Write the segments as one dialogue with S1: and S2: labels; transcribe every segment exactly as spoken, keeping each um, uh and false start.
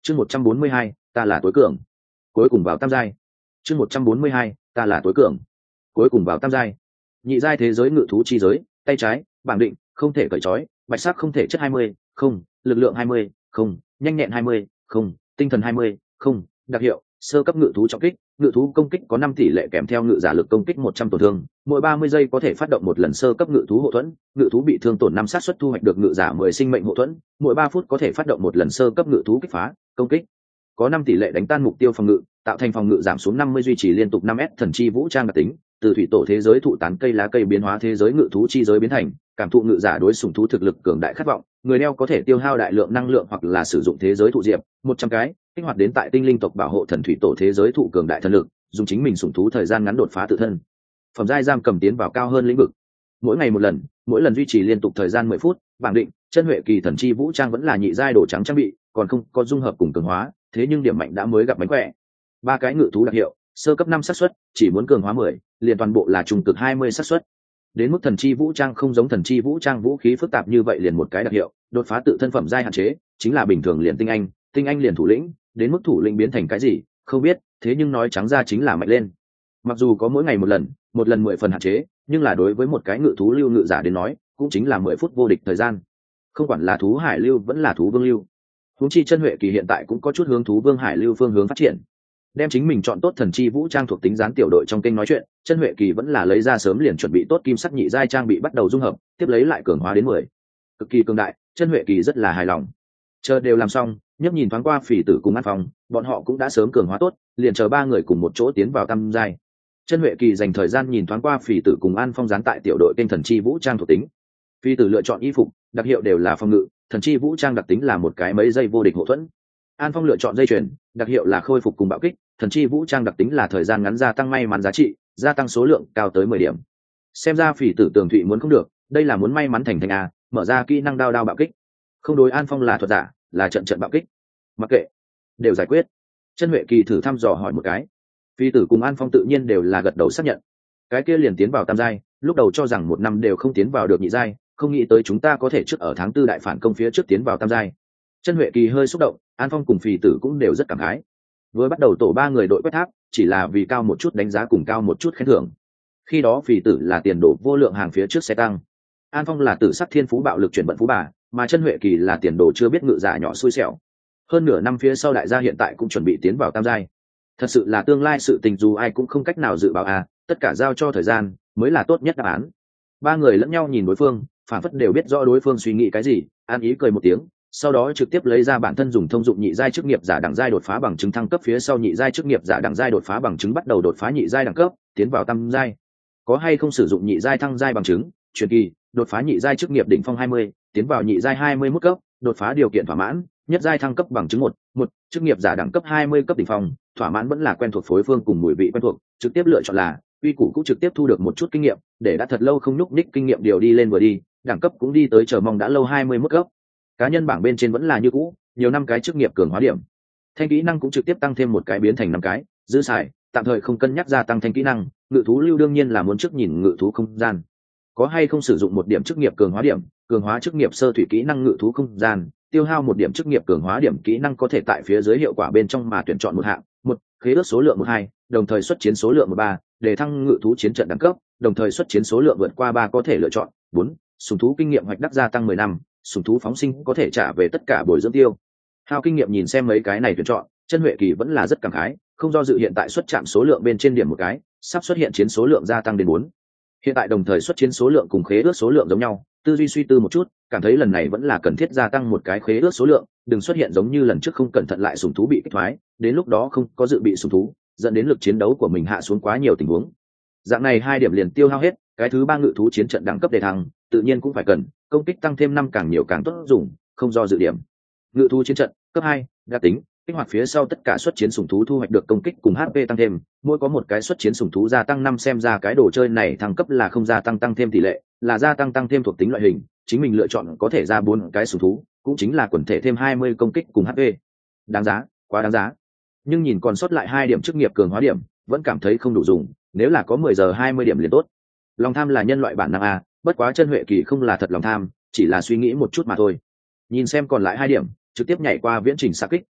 S1: chương một trăm bốn mươi hai, ta là tối cường, cuối cùng vào tam giai. chương một trăm bốn mươi hai, ta là tối cường, cuối cùng vào tam giai. Nhị giai thế giới ngự thú chi giới, tay trái bảng định không thể cởi trói, bạch sắc không thể chất hai mươi, không, lực lượng hai mươi, không, nhanh nhẹn hai mươi, không, tinh thần hai mươi, không, đặc hiệu sơ cấp ngự thú trọng kích, ngự thú công kích có năm tỷ lệ kèm theo ngự giả lực công kích một trăm tổn thương, mỗi ba mươi giây có thể phát động một lần sơ cấp ngự thú hộ thuẫn, ngự thú bị thương tổn năm sát suất thu hoạch được ngự giả mười sinh mệnh hộ thuẫn, mỗi ba phút có thể phát động một lần sơ cấp ngự thú kích phá công kích, có năm tỷ lệ đánh tan mục tiêu phòng ngự, tạo thành phòng ngự giảm xuống năm mươi, duy trì liên tục năm s thần chi vũ trang đặc tính, từ thủy tổ thế giới thụ tán cây lá cây biến hóa thế giới ngự thú chi giới biến thành, cảm thụ ngự giả đối sủng thú thực lực cường đại khát vọng, người đeo có thể tiêu hao đại lượng năng lượng hoặc là sử dụng thế giới thụ diệp một trăm cái, kích hoạt đến tại tinh linh tộc bảo hộ thần thủy tổ thế giới thụ cường đại thần lực, dùng chính mình sủng thú thời gian ngắn đột phá tự thân phẩm giai giam cầm tiến vào cao hơn lĩnh vực, mỗi ngày một lần, mỗi lần duy trì liên tục thời gian mười phút. Bảng định chân huệ kỳ thần chi vũ trang vẫn là nhị giai đồ trắng trang bị, còn không có dung hợp cùng cường hóa, thế nhưng điểm mạnh đã mới gặp bánh khỏe. Ba cái ngự thú đặc hiệu, sơ cấp năm xác suất, chỉ muốn cường hóa mười, liền toàn bộ là trùng cực hai mươi xác suất. Đến mức thần chi vũ trang không giống thần chi vũ trang vũ khí phức tạp như vậy, liền một cái đặc hiệu, đột phá tự thân phẩm giai hạn chế, chính là bình thường liền tinh anh, tinh anh liền thủ lĩnh, đến mức thủ lĩnh biến thành cái gì không biết, thế nhưng nói trắng ra chính là mạnh lên. Mặc dù có mỗi ngày một lần, một lần mười phần hạn chế, nhưng là đối với một cái ngự thú lưu ngự giả đến nói, cũng chính là mười phút vô địch thời gian. Không quản là thú hải lưu vẫn là thú vương lưu. Huống chi chân huệ kỳ hiện tại cũng có chút hướng thú vương hải lưu phương hướng phát triển. Đem chính mình chọn tốt thần chi vũ trang thuộc tính gián tiểu đội trong kênh nói chuyện, chân huệ kỳ vẫn là lấy ra sớm liền chuẩn bị tốt kim sắc nhị giai trang bị bắt đầu dung hợp, tiếp lấy lại cường hóa đến mười. Cực kỳ cường đại, chân huệ kỳ rất là hài lòng. Chờ đều làm xong, nhấp nhìn thoáng qua Phỉ Tử cùng An Phong, bọn họ cũng đã sớm cường hóa tốt, liền chờ ba người cùng một chỗ tiến vào tam giai. Chân huệ kỳ dành thời gian nhìn thoáng qua Phỉ Tử cùng An Phong dán tại tiểu đội kênh thần chi vũ trang thuộc tính. Phỉ Tử lựa chọn y phục, đặc hiệu đều là phòng ngự, thần chi vũ trang đặc tính là một cái mấy giây vô địch hộ thuẫn. An Phong lựa chọn dây chuyền, đặc hiệu là khôi phục cùng bạo kích, thần chi vũ trang đặc tính là thời gian ngắn gia tăng may mắn giá trị, gia tăng số lượng cao tới mười điểm. Xem ra Phỉ Tử tường thụy muốn không được, đây là muốn may mắn thành thành a, mở ra kỹ năng đao đao bạo kích. Không đối An Phong là thuật giả, là trận trận bạo kích. Mặc kệ, đều giải quyết. Chân huệ kỳ thử thăm dò hỏi một cái. Phỉ Tử cùng An Phong tự nhiên đều là gật đầu xác nhận. Cái kia liền tiến vào tam giai, lúc đầu cho rằng một năm đều không tiến vào được nhị giai, không nghĩ tới chúng ta có thể trước ở tháng tư đại phản công phía trước tiến vào tam giai. Chân huệ kỳ hơi xúc động, An Phong cùng Phỉ Tử cũng đều rất cảm khái. Vừa bắt đầu tổ ba người đội quét tháp, chỉ là vì cao một chút đánh giá cùng cao một chút khen thưởng. Khi đó Phỉ Tử là tiền đồ vô lượng hàng phía trước xe tăng, An Phong là tử sắc thiên phú bạo lực chuyển vận phú bà, mà chân huệ kỳ là tiền đồ chưa biết ngự giả nhỏ xui xẻo. Hơn nửa năm phía sau đại gia hiện tại cũng chuẩn bị tiến vào tam giai. Thật sự là tương lai sự tình dù ai cũng không cách nào dự báo à, tất cả giao cho thời gian mới là tốt nhất đáp án. Ba người lẫn nhau nhìn đối phương, phản phất đều biết rõ đối phương suy nghĩ cái gì. An ý cười một tiếng, sau đó trực tiếp lấy ra bản thân dùng thông dụng nhị giai chức nghiệp giả đẳng giai đột phá bằng chứng thăng cấp phía sau nhị giai chức nghiệp giả đẳng giai đột phá bằng chứng bắt đầu đột phá nhị giai đẳng cấp, tiến vào tam giai. Có hay không sử dụng nhị giai thăng giai bằng chứng, truyền kỳ, đột phá nhị giai chức nghiệp đỉnh phong hai mươi, tiến vào nhị giai hai mươi mốt cấp, đột phá điều kiện thỏa mãn, nhất giai thăng cấp bằng chứng một, một, chức nghiệp giả đẳng cấp hai mươi cấp đỉnh phong, thỏa mãn vẫn là quen thuộc phối phương cùng mùi vị quen thuộc, trực tiếp lựa chọn là uy củ cũng trực tiếp thu được một chút kinh nghiệm, để đã thật lâu không nhúc nhích kinh nghiệm điều đi lên vừa đi, đẳng cấp cũng đi tới chờ mong đã lâu hai mươi mốt cấp. Cá nhân bảng bên trên vẫn là như cũ, nhiều năm cái chức nghiệp cường hóa điểm. Thanh kỹ năng cũng trực tiếp tăng thêm một cái biến thành năm cái, dư xài, tạm thời không cân nhắc gia tăng thanh kỹ năng, ngự thú lưu đương nhiên là muốn trước nhìn ngự thú không gian. Có hay không sử dụng một điểm chức nghiệp cường hóa điểm, cường hóa chức nghiệp sơ thủy kỹ năng ngự thú không gian, tiêu hao một điểm chức nghiệp cường hóa điểm kỹ năng có thể tại phía dưới hiệu quả bên trong mà tuyển chọn một hạng, một, khế ước số lượng một hai, đồng thời xuất chiến số lượng một ba, để thăng ngự thú chiến trận đẳng cấp, đồng thời xuất chiến số lượng vượt qua ba có thể lựa chọn, bốn, sủng thú kinh nghiệm hoạch đắc gia tăng mười năm, sủng thú phóng sinh có thể trả về tất cả bồi dưỡng tiêu. Hao kinh nghiệm nhìn xem mấy cái này tuyển chọn, chân huệ kỳ vẫn là rất cảm khái, không do dự hiện tại xuất chạm số lượng bên trên điểm một cái, sắp xuất hiện chiến số lượng gia tăng đến bốn. Hiện tại đồng thời xuất chiến số lượng cùng khế ước số lượng giống nhau, tư duy suy tư một chút, cảm thấy lần này vẫn là cần thiết gia tăng một cái khế ước số lượng, đừng xuất hiện giống như lần trước không cẩn thận lại sủng thú bị kích thoái, đến lúc đó không có dự bị sủng thú, dẫn đến lực chiến đấu của mình hạ xuống quá nhiều tình huống. Dạng này hai điểm liền tiêu hao hết, cái thứ ba ngự thú chiến trận đẳng cấp đề thăng, tự nhiên cũng phải cần, công kích tăng thêm năm càng nhiều càng tốt dùng, không do dự điểm. Ngự thú chiến trận, cấp hai, đặc tính, kích hoạt phía sau tất cả xuất chiến sủng thú thu hoạch được công kích cùng hát pê tăng thêm, mỗi có một cái xuất chiến sủng thú gia tăng năm, xem ra cái đồ chơi này thăng cấp là không gia tăng tăng thêm tỷ lệ, là gia tăng tăng thêm thuộc tính loại hình, chính mình lựa chọn có thể ra bốn cái sủng thú, cũng chính là quần thể thêm hai mươi công kích cùng hát pê. Đáng giá, quá đáng giá. Nhưng nhìn còn sót lại hai điểm chức nghiệp cường hóa điểm, vẫn cảm thấy không đủ dùng, nếu là có mười giờ hai mươi điểm liền tốt. Lòng tham là nhân loại bản năng a, bất quá chân huệ kỳ không là thật lòng tham, chỉ là suy nghĩ một chút mà thôi. Nhìn xem còn lại hai điểm, trực tiếp nhảy qua viễn trình xạ kích,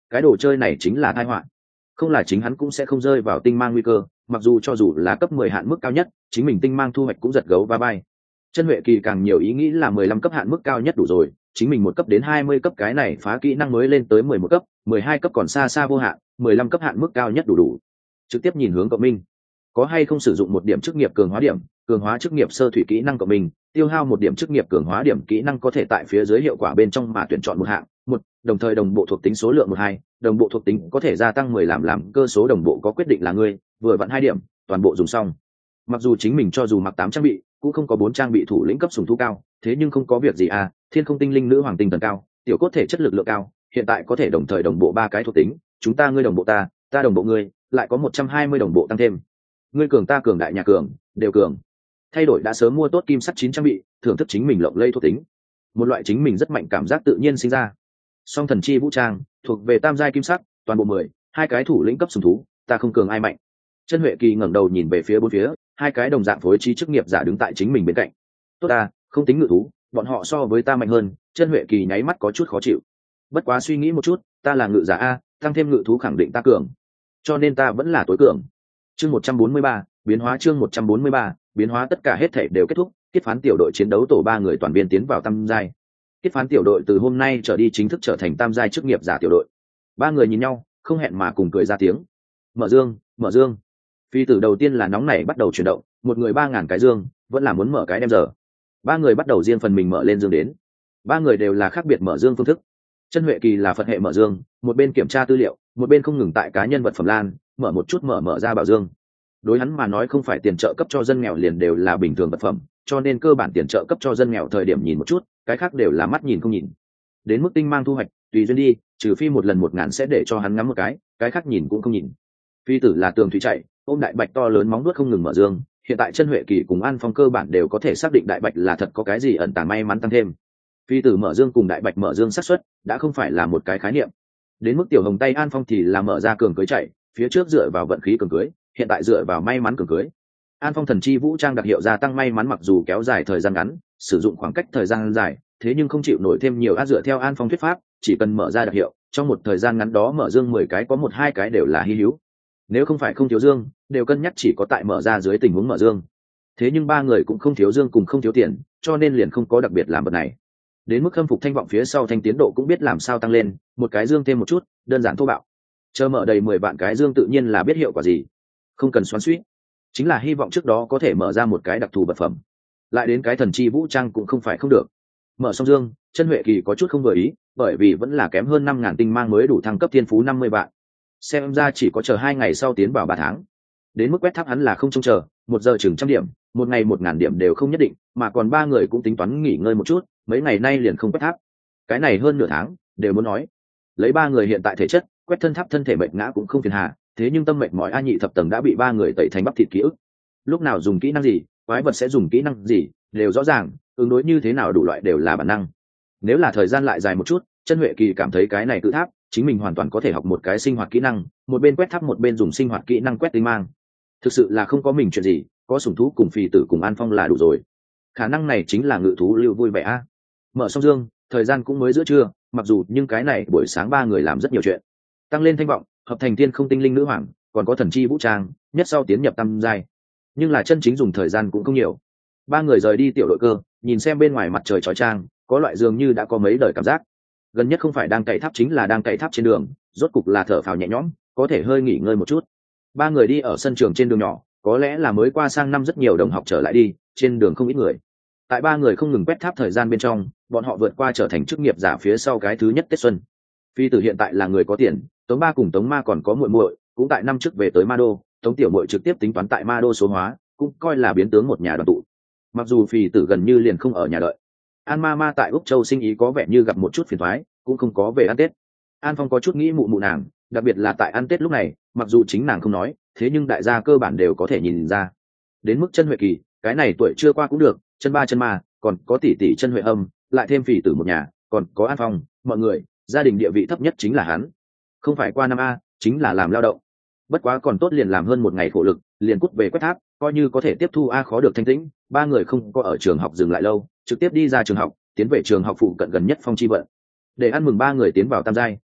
S1: cái đồ chơi này chính là tai họa. Không là chính hắn cũng sẽ không rơi vào tinh mang nguy cơ, mặc dù cho dù là cấp mười hạn mức cao nhất, chính mình tinh mang thu hoạch cũng giật gấu va bay. Chân Huệ Kỳ càng nhiều ý nghĩ là mười lăm cấp hạn mức cao nhất đủ rồi, chính mình một cấp đến hai mươi cấp cái này phá kỹ năng mới lên tới mười một cấp, mười hai cấp còn xa xa vô hạn, mười lăm cấp hạn mức cao nhất đủ đủ. Trực tiếp nhìn hướng Cộng Minh, có hay không sử dụng một điểm chức nghiệp cường hóa điểm, cường hóa chức nghiệp sơ thủy kỹ năng Cộng Minh, tiêu hao một điểm chức nghiệp cường hóa điểm kỹ năng có thể tại phía dưới hiệu quả bên trong mà tuyển chọn một hạng, một, đồng thời đồng bộ thuộc tính số lượng một hai, đồng bộ thuộc tính có thể gia tăng mười làm làm cơ số đồng bộ có quyết định là ngươi, vừa vặn hai điểm, toàn bộ dùng xong. Mặc dù chính mình cho dù mặc tám trang bị, cũng không có bốn trang bị thủ lĩnh cấp sùng thú cao, thế nhưng không có việc gì à, thiên không tinh linh nữ hoàng tinh thần cao, tiểu cốt thể chất lực lượng cao, hiện tại có thể đồng thời đồng bộ ba cái thuộc tính, chúng ta ngươi đồng bộ ta, ta đồng bộ ngươi, lại có một trăm hai mươi đồng bộ tăng thêm. Ngươi cường ta cường đại nhà cường, đều cường. Thay đổi đã sớm mua tốt kim sắt chín trang bị, thưởng thức chính mình lộng lây thuộc tính. Một loại chính mình rất mạnh cảm giác tự nhiên sinh ra. Song thần chi vũ trang, thuộc về tam giai kim sắt, toàn bộ mười, hai cái thủ lĩnh cấp sùng thú, ta không cường ai mạnh. Chân Huệ Kỳ ngẩng đầu nhìn về phía bốn phía, hai cái đồng dạng phối trí chức nghiệp giả đứng tại chính mình bên cạnh. Tốt ta, không tính ngự thú, bọn họ so với ta mạnh hơn. Chân Huệ Kỳ nháy mắt có chút khó chịu. Bất quá suy nghĩ một chút, ta là ngự giả a, tăng thêm ngự thú khẳng định ta cường, cho nên ta vẫn là tối cường. Chương một trăm bốn mươi ba, biến hóa chương một trăm bốn mươi ba, biến hóa tất cả hết thể đều kết thúc, kết phán tiểu đội chiến đấu tổ ba người toàn viên tiến vào tam giai. Kết phán tiểu đội từ hôm nay trở đi chính thức trở thành tam giai chức nghiệp giả tiểu đội. Ba người nhìn nhau, không hẹn mà cùng cười ra tiếng. Mở dương, mở dương. Phi tử đầu tiên là nóng nảy bắt đầu chuyển động, một người ba ngàn cái dương, vẫn là muốn mở cái đem giờ. Ba người bắt đầu riêng phần mình mở lên dương đến. Ba người đều là khác biệt mở dương phương thức. Chân Huệ Kỳ là Phật hệ mở dương, một bên kiểm tra tư liệu, một bên không ngừng tại cá nhân vật phẩm lan, mở một chút mở mở ra bảo dương. Đối hắn mà nói không phải tiền trợ cấp cho dân nghèo liền đều là bình thường vật phẩm, cho nên cơ bản tiền trợ cấp cho dân nghèo thời điểm nhìn một chút, cái khác đều là mắt nhìn không nhìn. Đến mức tinh mang thu hoạch, tùy duyên đi, trừ phi một lần một ngàn sẽ để cho hắn ngắm một cái, cái khác nhìn cũng không nhìn. Phi tử là tường thủy chạy, ôm đại bạch to lớn móng vuốt không ngừng mở dương, hiện tại Chân Huệ Kỳ cùng An Phong cơ bản đều có thể xác định đại bạch là thật có cái gì ẩn tàng may mắn tăng thêm. Phi tử mở dương cùng đại bạch mở dương xác suất đã không phải là một cái khái niệm. Đến mức tiểu hồng tay An Phong thì là mở ra cường cưới chạy, phía trước dựa vào vận khí cường cưới, hiện tại dựa vào may mắn cường cưới. An Phong thần chi vũ trang đặc hiệu gia tăng may mắn mặc dù kéo dài thời gian ngắn, sử dụng khoảng cách thời gian dài, thế nhưng không chịu nổi thêm nhiều áp dựa theo An Phong thuyết pháp, chỉ cần mở ra đặc hiệu, trong một thời gian ngắn đó mở dương mười cái có một hai cái đều là hy hữu. Nếu không phải không thiếu dương, đều cân nhắc chỉ có tại mở ra dưới tình huống mở dương. Thế nhưng ba người cũng không thiếu dương cùng không thiếu tiền, cho nên liền không có đặc biệt làm vật này. Đến mức khâm phục thanh vọng phía sau thanh tiến độ cũng biết làm sao tăng lên, một cái dương thêm một chút, đơn giản thô bạo. Chờ mở đầy mười vạn cái dương tự nhiên là biết hiệu quả gì, không cần xoắn xuýt, chính là hy vọng trước đó có thể mở ra một cái đặc thù vật phẩm. Lại đến cái thần chi vũ trang cũng không phải không được. Mở xong dương, Chân Huệ Kỳ có chút không vừa ý, bởi vì vẫn là kém hơn năm ngàn tinh mang mới đủ thăng cấp thiên phú năm mươi vạn. Xem ra chỉ có chờ hai ngày sau tiến vào ba tháng. Đến mức quét tháp hắn là không trông chờ, một giờ chừng trăm điểm, một ngày một ngàn điểm đều không nhất định, mà còn ba người cũng tính toán nghỉ ngơi một chút, mấy ngày nay liền không quét tháp. Cái này hơn nửa tháng, đều muốn nói. Lấy ba người hiện tại thể chất, quét thân tháp thân thể mệt ngã cũng không phiền hà, thế nhưng tâm mệt mỏi a nhị thập tầng đã bị ba người tẩy thành bắp thịt ký ức. Lúc nào dùng kỹ năng gì, quái vật sẽ dùng kỹ năng gì, đều rõ ràng, ứng đối như thế nào đủ loại đều là bản năng. Nếu là thời gian lại dài một chút, Chân Huệ Kỳ cảm thấy cái này tự tháp, chính mình hoàn toàn có thể học một cái sinh hoạt kỹ năng, một bên quét tháp một bên dùng sinh hoạt kỹ năng quét tinh mang. Thực sự là không có mình chuyện gì, có sủng thú cùng Phi tử cùng An Phong là đủ rồi. Khả năng này chính là ngự thú lưu vui vẻ a. Mở xong dương, thời gian cũng mới giữa trưa, mặc dù nhưng cái này buổi sáng ba người làm rất nhiều chuyện. Tăng lên thanh vọng, hợp thành tiên không tinh linh nữ hoàng, còn có thần chi vũ trang, nhất sau tiến nhập tam giai. Nhưng là chân chính dùng thời gian cũng không nhiều. Ba người rời đi tiểu đội cơ, nhìn xem bên ngoài mặt trời chói chang, có loại dường như đã có mấy đời cảm giác. Gần nhất không phải đang cày tháp chính là đang cày tháp trên đường, rốt cục là thở phào nhẹ nhõm, có thể hơi nghỉ ngơi một chút. Ba người đi ở sân trường trên đường nhỏ, có lẽ là mới qua sang năm rất nhiều đồng học trở lại đi, trên đường không ít người. Tại ba người không ngừng quét tháp thời gian bên trong, bọn họ vượt qua trở thành chức nghiệp giả phía sau cái thứ nhất Tết xuân. Phi tử hiện tại là người có tiền, Tống Ba cùng Tống Ma còn có muội muội, cũng tại năm trước về tới Ma Đô, Tống tiểu muội trực tiếp tính toán tại Ma Đô số hóa, cũng coi là biến tướng một nhà đoàn tụ. Mặc dù Phi tử gần như liền không ở nhà đợi. An Ma Ma tại Úc Châu sinh ý có vẻ như gặp một chút phiền toái, cũng không có về ăn Tết. An Phong có chút nghĩ mụ mụ nàng, đặc biệt là tại ăn Tết lúc này, mặc dù chính nàng không nói, thế nhưng đại gia cơ bản đều có thể nhìn ra. Đến mức Chân Huệ Kỳ, cái này tuổi chưa qua cũng được, chân ba chân ma, còn có tỷ tỷ Chân Huệ Âm, lại thêm Phỉ tử một nhà, còn có An Phong, mọi người, gia đình địa vị thấp nhất chính là hắn. Không phải qua năm a, chính là làm lao động. Bất quá còn tốt liền làm hơn một ngày khổ lực, liền cút về quét tháp, coi như có thể tiếp thu a khó được thanh tĩnh. Ba người không có ở trường học dừng lại lâu, trực tiếp đi ra trường học, tiến về trường học phụ cận gần nhất Phong Chi Vận. Để ăn mừng ba người tiến vào tam giai,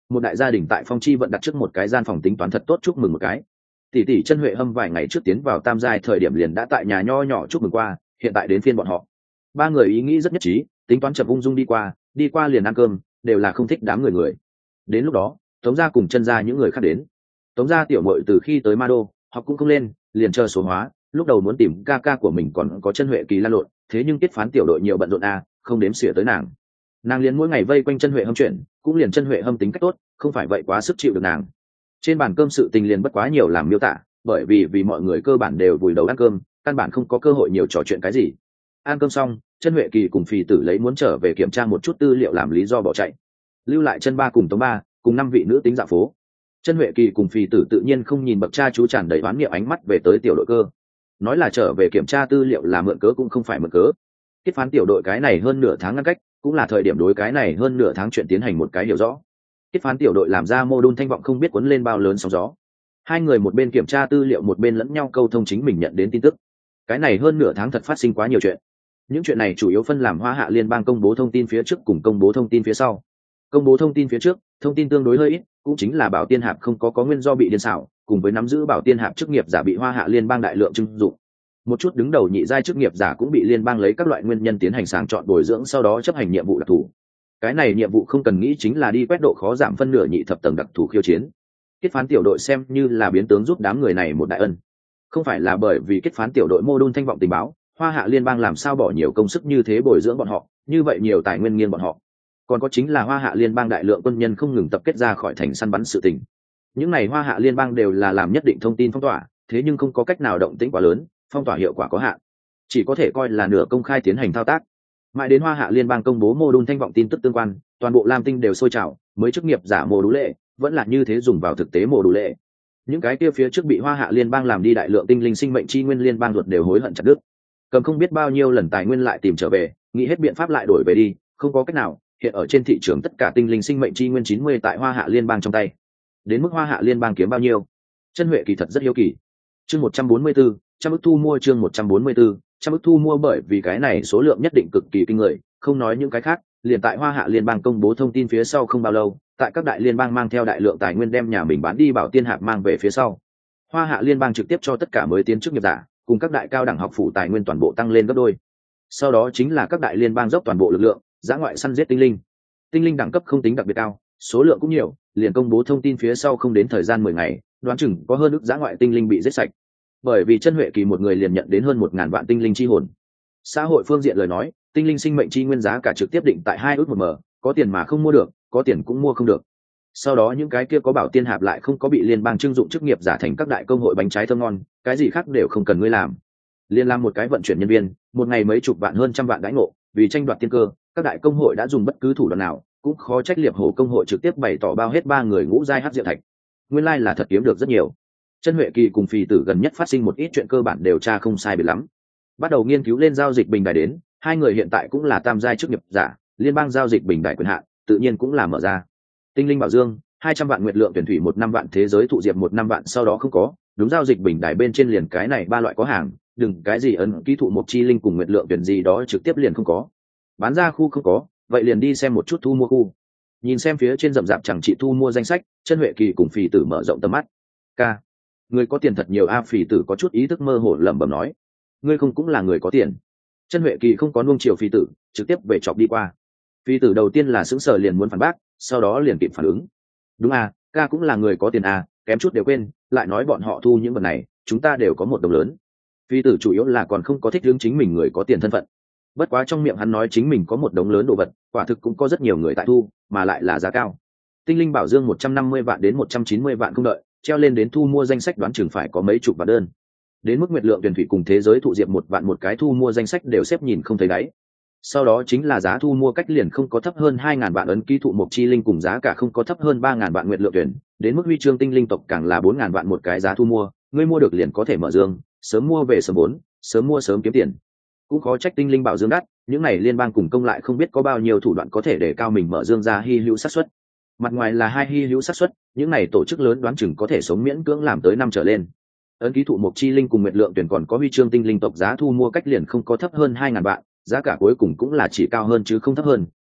S1: một đại gia đình tại Phong Chi vận đặt trước một cái gian phòng tính toán thật tốt chúc mừng một cái. Tỷ tỷ Chân Huệ Hâm vài ngày trước tiến vào tam giai thời điểm liền đã tại nhà nho nhỏ chúc mừng qua, hiện tại đến phiên bọn họ. Ba người ý nghĩ rất nhất trí, tính toán chậm ung dung đi qua, đi qua liền ăn cơm, đều là không thích đám người người. Đến lúc đó, Tống gia cùng Chân gia những người khác đến. Tống gia tiểu muội từ khi tới Ma Đô, học cũng không lên, liền chờ số hóa, lúc đầu muốn tìm ca ca của mình còn có Chân Huệ Kỳ lan lộn, thế nhưng Tiết Phán tiểu đội nhiều bận rộn a, không đếm xỉa tới nàng. Nàng liền mỗi ngày vây quanh Chân Huệ Hâm chuyện, cũng liền Chân Huệ Hâm tính cách tốt, không phải vậy quá sức chịu được nàng. Trên bàn cơm sự tình liền bất quá nhiều làm miêu tả, bởi vì vì mọi người cơ bản đều vùi đầu ăn cơm, căn bản không có cơ hội nhiều trò chuyện cái gì. Ăn cơm xong, Chân Huệ Kỳ cùng Phì Tử lấy muốn trở về kiểm tra một chút tư liệu làm lý do bỏ chạy, lưu lại Chân ba cùng Tống ba cùng năm vị nữ tính dạo phố. Chân Huệ Kỳ cùng Phì Tử tự nhiên không nhìn bậc cha chú tràn đầy oán niệm ánh mắt về tới tiểu đội cơ, nói là trở về kiểm tra tư liệu là mượn cớ cũng không phải mượn cớ. Tiết Phán tiểu đội cái này hơn nửa tháng ngăn cách, cũng là thời điểm đối cái này hơn nửa tháng chuyện tiến hành một cái hiểu rõ. Tiết Phán tiểu đội làm ra mô đun thanh vọng không biết cuốn lên bao lớn sóng gió. Hai người một bên kiểm tra tư liệu một bên lẫn nhau câu thông chính mình nhận đến tin tức. Cái này hơn nửa tháng thật phát sinh quá nhiều chuyện. Những chuyện này chủ yếu phân làm Hoa Hạ Liên bang công bố thông tin phía trước cùng công bố thông tin phía sau. Công bố thông tin phía trước, thông tin tương đối hơi ít, cũng chính là Bảo Tiên Hạp không có có nguyên do bị điên xảo, cùng với nắm giữ Bảo Tiên Hạp chức nghiệp giả bị Hoa Hạ Liên bang đại lượng trưng dụng. Một chút đứng đầu nhị giai chức nghiệp giả cũng bị liên bang lấy các loại nguyên nhân tiến hành sàng chọn bồi dưỡng sau đó chấp hành nhiệm vụ đặc thù. Cái này nhiệm vụ không cần nghĩ chính là đi quét độ khó giảm phân nửa nhị thập tầng đặc thù khiêu chiến. Kết Phán tiểu đội xem như là biến tướng giúp đám người này một đại ân. Không phải là bởi vì Kết Phán tiểu đội mô đun thanh vọng tình báo, Hoa Hạ Liên bang làm sao bỏ nhiều công sức như thế bồi dưỡng bọn họ, như vậy nhiều tài nguyên nghiên bọn họ. Còn có chính là Hoa Hạ Liên bang đại lượng quân nhân không ngừng tập kết ra khỏi thành săn bắn sự tình. Những này Hoa Hạ Liên bang đều là làm nhất định thông tin phong tỏa, thế nhưng không có cách nào động tĩnh quá lớn, phong tỏa hiệu quả có hạn, chỉ có thể coi là nửa công khai tiến hành thao tác. Mãi đến Hoa Hạ Liên bang công bố mô đun thanh vọng tin tức tương quan, toàn bộ Lam Tinh đều sôi trào, mới chức nghiệp giả mô đủ lệ, vẫn là như thế dùng vào thực tế mô đủ lệ. Những cái kia phía trước bị Hoa Hạ Liên bang làm đi đại lượng tinh linh sinh mệnh chi nguyên liên bang luật đều hối hận chặt đứt. Cầm không biết bao nhiêu lần tài nguyên lại tìm trở về, nghĩ hết biện pháp lại đổi về đi, không có cách nào, hiện ở trên thị trường tất cả tinh linh sinh mệnh chi nguyên chín mươi tại Hoa Hạ Liên bang trong tay. Đến mức Hoa Hạ Liên bang kiếm bao nhiêu? Chân Huệ kỳ thật rất hiếu kỳ. Chương một trăm bốn mươi tư, trăm ức thu mua chương một trăm bốn mươi tư, trăm ức thu mua bởi vì cái này số lượng nhất định cực kỳ kinh người, không nói những cái khác, liền tại Hoa Hạ Liên bang công bố thông tin phía sau không bao lâu, tại các đại liên bang mang theo đại lượng tài nguyên đem nhà mình bán đi Bảo Tiên Hạp mang về phía sau. Hoa Hạ Liên bang trực tiếp cho tất cả mới tiến chức nghiệp giả, cùng các đại cao đẳng học phủ tài nguyên toàn bộ tăng lên gấp đôi. Sau đó chính là các đại liên bang dốc toàn bộ lực lượng, dã ngoại săn giết tinh linh. Tinh linh đẳng cấp không tính đặc biệt cao, số lượng cũng nhiều, liền công bố thông tin phía sau không đến thời gian mười ngày, đoán chừng có hơn ức dã ngoại tinh linh bị giết sạch. Bởi vì Chân Huệ kỳ một người liền nhận đến hơn một ngàn vạn tinh linh chi hồn. Xã hội phương diện lời nói, tinh linh sinh mệnh chi nguyên giá cả trực tiếp định tại hai ước một mờ, có tiền mà không mua được, có tiền cũng mua không được. Sau đó những cái kia có Bảo Tiên Hạp lại không có bị liên bang trưng dụng chức nghiệp giả thành các đại công hội bánh trái thơm ngon, cái gì khác đều không cần ngươi làm. Liên làm một cái vận chuyển nhân viên, một ngày mấy chục vạn hơn trăm vạn đãi ngộ, vì tranh đoạt tiên cơ, các đại công hội đã dùng bất cứ thủ đoạn nào, cũng khó trách Liệp Hổ công hội trực tiếp bày tỏ bao hết ba người ngũ giai hắc diệu thạch. Nguyên lai like là thật kiếm được rất nhiều. Chân Huệ kỳ cùng Phì Tử gần nhất phát sinh một ít chuyện cơ bản đều tra không sai biệt lắm. Bắt đầu nghiên cứu lên giao dịch bình đài đến, hai người hiện tại cũng là tam giai chức nghiệp giả, liên bang giao dịch bình đài quyền hạn, tự nhiên cũng là mở ra. Tinh linh bảo dương, hai trăm vạn nguyệt lượng tuyển thủy một năm vạn thế giới thụ diệp một năm vạn sau đó không có, đúng giao dịch bình đài bên trên liền cái này ba loại có hàng, đừng cái gì ấn ký thụ một chi linh cùng nguyệt lượng tuyển gì đó trực tiếp liền không có. Bán ra khu không có, vậy liền đi xem một chút thu mua khu. Nhìn xem phía trên rậm rạp chẳng chị thu mua danh sách, Chân Huệ kỳ cùng Phì Tử mở rộng tầm mắt. Ca, người có tiền thật nhiều a. Phì Tử có chút ý thức mơ hồ lẩm bẩm nói, ngươi không cũng là người có tiền. Chân Huệ kỳ không có nuông chiều Phì Tử, trực tiếp về chọc đi qua. Phì Tử đầu tiên là sững sờ liền muốn phản bác, sau đó liền kịp phản ứng. Đúng à, ca cũng là người có tiền à, kém chút đều quên, lại nói bọn họ thu những vật này, chúng ta đều có một đồng lớn. Phì Tử chủ yếu là còn không có thích hướng chính mình người có tiền thân phận. Bất quá trong miệng hắn nói chính mình có một đống lớn đồ vật, quả thực cũng có rất nhiều người tại thu, mà lại là giá cao. Tinh linh bảo dương một trăm năm mươi vạn đến một trăm chín mươi vạn không đợi, treo lên đến thu mua danh sách đoán chừng phải có mấy chục vạn đơn. Đến mức nguyệt lượng tuyển thủy cùng thế giới thụ diệp một vạn một cái thu mua danh sách đều xếp nhìn không thấy đáy. Sau đó chính là giá thu mua cách liền không có thấp hơn hai ngàn vạn ấn ký thụ một chi linh cùng giá cả không có thấp hơn ba ngàn vạn nguyệt lượng tuyển, đến mức huy chương tinh linh tộc càng là bốn ngàn vạn một cái giá thu mua, ngươi mua được liền có thể mở dương, sớm mua về sớm vốn, sớm mua sớm kiếm tiền. Cũng khó trách tinh linh bảo dương đắt, những này liên bang cùng công lại không biết có bao nhiêu thủ đoạn có thể để cao mình mở dương ra hy hữu xác suất. Mặt ngoài là hai hy hữu xác suất, những này tổ chức lớn đoán chừng có thể sống miễn cưỡng làm tới năm trở lên. Ấn ký thụ một chi linh cùng nguyệt lượng tuyển còn có huy chương tinh linh tộc giá thu mua cách liền không có thấp hơn hai ngàn vạn, giá cả cuối cùng cũng là chỉ cao hơn chứ không thấp hơn,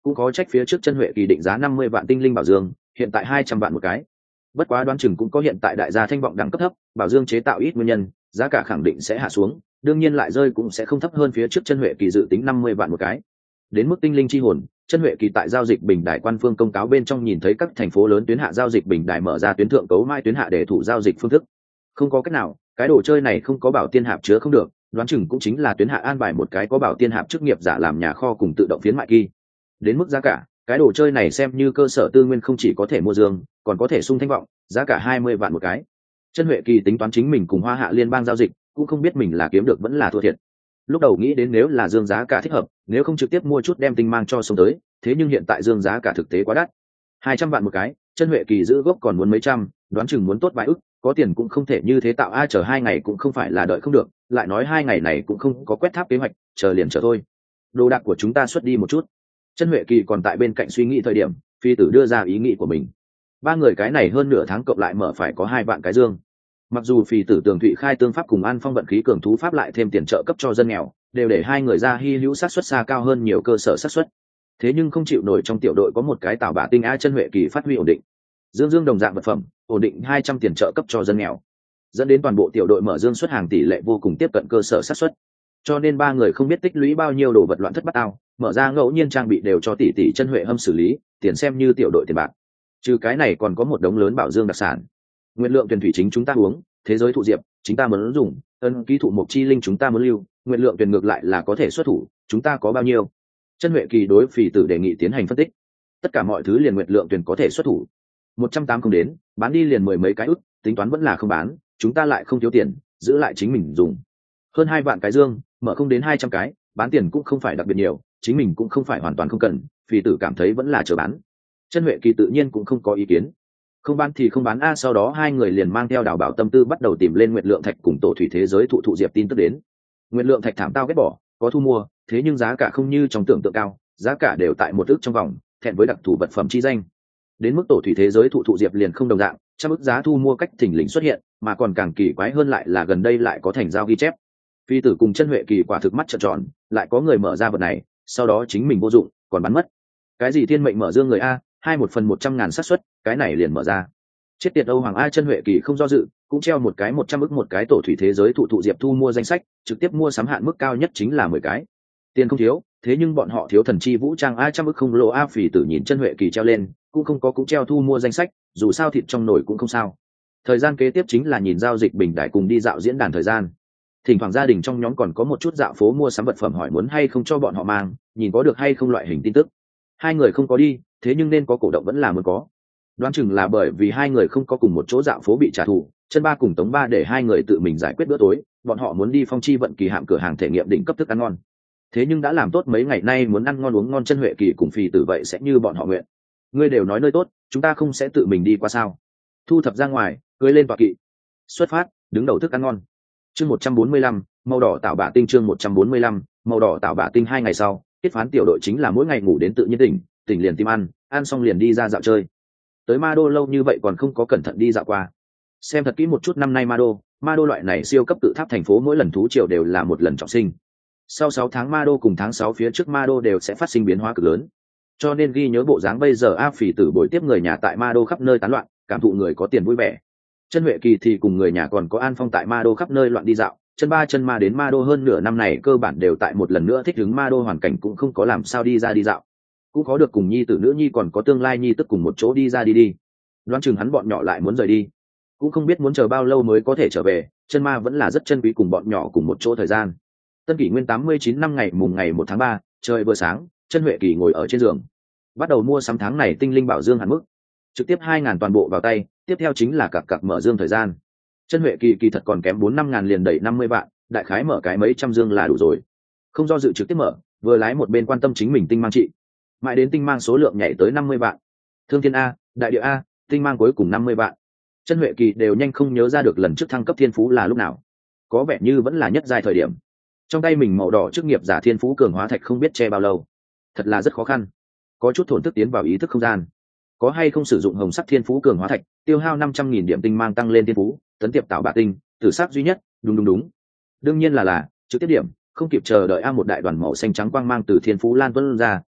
S1: cũng có trách phía trước chân huệ kỳ định giá năm mươi vạn tinh linh bảo dương, hiện tại hai trăm vạn một cái. Bất quá đoán chừng cũng có hiện tại đại gia thanh vọng đẳng cấp thấp, bảo dương chế tạo ít nguyên nhân, giá cả khẳng định sẽ hạ xuống, đương nhiên lại rơi cũng sẽ không thấp hơn phía trước chân huệ kỳ dự tính năm mươi vạn một cái. Đến mức tinh linh chi hồn, chân huệ kỳ tại giao dịch bình đài quan phương công cáo bên trong nhìn thấy các thành phố lớn tuyến hạ giao dịch bình đài mở ra tuyến thượng cấu mai tuyến hạ để thủ giao dịch phương thức. Không có cách nào, cái đồ chơi này không có bảo tiên hạp chứa không được, đoán chừng cũng chính là tuyến hạ an bài một cái có bảo tiên hạp chức nghiệp giả làm nhà kho cùng tự động phiến mại kỳ. Đến mức giá cả, cái đồ chơi này xem như cơ sở tư nguyên không chỉ có thể mua dương, còn có thể sung thanh vọng, giá cả hai mươi vạn một cái. Chân huệ kỳ tính toán chính mình cùng Hoa Hạ liên bang giao dịch, cũng không biết mình là kiếm được vẫn là thua thiệt. Lúc đầu nghĩ đến nếu là dương giá cả thích hợp, nếu không trực tiếp mua chút đem tinh mang cho sống tới, thế nhưng hiện tại dương giá cả thực tế quá đắt, hai trăm vạn một cái. Chân huệ kỳ giữ gốc còn muốn mấy trăm, đoán chừng muốn tốt vài ức, có tiền cũng không thể như thế tạo a, chờ hai ngày cũng không phải là đợi không được, lại nói hai ngày này cũng không có quét tháp kế hoạch, chờ liền chờ thôi. Đồ đạc của chúng ta xuất đi một chút. Chân huệ kỳ còn tại bên cạnh suy nghĩ thời điểm, phi tử đưa ra ý nghĩ của mình. Ba người cái này hơn nửa tháng cộng lại mở phải có hai vạn cái dương. Mặc dù phi tử Tường Thụy khai tương pháp cùng An Phong vận khí cường thú pháp lại thêm tiền trợ cấp cho dân nghèo, đều để hai người ra hy hữu xác suất xa cao hơn nhiều cơ sở xác suất. Thế nhưng không chịu nổi trong tiểu đội có một cái tảo bạ tinh a. Chân huệ kỳ phát huy ổn định, dương dương đồng dạng vật phẩm, ổn định hai trăm tiền trợ cấp cho dân nghèo, dẫn đến toàn bộ tiểu đội mở dương xuất hàng tỷ lệ vô cùng tiếp cận cơ sở xác suất. Cho nên ba người không biết tích lũy bao nhiêu đồ vật loạn thất bát ao, mở ra ngẫu nhiên trang bị đều cho tỷ tỷ Chân huệ hâm xử lý, tiền xem như tiểu đội tiền bạc. Trừ cái này còn có một đống lớn bảo dương đặc sản. Nguyên lượng tuyển thủy chính chúng ta uống, thế giới thụ diệp chúng ta muốn dùng, ân ký thụ mộc chi linh chúng ta muốn lưu, nguyên lượng tuyển ngược lại là có thể xuất thủ, chúng ta có bao nhiêu? Chân huệ kỳ đối phì tử đề nghị tiến hành phân tích. Tất cả mọi thứ liền nguyệt lượng tuyển có thể xuất thủ, một trăm tám không đến, bán đi liền mười mấy cái ức, tính toán vẫn là không bán, chúng ta lại không thiếu tiền, giữ lại chính mình dùng. Hơn hai vạn cái dương, mở không đến hai trăm cái, bán tiền cũng không phải đặc biệt nhiều, chính mình cũng không phải hoàn toàn không cần, phì tử cảm thấy vẫn là chờ bán. Chân huệ kỳ tự nhiên cũng không có ý kiến. Không bán thì không bán a. Sau đó hai người liền mang theo Đào Bảo tâm tư bắt đầu tìm lên nguyệt lượng thạch cùng tổ thủy thế giới thụ thụ diệp tin tức đến. Nguyệt lượng thạch thảm tao ghét bỏ, có thu mua, thế nhưng giá cả không như trong tưởng tượng cao, giá cả đều tại một ức trong vòng, thẹn với đặc thù vật phẩm chi danh. Đến mức tổ thủy thế giới thụ thụ diệp liền không đồng dạng, trăm ức giá thu mua cách thỉnh lình xuất hiện, mà còn càng kỳ quái hơn lại là gần đây lại có thành giao ghi chép. Phi tử cùng Chân huệ kỳ quả thực mắt trợn tròn, lại có người mở ra vật này, sau đó chính mình vô dụng, còn bắn mất. Cái gì thiên mệnh mở dương người a, hai một phần một trăm ngàn xác suất, cái này liền mở ra. Chết tiệt Âu Hoàng a. Chân huệ kỳ không do dự, cũng treo một cái một trăm ức một cái tổ thủy thế giới thụ thụ diệp thu mua danh sách, trực tiếp mua sắm hạn mức cao nhất chính là mười cái. Tiền không thiếu, thế nhưng bọn họ thiếu thần chi vũ trang a. Trăm ức không lỗ a. Phỉ tử nhìn Chân huệ kỳ treo lên, cũng không có cũng treo thu mua danh sách, dù sao thịt trong nồi cũng không sao. Thời gian kế tiếp chính là nhìn giao dịch bình đại cùng đi dạo diễn đàn thời gian. Thỉnh thoảng gia đình trong nhóm còn có một chút dạo phố mua sắm vật phẩm hỏi muốn hay không cho bọn họ mang, nhìn có được hay không loại hình tin tức. Hai người không có đi, thế nhưng nên có cổ động vẫn là muốn có. Đoán chừng là bởi vì hai người không có cùng một chỗ dạo phố bị trả thù, Chân ba cùng Tống ba để hai người tự mình giải quyết bữa tối, bọn họ muốn đi Phong Chi vận kỳ hạm cửa hàng thể nghiệm đỉnh cấp thức ăn ngon. Thế nhưng đã làm tốt mấy ngày nay muốn ăn ngon uống ngon, Chân huệ kỳ cùng Phì tử vậy sẽ như bọn họ nguyện. Ngươi đều nói nơi tốt, chúng ta không sẽ tự mình đi qua sao? Thu thập ra ngoài, cưới lên tọa kỵ, xuất phát, đứng đầu thức ăn ngon. Chương một trăm bốn mươi lăm, màu đỏ tạo bạ tinh. Chương một trăm bốn mươi lăm, màu đỏ tạo bạ tinh. Hai ngày sau, kết phán tiểu đội chính là mỗi ngày ngủ đến tự nhiên tỉnh, tỉnh liền tìm ăn, ăn xong liền đi ra dạo chơi. Tới Ma Đô lâu như vậy còn không có cẩn thận đi dạo qua. Xem thật kỹ một chút năm nay Ma Đô, Ma Đô loại này siêu cấp tự tháp thành phố mỗi lần thú triều đều là một lần trọng sinh. Sau sáu tháng Ma Đô cùng tháng sáu phía trước Ma Đô đều sẽ phát sinh biến hóa cực lớn. Cho nên ghi nhớ bộ dáng bây giờ A Phỉ tử buổi tiếp người nhà tại Ma Đô khắp nơi tán loạn, cảm thụ người có tiền vui vẻ. Chân huệ kỳ thì cùng người nhà còn có An Phong tại Ma Đô khắp nơi loạn đi dạo. Chân ba chân ma đến Ma Đô hơn nửa năm này cơ bản đều tại một lần nữa thích ứng Ma Đô hoàn cảnh, cũng không có làm sao đi ra đi dạo. Cũng có được cùng nhi tử nữ nhi còn có tương lai nhi tức cùng một chỗ đi ra đi đi. Đoán chừng hắn bọn nhỏ lại muốn rời đi, cũng không biết muốn chờ bao lâu mới có thể trở về. Chân ma vẫn là rất chân quý cùng bọn nhỏ cùng một chỗ thời gian. Tân kỷ nguyên tám mươi chín năm ngày mùng ngày một tháng ba, trời vừa sáng, Chân huệ kỳ ngồi ở trên giường bắt đầu mua sắm tháng này tinh linh bảo dương hạn mức, trực tiếp hai ngàn toàn bộ vào tay. Tiếp theo chính là cặp cặp mở dương thời gian. Chân huệ kỳ kỳ thật còn kém bốn năm ngàn liền đẩy năm mươi vạn, đại khái mở cái mấy trăm dương là đủ rồi. Không do dự trực tiếp mở, vừa lái một bên quan tâm chính mình tinh mang trị, mãi đến tinh mang số lượng nhảy tới năm mươi vạn. Thương thiên a, đại địa a, tinh mang cuối cùng năm mươi vạn. Chân huệ kỳ đều nhanh không nhớ ra được lần trước thăng cấp thiên phú là lúc nào, có vẻ như vẫn là nhất giai thời điểm. Trong tay mình màu đỏ chức nghiệp giả thiên phú cường hóa thạch không biết che bao lâu, thật là rất khó khăn. Có chút thổn thức tiến vào ý thức không gian. Có hay không sử dụng hồng sắc thiên phú cường hóa thạch, tiêu hao năm trăm nghìn điểm tinh mang tăng lên thiên phú, tấn tiệp tạo bạ tinh, tử sắc duy nhất, đúng đúng đúng. Đương nhiên là là trực tiếp điểm, không kịp chờ đợi a. Một đại đoàn màu xanh trắng quang mang từ thiên phú lan tuôn ra,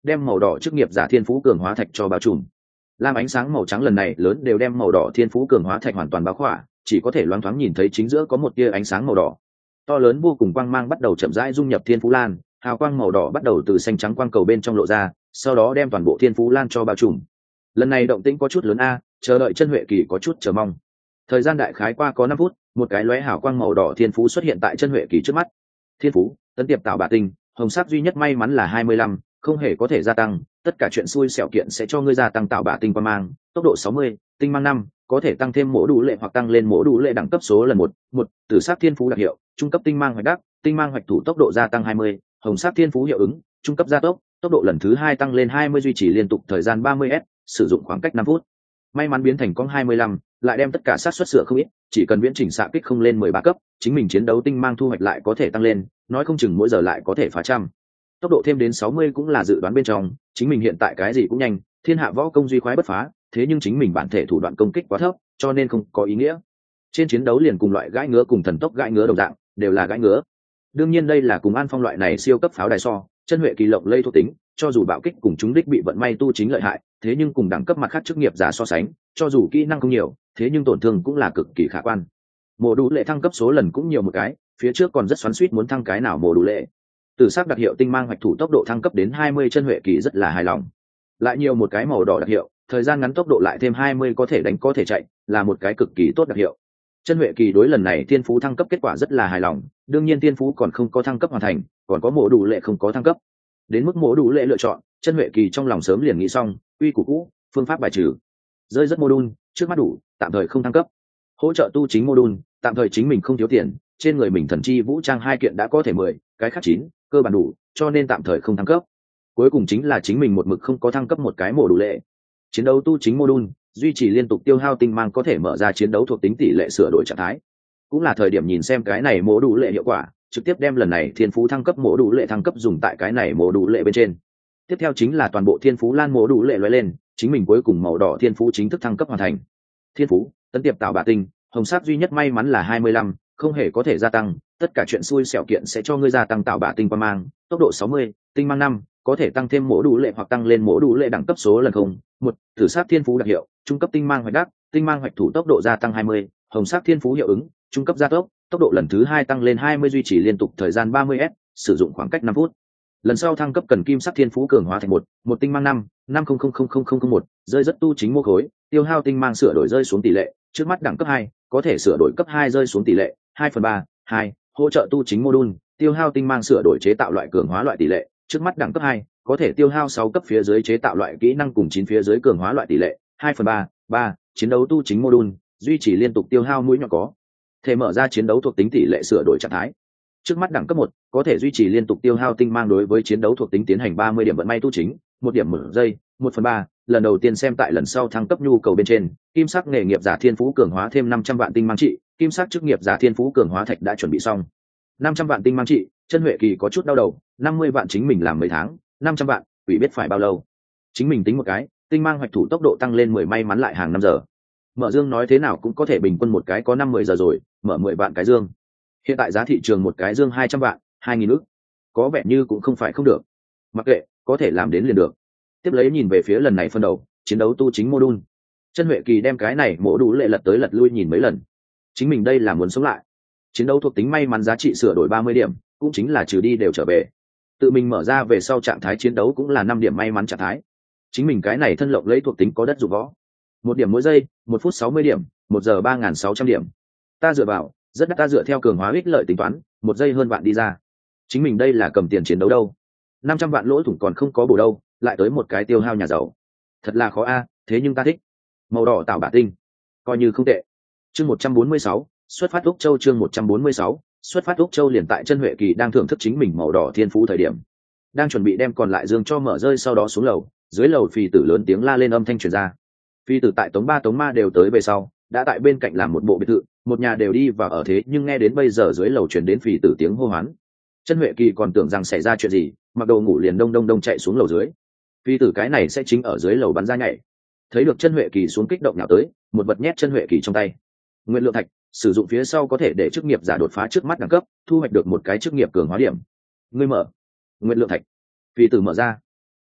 S1: đem màu đỏ chức nghiệp giả thiên phú cường hóa thạch cho bao trùm. Lam ánh sáng màu trắng lần này lớn đều đem màu đỏ thiên phú cường hóa thạch hoàn toàn bao khỏa, chỉ có thể loáng thoáng nhìn thấy chính giữa có một tia ánh sáng màu đỏ. To lớn vô cùng quang mang bắt đầu chậm rãi dung nhập thiên phú lan, hào quang màu đỏ bắt đầu từ xanh trắng quang cầu bên trong lộ ra, sau đó đem toàn bộ thiên phú lan cho bao trùm. Lần này động tĩnh có chút lớn a, chờ đợi chân huệ kỳ có chút chờ mong. Thời gian đại khái qua có năm phút, một cái lóe hào quang màu đỏ thiên phú xuất hiện tại chân huệ kỳ trước mắt. Thiên phú tấn tiệp tạo bả tinh, hồng sắc duy nhất may mắn là hai mươi lăm, không hề có thể gia tăng, tất cả chuyện xui xẻo kiện sẽ cho ngươi gia tăng tạo bả tinh quang mang, tốc độ sáu mươi, tinh mang năm, có thể tăng thêm mỗ đủ lệ hoặc tăng lên mỗ đủ lệ đẳng cấp số lần một, một, tử sắc thiên phú đặc hiệu, trung cấp tinh mang hoạch đắc, tinh mang hoạch thủ tốc độ gia tăng hai mươi, hồng sắc thiên phú hiệu ứng, trung cấp gia tốc, tốc độ lần thứ hai tăng lên hai mươi duy trì liên tục thời gian ba mươi s, sử dụng khoảng cách năm phút. May mắn biến thành con hai mươi lăm, lại đem tất cả sát suất sửa không ít, chỉ cần viễn chỉnh xạ kích không lên mười ba cấp, chính mình chiến đấu tinh mang thu hoạch lại có thể tăng lên, nói không chừng mỗi giờ lại có thể phá trăm. Tốc độ thêm đến sáu mươi cũng là dự đoán bên trong, chính mình hiện tại cái gì cũng nhanh, thiên hạ võ công duy khoái bất phá, thế nhưng chính mình bản thể thủ đoạn công kích quá thấp, cho nên không có ý nghĩa. Trên chiến đấu liền cùng loại gãi ngứa cùng thần tốc gãi ngứa đồng dạng, đều là gãi ngứa. Đương nhiên đây là cùng An Phong loại này siêu cấp pháo đài so, chân huệ kỳ lộng lây thuộc tính, cho dù bạo kích cùng chúng đích bị vận may tu chính lợi hại, thế nhưng cùng đẳng cấp mặt khác chức nghiệp giả so sánh, cho dù kỹ năng không nhiều, thế nhưng tổn thương cũng là cực kỳ khả quan. Mộ đủ lệ thăng cấp số lần cũng nhiều một cái, phía trước còn rất xoắn xuýt muốn thăng cái nào mộ đủ lệ. Từ sắc đặc hiệu tinh mang hoạch thủ tốc độ thăng cấp đến hai mươi, chân huệ kỳ rất là hài lòng. Lại nhiều một cái màu đỏ đặc hiệu, thời gian ngắn tốc độ lại thêm hai mươi có thể đánh có thể chạy, là một cái cực kỳ tốt đặc hiệu. Chân huệ kỳ đối lần này thiên phú thăng cấp kết quả rất là hài lòng, đương nhiên thiên phú còn không có thăng cấp hoàn thành, còn có mộ đủ lệ không có thăng cấp. Đến mức mộ đủ lệ lựa chọn, chân huệ kỳ trong lòng sớm liền nghĩ xong, uy củ cũ, phương pháp bài trừ. Rơi rất mô đun, trước mắt đủ, tạm thời không thăng cấp. Hỗ trợ tu chính mô đun, tạm thời chính mình không thiếu tiền, trên người mình thần chi vũ trang hai kiện đã có thể mười, cái khác chín, cơ bản đủ, cho nên tạm thời không thăng cấp. Cuối cùng chính là chính mình một mực không có thăng cấp một cái mộ đủ lệ. Chiến đấu tu chính mô đun, duy trì liên tục tiêu hao tinh mang có thể mở ra chiến đấu thuộc tính tỷ lệ sửa đổi trạng thái. Cũng là thời điểm nhìn xem cái này mộ đủ lệ hiệu quả, trực tiếp đem lần này thiên phú thăng cấp mộ đủ lệ thăng cấp dùng tại cái này mộ đủ lệ bên trên. Tiếp theo chính là toàn bộ thiên phú lan mộ đủ lệ lóe lên, chính mình cuối cùng màu đỏ thiên phú chính thức thăng cấp hoàn thành. Thiên phú tấn tiệp tạo bả tinh, hồng sắc duy nhất may mắn là hai mươi lăm, không hề có thể gia tăng, tất cả chuyện xui xẻo kiện sẽ cho ngươi gia tăng tạo bả tinh quang mang, tốc độ sáu mươi, tinh mang năm, có thể tăng thêm mỗ đủ lệ hoặc tăng lên mỗ đủ lệ đẳng cấp số lần không, một, tử sắc thiên phú đặc hiệu, trung cấp tinh mang hoạch đắc, tinh mang hoạch thủ tốc độ gia tăng hai mươi, hồng sắc thiên phú hiệu ứng, trung cấp gia tốc, tốc độ lần thứ hai tăng lên hai mươi duy trì liên tục thời gian ba mươi s, sử dụng khoảng cách năm phút. Lần sau thăng cấp cần kim sắc thiên phú cường hóa thành một, một tinh mang năm, năm không không không không không không một, rơi rất tu chính mô khối, tiêu hao tinh mang sửa đổi rơi xuống tỷ lệ, trước mắt đẳng cấp hai, có thể sửa đổi cấp hai rơi xuống tỷ lệ, hai phần ba, hai, hỗ trợ tu chính mô đun, tiêu hao tinh mang sửa đổi chế tạo loại cường hóa loại tỷ lệ, trước mắt đẳng cấp hai, có thể tiêu hao sáu cấp phía dưới chế tạo loại kỹ năng cùng chín phía dưới cường hóa loại tỷ lệ, hai phần ba, ba, chiến đấu tu chính mô đun, duy trì liên tục tiêu hao mũi nhọn có thể mở ra chiến đấu thuộc tính tỷ lệ sửa đổi trạng thái. Trước mắt đẳng cấp một, có thể duy trì liên tục tiêu hao tinh mang đối với chiến đấu thuộc tính tiến hành ba mươi điểm vận may tu chính, một điểm một giây, một phần ba, lần đầu tiên xem tại lần sau thăng cấp nhu cầu bên trên, kim sắc nghề nghiệp giả thiên phú cường hóa thêm năm trăm vạn tinh mang trị, kim sắc chức nghiệp giả thiên phú cường hóa thạch đã chuẩn bị xong. năm trăm vạn tinh mang trị, chân huệ kỳ có chút đau đầu, năm mươi vạn chính mình làm mấy tháng, năm trăm vạn, quỷ biết phải bao lâu. Chính mình tính một cái, tinh mang hoạch thủ tốc độ tăng lên mười may mắn lại hàng năm giờ. Mở dương nói thế nào cũng có thể bình quân một cái có năm mười giờ rồi, mở mười vạn cái dương. Hiện tại giá thị trường một cái dương hai trăm vạn, hai nghìn ức. Có vẻ như cũng không phải không được. Mặc kệ, có thể làm đến liền được. Tiếp lấy nhìn về phía lần này phân đầu, chiến đấu tu chính mô đun. Chân huệ kỳ đem cái này mổ đủ lệ lật tới lật lui nhìn mấy lần. Chính mình đây là muốn sống lại. Chiến đấu thuộc tính may mắn giá trị sửa đổi ba mươi điểm, cũng chính là trừ đi đều trở về. Tự mình mở ra về sau trạng thái chiến đấu cũng là năm điểm may mắn trạng thái. Chính mình cái này thân lộng lấy thuộc tính có đất dụng võ. Một điểm mỗi giây, một phút sáu mươi điểm, một giờ ba nghìn sáu trăm điểm. Ta dựa vào, rất đắt, ta dựa theo cường hóa ích lợi tính toán, một giây hơn vạn đi ra. Chính mình đây là cầm tiền chiến đấu đâu. năm trăm vạn lỗ thủng còn không có bổ đâu, lại tới một cái tiêu hao nhà giàu. Thật là khó a, thế nhưng ta thích. Màu đỏ tạo bả tinh, coi như không tệ. Chương một trăm bốn mươi sáu, xuất phát Úc Châu. Chương một trăm bốn mươi sáu, xuất phát Úc Châu. Liền tại chân huệ kỳ đang thưởng thức chính mình màu đỏ thiên phú thời điểm, đang chuẩn bị đem còn lại dương cho mở rơi, sau đó xuống lầu. Dưới lầu phì tử lớn tiếng la lên âm thanh truyền ra. Phi tử tại tống ba tống ma đều tới về sau, đã tại bên cạnh làm một bộ biệt thự, một nhà đều đi và ở thế, nhưng nghe đến bây giờ dưới lầu truyền đến phì tử tiếng hô hoán. Chân huệ kỳ còn tưởng rằng xảy ra chuyện gì, mặc đồ ngủ liền đông đông đông chạy xuống lầu dưới. Phi tử cái này sẽ chính ở dưới lầu bắn ra nhảy, thấy được chân huệ kỳ xuống kích động nhào tới, một vật nhét chân huệ kỳ trong tay. Nguyên lượng thạch, sử dụng phía sau có thể để chức nghiệp giả đột phá trước mắt đẳng cấp, thu hoạch được một cái chức nghiệp cường hóa điểm. Ngươi mở. Nguyên lượng thạch. Phi tử mở ra.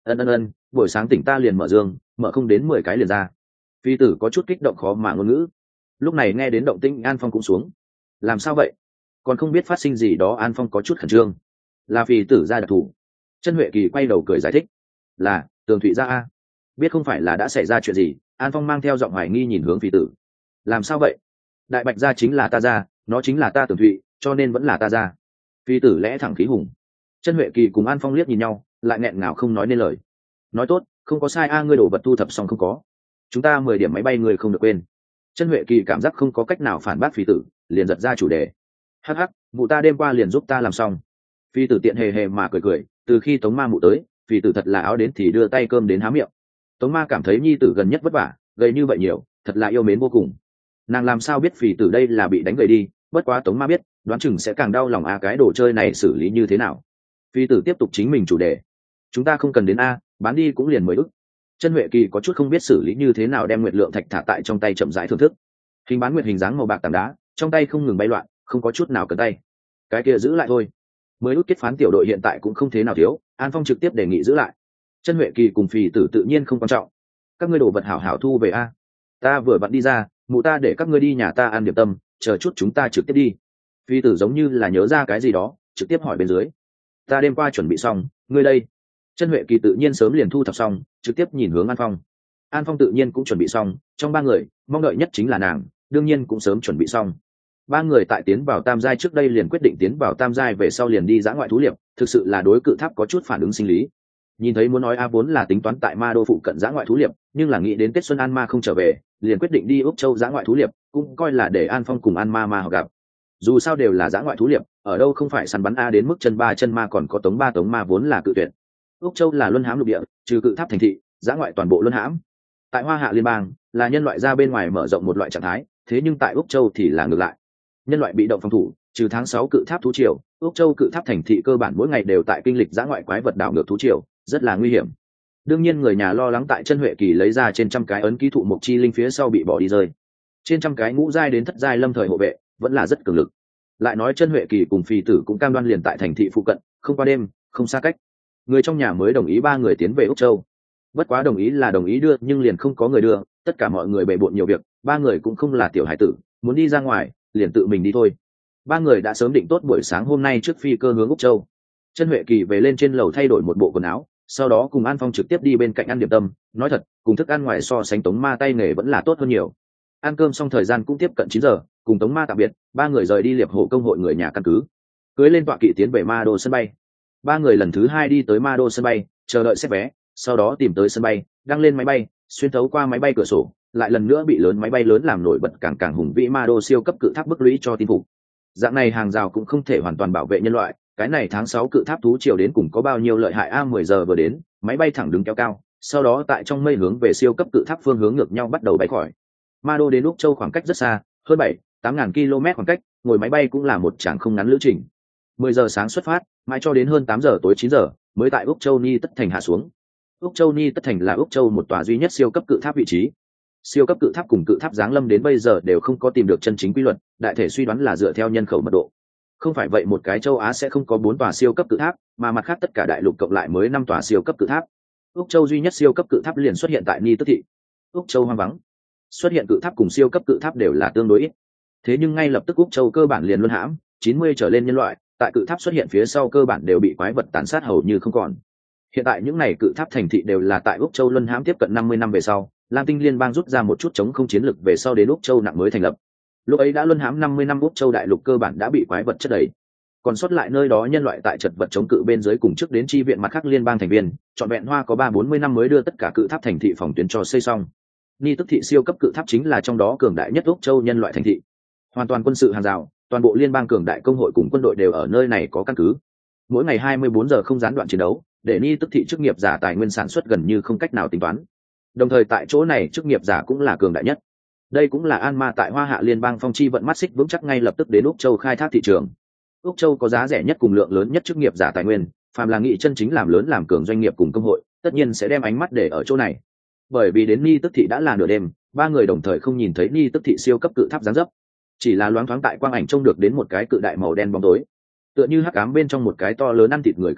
S1: ân ân ân buổi sáng tỉnh ta liền mở giường, mở không đến mười cái liền ra. Phi tử có chút kích động khó mà ngôn ngữ. Lúc này nghe đến động tĩnh An Phong cũng xuống. Làm sao vậy? Còn không biết phát sinh gì đó. An Phong có chút khẩn trương. Là Phi tử ra đặc thù. Chân Huệ Kỳ quay đầu cười giải thích. Là Tường Thụy ra a. Biết không phải là đã xảy ra chuyện gì. An Phong mang theo giọng hoài nghi nhìn hướng Phi tử. Làm sao vậy? Đại Bạch gia chính là ta gia, nó chính là ta Tường Thụy, cho nên vẫn là ta gia. Phi tử lẽ thẳng khí hùng. Chân Huệ Kỳ cùng An Phong liếc nhìn nhau, lại nghẹn ngào không nói nên lời. Nói tốt, không có sai a, ngươi đổ vật thu thập xong không có. Chúng ta mười điểm máy bay người không được quên. Chân Huệ Kỳ cảm giác không có cách nào phản bác Phi tử, liền giật ra chủ đề. Hắc hắc, mụ ta đêm qua liền giúp ta làm xong. Phi tử tiện hề hề mà cười cười, từ khi Tống Ma mụ tới, Phi tử thật là áo đến thì đưa tay cơm đến há miệng. Tống Ma cảm thấy nhi tử gần nhất vất vả, gầy như vậy nhiều, thật là yêu mến vô cùng. Nàng làm sao biết Phi tử đây là bị đánh gầy đi, bất quá Tống Ma biết, đoán chừng sẽ càng đau lòng a, cái đồ chơi này xử lý như thế nào. Phi tử tiếp tục chính mình chủ đề. Chúng ta không cần đến a, bán đi cũng liền mười ức. Chân Huệ Kỳ có chút không biết xử lý như thế nào, đem nguyệt lượng thạch thả tại trong tay chậm rãi thưởng thức. Hình bán nguyệt hình dáng màu bạc tảng đá, trong tay không ngừng bay loạn, không có chút nào cẩn tay. Cái kia giữ lại thôi. Mới út kết phán tiểu đội hiện tại cũng không thế nào thiếu, An Phong trực tiếp đề nghị giữ lại. Chân Huệ Kỳ cùng Phi tử tự nhiên không quan trọng. Các ngươi đồ vật hảo hảo thu về a. Ta vừa vặn đi ra, mụ ta để các ngươi đi nhà ta ăn điểm tâm, chờ chút chúng ta trực tiếp đi. Phi tử giống như là nhớ ra cái gì đó, trực tiếp hỏi bên dưới. Ta đêm qua chuẩn bị xong, ngươi đây? Chân Huệ Kỳ tự nhiên sớm liền thu thập xong, trực tiếp nhìn hướng An Phong. An Phong tự nhiên cũng chuẩn bị xong, trong ba người mong đợi nhất chính là nàng, đương nhiên cũng sớm chuẩn bị xong. Ba người tại tiến vào tam giai trước đây liền quyết định tiến vào tam giai về sau liền đi dã ngoại thú liệp, thực sự là đối cự tháp có chút phản ứng sinh lý. Nhìn thấy muốn nói a vốn là tính toán tại Ma Đô phụ cận dã ngoại thú liệp, nhưng là nghĩ đến Tết Xuân An Ma không trở về, liền quyết định đi Úc Châu dã ngoại thú liệp, cũng coi là để An Phong cùng An Ma Ma họ gặp. Dù sao đều là dã ngoại thú liệp, ở đâu không phải săn bắn a đến mức chân ba chân ma còn có tống ba tống ma vốn là cự tuyệt. Úc Châu là luân hãm lục địa, trừ cự tháp thành thị, dã ngoại toàn bộ luân hãm. Tại Hoa Hạ liên bang, là nhân loại ra bên ngoài mở rộng một loại trạng thái, thế nhưng tại Úc Châu thì là ngược lại. Nhân loại bị động phòng thủ, trừ tháng sáu cự tháp thú triều, Úc Châu cự tháp thành thị cơ bản mỗi ngày đều tại kinh lịch dã ngoại quái vật đảo ngược thú triều, rất là nguy hiểm. Đương nhiên người nhà lo lắng tại Chân Huệ Kỳ lấy ra trên trăm cái ấn ký thụ mục chi linh phía sau bị bỏ đi rơi. Trên trăm cái ngũ giai đến thất giai lâm thời hộ vệ, vẫn là rất cường lực. Lại nói Chân Huệ Kỳ cùng Phi tử cũng cam đoan liền tại thành thị phụ cận, không qua đêm, không xa cách. Người trong nhà mới đồng ý ba người tiến về Úc Châu. Bất quá đồng ý là đồng ý đưa, nhưng liền không có người đưa, tất cả mọi người bề bộn nhiều việc, ba người cũng không là tiểu hải tử, muốn đi ra ngoài, liền tự mình đi thôi. Ba người đã sớm định tốt buổi sáng hôm nay trước phi cơ hướng Úc Châu. Chân Huệ Kỳ về lên trên lầu thay đổi một bộ quần áo, sau đó cùng An Phong trực tiếp đi bên cạnh ăn điểm tâm. Nói thật, cùng thức ăn ngoài so sánh Tống Ma tay nghề vẫn là tốt hơn nhiều. Ăn cơm xong thời gian cũng tiếp cận chín giờ, cùng Tống Ma tạm biệt, ba người rời đi Liệp Hộ công hội người nhà căn cứ, cưới lên tọa kỵ tiến về Ma Đô sân bay. Ba người lần thứ hai đi tới Ma Đô sân bay, chờ đợi xếp vé, sau đó tìm tới sân bay, đăng lên máy bay, xuyên thấu qua máy bay cửa sổ, lại lần nữa bị lớn máy bay lớn làm nổi bật càng càng hùng vĩ Ma Đô siêu cấp cự tháp bức lũy cho tin phục. Dạng này hàng rào cũng không thể hoàn toàn bảo vệ nhân loại, cái này tháng sáu cự tháp thú triều đến cùng có bao nhiêu lợi hại a. Mười giờ vừa đến, máy bay thẳng đứng kéo cao, sau đó tại trong mây hướng về siêu cấp cự tháp phương hướng ngược nhau bắt đầu bay khỏi. Ma Đô đến Úc Châu khoảng cách rất xa, hơn bảy tám ngàn km khoảng cách, ngồi máy bay cũng là một chặng không ngắn lữ trình. Mười giờ sáng xuất phát, mãi cho đến hơn tám giờ tối chín giờ mới tại Úc Châu Ni Tất Thành hạ xuống. Úc Châu Ni Tất Thành là Úc Châu một tòa duy nhất siêu cấp cự tháp vị trí. Siêu cấp cự tháp cùng cự tháp giáng lâm đến bây giờ đều không có tìm được chân chính quy luật, đại thể suy đoán là dựa theo nhân khẩu mật độ. Không phải vậy một cái châu Á sẽ không có bốn tòa siêu cấp cự tháp, mà mặt khác tất cả đại lục cộng lại mới năm tòa siêu cấp cự tháp. Úc Châu duy nhất siêu cấp cự tháp liền xuất hiện tại Ni Tất Thị. Úc Châu hoang vắng, xuất hiện cự tháp cùng siêu cấp cự tháp đều là tương đối ít. Thế nhưng ngay lập tức Úc Châu cơ bản liền luân hãm, chín mươi trở lên nhân loại, tại cự tháp xuất hiện phía sau cơ bản đều bị quái vật tàn sát hầu như không còn. Hiện tại những này cự tháp thành thị đều là tại Úc Châu luân hãm tiếp cận năm mươi năm về sau, Lam Tinh liên bang rút ra một chút chống không chiến lực về sau đến Úc Châu nặng mới thành lập. Lúc ấy đã luân hãm năm mươi năm, Úc Châu đại lục cơ bản đã bị quái vật chất đầy. Còn sót lại nơi đó nhân loại tại chật vật chống cự bên dưới cùng trước đến chi viện mặt khác liên bang thành viên, trọn vẹn hoa có ba bốn mươi năm mới đưa tất cả cự tháp thành thị phòng tuyến cho xây xong. Ni Tức Thị siêu cấp cự tháp chính là trong đó cường đại nhất Úc Châu nhân loại thành thị. Hoàn toàn quân sự hàng rào, toàn bộ liên bang cường đại công hội cùng quân đội đều ở nơi này có căn cứ. Mỗi ngày hai mươi bốn giờ không gián đoạn chiến đấu, để Ni Tức Thị chức nghiệp giả tài nguyên sản xuất gần như không cách nào tính toán. Đồng thời tại chỗ này chức nghiệp giả cũng là cường đại nhất. Đây cũng là An Ma tại Hoa Hạ liên bang phong chi vận mắt xích vững chắc ngay lập tức đến Úc Châu khai thác thị trường. Úc Châu có giá rẻ nhất cùng lượng lớn nhất chức nghiệp giả tài nguyên, phàm là nghị chân chính làm lớn làm cường doanh nghiệp cùng công hội, tất nhiên sẽ đem ánh mắt để ở chỗ này. Bởi vì đến Ni Tức Thị đã là nửa đêm, ba người đồng thời không nhìn thấy Ni Tức Thị siêu cấp cự tháp giáng dấp, chỉ là loáng thoáng tại quang ảnh trông được đến một cái cự đại màu đen bóng tối, tựa như hắc ám bên trong một cái to lớn ăn thịt người cự thú,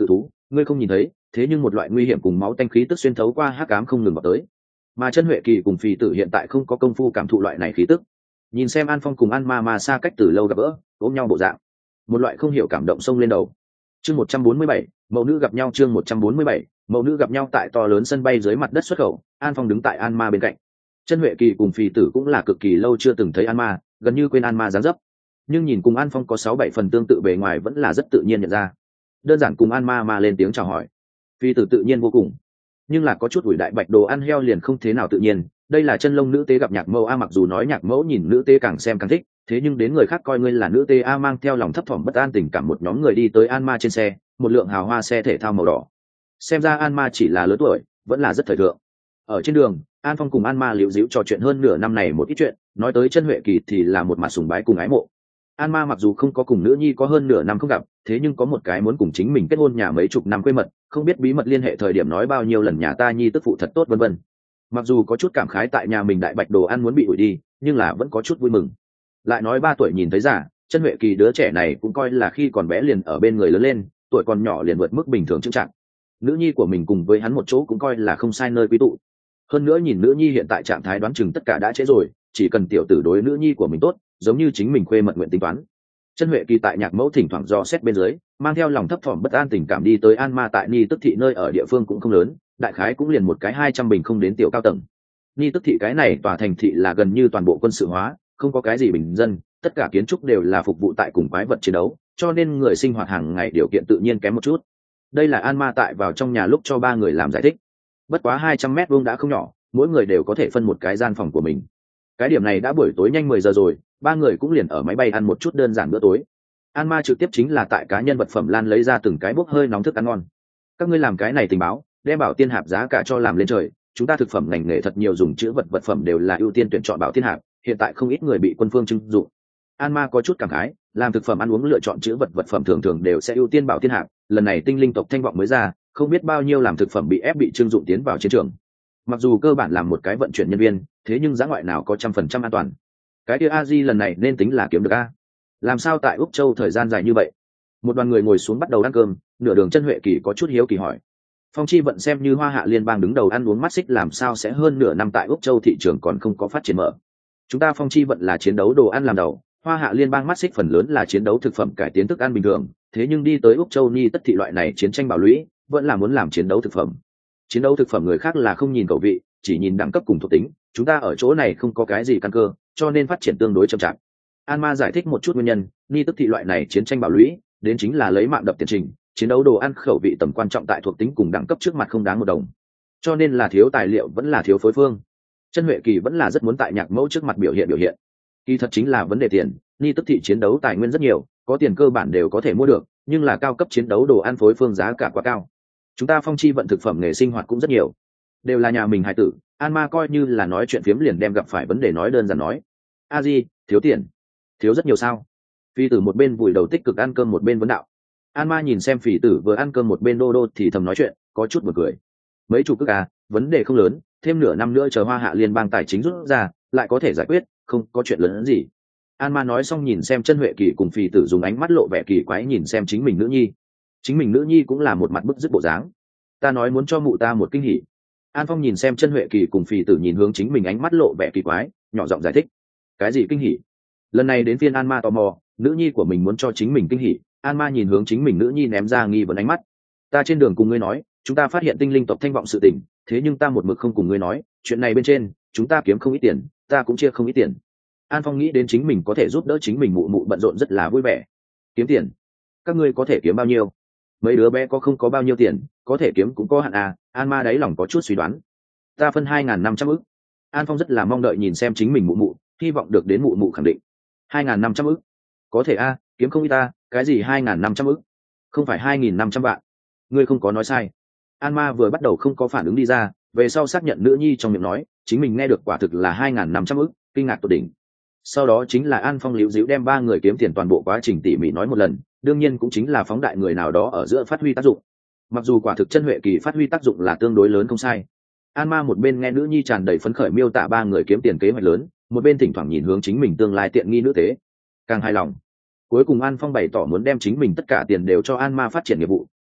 S1: ngươi không nhìn thấy, thế nhưng một loại nguy hiểm cùng máu tanh khí tức xuyên thấu qua hắc ám không ngừng vào tới. Mà chân Huệ Kỳ cùng Phì Tử hiện tại không có công phu cảm thụ loại này khí tức. Nhìn xem An Phong cùng An Ma Ma xa cách từ lâu gặp gỡ, ôm nhau bộ dạng, một loại không hiểu cảm động xông lên đầu. Chương một trăm bốn mươi bảy, mẫu nữ gặp nhau. Chương một trăm bốn mươi bảy, mẫu nữ gặp nhau tại to lớn sân bay dưới mặt đất xuất khẩu. An Phong đứng tại An Ma bên cạnh. Chân Huệ Kỳ cùng Phì Tử cũng là cực kỳ lâu chưa từng thấy An Ma, gần như quên An Ma dáng dấp, nhưng nhìn cùng An Phong có sáu bảy phần tương tự bề ngoài vẫn là rất tự nhiên nhận ra. Đơn giản cùng An Ma Ma lên tiếng chào hỏi, Phì Tử tự nhiên vô cùng, nhưng là có chút ủi đại bạch đồ ăn heo liền không thế nào tự nhiên. Đây là chân lông nữ tế gặp nhạc mẫu a, mặc dù nói nhạc mẫu nhìn nữ tế càng xem càng thích, thế nhưng đến người khác coi ngươi là nữ tế a mang theo lòng thấp thỏm bất an tình cảm một nhóm người đi tới An Ma trên xe, một lượng hào hoa xe thể thao màu đỏ. Xem ra An Ma chỉ là lớn tuổi, vẫn là rất thời thượng. Ở trên đường, An Phong cùng An Ma liễu díu trò chuyện hơn nửa năm này một ít chuyện, nói tới chân Huệ Kỳ thì là một mặt sùng bái cùng ái mộ. An Ma mặc dù không có cùng nữ nhi có hơn nửa năm không gặp, thế nhưng có một cái muốn cùng chính mình kết hôn nhà mấy chục năm quê mật, không biết bí mật liên hệ thời điểm nói bao nhiêu lần nhà ta nhi tức phụ thật tốt vân vân. Mặc dù có chút cảm khái tại nhà mình đại bạch đồ ăn muốn bị ủi đi, nhưng là vẫn có chút vui mừng. Lại nói ba tuổi nhìn thấy già, chân Huệ Kỳ đứa trẻ này cũng coi là khi còn bé liền ở bên người lớn lên, tuổi còn nhỏ liền vượt mức bình thường chững chạc. Nữ nhi của mình cùng với hắn một chỗ cũng coi là không sai nơi quý tụ. Hơn nữa nhìn nữ nhi hiện tại trạng thái đoán chừng tất cả đã trễ rồi, chỉ cần tiểu tử đối nữ nhi của mình tốt, giống như chính mình khuê mật nguyện tính toán. Chân Huệ Kỳ tại nhạc mẫu thỉnh thoảng do xét bên dưới, mang theo lòng thấp thỏm bất an tình cảm đi tới An Ma tại Ni Tức thị nơi ở địa phương cũng không lớn, đại khái cũng liền một cái hai trăm bình không đến tiểu cao tầng. Ni Tức thị cái này tòa thành thị là gần như toàn bộ quân sự hóa, không có cái gì bình dân, tất cả kiến trúc đều là phục vụ tại cùng quái vật chiến đấu, cho nên người sinh hoạt hàng ngày điều kiện tự nhiên kém một chút. Đây là An Ma tại vào trong nhà lúc cho ba người làm giải thích. Bất quá hai trăm mét vuông đã không nhỏ, mỗi người đều có thể phân một cái gian phòng của mình. Cái điểm này đã buổi tối nhanh mười giờ rồi, ba người cũng liền ở máy bay ăn một chút đơn giản bữa tối. An Ma trực tiếp chính là tại cá nhân vật phẩm lan lấy ra từng cái bốc hơi nóng thức ăn ngon. Các ngươi làm cái này tình báo, đem Bảo Tiên Hạp giá cả cho làm lên trời, chúng ta thực phẩm ngành nghề thật nhiều dùng chữ vật vật phẩm đều là ưu tiên tuyển chọn Bảo Tiên Hạp, hiện tại không ít người bị quân phương trưng dụng. An Ma có chút cảm khái, làm thực phẩm ăn uống lựa chọn chữ vật vật phẩm thường thường đều sẽ ưu tiên Bảo Tiên Hạp, lần này tinh linh tộc thanh vọng mới ra, không biết bao nhiêu làm thực phẩm bị ép bị trưng dụng tiến vào chiến trường. Mặc dù cơ bản làm một cái vận chuyển nhân viên, thế nhưng giá ngoại nào có trăm phần trăm an toàn. Cái kia a di lần này nên tính là kiếm được a. Làm sao tại Úc Châu thời gian dài như vậy? Một đoàn người ngồi xuống bắt đầu ăn cơm, nửa đường chân Huệ Kỳ có chút hiếu kỳ hỏi. Phong Chi Vận xem như Hoa Hạ liên bang đứng đầu ăn uống mắt xích, làm sao sẽ hơn nửa năm tại Úc Châu thị trường còn không có phát triển mở. Chúng ta Phong Chi Vận là chiến đấu đồ ăn làm đầu, Hoa Hạ liên bang mắt xích phần lớn là chiến đấu thực phẩm cải tiến thức ăn bình thường, thế nhưng đi tới Úc Châu Ni Tất thị loại này chiến tranh bảo lũy, vẫn là muốn làm chiến đấu thực phẩm. Chiến đấu thực phẩm người khác là không nhìn khẩu vị, chỉ nhìn đẳng cấp cùng thuộc tính, chúng ta ở chỗ này không có cái gì căn cơ, cho nên phát triển tương đối chậm chạp. An Ma giải thích một chút nguyên nhân, Ni Tức thị loại này chiến tranh bảo lũy, đến chính là lấy mạng đập tiền trình, chiến đấu đồ ăn khẩu vị tầm quan trọng tại thuộc tính cùng đẳng cấp trước mặt không đáng một đồng. Cho nên là thiếu tài liệu vẫn là thiếu phối phương. Chân Huệ Kỳ vẫn là rất muốn tại nhạc mẫu trước mặt biểu hiện biểu hiện. Kỳ thật chính là vấn đề tiền, Ni Tức thị chiến đấu tài nguyên rất nhiều, có tiền cơ bản đều có thể mua được, nhưng là cao cấp chiến đấu đồ ăn phối phương giá cả quá cao. Chúng ta Phong Chi Vận thực phẩm nghề sinh hoạt cũng rất nhiều, đều là nhà mình hài tử. An Ma coi như là nói chuyện phiếm liền đem gặp phải vấn đề nói đơn giản nói. A Di, thiếu tiền. Thiếu rất nhiều sao? Phi tử một bên vùi đầu tích cực ăn cơm một bên vấn đạo. An Ma nhìn xem Phỉ tử vừa ăn cơm một bên đô đô thì thầm nói chuyện, có chút buồn cười. Mấy chục ức à, vấn đề không lớn, thêm nửa năm nữa chờ Hoa Hạ liên bang tài chính rút ra, lại có thể giải quyết, không có chuyện lớn gì. An Ma nói xong nhìn xem chân Huệ Kỳ cùng Phỉ tử dùng ánh mắt lộ vẻ kỳ quái nhìn xem chính mình nữ nhi. Chính mình nữ nhi cũng là một mặt bức dứt bộ dáng. Ta nói muốn cho mụ ta một kinh hỉ. An Phong nhìn xem chân Huệ Kỳ cùng Phỉ tử nhìn hướng chính mình ánh mắt lộ vẻ kỳ quái, nhỏ giọng giải thích. Cái gì kinh hỉ? Lần này đến phiên An Ma tò mò, nữ nhi của mình muốn cho chính mình kinh hỉ. An Ma nhìn hướng chính mình nữ nhi ném ra nghi vấn ánh mắt. Ta trên đường cùng ngươi nói, chúng ta phát hiện tinh linh tộc thanh vọng sự tình, thế nhưng ta một mực không cùng ngươi nói, chuyện này bên trên, chúng ta kiếm không ít tiền, ta cũng chia không ít tiền. An Phong nghĩ đến chính mình có thể giúp đỡ chính mình mụ mụ bận rộn rất là vui vẻ. Kiếm tiền? Các ngươi có thể kiếm bao nhiêu? Mấy đứa bé có không có bao nhiêu tiền, có thể kiếm cũng có hạn à? An Ma đáy lòng có chút suy đoán. Ta phân hai ngàn năm trăm ức. An Phong rất là mong đợi nhìn xem chính mình mụ mụ, hy vọng được đến mụ mụ khẳng định. Hai ngàn năm trăm ức. Có thể a, à, kiếm không ít ta, cái gì hai ngàn năm trăm ức? Không phải hai nghìn năm trăm vạn. Ngươi không có nói sai. An Ma vừa bắt đầu không có phản ứng đi ra, về sau xác nhận nữ nhi trong miệng nói, chính mình nghe được quả thực là hai ngàn năm trăm ức, kinh ngạc tột đỉnh. Sau đó chính là An Phong liễu díu đem ba người kiếm tiền toàn bộ quá trình tỉ mỉ nói một lần, đương nhiên cũng chính là phóng đại người nào đó ở giữa phát huy tác dụng. Mặc dù quả thực chân Huệ Kỳ phát huy tác dụng là tương đối lớn không sai. An Ma một bên nghe nữ nhi tràn đầy phấn khởi miêu tả ba người kiếm tiền kế hoạch lớn, một bên thỉnh thoảng nhìn hướng chính mình tương lai tiện nghi nữ tế, càng hài lòng. Cuối cùng An Phong bày tỏ muốn đem chính mình tất cả tiền đều cho An Ma phát triển nghiệp vụ,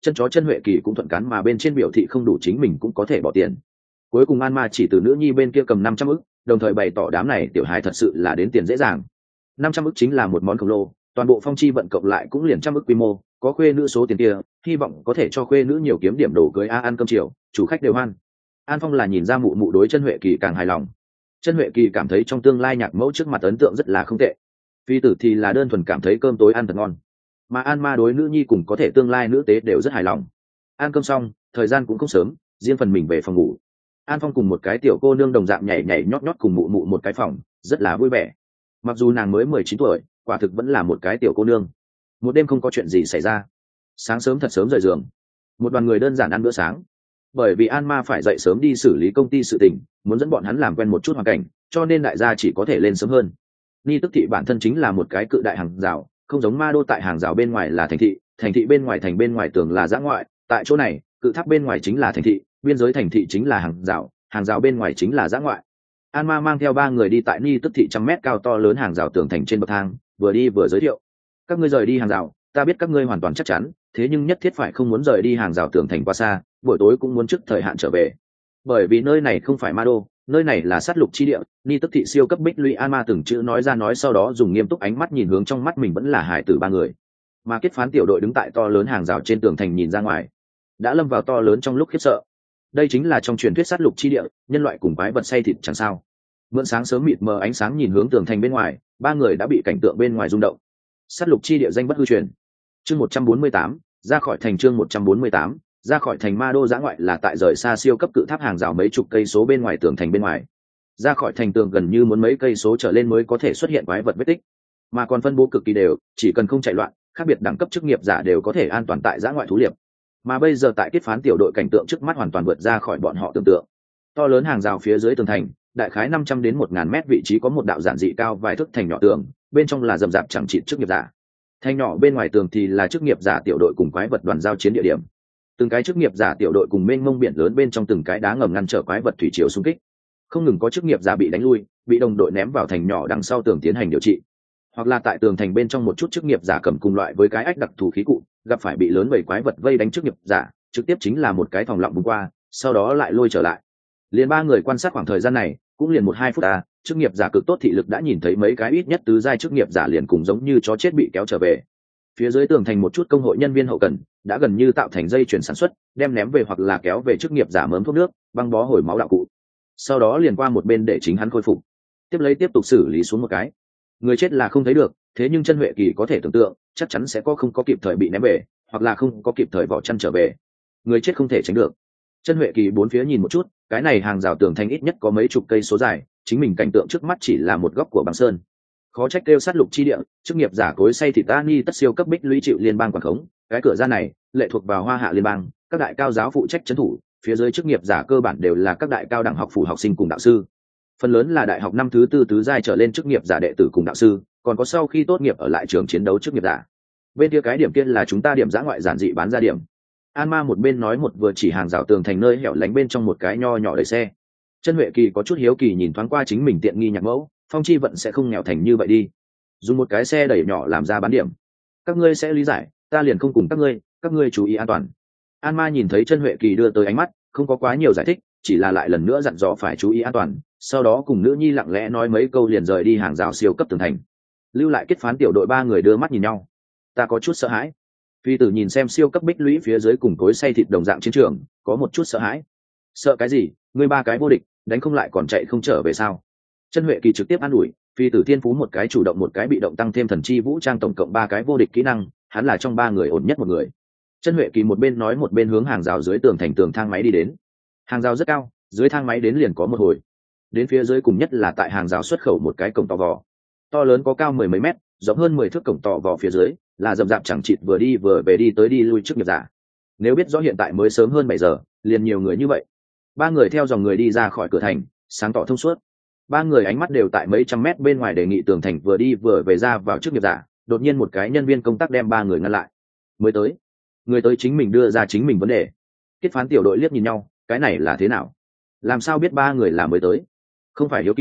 S1: chân chó chân huệ kỳ cũng thuận cắn mà bên trên biểu thị không đủ chính mình cũng có thể bỏ tiền. Cuối cùng An Ma chỉ từ nữ nhi bên kia cầm năm trăm ức, đồng thời bày tỏ đám này tiểu hài thật sự là đến tiền dễ dàng. Năm trăm ức chính là một món khổng lồ, toàn bộ phong chi vận cộng lại cũng liền trăm ức quy mô, có khuê nữ số tiền kia, hy vọng có thể cho khuê nữ nhiều kiếm điểm đồ cưới a ăn cơm chiều, chủ khách đều hoan. An Phong là nhìn ra mụ mụ đối chân huệ kỳ càng hài lòng. Chân huệ kỳ cảm thấy trong tương lai nhạc mẫu trước mặt ấn tượng rất là không tệ. Phi tử thì là đơn thuần cảm thấy cơm tối ăn thật ngon. Mà An Ma đối nữ nhi cùng có thể tương lai nữ tế đều rất hài lòng. Ăn cơm xong, thời gian cũng không sớm, riêng phần mình về phòng ngủ. An Phong cùng một cái tiểu cô nương đồng dạng nhảy nhảy nhót nhót cùng mụ mụ một cái phòng, rất là vui vẻ. Mặc dù nàng mới mười chín tuổi, quả thực vẫn là một cái tiểu cô nương. Một đêm không có chuyện gì xảy ra. Sáng sớm thật sớm rời giường, một đoàn người đơn giản ăn bữa sáng. Bởi vì An Ma phải dậy sớm đi xử lý công ty sự tình, muốn dẫn bọn hắn làm quen một chút hoàn cảnh, cho nên đại gia chỉ có thể lên sớm hơn. Ni Tức thị bản thân chính là một cái cự đại hàng rào, không giống Ma Đô tại hàng rào bên ngoài là thành thị, thành thị bên ngoài thành bên ngoài tường là dã ngoại, tại chỗ này, cự tháp bên ngoài chính là thành thị, biên giới thành thị chính là hàng rào, hàng rào bên ngoài chính là dã ngoại. An Ma mang theo ba người đi tại Ni Tức thị trăm mét cao to lớn hàng rào tường thành trên bậc thang, vừa đi vừa giới thiệu: các ngươi rời đi hàng rào, ta biết các ngươi hoàn toàn chắc chắn, thế nhưng nhất thiết phải không muốn rời đi hàng rào tường thành quá xa, buổi tối cũng muốn trước thời hạn trở về, bởi vì nơi này không phải Ma Đô, nơi này là sát lục chi địa. Ni Tức thị siêu cấp bích lũy. An Ma từng chữ nói ra, nói sau đó dùng nghiêm túc ánh mắt nhìn hướng trong mắt mình vẫn là hải tử ba người. Mà Kết Phán tiểu đội đứng tại to lớn hàng rào trên tường thành nhìn ra ngoài, đã lâm vào to lớn trong lúc khiếp sợ. Đây chính là trong truyền thuyết sát lục chi địa, nhân loại cùng quái vật say thịt chẳng sao. Mượn sáng sớm mịt mờ ánh sáng nhìn hướng tường thành bên ngoài, ba người đã bị cảnh tượng bên ngoài rung động. Sát lục chi địa danh bất hư truyền. Chương một trăm bốn mươi tám, ra khỏi thành. Chương một trăm bốn mươi tám, ra khỏi thành. Ma Đô dã ngoại là tại rời xa siêu cấp cự tháp hàng rào mấy chục cây số bên ngoài tường thành bên ngoài. Ra khỏi thành tường gần như muốn mấy cây số trở lên mới có thể xuất hiện quái vật vết tích, mà còn phân bố cực kỳ đều, chỉ cần không chạy loạn, khác biệt đẳng cấp chức nghiệp giả đều có thể an toàn tại dã ngoại thú liệp. Mà bây giờ tại Kết Phán tiểu đội, cảnh tượng trước mắt hoàn toàn vượt ra khỏi bọn họ tưởng tượng. To lớn hàng rào phía dưới tường thành, đại khái năm trăm đến một nghìn mét vị trí có một đạo giản dị cao vài thước thành nhỏ tường, bên trong là rậm rạp chẳng chịt chức nghiệp giả. Thành nhỏ bên ngoài tường thì là chức nghiệp giả tiểu đội cùng quái vật đoàn giao chiến địa điểm. Từng cái chức nghiệp giả tiểu đội cùng mênh mông biển lớn bên trong từng cái đá ngầm ngăn trở quái vật thủy triều xung kích. Không ngừng có chức nghiệp giả bị đánh lui, bị đồng đội ném vào thành nhỏ đằng sau tường tiến hành điều trị, hoặc là tại tường thành bên trong một chút chức nghiệp giả cầm cùng loại với cái ách đặc thù khí cụ, gặp phải bị lớn bầy quái vật vây đánh chức nghiệp giả, trực tiếp chính là một cái thòng lọng bùng qua, sau đó lại lôi trở lại. Liền ba người quan sát khoảng thời gian này, cũng liền một hai phút à, chức nghiệp giả cực tốt thị lực đã nhìn thấy mấy cái ít nhất tứ giai chức nghiệp giả liền cùng giống như chó chết bị kéo trở về. Phía dưới tường thành một chút công hội nhân viên hậu cần đã gần như tạo thành dây chuyển sản xuất, đem ném về hoặc là kéo về chức nghiệp giả mớm thuốc nước, băng bó hồi máu đạo cụ, sau đó liền qua một bên để chính hắn khôi phục, tiếp lấy tiếp tục xử lý xuống một cái. Người chết là không thấy được, thế nhưng chân huệ kỳ có thể tưởng tượng chắc chắn sẽ có không có kịp thời bị ném về, hoặc là không có kịp thời vỏ chăn trở về. Người chết không thể tránh được. Chân huệ kỳ bốn phía nhìn một chút, cái này hàng rào tường thành ít nhất có mấy chục cây số dài, chính mình cảnh tượng trước mắt chỉ là một góc của băng sơn. Khó trách kêu sát lục chi địa, chức nghiệp giả cối say thịt Tani tất siêu cấp bích lũy chịu liên bang quản khống. Cái cửa ra này lệ thuộc vào Hoa Hạ liên bang, các đại cao giáo phụ trách trấn thủ, phía dưới chức nghiệp giả cơ bản đều là các đại cao đẳng học phủ học sinh cùng đạo sư, phần lớn là đại học năm thứ tư tứ giai trở lên chức nghiệp giả đệ tử cùng đạo sư, còn có sau khi tốt nghiệp ở lại trường chiến đấu chức nghiệp giả. Bên kia cái điểm kia là chúng ta điểm dã ngoại giản dị bán ra điểm. An Ma một bên nói một vừa chỉ hàng rào tường thành nơi hẻo lánh bên trong một cái nho nhỏ đẩy xe. Chân huệ kỳ có chút hiếu kỳ nhìn thoáng qua chính mình tiện nghi nhạc mẫu, phong chi vận sẽ không nghèo thành như vậy đi, dùng một cái xe đẩy nhỏ làm ra bán điểm. Các ngươi sẽ lý giải, ta liền không cùng các ngươi, các ngươi chú ý an toàn. An Ma nhìn thấy chân huệ kỳ đưa tới ánh mắt, không có quá nhiều giải thích, chỉ là lại lần nữa dặn dò phải chú ý an toàn, sau đó cùng nữ nhi lặng lẽ nói mấy câu liền rời đi hàng rào siêu cấp tường thành. Lưu lại Kết Phán tiểu đội ba người đưa mắt nhìn nhau. Ta có chút sợ hãi. Phi tử nhìn xem siêu cấp bích lũy phía dưới cùng cối xay thịt đồng dạng chiến trường, có một chút sợ hãi. Sợ cái gì? Ngươi ba cái vô địch, đánh không lại còn chạy không trở về sao? Chân huệ kỳ trực tiếp an ủi. Phi tử thiên phú một cái chủ động một cái bị động tăng thêm thần chi vũ trang, tổng cộng ba cái vô địch kỹ năng, hắn là trong ba người ổn nhất một người. Chân huệ kỳ một bên nói một bên hướng hàng rào dưới tường thành tường thang máy đi đến. Hàng rào rất cao, dưới thang máy đến liền có một hồi. Đến phía dưới cùng nhất là tại hàng rào xuất khẩu một cái cổng tò vò, to lớn có cao mười mấy mét, rộng hơn mười thước. Cổng tò vò phía dưới là rậm rạp chẳng chịt vừa đi vừa về đi tới đi lui trước nghiệp giả. Nếu biết rõ hiện tại mới sớm hơn bảy giờ, liền nhiều người như vậy. Ba người theo dòng người đi ra khỏi cửa thành, sáng tỏ thông suốt. Ba người ánh mắt đều tại mấy trăm mét bên ngoài đề nghị tường thành vừa đi vừa về ra vào trước nghiệp giả. Đột nhiên một cái nhân viên công tác đem ba người ngăn lại. Mới tới, người tới chính mình đưa ra chính mình vấn đề. Kết Phán tiểu đội liếc nhìn nhau, cái này là thế nào? Làm sao biết ba người là mới tới? Không phải hiếu kỳ,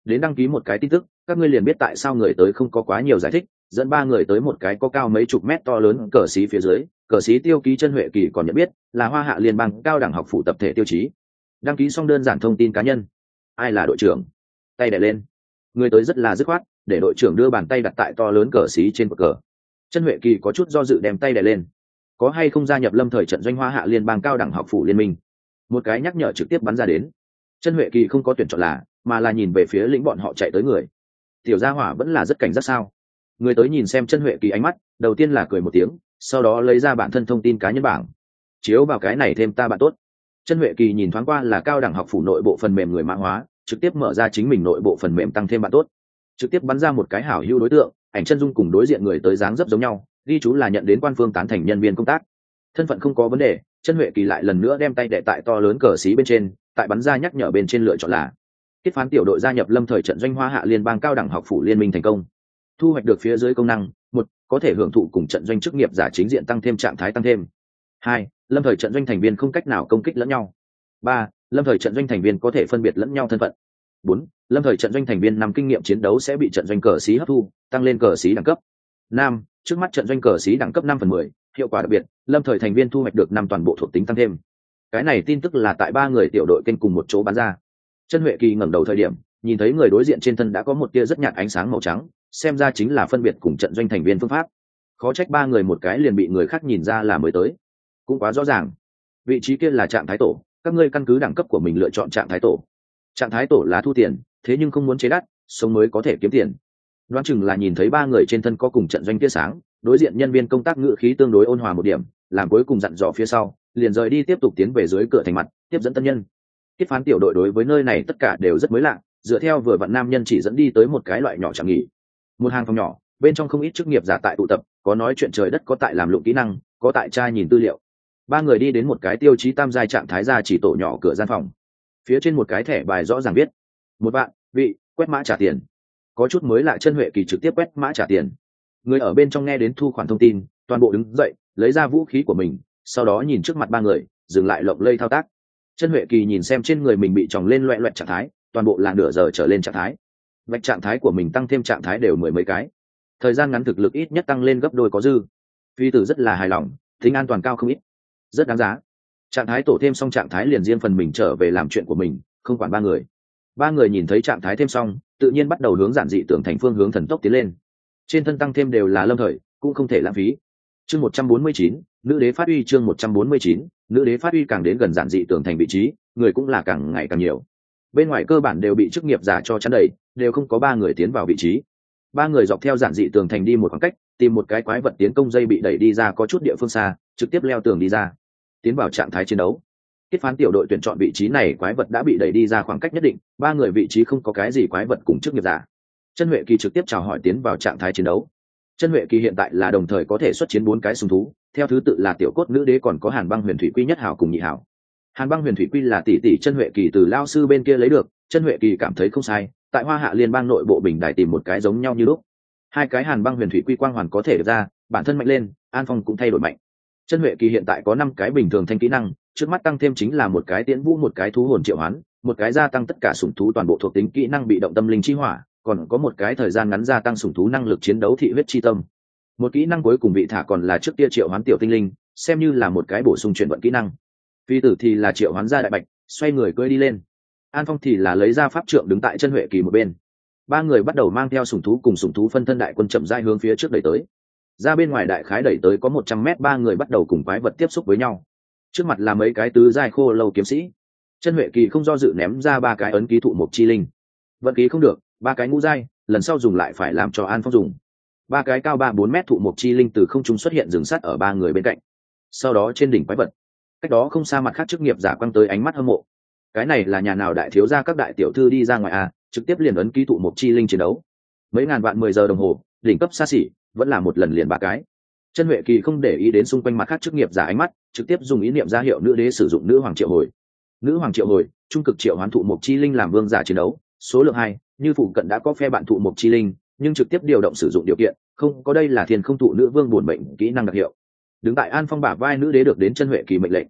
S1: đến đăng ký một cái tin tức, các ngươi liền biết tại sao người tới không có quá nhiều giải thích, dẫn ba người tới một cái có cao mấy chục mét to lớn cờ xí phía dưới, cờ xí tiêu ký chân Huệ Kỳ còn nhận biết là Hoa Hạ Liên bang cao đẳng học phủ tập thể tiêu chí. Đăng ký xong đơn giản thông tin cá nhân. Ai là đội trưởng? Tay đè lên. Người tới rất là dứt khoát, để đội trưởng đưa bàn tay đặt tại to lớn cờ xí trên cờ. Chân Huệ Kỳ có chút do dự đem tay đè lên. Có hay không gia nhập lâm thời trận doanh Hoa Hạ Liên bang cao đẳng học phủ liên minh? Một cái nhắc nhở trực tiếp bắn ra đến. Chân Huệ Kỳ không có tuyển chọn là, mà là nhìn về phía lĩnh bọn họ chạy tới người. Tiểu gia hỏa vẫn là rất cảnh giác sao? Người tới nhìn xem Chân Huệ Kỳ ánh mắt, đầu tiên là cười một tiếng, sau đó lấy ra bản thân thông tin cá nhân bảng. Chiếu vào cái này thêm ta bạn tốt. Chân Huệ Kỳ nhìn thoáng qua là cao đẳng học phủ nội bộ phần mềm người mã hóa, trực tiếp mở ra chính mình nội bộ phần mềm tăng thêm bạn tốt, trực tiếp bắn ra một cái hảo hữu đối tượng, ảnh chân dung cùng đối diện người tới dáng dấp giống nhau, ghi chú là nhận đến quan phương tán thành nhân viên công tác, thân phận không có vấn đề. Chân Huệ Kỳ lại lần nữa đem tay đệ tại to lớn cờ xí bên trên, tại bắn ra nhắc nhở bên trên lựa chọn là kết phán tiểu đội gia nhập lâm thời trận doanh Hoa Hạ Liên bang cao đẳng học phủ liên minh thành công. Thu hoạch được phía dưới công năng: một, có thể hưởng thụ cùng trận doanh chức nghiệp giả chính diện tăng thêm trạng thái tăng thêm. Hai, lâm thời trận doanh thành viên không cách nào công kích lẫn nhau. Ba, lâm thời trận doanh thành viên có thể phân biệt lẫn nhau thân phận. Bốn, lâm thời trận doanh thành viên nằm kinh nghiệm chiến đấu sẽ bị trận doanh cờ xí hấp thu, tăng lên cờ xí đẳng cấp. Năm, trước mắt trận doanh cờ xí đẳng cấp năm phần mười, hiệu quả đặc biệt, lâm thời thành viên thu hoạch được năm toàn bộ thuộc tính tăng thêm. Cái này tin tức là tại ba người tiểu đội kênh cùng một chỗ bán ra. Chân Huệ Kỳ ngẩng đầu thời điểm, nhìn thấy người đối diện trên thân đã có một tia rất nhạt ánh sáng màu trắng, xem ra chính là phân biệt cùng trận doanh thành viên phương pháp. Khó trách ba người một cái liền bị người khác nhìn ra là mới tới, cũng quá rõ ràng. Vị trí kia là trạng thái tổ, các ngươi căn cứ đẳng cấp của mình lựa chọn trạng thái tổ. Trạng thái tổ là thu tiền, thế nhưng không muốn chế đắt, sống mới có thể kiếm tiền. Đoán chừng là nhìn thấy ba người trên thân có cùng trận doanh tia sáng, đối diện nhân viên công tác ngữ khí tương đối ôn hòa một điểm, làm cuối cùng dặn dò phía sau, liền rời đi tiếp tục tiến về dưới cửa thành mặt, tiếp dẫn tân nhân. Kết phán tiểu đội đối với nơi này tất cả đều rất mới lạ, dựa theo vừa vặn nam nhân chỉ dẫn đi tới một cái loại nhỏ chẳng nghỉ. Một hàng phòng nhỏ, bên trong không ít chức nghiệp giả tại tụ tập, có nói chuyện trời đất, có tại làm lụng kỹ năng, có tại tra nhìn tư liệu. Ba người đi đến một cái tiêu chí tam giai trạng thái gia chỉ tổ nhỏ cửa gian phòng. Phía trên một cái thẻ bài rõ ràng viết: một vạn, vị, quét mã trả tiền. Có chút mới lạ, Chân Huệ Kỳ trực tiếp quét mã trả tiền. Người ở bên trong nghe đến thu khoản thông tin, toàn bộ đứng dậy, lấy ra vũ khí của mình, sau đó nhìn trước mặt ba người, dừng lại lộng lây thao tác. Chân Huệ Kỳ nhìn xem trên người mình bị tròng lên loẹ loẹt trạng thái, toàn bộ là nửa giờ trở lên trạng thái. Vạch trạng thái của mình tăng thêm trạng thái đều mười mấy cái, thời gian ngắn thực lực ít nhất tăng lên gấp đôi có dư. Phi tử rất là hài lòng, tính an toàn cao không ít, rất đáng giá. Trạng thái tổ thêm xong trạng thái liền riêng phần mình trở về làm chuyện của mình, không quản ba người. Ba người nhìn thấy trạng thái thêm xong, tự nhiên bắt đầu hướng giản dị tưởng thành phương hướng thần tốc tiến lên. Trên thân tăng thêm đều là lâm thời, cũng không thể lãng phí. Chương một trăm bốn mươi chín, nữ đế phát uy. Chương một trăm bốn mươi chín, nữ đế phát uy. Càng đến gần giản dị tưởng thành vị trí, người cũng là càng ngày càng nhiều. Bên ngoài cơ bản đều bị chức nghiệp giả cho chắn đầy, đều không có ba người tiến vào vị trí. Ba người dọc theo giản dị tường thành đi một khoảng cách, tìm một cái quái vật tiến công dây bị đẩy đi ra có chút địa phương xa, trực tiếp leo tường đi ra, tiến vào trạng thái chiến đấu. Kết phán tiểu đội tuyển chọn vị trí này quái vật đã bị đẩy đi ra khoảng cách nhất định, ba người vị trí không có cái gì quái vật cùng chức nghiệp giả. Chân Huệ Kỳ trực tiếp chào hỏi tiến vào trạng thái chiến đấu. Chân Huệ Kỳ hiện tại là đồng thời có thể xuất chiến bốn cái sùng thú, theo thứ tự là tiểu cốt nữ đế, còn có Hàn Băng Huyền Thủy Quy nhất hảo cùng nhị hảo. Hàn Băng Huyền Thủy Quy là tỷ tỷ Chân Huệ Kỳ từ lao sư bên kia lấy được, Chân Huệ Kỳ cảm thấy không sai, tại Hoa Hạ Liên bang nội bộ bình đài tìm một cái giống nhau như lúc. Hai cái Hàn Băng Huyền Thủy Quy quang hoàn có thể ra, bản thân mạnh lên, An Phong cũng thay đổi mạnh. Chân Huệ Kỳ hiện tại có năm cái bình thường thanh kỹ năng, trước mắt tăng thêm chính là một cái tiễn vũ, một cái thú hồn triệu hoán, một cái gia tăng tất cả sủng thú toàn bộ thuộc tính kỹ năng bị động tâm linh chi hỏa, còn có một cái thời gian ngắn gia tăng sủng thú năng lực chiến đấu thị huyết chi tâm. Một kỹ năng cuối cùng bị thả còn là trước kia triệu hoán tiểu tinh linh, xem như là một cái bổ sung chuyển vận kỹ năng. Phi tử thì là triệu hoán ra đại bạch, xoay người cưỡi đi lên. An Phong thì là lấy ra pháp trượng đứng tại Chân Huệ Kỳ một bên. Ba người bắt đầu mang theo sủng thú cùng sủng thú phân thân đại quân chậm rãi hướng phía trước đẩy tới. Ra bên ngoài đại khái đẩy tới có một trăm mét, ba người bắt đầu cùng quái vật tiếp xúc với nhau. Trước mặt là mấy cái tứ giai khô lâu kiếm sĩ. Chân Huệ Kỳ không do dự ném ra ba cái ấn ký thụ mộc chi linh. Vận khí không được, ba cái ngũ giai, lần sau dùng lại phải làm cho An Phong dùng. Ba cái cao ba bốn mét thụ mộc chi linh từ không trung xuất hiện dừng sát ở ba người bên cạnh. Sau đó trên đỉnh quái vật, cách đó không xa mặt khác chức nghiệp giả quăng tới ánh mắt hâm mộ. Cái này là nhà nào đại thiếu gia các đại tiểu thư đi ra ngoài à, trực tiếp liền ấn ký thụ mộc chi linh chiến đấu. Mấy ngàn vạn mười giờ đồng hồ, đỉnh cấp xa xỉ, vẫn là một lần liền ba cái. Chân Huệ Kỳ không để ý đến xung quanh mặt khác chức nghiệp giả ánh mắt, trực tiếp dùng ý niệm ra hiệu nữ đế sử dụng nữ hoàng triệu hồi. Nữ hoàng triệu hồi, trung cực triệu hoán thụ mộc chi linh làm vương giả chiến đấu, số lượng hai, như phụ cận đã có phe bạn thụ mộc chi linh, nhưng trực tiếp điều động sử dụng điều kiện, không có đây là thiên không thụ nữ vương buồn mệnh kỹ năng đặc hiệu. Đứng tại An Phong bả vai nữ đế được đến Chân Huệ Kỳ mệnh lệnh.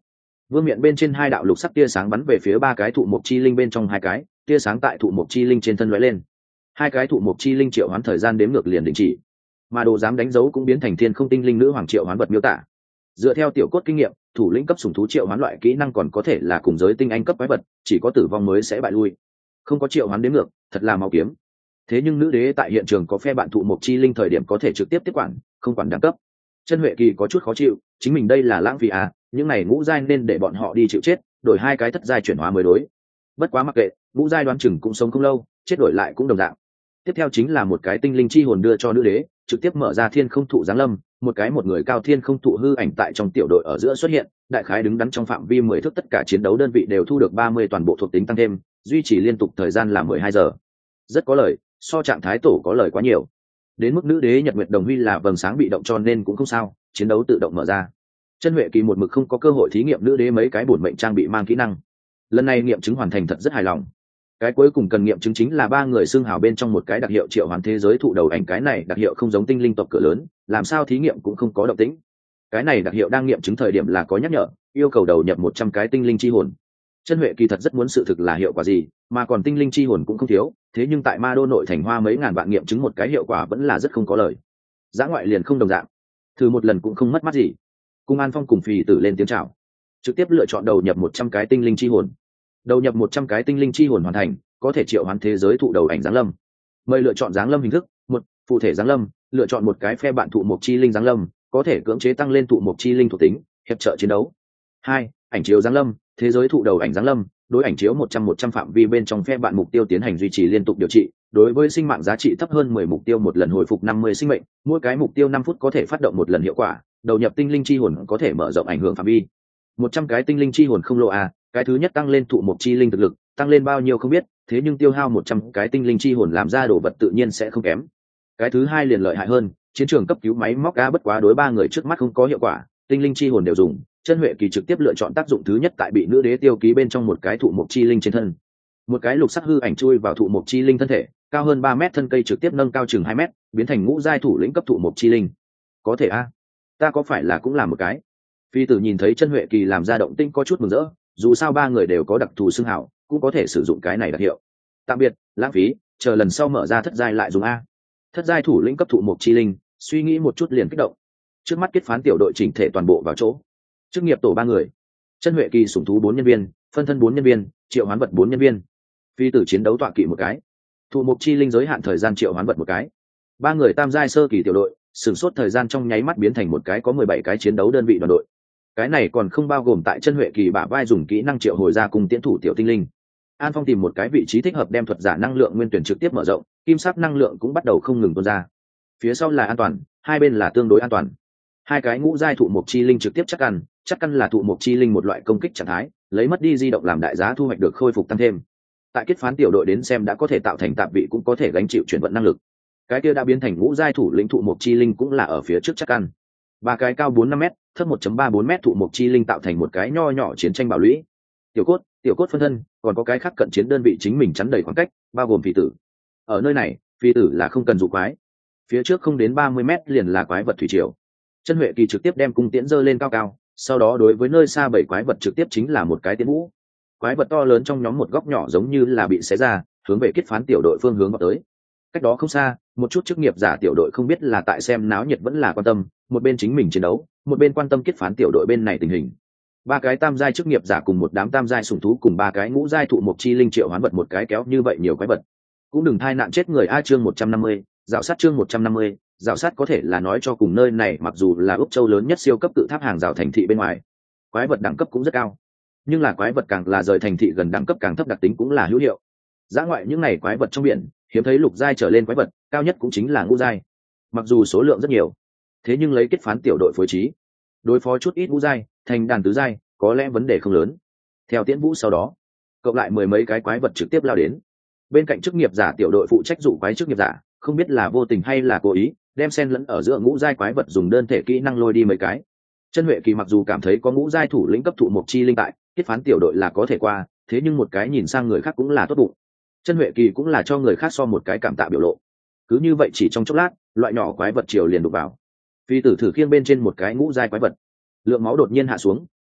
S1: vương miện bên trên hai đạo lục sắc tia sáng bắn về phía ba cái thụ mộc chi linh bên trong hai cái tia sáng tại thụ mộc chi linh trên thân lóe lên, hai cái thụ mộc chi linh triệu hoán thời gian đếm ngược liền đình chỉ, mà đồ dám đánh dấu cũng biến thành thiên không tinh linh nữ hoàng triệu hoán vật miêu tả. Dựa theo tiểu cốt kinh nghiệm, thủ lĩnh cấp sủng thú triệu hoán loại kỹ năng còn có thể là cùng giới tinh anh cấp quái vật, chỉ có tử vong mới sẽ bại lui, không có triệu hoán đếm ngược, thật là mau kiếm. Thế nhưng nữ đế tại hiện trường có phe bạn thụ mộc chi linh thời điểm có thể trực tiếp tiếp quản, không quản đẳng cấp. Chân Huệ Kỳ có chút khó chịu, chính mình đây là lãng phí à, những này ngũ giai nên để bọn họ đi chịu chết, đổi hai cái thất giai chuyển hóa mới đối. Bất quá mặc kệ, ngũ giai đoán chừng cũng sống không lâu, chết đổi lại cũng đồng dạng. Tiếp theo chính là một cái tinh linh chi hồn đưa cho nữ đế, trực tiếp mở ra thiên không thụ giáng lâm, một cái một người cao thiên không thụ hư ảnh tại trong tiểu đội ở giữa xuất hiện, đại khái đứng đắn trong phạm vi mười thước, tất cả chiến đấu đơn vị đều thu được ba mươi toàn bộ thuộc tính tăng thêm, duy trì liên tục thời gian là mười hai giờ. Rất có lời, so trạng thái tổ có lời quá nhiều. Đến mức nữ đế Nhật Nguyệt Đồng Huy là vầng sáng bị động cho nên cũng không sao, chiến đấu tự động mở ra. Chân Huệ Kỳ một mực không có cơ hội thí nghiệm nữ đế mấy cái bổn mệnh trang bị mang kỹ năng. Lần này nghiệm chứng hoàn thành thật rất hài lòng. Cái cuối cùng cần nghiệm chứng chính là ba người xương hào bên trong một cái đặc hiệu triệu hoán thế giới thụ đầu ảnh, cái này đặc hiệu không giống tinh linh tộc cửa lớn, làm sao thí nghiệm cũng không có động tĩnh. Cái này đặc hiệu đang nghiệm chứng thời điểm là có nhắc nhở, yêu cầu đầu nhập một trăm cái tinh linh chi hồn. Chân Huệ Kỳ thật rất muốn sự thực là hiệu quả gì, mà còn tinh linh chi hồn cũng không thiếu, thế nhưng tại Ma Đô nội thành hoa mấy ngàn vạn nghiệm chứng một cái hiệu quả vẫn là rất không có lời. Giã ngoại liền không đồng dạng, thử một lần cũng không mất mát gì. Cung An Phong cùng Phì Tử lên tiếng chào, trực tiếp lựa chọn đầu nhập một trăm cái tinh linh chi hồn. Đầu nhập một trăm cái tinh linh chi hồn hoàn thành, có thể triệu hoán thế giới thụ đầu ảnh giáng lâm. Mời lựa chọn giáng lâm hình thức: một, phụ thể giáng lâm, lựa chọn một cái phe bạn thụ mộc chi linh giáng lâm, có thể cưỡng chế tăng lên thụ mộc chi linh thuộc tính, hiệp trợ chiến đấu. Hai, ảnh chiếu giáng lâm, thế giới thụ đầu ảnh giáng lâm, đối ảnh chiếu một trăm một trăm phạm vi bên trong phe bạn mục tiêu tiến hành duy trì liên tục điều trị, đối với sinh mạng giá trị thấp hơn mười mục tiêu một lần hồi phục năm mươi sinh mệnh, mỗi cái mục tiêu năm phút có thể phát động một lần hiệu quả, đầu nhập tinh linh chi hồn có thể mở rộng ảnh hưởng phạm vi. một trăm cái tinh linh chi hồn không lộ à, cái thứ nhất tăng lên thụ mộc chi linh thực lực, tăng lên bao nhiêu không biết, thế nhưng tiêu hao một trăm cái tinh linh chi hồn làm ra đồ vật tự nhiên sẽ không kém. Cái thứ hai liền lợi hại hơn, chiến trường cấp cứu máy móc a, bất quá đối ba người trước mắt không có hiệu quả, tinh linh chi hồn đều dùng. Chân Huệ Kỳ trực tiếp lựa chọn tác dụng thứ nhất, tại bị nữ đế tiêu ký bên trong một cái thụ mộc chi linh trên thân. Một cái lục sắc hư ảnh chui vào thụ mộc chi linh thân thể, cao hơn ba mét thân cây trực tiếp nâng cao chừng hai mét, biến thành ngũ giai thủ lĩnh cấp thụ mộc chi linh. Có thể a, ta có phải là cũng làm một cái? Phi Tử nhìn thấy Chân Huệ Kỳ làm ra động tĩnh có chút mừng rỡ, dù sao ba người đều có đặc thù xưng hảo, cũng có thể sử dụng cái này đặc hiệu. Tạm biệt, lãng phí, chờ lần sau mở ra thất giai lại dùng a. Thất giai thủ lĩnh cấp thụ mộc chi linh, suy nghĩ một chút liền kích động. Trước mắt kết phán tiểu đội chỉnh thể toàn bộ vào chỗ. Chức nghiệp tổ ba người, Chân Huệ Kỳ sủng thú bốn nhân viên, phân thân bốn nhân viên, triệu hoán vật bốn nhân viên. Phi Tử chiến đấu tọa kỵ một cái, thụ mộc chi linh giới hạn thời gian triệu hoán vật một cái. Ba người tam giai sơ kỳ tiểu đội, sửng sốt thời gian trong nháy mắt biến thành một cái có mười bảy cái chiến đấu đơn vị đoàn đội. Cái này còn không bao gồm tại Chân Huệ Kỳ bả vai dùng kỹ năng triệu hồi ra cùng tiến thủ tiểu tinh linh. An Phong tìm một cái vị trí thích hợp đem thuật giả năng lượng nguyên tuyển trực tiếp mở rộng, kim sắc năng lượng cũng bắt đầu không ngừng tuôn ra. Phía sau là an toàn, hai bên là tương đối an toàn. Hai cái ngũ giai thụ mộc chi linh trực tiếp chắc ăn, chắc ăn là thụ mộc chi linh một loại công kích trạng thái, lấy mất đi di động làm đại giá thu hoạch được khôi phục tăng thêm. Tại kết phán tiểu đội đến xem đã có thể tạo thành tạp vị cũng có thể gánh chịu chuyển vận năng lực. Cái kia đã biến thành ngũ giai thủ lĩnh thụ mộc chi linh cũng là ở phía trước chắc ăn. Ba cái cao bốn năm mét, thấp một phẩy ba bốn mét thụ mộc chi linh tạo thành một cái nho nhỏ chiến tranh bảo lũy. Tiểu cốt, tiểu cốt phân thân, còn có cái khác cận chiến đơn vị chính mình chắn đầy khoảng cách, bao gồm Phi Tử. Ở nơi này, Phi Tử là không cần dụ quái. Phía trước không đến ba mươi mét liền là quái vật thủy triều. Chân Huệ Kỳ trực tiếp đem cung tiễn giơ lên cao cao, sau đó đối với nơi xa bảy quái vật trực tiếp chính là một cái tiến vũ. Quái vật to lớn trong nhóm một góc nhỏ giống như là bị xé ra, hướng về kết phán tiểu đội phương hướng vào tới. Cách đó không xa, một chút chức nghiệp giả tiểu đội không biết là tại xem náo nhiệt vẫn là quan tâm, một bên chính mình chiến đấu, một bên quan tâm kết phán tiểu đội bên này tình hình. Ba cái tam giai chức nghiệp giả cùng một đám tam giai sủng thú cùng ba cái ngũ giai thụ mộc chi linh triệu hoán vật một cái kéo như vậy nhiều quái vật. Cũng đừng thai nạn chết người a. Chương một trăm năm mươi, dạo sát chương một trăm năm mươi, dạo sát có thể là nói cho cùng nơi này mặc dù là Úc Châu lớn nhất siêu cấp tự tháp hàng rào thành thị bên ngoài, quái vật đẳng cấp cũng rất cao, nhưng là quái vật càng là rời thành thị gần đẳng cấp càng thấp đặc tính cũng là hữu hiệu. Dã ngoại những này quái vật trong biển, hiếm thấy lục giai trở lên quái vật, cao nhất cũng chính là ngũ giai. Mặc dù số lượng rất nhiều, thế nhưng lấy kết phán tiểu đội phối trí, đối phó chút ít ngũ giai, thành đàn tứ giai, có lẽ vấn đề không lớn. Theo Tiễn Vũ sau đó, cộng lại mười mấy cái quái vật trực tiếp lao đến. Bên cạnh chức nghiệp giả tiểu đội phụ trách dụ quái chức nghiệp giả, không biết là vô tình hay là cố ý, đem xen lẫn ở giữa ngũ giai quái vật dùng đơn thể kỹ năng lôi đi mấy cái. Chân Huệ Kỳ mặc dù cảm thấy có ngũ giai thủ lĩnh cấp thụ mộc chi linh tại, kết phán tiểu đội là có thể qua, thế nhưng một cái nhìn sang người khác cũng là tốt bụng. Chân Huệ Kỳ cũng là cho người khác so một cái cảm tạ biểu lộ. Cứ như vậy chỉ trong chốc lát, loại nhỏ quái vật triều liền đục vào. Phi Tử thử khiêng bên trên một cái ngũ giai quái vật, lượng máu đột nhiên hạ xuống,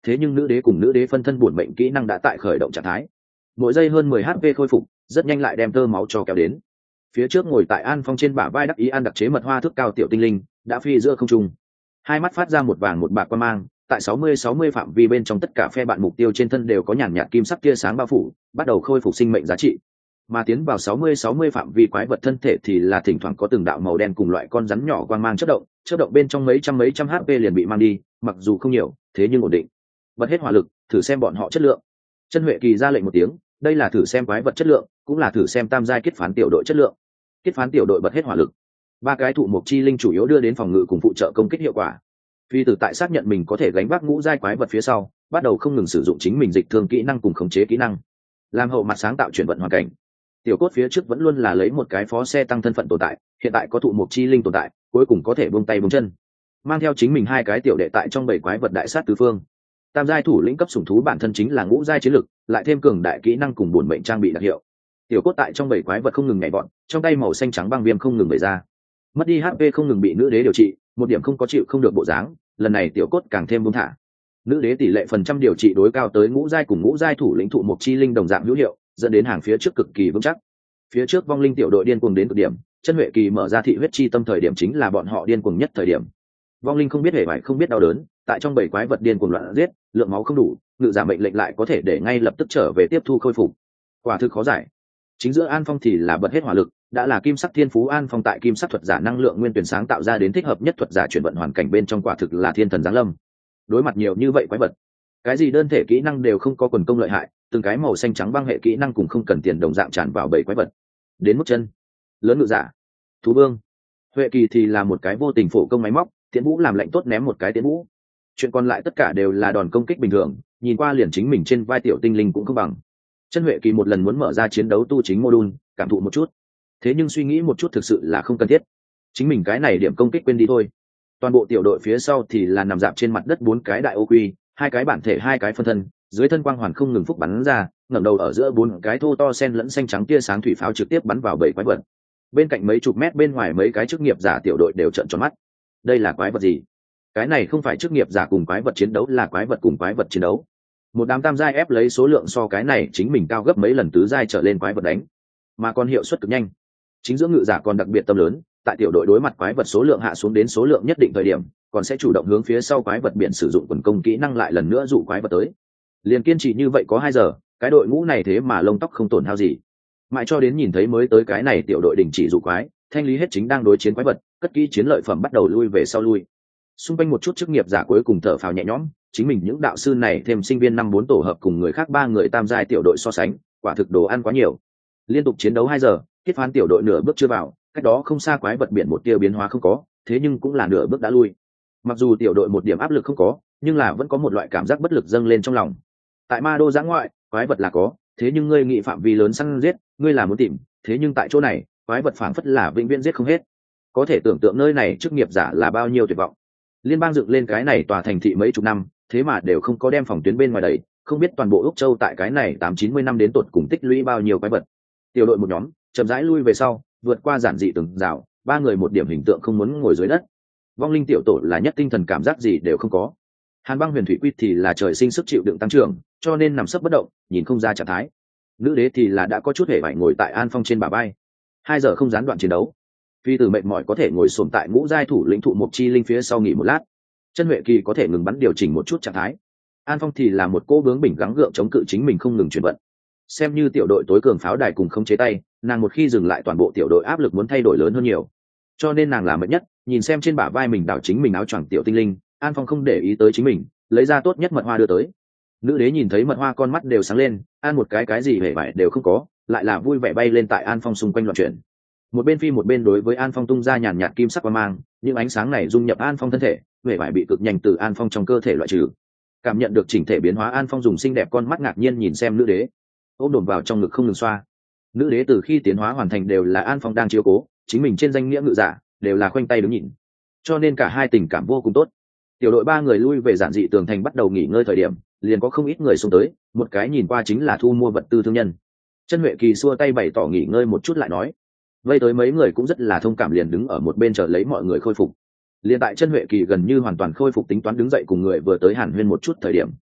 S1: thế nhưng nữ đế cùng nữ đế phân thân bổn mệnh kỹ năng đã tại khởi động trạng thái, mỗi giây hơn mười hp khôi phục, rất nhanh lại đem tơ máu cho kéo đến. Phía trước ngồi tại An Phong trên bả vai đắc ý ăn đặc chế mật hoa thức cao tiểu tinh linh đã phi giữa không trung, hai mắt phát ra một vàng một bạc quang mang, tại sáu mươi sáu mươi phạm vi bên trong tất cả phe bạn mục tiêu trên thân đều có nhàn nhạt kim sắc tia sáng bao phủ, bắt đầu khôi phục sinh mệnh giá trị. Mà tiến vào sáu mươi sáu mươi phạm vi quái vật thân thể thì là thỉnh thoảng có từng đạo màu đen cùng loại con rắn nhỏ quang mang chớp động, chớp động bên trong mấy trăm mấy trăm hp liền bị mang đi, mặc dù không nhiều, thế nhưng ổn định. Bật hết hỏa lực, thử xem bọn họ chất lượng. Chân Huệ Kỳ ra lệnh một tiếng, đây là thử xem quái vật chất lượng, cũng là thử xem tam giai kết phán tiểu đội chất lượng. Kết phán tiểu đội bật hết hỏa lực. Ba cái thụ mục chi linh chủ yếu đưa đến phòng ngự cùng phụ trợ công kích hiệu quả. Phi Tử tại xác nhận mình có thể gánh vác ngũ giai quái vật phía sau, bắt đầu không ngừng sử dụng chính mình dịch thương kỹ năng cùng khống chế kỹ năng, làm hậu mặt sáng tạo chuyển vận hoàn cảnh. Tiểu cốt phía trước vẫn luôn là lấy một cái phó xe tăng thân phận tồn tại, hiện tại có thụ mục chi linh tồn tại, cuối cùng có thể buông tay buông chân, mang theo chính mình hai cái tiểu đệ tại trong bảy quái vật đại sát tứ phương. Tam giai thủ lĩnh cấp sủng thú bản thân chính là ngũ giai chiến lực, lại thêm cường đại kỹ năng cùng bổn mệnh trang bị đặc hiệu. Tiểu cốt tại trong bảy quái vật không ngừng nhảy vọt, trong tay màu xanh trắng băng viêm không ngừng bày ra, mất đi hp không ngừng bị nữ đế điều trị, một điểm không có chịu không được bộ dáng. Lần này tiểu cốt càng thêm buông thả, nữ đế tỷ lệ phần trăm điều trị đối cao tới ngũ giai cùng ngũ giai thủ lĩnh thụ mục chi linh đồng dạng hữu hiệu, dẫn đến hàng phía trước cực kỳ vững chắc. Phía trước vong linh tiểu đội điên cuồng đến cực điểm, Chân Huệ Kỳ mở ra thị huyết chi tâm thời điểm chính là bọn họ điên cuồng nhất thời điểm. Vong linh không biết hề bại không biết đau đớn, tại trong bảy quái vật điên cuồng loạn giết, lượng máu không đủ, ngự giả mệnh lệnh lại có thể để ngay lập tức trở về tiếp thu khôi phục, quả thực khó giải. Chính giữa An Phong thì là bật hết hỏa lực, đã là kim sắc thiên phú An Phong tại kim sắc thuật giả năng lượng nguyên tuyển sáng tạo ra đến thích hợp nhất thuật giả chuyển vận hoàn cảnh bên trong, quả thực là thiên thần giáng lâm. Đối mặt nhiều như vậy quái vật, cái gì đơn thể kỹ năng đều không có quần công lợi hại, từng cái màu xanh trắng băng hệ kỹ năng cùng không cần tiền đồng dạng tràn vào bảy quái vật. Đến mức chân lớn ngự giả, thú vương, Huệ Kỳ thì là một cái vô tình phổ công máy móc, Tiễn Vũ làm lệnh tốt ném một cái Tiễn Vũ. Chuyện còn lại tất cả đều là đòn công kích bình thường, nhìn qua liền chính mình trên vai tiểu tinh linh cũng không bằng. Chân Huệ Kỳ một lần muốn mở ra chiến đấu tu chính module, cảm thụ một chút, thế nhưng suy nghĩ một chút thực sự là không cần thiết, chính mình cái này điểm công kích quên đi thôi. Toàn bộ tiểu đội phía sau thì là nằm dạp trên mặt đất bốn cái đại ô quy, hai cái bản thể hai cái phân thân, dưới thân quang hoàn không ngừng phúc bắn ra, ngẩng đầu ở giữa bốn cái thô to sen lẫn xanh trắng tia sáng thủy pháo trực tiếp bắn vào bảy quái vật. Bên cạnh mấy chục mét bên ngoài mấy cái chức nghiệp giả tiểu đội đều trợn tròn mắt. Đây là quái vật gì? Cái này không phải chức nghiệp giả cùng quái vật chiến đấu, là quái vật cùng quái vật chiến đấu. Một đám tam giai ép lấy số lượng so cái này chính mình cao gấp mấy lần tứ giai trở lên quái vật đánh, mà còn hiệu suất cực nhanh. Chính giữa ngự giả còn đặc biệt tâm lớn, tại tiểu đội đối mặt quái vật số lượng hạ xuống đến số lượng nhất định thời điểm, còn sẽ chủ động hướng phía sau quái vật biển sử dụng quần công kỹ năng lại lần nữa dụ quái vật tới. Liền kiên trì như vậy có hai giờ, cái đội ngũ này thế mà lông tóc không tổn hao gì. Mãi cho đến nhìn thấy mới tới cái này tiểu đội đình chỉ dụ quái, thanh lý hết chính đang đối chiến quái vật, cất kỹ chiến lợi phẩm bắt đầu lui về sau lui. Xung quanh một chút chức nghiệp giả cuối cùng thở phào nhẹ nhõm, chính mình những đạo sư này thêm sinh viên năm bốn tổ hợp cùng người khác ba người tam giai tiểu đội so sánh, quả thực đồ ăn quá nhiều. Liên tục chiến đấu hai giờ, kết phán tiểu đội nửa bước chưa vào, cách đó không xa quái vật biển một tia biến hóa không có, thế nhưng cũng là nửa bước đã lui. Mặc dù tiểu đội một điểm áp lực không có, nhưng là vẫn có một loại cảm giác bất lực dâng lên trong lòng. Tại ma đô giã ngoại, quái vật là có, thế nhưng ngươi nghị phạm vi lớn săn giết, ngươi là muốn tìm, thế nhưng tại chỗ này, quái vật phảng phất là vĩnh viễn giết không hết. Có thể tưởng tượng nơi này chức nghiệp giả là bao nhiêu tuyệt vọng. Liên bang dựng lên cái này tòa thành thị mấy chục năm, thế mà đều không có đem phòng tuyến bên ngoài đầy, không biết toàn bộ Úc Châu tại cái này tám chín mươi năm đến tột cùng tích lũy bao nhiêu quái vật. Tiểu đội một nhóm chậm rãi lui về sau, vượt qua giản dị từng rào, ba người một điểm hình tượng không muốn ngồi dưới đất. Vong linh tiểu tổ là nhất tinh thần cảm giác gì đều không có. Hàn Băng Huyền Thủy Quy thì là trời sinh sức chịu đựng tăng trưởng, cho nên nằm sấp bất động, nhìn không ra trạng thái. Nữ đế thì là đã có chút hề vải ngồi tại An Phong trên bả vai. Hai giờ không gián đoạn chiến đấu. Phi Tử mệt mỏi có thể ngồi xổm tại ngũ giai thủ lĩnh thụ mục chi linh phía sau nghỉ một lát. Chân Huệ Kỳ có thể ngừng bắn điều chỉnh một chút trạng thái. An Phong thì là một cô bướng bỉnh gắng gượng chống cự chính mình không ngừng chuyển vận. Xem như tiểu đội tối cường pháo đài cùng không chế tay, nàng một khi dừng lại toàn bộ tiểu đội áp lực muốn thay đổi lớn hơn nhiều. Cho nên nàng làm mệt nhất, nhìn xem trên bả vai mình đảo chính mình áo choàng tiểu tinh linh, An Phong không để ý tới chính mình, lấy ra tốt nhất mật hoa đưa tới. Nữ đế nhìn thấy mật hoa con mắt đều sáng lên, an một cái cái gì hề vải đều không có, lại là vui vẻ bay lên tại An Phong xung quanh loạn chuyển. Một bên phi một bên đối với An Phong tung ra nhàn nhạt kim sắc quang mang, những ánh sáng này dung nhập An Phong thân thể, hề vải bị cực nhanh từ An Phong trong cơ thể loại trừ. Cảm nhận được chỉnh thể biến hóa, An Phong dùng xinh đẹp con mắt ngạc nhiên nhìn xem nữ đế, ôm đồn vào trong ngực không ngừng xoa. Nữ đế từ khi tiến hóa hoàn thành đều là An Phong đang chiếu cố, chính mình trên danh nghĩa ngự giả đều là khoanh tay đứng nhìn, cho nên cả hai tình cảm vô cùng tốt. Tiểu đội ba người lui về giản dị tường thành bắt đầu nghỉ ngơi thời điểm, liền có không ít người xông tới, một cái nhìn qua chính là thu mua vật tư thương nhân. Chân Huệ Kỳ xua tay bày tỏ nghỉ ngơi một chút lại nói, vây tới mấy người cũng rất là thông cảm, liền đứng ở một bên chờ lấy mọi người khôi phục. Liền tại Chân Huệ Kỳ gần như hoàn toàn khôi phục tính toán đứng dậy cùng người vừa tới hàn huyên một chút thời điểm,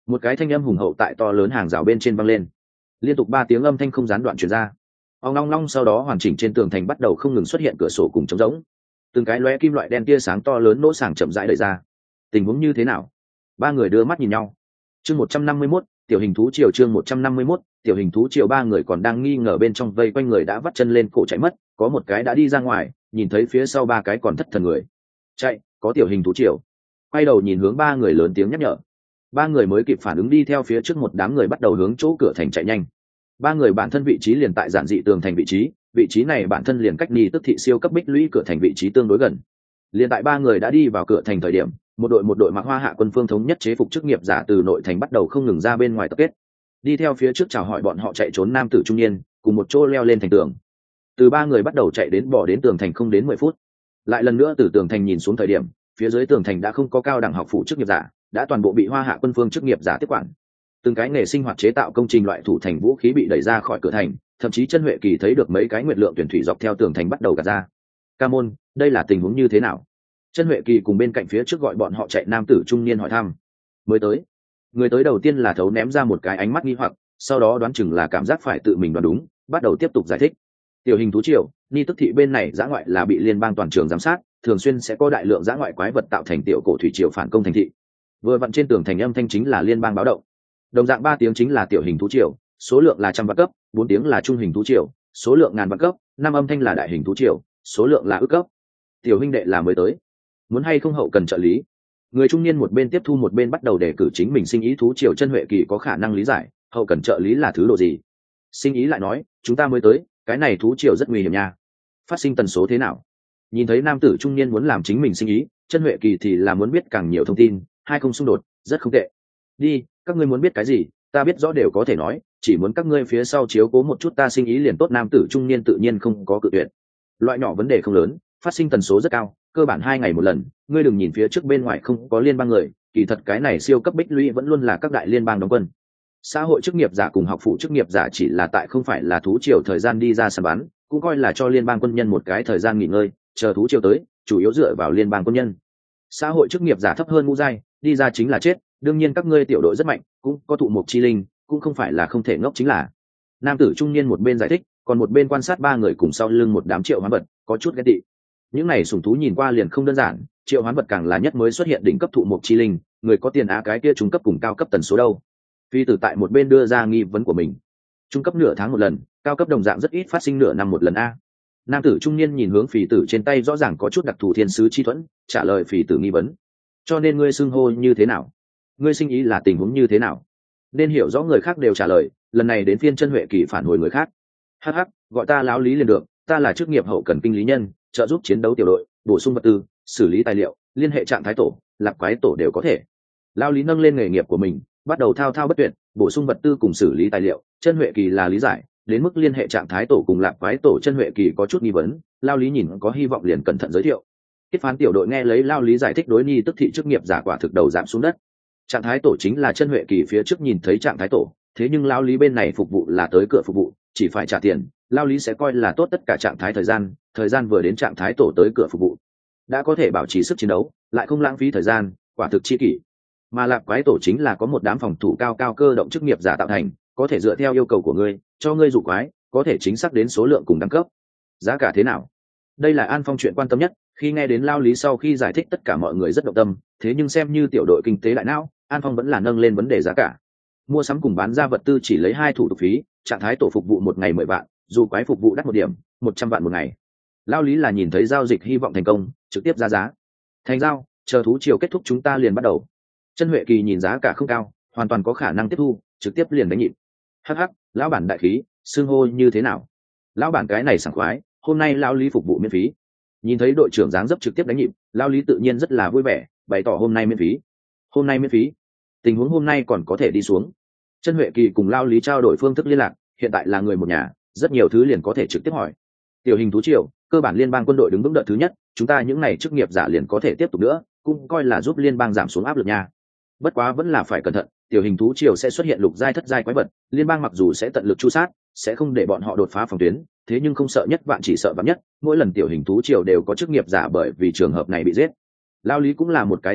S1: Một cái thanh âm hùng hậu tại to lớn hàng rào bên trên vang lên, liên tục ba tiếng âm thanh không gián đoạn truyền ra. Ong long long, sau đó hoàn chỉnh trên tường thành bắt đầu không ngừng xuất hiện cửa sổ cùng trống rỗng, từng cái lóe kim loại đen tia sáng to lớn nỗ sàng chậm rãi đẩy ra. Tình huống như thế nào? Ba người đưa mắt nhìn nhau. Chương một trăm năm mươi mốt, tiểu hình thú triều. Chương một trăm năm mươi mốt, tiểu hình thú triều. Ba người còn đang nghi ngờ bên trong vây quanh người đã vắt chân lên cổ chạy mất, có một cái đã đi ra ngoài, nhìn thấy phía sau ba cái còn thất thần người. Chạy, có tiểu hình thú triều. Quay đầu nhìn hướng ba người lớn tiếng nhắc nhở. Ba người mới kịp phản ứng đi theo phía trước một đám người bắt đầu hướng chỗ cửa thành chạy nhanh. Ba người bản thân vị trí liền tại giản dị tường thành vị trí, vị trí này bản thân liền cách Ni Tức thị siêu cấp bích lũy cửa thành vị trí tương đối gần. Liền tại ba người đã đi vào cửa thành thời điểm, một đội một đội mặc hoa hạ quân phương thống nhất chế phục chức nghiệp giả từ nội thành bắt đầu không ngừng ra bên ngoài tập kết. Đi theo phía trước chào hỏi bọn họ chạy trốn nam tử trung niên, cùng một chỗ leo lên thành tường. Từ ba người bắt đầu chạy đến bỏ đến tường thành không đến mười phút. Lại lần nữa từ tường thành nhìn xuống thời điểm, phía dưới tường thành đã không có cao đẳng học phụ chức nghiệp giả, đã toàn bộ bị hoa hạ quân phương chức nghiệp giả tiếp quản. Từng cái nghề sinh hoạt chế tạo công trình loại thủ thành vũ khí bị đẩy ra khỏi cửa thành, thậm chí chân huệ kỳ thấy được mấy cái nguyệt lượng tuyển thủy dọc theo tường thành bắt đầu gạt ra. Ca môn, đây là tình huống như thế nào? Chân huệ kỳ cùng bên cạnh phía trước gọi bọn họ chạy nam tử trung niên hỏi thăm. Mới tới, người tới đầu tiên là thấu ném ra một cái ánh mắt nghi hoặc, sau đó đoán chừng là cảm giác phải tự mình đoán đúng, bắt đầu tiếp tục giải thích. Tiểu hình thú triều, Ni Tức thị bên này dã ngoại là bị liên bang toàn trường giám sát, thường xuyên sẽ có đại lượng dã ngoại quái vật tạo thành tiểu cổ thủy triều phản công thành thị. Vừa vặn trên tường thành âm thanh chính là liên bang báo động. Đồng dạng ba tiếng chính là tiểu hình thú triều, số lượng là trăm vạn cấp, bốn tiếng là trung hình thú triều, số lượng ngàn vạn cấp, năm âm thanh là đại hình thú triều, số lượng là ước cấp. Tiểu huynh đệ là mới tới, muốn hay không hậu cần trợ lý? Người trung niên một bên tiếp thu một bên bắt đầu đề cử chính mình sinh ý thú triều. Chân huệ kỳ có khả năng lý giải hậu cần trợ lý là thứ độ gì. Sinh ý lại nói, chúng ta mới tới, cái này thú triều rất nguy hiểm nha. Phát sinh tần số thế nào? Nhìn thấy nam tử trung niên muốn làm chính mình sinh ý, chân huệ kỳ thì là muốn biết càng nhiều thông tin. Hai không xung đột, rất không tệ. Đi, các ngươi muốn biết cái gì, ta biết rõ đều có thể nói, chỉ muốn các ngươi phía sau chiếu cố một chút ta sinh ý liền tốt. Nam tử trung niên tự nhiên không có cự tuyệt. Loại nhỏ vấn đề không lớn, phát sinh tần số rất cao, cơ bản hai ngày một lần. Ngươi đừng nhìn phía trước bên ngoài không có liên bang người, kỳ thật cái này siêu cấp bích lũy vẫn luôn là các đại liên bang đóng quân. Xã hội chức nghiệp giả cùng học phụ chức nghiệp giả chỉ là tại không phải là thú triều thời gian đi ra săn bắn, cũng coi là cho liên bang quân nhân một cái thời gian nghỉ ngơi, chờ thú triều tới, chủ yếu dựa vào liên bang quân nhân. Xã hội chức nghiệp giả thấp hơn ngũ giai, đi ra chính là chết. Đương nhiên các ngươi tiểu đội rất mạnh, cũng có thụ mục chi linh, cũng không phải là không thể ngốc chính là. Nam tử trung niên một bên giải thích, còn một bên quan sát ba người cùng sau lưng một đám triệu hoán vật, có chút ghét tị. Những này sủng thú nhìn qua liền không đơn giản, triệu hoán vật càng là nhất mới xuất hiện đỉnh cấp thụ mục chi linh, người có tiền á cái kia trung cấp cùng cao cấp tần số đâu? Phi tử tại một bên đưa ra nghi vấn của mình. Trung cấp nửa tháng một lần, cao cấp đồng dạng rất ít phát sinh nửa năm một lần a. Nam tử trung niên nhìn hướng phì tử trên tay rõ ràng có chút đặc thù thiên sứ chi thuẫn, trả lời phì tử nghi vấn. Cho nên ngươi xưng hô như thế nào? Ngươi sinh ý là tình huống như thế nào? Nên hiểu rõ người khác đều trả lời, lần này đến phiên chân huệ kỳ phản hồi người khác. Hắc hắc, gọi ta lão lý liền được, ta là chức nghiệp hậu cần kinh lý nhân, trợ giúp chiến đấu tiểu đội, bổ sung vật tư, xử lý tài liệu, liên hệ trạng thái tổ, lạc quái tổ đều có thể. Lão lý nâng lên nghề nghiệp của mình, bắt đầu thao thao bất tuyệt, bổ sung vật tư cùng xử lý tài liệu. Chân huệ kỳ là lý giải, đến mức liên hệ trạng thái tổ cùng lạc quái tổ chân huệ kỳ có chút nghi vấn. Lão lý nhìn có hy vọng liền cẩn thận giới thiệu. Kết phán tiểu đội nghe lấy Lão lý giải thích đối Ni Tức thị chức nghiệp giả quả thực đầu giảm xuống đất. Trạng thái tổ chính là chân huệ kỳ phía trước nhìn thấy trạng thái tổ, thế nhưng Lão lý bên này phục vụ là tới cửa phục vụ, chỉ phải trả tiền. Lão lý sẽ coi là tốt tất cả trạng thái thời gian, thời gian vừa đến trạng thái tổ tới cửa phục vụ, đã có thể bảo trì sức chiến đấu, lại không lãng phí thời gian, quả thực chi kỷ. Mà lạc quái tổ chính là có một đám phòng thủ cao cao cơ động chức nghiệp giả tạo thành, có thể dựa theo yêu cầu của ngươi, cho ngươi dụ quái, có thể chính xác đến số lượng cùng đẳng cấp. Giá cả thế nào? Đây là An Phong chuyện quan tâm nhất, khi nghe đến Lão lý sau khi giải thích tất cả mọi người rất động tâm, thế nhưng xem như tiểu đội kinh tế đại não, An Phong vẫn là nâng lên vấn đề giá cả. Mua sắm cùng bán ra vật tư chỉ lấy hai thủ tục phí, trạng thái tổ phục vụ một ngày mười vạn, dù quái phục vụ đắt một điểm, một trăm vạn một ngày. Lão lý là nhìn thấy giao dịch hy vọng thành công, trực tiếp ra giá. Thành giao, chờ thú triều kết thúc chúng ta liền bắt đầu. Chân huệ kỳ nhìn giá cả không cao, hoàn toàn có khả năng tiếp thu, trực tiếp liền đánh nhịp. Hắc hắc, lão bản đại khí, xưng hô như thế nào? Lão bản cái này sảng khoái, hôm nay lão lý phục vụ miễn phí. Nhìn thấy đội trưởng dáng dấp trực tiếp đánh nhịp, lão lý tự nhiên rất là vui vẻ, bày tỏ hôm nay miễn phí. Hôm nay miễn phí? Tình huống hôm nay còn có thể đi xuống. Chân huệ kỳ cùng lão lý trao đổi phương thức liên lạc, hiện tại là người một nhà, rất nhiều thứ liền có thể trực tiếp hỏi. Tiểu hình thú triều, cơ bản liên bang quân đội đứng vững đợt thứ nhất, chúng ta những này chức nghiệp giả liền có thể tiếp tục nữa, cũng coi là giúp liên bang giảm xuống áp lực nha. Bất quá vẫn là phải cẩn thận, tiểu hình thú triều sẽ xuất hiện lục giai thất giai quái vật, liên bang mặc dù sẽ tận lực chu sát, sẽ không để bọn họ đột phá phòng tuyến, thế nhưng không sợ nhất vạn chỉ sợ vạn nhất, mỗi lần tiểu hình thú triều đều có chức nghiệp giả bởi vì trường hợp này bị giết. Lao lý cũng là một cái thái độ,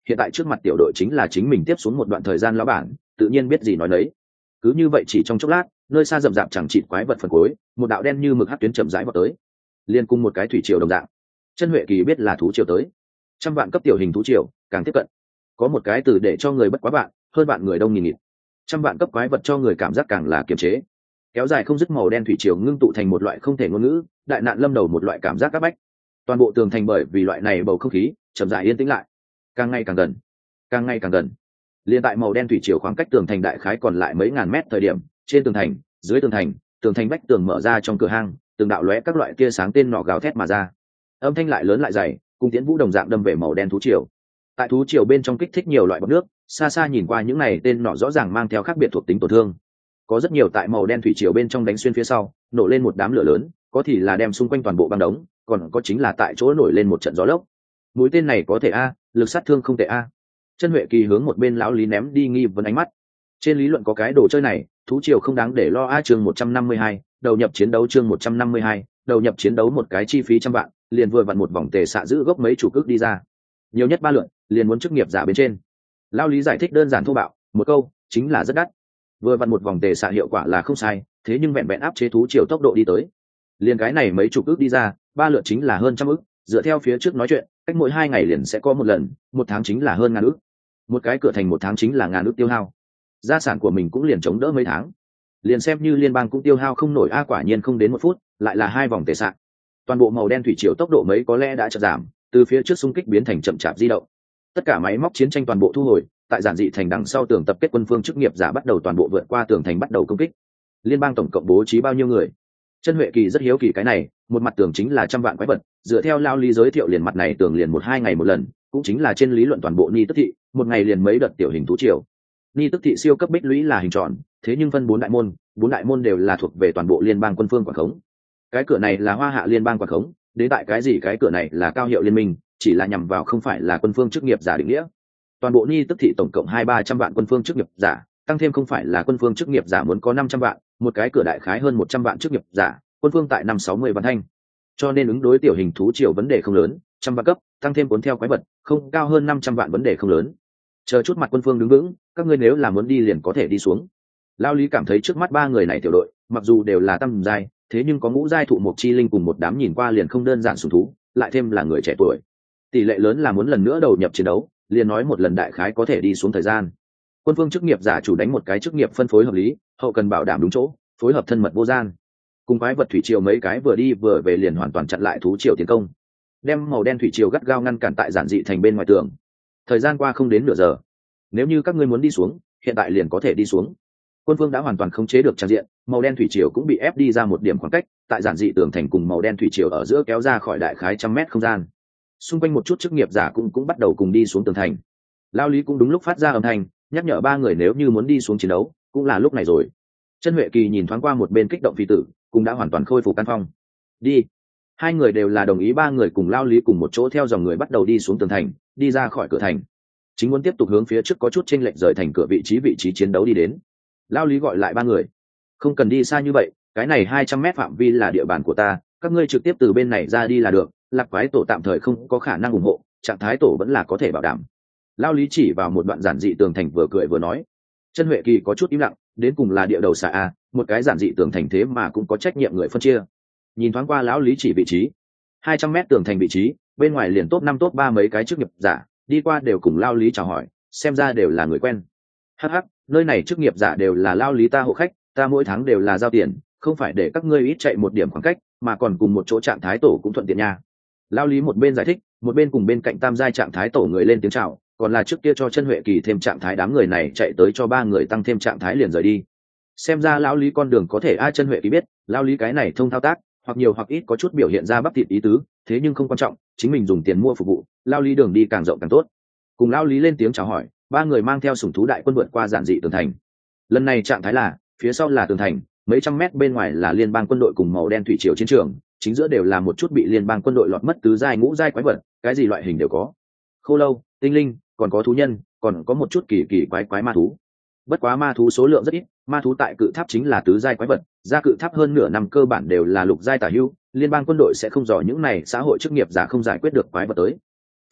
S1: hiện tại trước mặt tiểu đội chính là chính mình tiếp xuống một đoạn thời gian lão bản, tự nhiên biết gì nói nấy. Cứ như vậy chỉ trong chốc lát, nơi xa rậm rạp chẳng chịt quái vật phần cuối, một đạo đen như mực hắc tuyến chậm rãi vào tới, liên cùng một cái thủy triều đồng dạng. Chân Huệ Kỳ biết là thú triều tới, trăm vạn cấp tiểu hình thú triều càng tiếp cận, có một cái từ để cho người bất quá bạn, hơn bạn người đông nghìn nghịt. Trăm vạn cấp quái vật cho người cảm giác càng là kiềm chế, kéo dài không dứt màu đen thủy triều ngưng tụ thành một loại không thể ngôn ngữ, đại nạn lâm đầu một loại cảm giác áp bách. Toàn bộ tường thành bởi vì loại này bầu không khí chậm rãi yên tĩnh lại, càng ngày càng gần, càng ngày càng gần. Liên tại màu đen thủy triều khoảng cách tường thành đại khái còn lại mấy ngàn mét thời điểm, trên tường thành, dưới tường thành, tường thành vách tường mở ra trong cửa hang, từng đạo lóe các loại tia sáng tên nọ gào thét mà ra. Âm thanh lại lớn lại dày, cùng tiến vũ đồng dạng đâm về màu đen thú triều. Tại thú triều bên trong kích thích nhiều loại bọt nước, xa xa nhìn qua những này tên nọ rõ ràng mang theo khác biệt thuộc tính tổn thương. Có rất nhiều tại màu đen thủy triều bên trong đánh xuyên phía sau, nổ lên một đám lửa lớn, có thì là đem xung quanh toàn bộ băng đống, còn có chính là tại chỗ nổi lên một trận gió lốc. Mũi tên này có thể a, lực sát thương không tệ a. Chân Huệ Kỳ hướng một bên lão lý ném đi nghi vấn ánh mắt. Trên lý luận có cái đồ chơi này, thú triều không đáng để lo a. Chương một trăm năm mươi hai, đầu nhập chiến đấu. Chương một trăm năm mươi hai, đầu nhập chiến đấu. Một cái chi phí trăm vạn, liền vừa vặn một vòng tề xạ giữ gốc mấy chủ cước đi ra, nhiều nhất ba lượn, liền muốn chức nghiệp giả bên trên. Lão lý giải thích đơn giản thô bạo, một câu chính là rất đắt. Vừa vặn một vòng tề xạ hiệu quả là không sai, thế nhưng vẹn vẹn áp chế thú triều tốc độ đi tới, liền cái này mấy chục ước đi ra, ba lượt chính là hơn trăm ước. Dựa theo phía trước nói chuyện, cách mỗi hai ngày liền sẽ có một lần, một tháng chính là hơn ngàn ước. Một cái cửa thành một tháng chính là ngàn ước tiêu hao, gia sản của mình cũng liền chống đỡ mấy tháng, liền xem như liên bang cũng tiêu hao không nổi a. Quả nhiên không đến một phút, lại là hai vòng tề xạ. Toàn bộ màu đen thủy triều tốc độ mấy có lẽ đã chậm giảm, từ phía trước xung kích biến thành chậm chạp di động. Tất cả máy móc chiến tranh toàn bộ thu hồi, tại giản dị thành đằng sau tường tập kết quân phương chức nghiệp giả bắt đầu toàn bộ vượt qua tường thành bắt đầu công kích. Liên bang tổng cộng bố trí bao nhiêu người? Chân Huệ Kỳ rất hiếu kỳ cái này, một mặt tường chính là trăm vạn quái vật, dựa theo lao lý giới thiệu liền mặt này tường liền một hai ngày một lần, cũng chính là trên lý luận toàn bộ Ni Tức thị, một ngày liền mấy đợt tiểu hình thú triều. Ni Tức thị siêu cấp bích lũy là hình tròn, thế nhưng phân bốn đại môn, bốn đại môn đều là thuộc về toàn bộ liên bang quân phương quản khống. Cái cửa này là Hoa Hạ liên bang quản khống, đến tại cái gì cái cửa này là cao hiệu liên minh, chỉ là nhằm vào không phải là quân phương chức nghiệp giả định nghĩa. Toàn bộ Ni Tức thị tổng cộng hai ba trăm vạn quân phương chức nghiệp giả, tăng thêm không phải là quân phương chức nghiệp giả muốn có năm trăm vạn, một cái cửa đại khái hơn một trăm vạn chức nghiệp giả, quân phương tại năm sáu mươi vạn thanh, cho nên ứng đối tiểu hình thú triều vấn đề không lớn, trăm vạn cấp tăng thêm cuốn theo quái vật không cao hơn năm trăm vạn vấn đề không lớn. Chờ chút mặt quân phương đứng vững, các ngươi nếu là muốn đi liền có thể đi xuống. Lao lý cảm thấy trước mắt ba người này tiểu đội mặc dù đều là tam giai, thế nhưng có ngũ giai thụ mộc chi linh cùng một đám nhìn qua liền không đơn giản sủng thú, lại thêm là người trẻ tuổi, tỷ lệ lớn là muốn lần nữa đầu nhập chiến đấu, liền nói một lần đại khái có thể đi xuống thời gian. Quân phương chức nghiệp giả chủ đánh một cái chức nghiệp phân phối hợp lý, hậu cần bảo đảm đúng chỗ, phối hợp thân mật vô gian, cùng quái vật thủy triều mấy cái vừa đi vừa về liền hoàn toàn chặn lại thú triều tiến công, đem màu đen thủy triều gắt gao ngăn cản tại giản dị thành bên ngoài tường. Thời gian qua không đến nửa giờ, nếu như các ngươi muốn đi xuống, hiện tại liền có thể đi xuống. Quân phương đã hoàn toàn khống chế được tràn diện, màu đen thủy triều cũng bị ép đi ra một điểm khoảng cách, tại giản dị tường thành cùng màu đen thủy triều ở giữa kéo ra khỏi đại khái trăm mét không gian. Xung quanh một chút chức nghiệp giả cũng cũng bắt đầu cùng đi xuống tường thành. Lao lý cũng đúng lúc phát ra âm thanh nhắc nhở ba người nếu như muốn đi xuống chiến đấu, cũng là lúc này rồi. Chân Huệ Kỳ nhìn thoáng qua một bên kích động phi tử, cũng đã hoàn toàn khôi phục căn phong. Đi. Hai người đều là đồng ý, ba người cùng Lao lý cùng một chỗ theo dòng người bắt đầu đi xuống tường thành, đi ra khỏi cửa thành. Chính muốn tiếp tục hướng phía trước có chút chênh lệch rời thành cửa vị trí vị trí chiến đấu đi đến. Lao lý gọi lại ba người, không cần đi xa như vậy, cái này hai trăm mét phạm vi là địa bàn của ta, các ngươi trực tiếp từ bên này ra đi là được. Lạc quái tổ tạm thời không có khả năng ủng hộ, trạng thái tổ vẫn là có thể bảo đảm. Lao lý chỉ vào một đoạn giản dị tường thành vừa cười vừa nói. Chân Huệ Kỳ có chút im lặng, đến cùng là địa đầu xà a, một cái giản dị tường thành thế mà cũng có trách nhiệm người phân chia. Nhìn thoáng qua lão lý chỉ vị trí, hai trăm mét tường thành vị trí, bên ngoài liền top năm top ba mấy cái chức nghiệp giả, đi qua đều cùng Lao lý chào hỏi, xem ra đều là người quen. Hắc hắc, nơi này chức nghiệp giả đều là Lao lý ta hộ khách, ta mỗi tháng đều là giao tiền, không phải để các ngươi ít chạy một điểm khoảng cách, mà còn cùng một chỗ trạng thái tổ cũng thuận tiện nha. Lao lý một bên giải thích, một bên cùng bên cạnh tam giai trạng thái tổ người lên tiếng chào, còn là trước kia cho Chân Huệ Kỳ thêm trạng thái, đám người này chạy tới cho ba người tăng thêm trạng thái liền rời đi. Xem ra lão lý con đường có thể ai Chân Huệ Kỳ biết, lão lý cái này thông thao tác, hoặc nhiều hoặc ít có chút biểu hiện ra bắp thịt ý tứ, thế nhưng không quan trọng, chính mình dùng tiền mua phục vụ, lão lý đường đi càng rộng càng tốt. Cùng lão lý lên tiếng chào hỏi, ba người mang theo sủng thú đại quân vượt qua giản dị tường thành. Lần này trạng thái là, phía sau là tường thành, mấy trăm mét bên ngoài là liên bang quân đội cùng màu đen thủy triều chiến trường, chính giữa đều là một chút bị liên bang quân đội lọt mất tứ giai ngũ giai quái vật, cái gì loại hình đều có. Khô lâu, tinh linh, còn có thú nhân, còn có một chút kỳ kỳ quái quái ma thú. Bất quá ma thú số lượng rất ít, ma thú tại cự tháp chính là tứ giai quái vật, ra cự tháp hơn nửa năm cơ bản đều là lục giai tả hữu, liên bang quân đội sẽ không dò những này xã hội chức nghiệp giả không giải quyết được quái vật tới.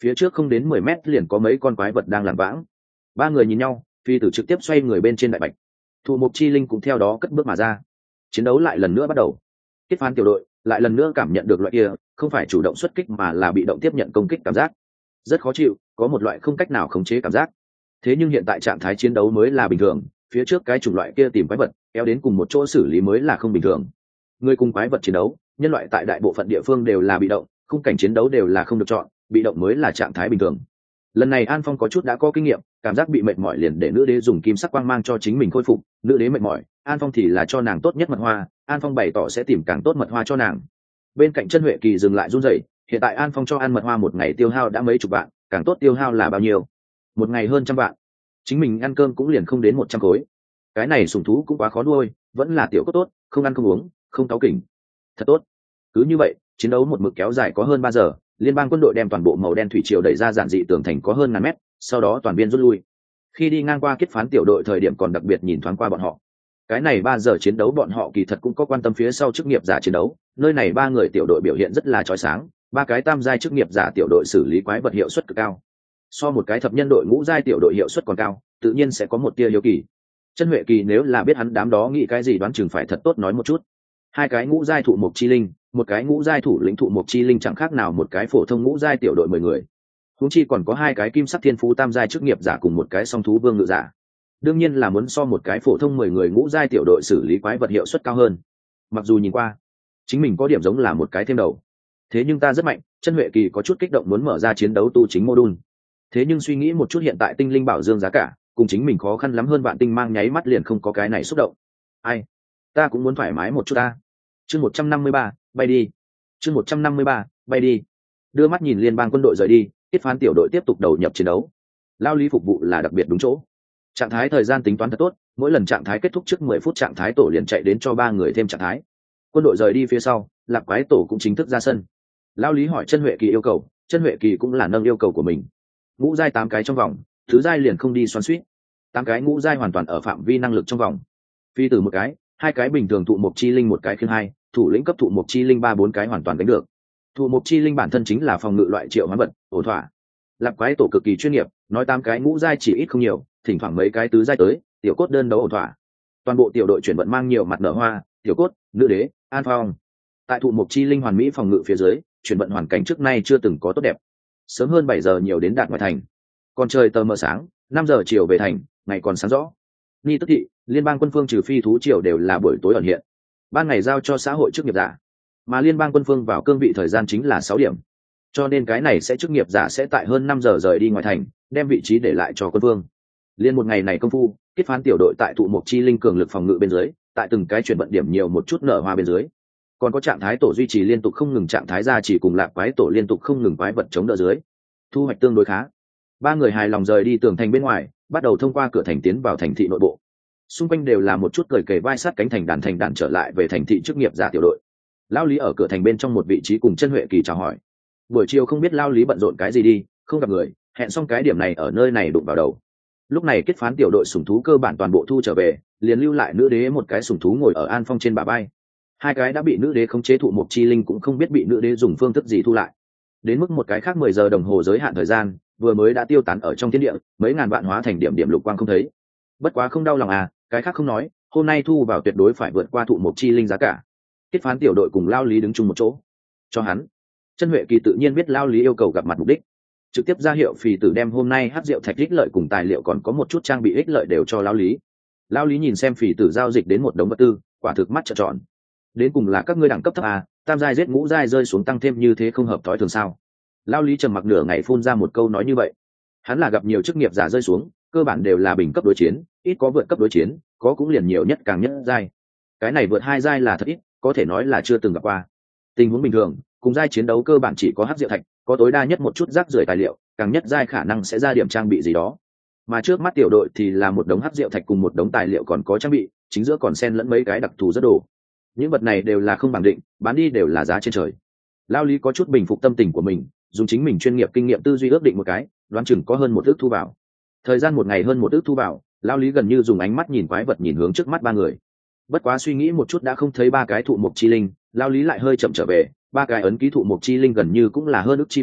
S1: phía trước không đến mười mét liền có mấy con quái vật đang làm vãng. Ba người nhìn nhau, phi tử trực tiếp xoay người bên trên đại bạch, thụ mục chi linh cũng theo đó cất bước mà ra. Chiến đấu lại lần nữa bắt đầu. Kết phán tiểu đội lại lần nữa cảm nhận được loại kia không phải chủ động xuất kích mà là bị động tiếp nhận công kích cảm giác, rất khó chịu, có một loại không cách nào khống chế cảm giác. Thế nhưng hiện tại trạng thái chiến đấu mới là bình thường, phía trước cái chủng loại kia tìm quái vật kéo đến cùng một chỗ xử lý mới là không bình thường. Người cùng quái vật chiến đấu, nhân loại tại đại bộ phận địa phương đều là bị động, khung cảnh chiến đấu đều là không được chọn, bị động mới là trạng thái bình thường. Lần này An Phong có chút đã có kinh nghiệm, cảm giác bị mệt mỏi liền để nữ đế dùng kim sắc quang mang cho chính mình khôi phục. Nữ đế mệt mỏi, An Phong thì là cho nàng tốt nhất mật hoa, An Phong bày tỏ sẽ tìm càng tốt mật hoa cho nàng. Bên cạnh chân Huệ Kỳ dừng lại run rẩy, hiện tại An Phong cho ăn mật hoa một ngày tiêu hao đã mấy chục vạn, càng tốt tiêu hao là bao nhiêu? Một ngày hơn trăm vạn. Chính mình ăn cơm cũng liền không đến một trăm khối. Cái này sủng thú cũng quá khó nuôi, vẫn là tiểu cốt tốt, không ăn không uống, không cáu kỉnh. Thật tốt. Cứ như vậy, chiến đấu một mực kéo dài có hơn ba giờ, liên bang quân đội đem toàn bộ màu đen thủy triều đẩy ra giản dị tường thành có hơn ngàn mét, sau đó toàn viên rút lui. Khi đi ngang qua kết phán tiểu đội thời điểm còn đặc biệt nhìn thoáng qua bọn họ. Cái này ba giờ chiến đấu bọn họ kỳ thật cũng có quan tâm phía sau chức nghiệp giả chiến đấu, nơi này ba người tiểu đội biểu hiện rất là chói sáng, ba cái tam giai chức nghiệp giả tiểu đội xử lý quái vật hiệu suất cực cao. So một cái thập nhân đội ngũ giai tiểu đội hiệu suất còn cao, tự nhiên sẽ có một tia hiếu kỳ. Chân Huệ Kỳ nếu là biết hắn đám đó nghĩ cái gì đoán chừng phải thật tốt nói một chút. Hai cái ngũ giai thụ mục chi linh, một cái ngũ giai thủ lĩnh thụ mục chi linh chẳng khác nào một cái phổ thông ngũ giai tiểu đội mười người. Huống chi còn có hai cái kim sắc thiên phú tam giai chức nghiệp giả cùng một cái song thú vương ngự giả. Đương nhiên là muốn so một cái phổ thông mười người ngũ giai tiểu đội xử lý quái vật hiệu suất cao hơn. Mặc dù nhìn qua, chính mình có điểm giống là một cái thêm đầu. Thế nhưng ta rất mạnh, Chân Huệ Kỳ có chút kích động muốn mở ra chiến đấu tu chính module. Thế nhưng suy nghĩ một chút hiện tại tinh linh bảo dương giá cả, cùng chính mình khó khăn lắm hơn bạn tinh mang nháy mắt liền không có cái này xúc động. Ai, ta cũng muốn thoải mái một chút ta. Chương một trăm năm mươi ba, bay đi. Chương một trăm năm mươi ba, bay đi. Đưa mắt nhìn liên bang quân đội rời đi, Tiết Phán tiểu đội tiếp tục đầu nhập chiến đấu. Lao lý phục vụ là đặc biệt đúng chỗ. Trạng thái thời gian tính toán thật tốt, mỗi lần trạng thái kết thúc trước mười phút trạng thái tổ liền chạy đến cho ba người thêm trạng thái. Quân đội rời đi phía sau, Lạc Quái tổ cũng chính thức ra sân. Lao lý hỏi Chân Huệ Kỳ yêu cầu, Chân Huệ Kỳ cũng là nâng yêu cầu của mình. Ngũ giai tám cái trong vòng, thứ giai liền không đi xoắn xuýt. Tám cái ngũ giai hoàn toàn ở phạm vi năng lực trong vòng. Phi từ một cái, hai cái bình thường thụ mục chi linh một cái khiêng hai, thủ lĩnh cấp thụ mục chi linh ba bốn cái hoàn toàn đánh được. Thụ mục chi linh bản thân chính là phòng ngự loại triệu hoán vật, ổn thỏa. Lạc Quái tổ cực kỳ chuyên nghiệp, nói tám cái ngũ giai chỉ ít không nhiều, thỉnh thoảng mấy cái tứ giai tới, tiểu cốt đơn đấu ổn thỏa. Toàn bộ tiểu đội chuyển vận mang nhiều mặt nở hoa, tiểu cốt, nữ đế, An Phong. Tại thụ mục chi linh hoàn mỹ phòng ngự phía dưới, chuyển vận hoàn cảnh trước nay chưa từng có tốt đẹp. Sớm hơn bảy giờ nhiều đến đạt ngoài thành. Còn trời tờ mờ sáng, năm giờ chiều về thành, ngày còn sáng rõ. Ni tức thị, liên bang quân phương trừ phi thú triều đều là buổi tối ẩn hiện. Ban ngày giao cho xã hội chức nghiệp giả, mà liên bang quân phương vào cương vị thời gian chính là sáu điểm. Cho nên cái này sẽ chức nghiệp giả sẽ tại hơn năm giờ rời đi ngoài thành, đem vị trí để lại cho quân vương. Liên một ngày này công phu, Kết Phán tiểu đội tại thụ mục chi linh cường lực phòng ngự bên dưới, tại từng cái chuyển vận điểm nhiều một chút nở hoa bên dưới. Còn có trạng thái tổ duy trì liên tục không ngừng trạng thái ra chỉ cùng Lạc Quái tổ liên tục không ngừng quái vật chống đỡ dưới. Thu hoạch tương đối khá. Ba người hài lòng rời đi tường thành bên ngoài, bắt đầu thông qua cửa thành tiến vào thành thị nội bộ. Xung quanh đều là một chút cười kề vai sát cánh thành đàn thành đàn trở lại về thành thị chức nghiệp giả tiểu đội. Lao lý ở cửa thành bên trong một vị trí cùng Chân Huệ Kỳ chào hỏi. Buổi chiều không biết Lao lý bận rộn cái gì đi, không gặp người, hẹn xong cái điểm này ở nơi này đụng vào đầu. Lúc này Kết Phán tiểu đội sủng thú cơ bản toàn bộ thu trở về, liền lưu lại nữ đế một cái sủng thú ngồi ở An Phong trên bả vai. Hai cái đã bị nữ đế khống chế thụ mục chi linh cũng không biết bị nữ đế dùng phương thức gì thu lại. Đến mức một cái khác mười giờ đồng hồ giới hạn thời gian, vừa mới đã tiêu tán ở trong thiên địa, mấy ngàn vạn hóa thành điểm điểm lục quang không thấy. Bất quá không đau lòng à, cái khác không nói, hôm nay thu vào tuyệt đối phải vượt qua thụ mục chi linh giá cả. Kết Phán tiểu đội cùng Lao lý đứng chung một chỗ. Cho hắn. Chân Huệ Kỳ tự nhiên biết Lao lý yêu cầu gặp mặt mục đích, trực tiếp ra hiệu phì tử đem hôm nay hát rượu thạch ích lợi cùng tài liệu còn có một chút trang bị ích lợi đều cho Lao lý. Lao lý nhìn xem phì tử giao dịch đến một đống vật tư, quả thực mắt trợn tròn. Đến cùng là các ngươi đẳng cấp thấp à, tam giai giết ngũ giai rơi xuống tăng thêm như thế không hợp thói thường sao? Lao lý trầm mặc nửa ngày phun ra một câu nói như vậy. Hắn là gặp nhiều chức nghiệp giả rơi xuống, cơ bản đều là bình cấp đối chiến, ít có vượt cấp đối chiến, có cũng liền nhiều nhất càng nhất giai. Cái này vượt hai giai là thật ít, có thể nói là chưa từng gặp qua. Tình huống bình thường, cùng giai chiến đấu cơ bản chỉ có hắc diệu thạch, có tối đa nhất một chút rác rưởi tài liệu, càng nhất giai khả năng sẽ ra điểm trang bị gì đó. Mà trước mắt tiểu đội thì là một đống hắc diệu thạch cùng một đống tài liệu còn có trang bị, chính giữa còn xen lẫn mấy cái đặc thù rất đồ. Những vật này đều là không bằng định, bán đi đều là giá trên trời. Lao lý có chút bình phục tâm tình của mình, dùng chính mình chuyên nghiệp kinh nghiệm tư duy ước định một cái, đoán chừng có hơn một ước thu vào. Thời gian một ngày hơn một ước thu vào, Lao lý gần như dùng ánh mắt nhìn quái vật nhìn hướng trước mắt ba người. Bất quá suy nghĩ một chút đã không thấy ba cái thụ mục chi linh, Lao lý lại hơi chậm trở về, ba cái ấn ký thụ mục chi linh gần như cũng là hơn ước chi phí,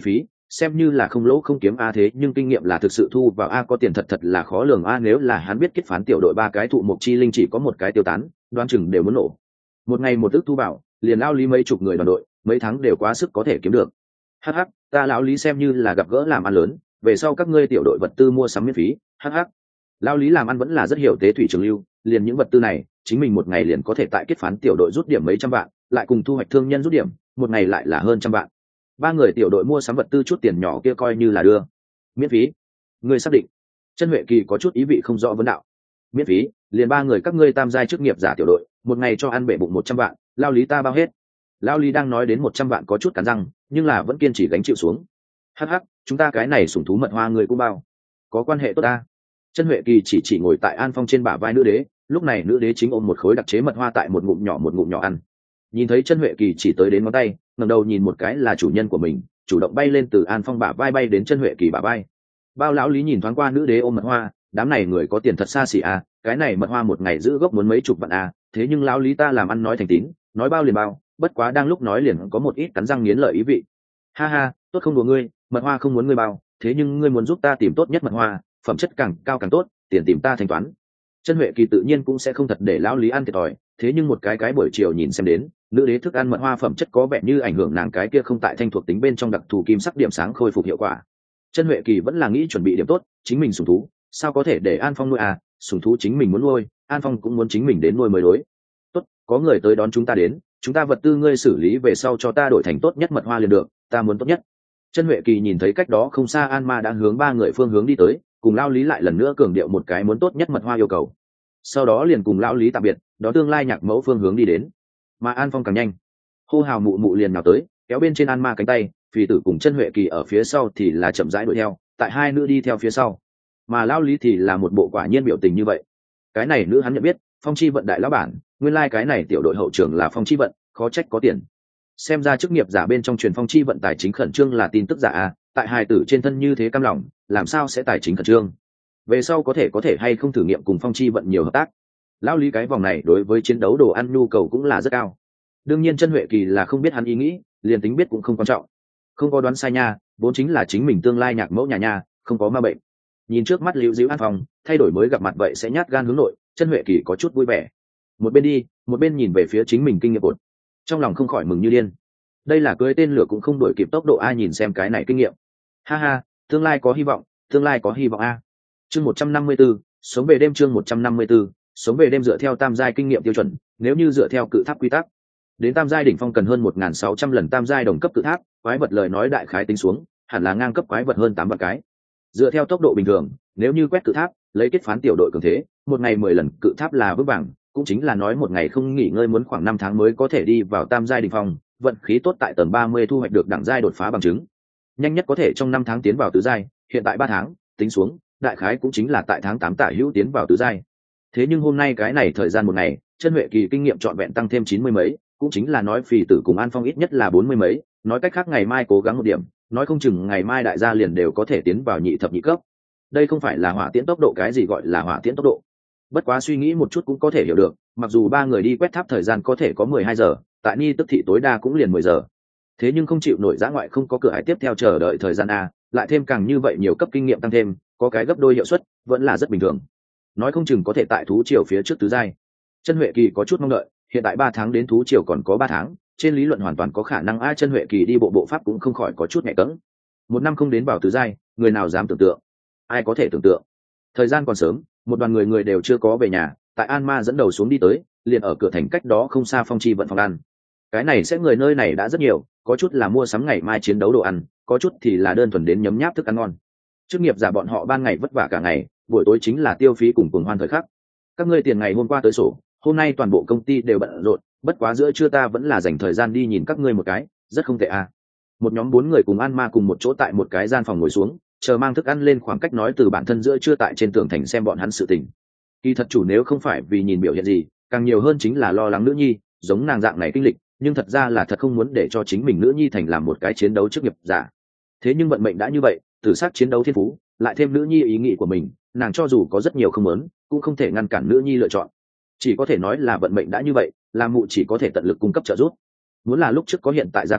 S1: xem như là không lỗ không kiếm a, thế nhưng kinh nghiệm là thực sự thu vào a, có tiền thật thật là khó lường a. Nếu là hắn biết kết phán tiểu đội ba cái thụ mộc chi linh chỉ có một cái tiêu tán, đoan chừng đều muốn nổ. Một ngày một ức thu bảo, liền lao lý mấy chục người đoàn đội, mấy tháng đều quá sức có thể kiếm được. Hắc hắc, ta lão lý xem như là gặp gỡ làm ăn lớn, về sau các ngươi tiểu đội vật tư mua sắm miễn phí. Hắc hắc, lao lý làm ăn vẫn là rất hiểu tế thủy trường lưu, liền những vật tư này chính mình một ngày liền có thể tại kết phán tiểu đội rút điểm mấy trăm vạn, lại cùng thu hoạch thương nhân rút điểm, một ngày lại là hơn trăm vạn. Ba người tiểu đội mua sắm vật tư chút tiền nhỏ kia coi như là đưa miễn phí. Ngươi xác định? Chân Huệ Kỳ có chút ý vị không rõ vấn đạo. Miễn phí, liền ba người các ngươi tam giai chức nghiệp giả tiểu đội, một ngày cho ăn bể bụng một trăm vạn, lao lý ta bao hết. Lao lý đang nói đến một trăm vạn có chút cắn răng, nhưng là vẫn kiên trì gánh chịu xuống. Hắc hắc, chúng ta cái này sủng thú mật hoa người cũng bao, có quan hệ tốt ta. Chân Huệ Kỳ chỉ chỉ ngồi tại An Phong trên bả vai nữ đế, lúc này nữ đế chính ôm một khối đặc chế mật hoa tại một ngụm nhỏ một ngụm nhỏ ăn. Nhìn thấy Chân Huệ Kỳ chỉ tới đến ngón tay, ngẩng đầu nhìn một cái là chủ nhân của mình, chủ động bay lên từ An Phong bả vai bay đến Chân Huệ Kỳ bả vai. Bao lão lý nhìn thoáng qua nữ đế ôm mật hoa, đám này người có tiền thật xa xỉ à, cái này mật hoa một ngày giữ gốc muốn mấy chục vạn à, thế nhưng lão lý ta làm ăn nói thành tín, nói bao liền bao, bất quá đang lúc nói liền có một ít cắn răng nghiến lợi ý vị. Ha ha, tốt không đùa ngươi, mật hoa không muốn ngươi bao, thế nhưng ngươi muốn giúp ta tìm tốt nhất mật hoa, phẩm chất càng cao càng tốt, tiền tìm ta thanh toán. Chân Huệ Kỳ tự nhiên cũng sẽ không thật để lão lý ăn thiệt thòi, thế nhưng một cái cái buổi chiều nhìn xem đến, nữ đế thức ăn mật hoa phẩm chất có vẻ như ảnh hưởng nàng cái kia không tại thanh thuộc tính bên trong đặc thù kim sắc điểm sáng khôi phục hiệu quả. Chân Huệ Kỳ vẫn là nghĩ chuẩn bị điểm tốt, chính mình sủng thú, sao có thể để An Phong nuôi à, sủng thú chính mình muốn nuôi, An Phong cũng muốn chính mình đến nuôi mới đối. Tốt, có người tới đón chúng ta đến, chúng ta vật tư ngươi xử lý về sau cho ta đổi thành tốt nhất mật hoa liền được, ta muốn tốt nhất. Chân Huệ Kỳ nhìn thấy cách đó không xa An Ma đã hướng ba người phương hướng đi tới, cùng lao lý lại lần nữa cường điệu một cái muốn tốt nhất mật hoa yêu cầu. Sau đó liền cùng lão lý tạm biệt, đó tương lai nhạc mẫu phương hướng đi đến. Mà An Phong càng nhanh, hô hào mụ mụ liền nào tới, kéo bên trên An Ma cánh tay, Phì Tử cùng Chân Huệ Kỳ ở phía sau thì là chậm rãi đuổi theo, tại hai nữ đi theo phía sau, mà lão lý thì là một bộ quả nhiên biểu tình như vậy. Cái này nữ hắn nhận biết, Phong Chi Vận đại lão bản, nguyên lai like cái này tiểu đội hậu trưởng là Phong Chi Vận, khó trách có tiền. Xem ra chức nghiệp giả bên trong truyền Phong Chi Vận tài chính khẩn trương là tin tức giả à, tại hài tử trên thân như thế cam lòng, làm sao sẽ tài chính khẩn trương? Về sau có thể có thể hay không thử nghiệm cùng Phong Chi Vận nhiều hợp tác. Lão lý cái vòng này đối với chiến đấu đồ ăn nhu cầu cũng là rất cao. Đương nhiên Chân Huệ Kỳ là không biết hắn ý nghĩ, liền tính biết cũng không quan trọng. Không có đoán sai nha, vốn chính là chính mình tương lai nhạc mẫu nhà nha, không có ma bệnh. Nhìn trước mắt liễu diễu An Phong, thay đổi mới gặp mặt vậy sẽ nhát gan hướng nội, Chân Huệ Kỳ có chút vui vẻ. Một bên đi, một bên nhìn về phía chính mình kinh nghiệm bột, trong lòng không khỏi mừng như điên. Đây là cưỡi tên lửa cũng không đuổi kịp tốc độ ai, nhìn xem cái này kinh nghiệm. Ha ha, tương lai có hy vọng, tương lai có hy vọng a. Chương một trăm năm mươi 154, sống về đêm chương một trăm năm mươi 154, sống về đêm dựa theo tam giai kinh nghiệm tiêu chuẩn, nếu như dựa theo cự tháp quy tắc, đến tam giai đỉnh phong cần hơn một nghìn sáu trăm lần tam giai đồng cấp cự tháp, quái vật lời nói đại khái tính xuống, hẳn là ngang cấp quái vật hơn tám vạn cái. Dựa theo tốc độ bình thường, nếu như quét cự tháp, lấy kết phán tiểu đội cường thế, một ngày mười lần cự tháp là vững vàng, cũng chính là nói một ngày không nghỉ ngơi muốn khoảng năm tháng mới có thể đi vào tam giai đỉnh phong, vận khí tốt tại tầng ba mươi thu hoạch được đẳng giai đột phá bằng chứng. Nhanh nhất có thể trong năm tháng tiến vào tứ giai, hiện tại ba tháng, tính xuống, đại khái cũng chính là tại tháng tám tả hữu tiến vào tứ giai. Thế nhưng hôm nay cái này thời gian một ngày, Chân Huệ Kỳ kinh nghiệm trọn vẹn tăng thêm chín mươi mấy, cũng chính là nói Phì Tử cùng An Phong ít nhất là bốn mươi mấy, nói cách khác ngày mai cố gắng một điểm, nói không chừng ngày mai đại gia liền đều có thể tiến vào nhị thập nhị cấp. Đây không phải là hỏa tiễn tốc độ, cái gì gọi là hỏa tiễn tốc độ? Bất quá suy nghĩ một chút cũng có thể hiểu được, mặc dù ba người đi quét tháp thời gian có thể có mười hai giờ, tại Ni Tức thị tối đa cũng liền mười giờ. Thế nhưng không chịu nổi dã ngoại không có cửa ải tiếp theo chờ đợi thời gian a, lại thêm càng như vậy nhiều cấp kinh nghiệm tăng thêm, có cái gấp đôi hiệu suất, vẫn là rất bình thường. Nói không chừng có thể tại thú triều phía trước tứ giai. Chân Huệ Kỳ có chút mong đợi, hiện tại ba tháng đến thú triều còn có ba tháng, trên lý luận hoàn toàn có khả năng a. Chân Huệ Kỳ đi bộ bộ pháp cũng không khỏi có chút nhẹ cẫng. Một năm không đến vào tứ giai, người nào dám tưởng tượng? Ai có thể tưởng tượng? Thời gian còn sớm, một đoàn người người đều chưa có về nhà, tại An Ma dẫn đầu xuống đi tới, liền ở cửa thành cách đó không xa Phong Chi Vận phòng ăn. Cái này sẽ người nơi này đã rất nhiều, có chút là mua sắm ngày mai chiến đấu đồ ăn, có chút thì là đơn thuần đến nhấm nháp thức ăn ngon. Chức nghiệp giả bọn họ ban ngày vất vả cả ngày, buổi tối chính là tiêu phí cùng cuồng hoan thời khắc. Các ngươi tiền ngày hôm qua tới sổ, hôm nay toàn bộ công ty đều bận rộn, bất quá giữa trưa ta vẫn là dành thời gian đi nhìn các ngươi một cái, rất không tệ à. Một nhóm bốn người cùng An Ma cùng một chỗ tại một cái gian phòng ngồi xuống, chờ mang thức ăn lên, khoảng cách nói từ bản thân giữa trưa tại trên tường thành xem bọn hắn sự tình. Kỳ thật chủ nếu không phải vì nhìn biểu hiện gì, càng nhiều hơn chính là lo lắng nữ nhi, giống nàng dạng này kinh lịch, nhưng thật ra là thật không muốn để cho chính mình nữ nhi thành làm một cái chiến đấu chức nghiệp giả. Thế nhưng vận mệnh đã như vậy, tử sát chiến đấu thiên phú, lại thêm nữ nhi ý nghĩ của mình, nàng cho dù có rất nhiều không muốn, cũng không thể ngăn cản nữ nhi lựa chọn. Chỉ có thể nói là vận mệnh đã như vậy, là mụ chỉ có thể tận lực cung cấp trợ giúp. Muốn là lúc trước có hiện tại gia cảnh,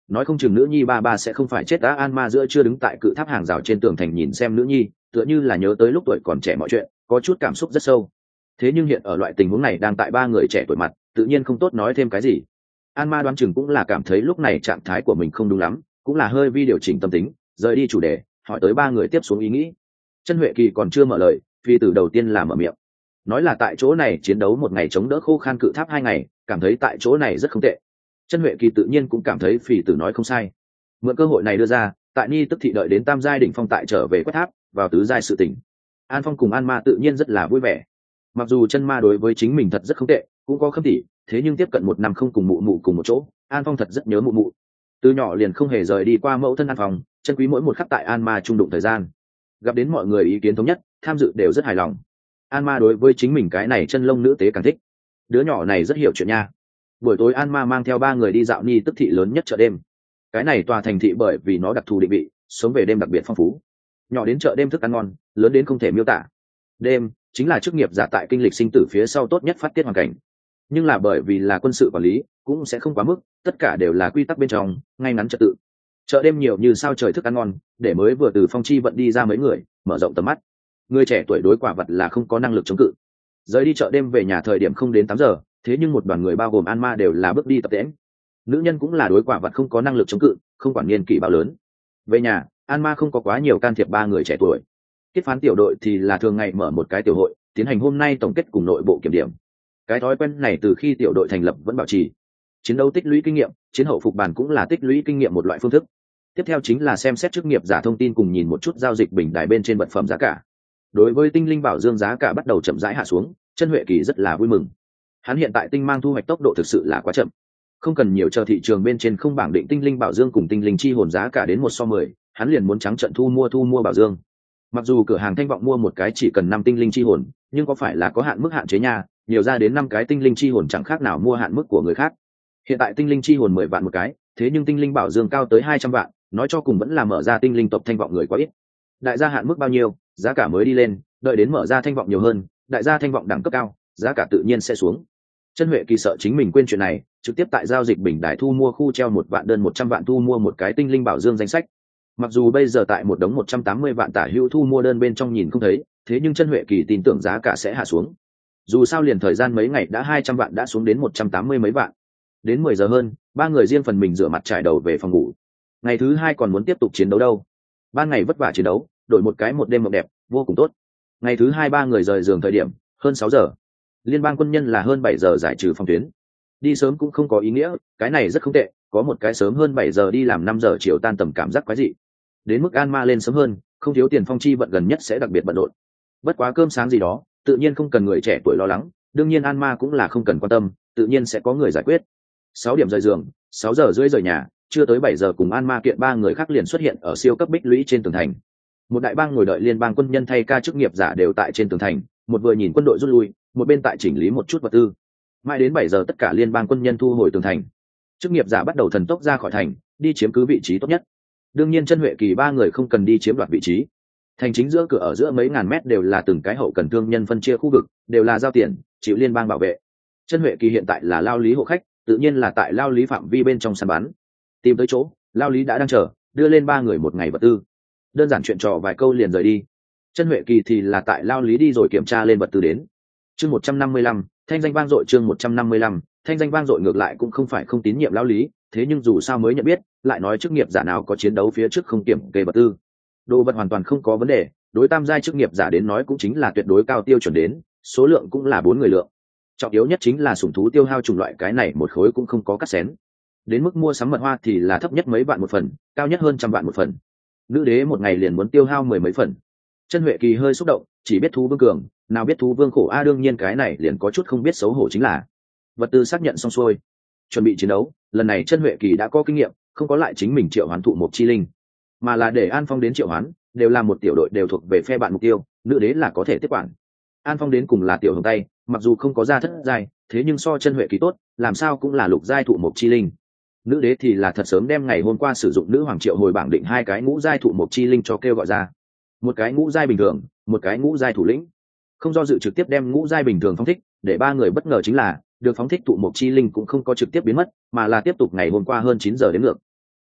S1: nói không chừng nữ nhi ba ba sẽ không phải chết đã. An Ma giữa chưa đứng tại cự tháp hàng rào trên tường thành nhìn xem nữ nhi, tựa như là nhớ tới lúc tuổi còn trẻ mọi chuyện, có chút cảm xúc rất sâu. Thế nhưng hiện ở loại tình huống này đang tại ba người trẻ tuổi mặt, tự nhiên không tốt nói thêm cái gì. An Ma đoán chừng cũng là cảm thấy lúc này trạng thái của mình không đúng lắm, cũng là hơi vi điều chỉnh tâm tính, rời đi chủ đề, hỏi tới ba người tiếp xuống ý nghĩ. Chân Huệ Kỳ còn chưa mở lời, phi tử đầu tiên là mở miệng, nói là tại chỗ này chiến đấu một ngày chống đỡ khô khan cự tháp hai ngày, cảm thấy tại chỗ này rất không tệ. Chân Huệ Kỳ tự nhiên cũng cảm thấy phi tử nói không sai, mượn cơ hội này đưa ra, tại Ni tức thị đợi đến tam giai đỉnh phong tại trở về quét tháp, vào tứ giai sự tỉnh. An Phong cùng An Ma tự nhiên rất là vui vẻ. Mặc dù chân ma đối với chính mình thật rất không tệ, cũng có khâm tỉ, thế nhưng tiếp cận một năm không cùng mụ mụ cùng một chỗ, An Phong thật rất nhớ mụ mụ. Từ nhỏ liền không hề rời đi qua mẫu thân An Phong, chân quý mỗi một khắc tại An Ma trung đụng thời gian. Gặp đến mọi người ý kiến thống nhất, tham dự đều rất hài lòng. An Ma đối với chính mình cái này chân lông nữ tế càng thích. Đứa nhỏ này rất hiểu chuyện nha. Buổi tối An Ma mang theo ba người đi dạo Ni tức thị lớn nhất chợ đêm. Cái này tòa thành thị bởi vì nó đặc thù định vị, sống về đêm đặc biệt phong phú. Nhỏ đến chợ đêm thức ăn ngon, lớn đến không thể miêu tả. Đêm chính là chức nghiệp giả tại kinh lịch sinh tử phía sau tốt nhất phát tiết hoàn cảnh. Nhưng là bởi vì là quân sự quản lý, cũng sẽ không quá mức, tất cả đều là quy tắc bên trong, ngay ngắn trật tự. Chợ đêm nhiều như sao trời thức ăn ngon, để mới vừa từ phong chi vận đi ra mấy người, mở rộng tầm mắt. Người trẻ tuổi đối quả vật là không có năng lực chống cự. Rời đi chợ đêm về nhà thời điểm không đến tám giờ, thế nhưng một đoàn người bao gồm An Ma đều là bước đi tập tễnh. Nữ nhân cũng là đối quả vật không có năng lực chống cự, không quản niên kỷ bao lớn. Về nhà, An Ma không có quá nhiều can thiệp ba người trẻ tuổi. Kết phán tiểu đội thì là thường ngày mở một cái tiểu hội, tiến hành hôm nay tổng kết cùng nội bộ kiểm điểm. Cái thói quen này từ khi tiểu đội thành lập vẫn bảo trì. Chiến đấu tích lũy kinh nghiệm, chiến hậu phục bàn cũng là tích lũy kinh nghiệm một loại phương thức. Tiếp theo chính là xem xét chức nghiệp giả thông tin cùng nhìn một chút giao dịch bình đài bên trên vật phẩm giá cả. Đối với tinh linh bảo dương giá cả bắt đầu chậm rãi hạ xuống, Chân Huệ Kỳ rất là vui mừng. Hắn hiện tại tinh mang thu hoạch tốc độ thực sự là quá chậm, không cần nhiều chờ thị trường bên trên không bảng định tinh linh bảo dương cùng tinh linh chi hồn giá cả đến một so mười, hắn liền muốn trắng trận thu mua thu mua bảo dương. Mặc dù cửa hàng Thanh Vọng mua một cái chỉ cần năm tinh linh chi hồn, nhưng có phải là có hạn mức hạn chế nha, nhiều ra đến năm cái tinh linh chi hồn chẳng khác nào mua hạn mức của người khác. Hiện tại tinh linh chi hồn mười vạn một cái, thế nhưng tinh linh bảo dương cao tới hai trăm vạn, nói cho cùng vẫn là mở ra tinh linh tộc Thanh Vọng người quá ít. Đại gia hạn mức bao nhiêu, giá cả mới đi lên, đợi đến mở ra Thanh Vọng nhiều hơn, đại gia Thanh Vọng đẳng cấp cao, giá cả tự nhiên sẽ xuống. Chân Huệ Kỳ sợ chính mình quên chuyện này, trực tiếp tại giao dịch bình đài thu mua khu treo một vạn đơn một trăm vạn thu mua một cái tinh linh bảo dương danh sách. Mặc dù bây giờ tại một đống một trăm tám mươi vạn tả hữu thu mua đơn bên trong nhìn không thấy, thế nhưng Chân Huệ Kỳ tin tưởng giá cả sẽ hạ xuống. Dù sao liền thời gian mấy ngày đã hai trăm vạn đã xuống đến một trăm tám mươi mấy vạn. Đến mười giờ hơn, ba người riêng phần mình rửa mặt trải đầu về phòng ngủ. Ngày thứ hai còn muốn tiếp tục chiến đấu đâu. Ban ngày vất vả chiến đấu, đổi một cái một đêm mộng đẹp, vô cùng tốt. Ngày thứ hai ba người rời giường thời điểm, hơn sáu giờ. Liên bang quân nhân là hơn bảy giờ giải trừ phòng tuyến. Đi sớm cũng không có ý nghĩa, cái này rất không tệ, có một cái sớm hơn bảy giờ đi làm năm giờ chiều tan tầm cảm giác quái dị. Đến mức An Ma lên sớm hơn, không thiếu tiền phong chi vận gần nhất sẽ đặc biệt bận rộn. Bất quá cơm sáng gì đó, tự nhiên không cần người trẻ tuổi lo lắng, đương nhiên An Ma cũng là không cần quan tâm, tự nhiên sẽ có người giải quyết. Sáu điểm rời giường, sáu giờ rưỡi rời nhà, chưa tới bảy giờ cùng An Ma kiện ba người khác liền xuất hiện ở siêu cấp bích lũy trên tường thành. Một đại bang ngồi đợi liên bang quân nhân thay ca chức nghiệp giả đều tại trên tường thành, một vừa nhìn quân đội rút lui, một bên tại chỉnh lý một chút vật tư. Mãi đến bảy giờ tất cả liên bang quân nhân thu hồi tường thành, chức nghiệp giả bắt đầu thần tốc ra khỏi thành, đi chiếm cứ vị trí tốt nhất. Đương nhiên Chân Huệ Kỳ ba người không cần đi chiếm đoạt vị trí. Thành chính giữa cửa ở giữa mấy ngàn mét đều là từng cái hậu cần thương nhân phân chia khu vực, đều là giao tiền, chịu liên bang bảo vệ. Chân Huệ Kỳ hiện tại là lao lý hộ khách, tự nhiên là tại lao lý phạm vi bên trong săn bắn. Tìm tới chỗ, lao lý đã đang chờ, đưa lên ba người một ngày vật tư. Đơn giản chuyện trò vài câu liền rời đi. Chân Huệ Kỳ thì là tại lao lý đi rồi kiểm tra lên vật tư đến. Chương một trăm năm mươi lăm, thanh danh vang dội. Chương một trăm năm mươi lăm, thanh danh vang dội ngược lại cũng không phải không tín nhiệm lao lý, thế nhưng dù sao mới nhận biết, lại nói chức nghiệp giả nào có chiến đấu phía trước không kiểm kê vật tư. Đồ vật hoàn toàn không có vấn đề, đối tam giai chức nghiệp giả đến nói cũng chính là tuyệt đối cao tiêu chuẩn đến, số lượng cũng là bốn người lượng. Trọng yếu nhất chính là sủng thú tiêu hao chủng loại cái này một khối cũng không có cắt xén. Đến mức mua sắm mật hoa thì là thấp nhất mấy vạn một phần, cao nhất hơn trăm vạn một phần. Nữ đế một ngày liền muốn tiêu hao mười mấy phần. Chân Huệ Kỳ hơi xúc động, chỉ biết thú vương cường, nào biết thú vương khổ a, đương nhiên cái này liền có chút không biết xấu hổ chính là vật tư xác nhận xong xuôi, chuẩn bị chiến đấu. Lần này Chân Huệ Kỳ đã có kinh nghiệm, không có lại chính mình triệu hoán thụ một chi linh, mà là để An Phong đến triệu hoán, đều là một tiểu đội đều thuộc về phe bạn mục tiêu, nữ đế là có thể tiếp quản. An Phong đến cùng là tiểu hồng tay, mặc dù không có ra thất giai, thế nhưng so Chân Huệ Kỳ tốt, làm sao cũng là lục giai thụ một chi linh. Nữ đế thì là thật sớm đem ngày hôm qua sử dụng nữ hoàng triệu hồi bảng định hai cái ngũ giai thụ một chi linh cho kêu gọi ra, một cái ngũ giai bình thường, một cái ngũ giai thủ lĩnh. Không do dự trực tiếp đem ngũ giai bình thường phóng thích, để ba người bất ngờ chính là được phóng thích thụ một chi linh cũng không có trực tiếp biến mất, mà là tiếp tục ngày hôm qua hơn chín giờ đến ngược.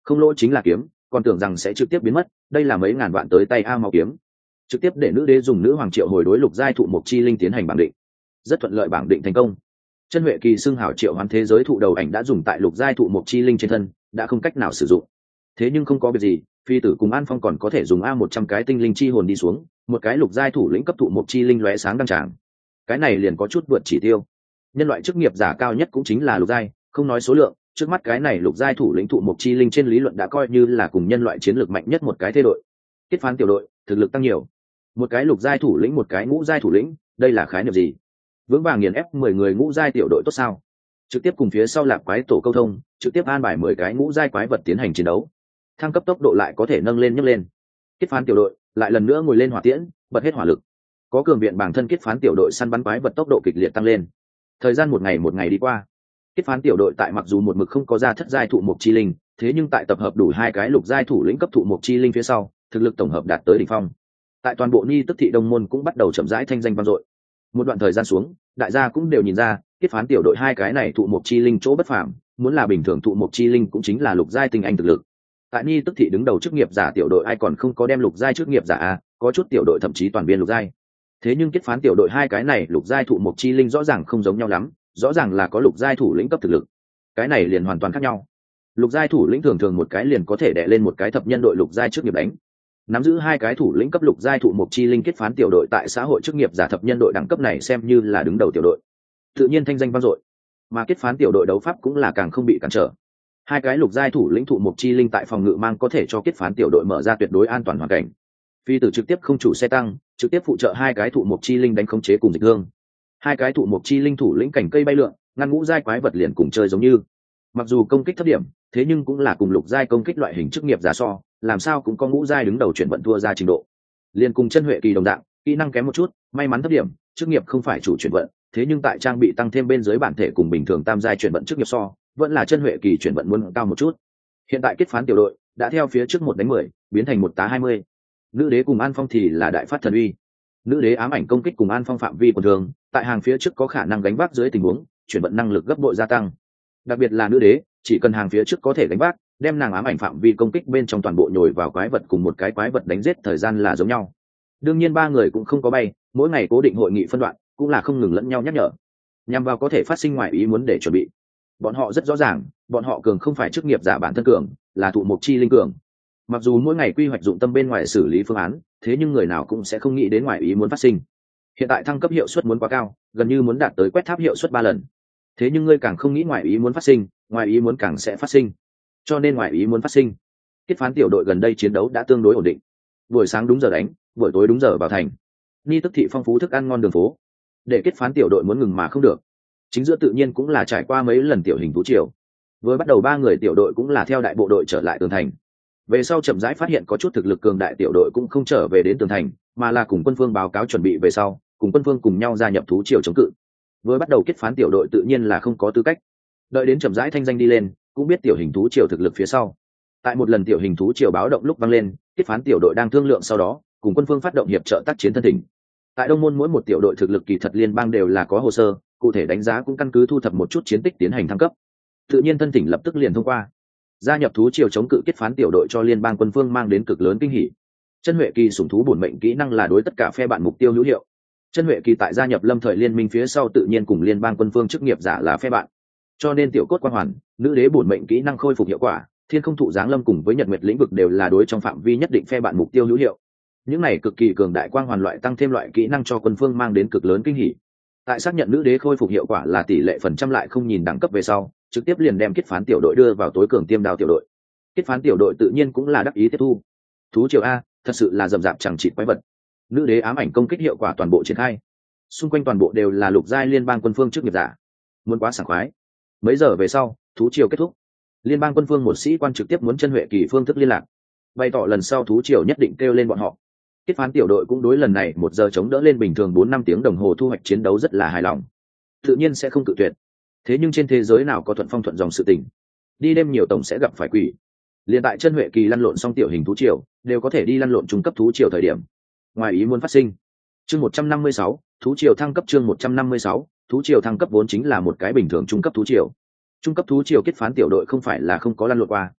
S1: Không lỗ chính là kiếm, còn tưởng rằng sẽ trực tiếp biến mất, đây là mấy ngàn vạn tới tay a mau kiếm. Trực tiếp để nữ đế dùng nữ hoàng triệu hồi đối lục giai thụ mục chi linh tiến hành bảng định. Rất thuận lợi bảng định thành công. Chân Huệ Kỳ xưng hảo triệu hoán thế giới thụ đầu ảnh đã dùng tại lục giai thụ mục chi linh trên thân, đã không cách nào sử dụng. Thế nhưng không có việc gì, phi tử cùng An Phong còn có thể dùng a một trăm cái tinh linh chi hồn đi xuống, một cái lục giai thủ lĩnh cấp thụ mục chi linh lóe sáng đăng tràng. Cái này liền có chút vượt chỉ tiêu. Nhân loại chức nghiệp giả cao nhất cũng chính là lục giai, không nói số lượng, trước mắt cái này lục giai thủ lĩnh thụ mục chi linh trên lý luận đã coi như là cùng nhân loại chiến lược mạnh nhất một cái thế đội. Kết phán tiểu đội, thực lực tăng nhiều. Một cái lục giai thủ lĩnh một cái ngũ giai thủ lĩnh, đây là khái niệm gì? Vững vàng nghiền ép mười người ngũ giai tiểu đội tốt sao? Trực tiếp cùng phía sau lạp quái tổ câu thông, trực tiếp an bài mười cái ngũ giai quái vật tiến hành chiến đấu. Thăng cấp tốc độ lại có thể nâng lên nhấc lên. Kết phán tiểu đội lại lần nữa ngồi lên hỏa tiễn, bật hết hỏa lực. Có cường viện bản thân kết phán tiểu đội săn bắn quái vật tốc độ kịch liệt tăng lên. Thời gian một ngày một ngày đi qua, kết phán tiểu đội tại mặc dù một mực không có ra thất giai thụ mục chi linh, thế nhưng tại tập hợp đủ hai cái lục giai thủ lĩnh cấp thụ mục chi linh phía sau, thực lực tổng hợp đạt tới đỉnh phong. Tại toàn bộ Ni Tức thị Đông môn cũng bắt đầu chậm rãi thanh danh vang dội. Một đoạn thời gian xuống, đại gia cũng đều nhìn ra, kết phán tiểu đội hai cái này thụ mục chi linh chỗ bất phàm, muốn là bình thường thụ mục chi linh cũng chính là lục giai tinh anh thực lực. Tại Ni Tức thị đứng đầu chức nghiệp giả tiểu đội ai còn không có đem lục giai chức nghiệp giả a, có chút tiểu đội thậm chí toàn biên lục giai. Thế nhưng kết phán tiểu đội hai cái này lục giai thụ mục chi linh rõ ràng không giống nhau lắm, rõ ràng là có lục giai thủ lĩnh cấp thực lực. Cái này liền hoàn toàn khác nhau. Lục giai thủ lĩnh thường thường một cái liền có thể đè lên một cái thập nhân đội lục giai chức nghiệp đánh. Nắm giữ hai cái thủ lĩnh cấp lục giai thụ mục chi linh kết phán tiểu đội tại xã hội chức nghiệp giả thập nhân đội đẳng cấp này xem như là đứng đầu tiểu đội. Tự nhiên thanh danh vang dội. Mà kết phán tiểu đội đấu pháp cũng là càng không bị cản trở. Hai cái lục giai thủ lĩnh thụ mục chi linh tại phòng ngự mang có thể cho kết phán tiểu đội mở ra tuyệt đối an toàn hoàn cảnh. Phi tử trực tiếp không chủ xe tăng, trực tiếp phụ trợ hai cái thụ mục chi linh đánh khống chế cùng dịch thương. Hai cái thụ mục chi linh thủ lĩnh cảnh cây bay lượn, ngăn ngũ giai quái vật liền cùng chơi giống như. Mặc dù công kích thấp điểm, thế nhưng cũng là cùng lục giai công kích loại hình chức nghiệp giả so, làm sao cũng có ngũ giai đứng đầu chuyển vận thua ra trình độ. Liên cùng Chân Huệ Kỳ đồng dạng, kỹ năng kém một chút, may mắn thấp điểm, chức nghiệp không phải chủ chuyển vận, thế nhưng tại trang bị tăng thêm bên dưới bản thể cùng bình thường tam giai chuyển vận chức nghiệp so, vẫn là Chân Huệ Kỳ chuyển vận muốn cao một chút. Hiện tại kết phán tiểu đội đã theo phía trước một đánh mười, biến thành một tá hai mươi. Nữ đế cùng An Phong thì là đại phát thần uy. Nữ đế ám ảnh công kích cùng An Phong phạm vi của thường, tại hàng phía trước có khả năng gánh vác dưới tình huống chuyển vận năng lực gấp bội gia tăng. Đặc biệt là nữ đế, chỉ cần hàng phía trước có thể gánh vác, đem nàng ám ảnh phạm vi công kích bên trong toàn bộ nhồi vào quái vật cùng một cái quái vật đánh giết thời gian là giống nhau. Đương nhiên ba người cũng không có bay, mỗi ngày cố định hội nghị phân đoạn, cũng là không ngừng lẫn nhau nhắc nhở, nhằm vào có thể phát sinh ngoài ý muốn để chuẩn bị. Bọn họ rất rõ ràng, bọn họ cường không phải chức nghiệp giả bản thân cường, là thụ mục chi linh cường. Mặc dù mỗi ngày quy hoạch dụng tâm bên ngoài xử lý phương án, thế nhưng người nào cũng sẽ không nghĩ đến ngoài ý muốn phát sinh. Hiện tại thăng cấp hiệu suất muốn quá cao, gần như muốn đạt tới quét tháp hiệu suất ba lần. Thế nhưng ngươi càng không nghĩ ngoài ý muốn phát sinh, ngoài ý muốn càng sẽ phát sinh. Cho nên ngoài ý muốn phát sinh. Kết phán tiểu đội gần đây chiến đấu đã tương đối ổn định. Buổi sáng đúng giờ đánh, buổi tối đúng giờ vào thành. Ni Tức thị phong phú thức ăn ngon đường phố. Để kết phán tiểu đội muốn ngừng mà không được. Chính giữa tự nhiên cũng là trải qua mấy lần tiểu hình thú triều. Vừa bắt đầu ba người tiểu đội cũng là theo đại bộ đội trở lại tường thành. Về sau chậm rãi phát hiện có chút thực lực cường đại tiểu đội cũng không trở về đến tường thành, mà là cùng quân phương báo cáo chuẩn bị về sau, cùng quân phương cùng nhau gia nhập thú triều chống cự. Vừa bắt đầu kết phán tiểu đội tự nhiên là không có tư cách. Đợi đến chậm rãi thanh danh đi lên, cũng biết tiểu hình thú triều thực lực phía sau. Tại một lần tiểu hình thú triều báo động lúc vang lên, kết phán tiểu đội đang thương lượng sau đó, cùng quân phương phát động hiệp trợ tác chiến thân thỉnh. Tại Đông môn mỗi một tiểu đội thực lực kỳ thật liên bang đều là có hồ sơ, cụ thể đánh giá cũng căn cứ thu thập một chút chiến tích tiến hành thăng cấp. Tự nhiên thân thỉnh lập tức liền thông qua. Gia nhập thú triều chống cự kết phán tiểu đội cho liên bang quân phương mang đến cực lớn kinh hỉ. Chân Huệ Kỳ sủng thú bổn mệnh kỹ năng là đối tất cả phe bạn mục tiêu hữu hiệu. Chân Huệ Kỳ tại gia nhập Lâm thời liên minh phía sau tự nhiên cùng liên bang quân phương chức nghiệp giả là phe bạn. Cho nên tiểu cốt quan hoàn, nữ đế bổn mệnh kỹ năng khôi phục hiệu quả, thiên không thụ giáng lâm cùng với nhật nguyệt lĩnh vực đều là đối trong phạm vi nhất định phe bạn mục tiêu hữu hiệu. Những này cực kỳ cường đại quang hoàn loại tăng thêm loại kỹ năng cho quân phương mang đến cực lớn kinh hỉ. Tại xác nhận nữ đế khôi phục hiệu quả là tỷ lệ phần trăm lại không nhìn đẳng cấp về sau, trực tiếp liền đem kết phán tiểu đội đưa vào tối cường tiêm đao tiểu đội. Kết phán tiểu đội tự nhiên cũng là đắc ý tiếp thu. Thú triều a, thật sự là rầm rạp chẳng chịt quái vật. Nữ đế ám ảnh công kích hiệu quả toàn bộ triển khai. Xung quanh toàn bộ đều là lục giai liên bang quân phương chức nghiệp giả. Muốn quá sảng khoái. Mấy giờ về sau, thú triều kết thúc. Liên bang quân phương một sĩ quan trực tiếp muốn Chân Huệ Kỳ phương thức liên lạc, bày tỏ lần sau thú triều nhất định kêu lên bọn họ. Kết phán tiểu đội cũng đối lần này một giờ chống đỡ lên bình thường bốn năm tiếng đồng hồ thu hoạch chiến đấu rất là hài lòng. Tự nhiên sẽ không cự tuyệt. Thế nhưng trên thế giới nào có thuận phong thuận dòng sự tình. Đi đêm nhiều tổng sẽ gặp phải quỷ. Liên tại Chân Huệ Kỳ lăn lộn xong tiểu hình thú triều, đều có thể đi lăn lộn trung cấp thú triều thời điểm. Ngoài ý muốn phát sinh. Chương một trăm năm mươi sáu, thú triều thăng cấp chương một trăm năm mươi sáu, thú triều thăng cấp vốn chính là một cái bình thường trung cấp thú triều. Trung cấp thú triều kết phán tiểu đội không phải là không có lăn lộn qua.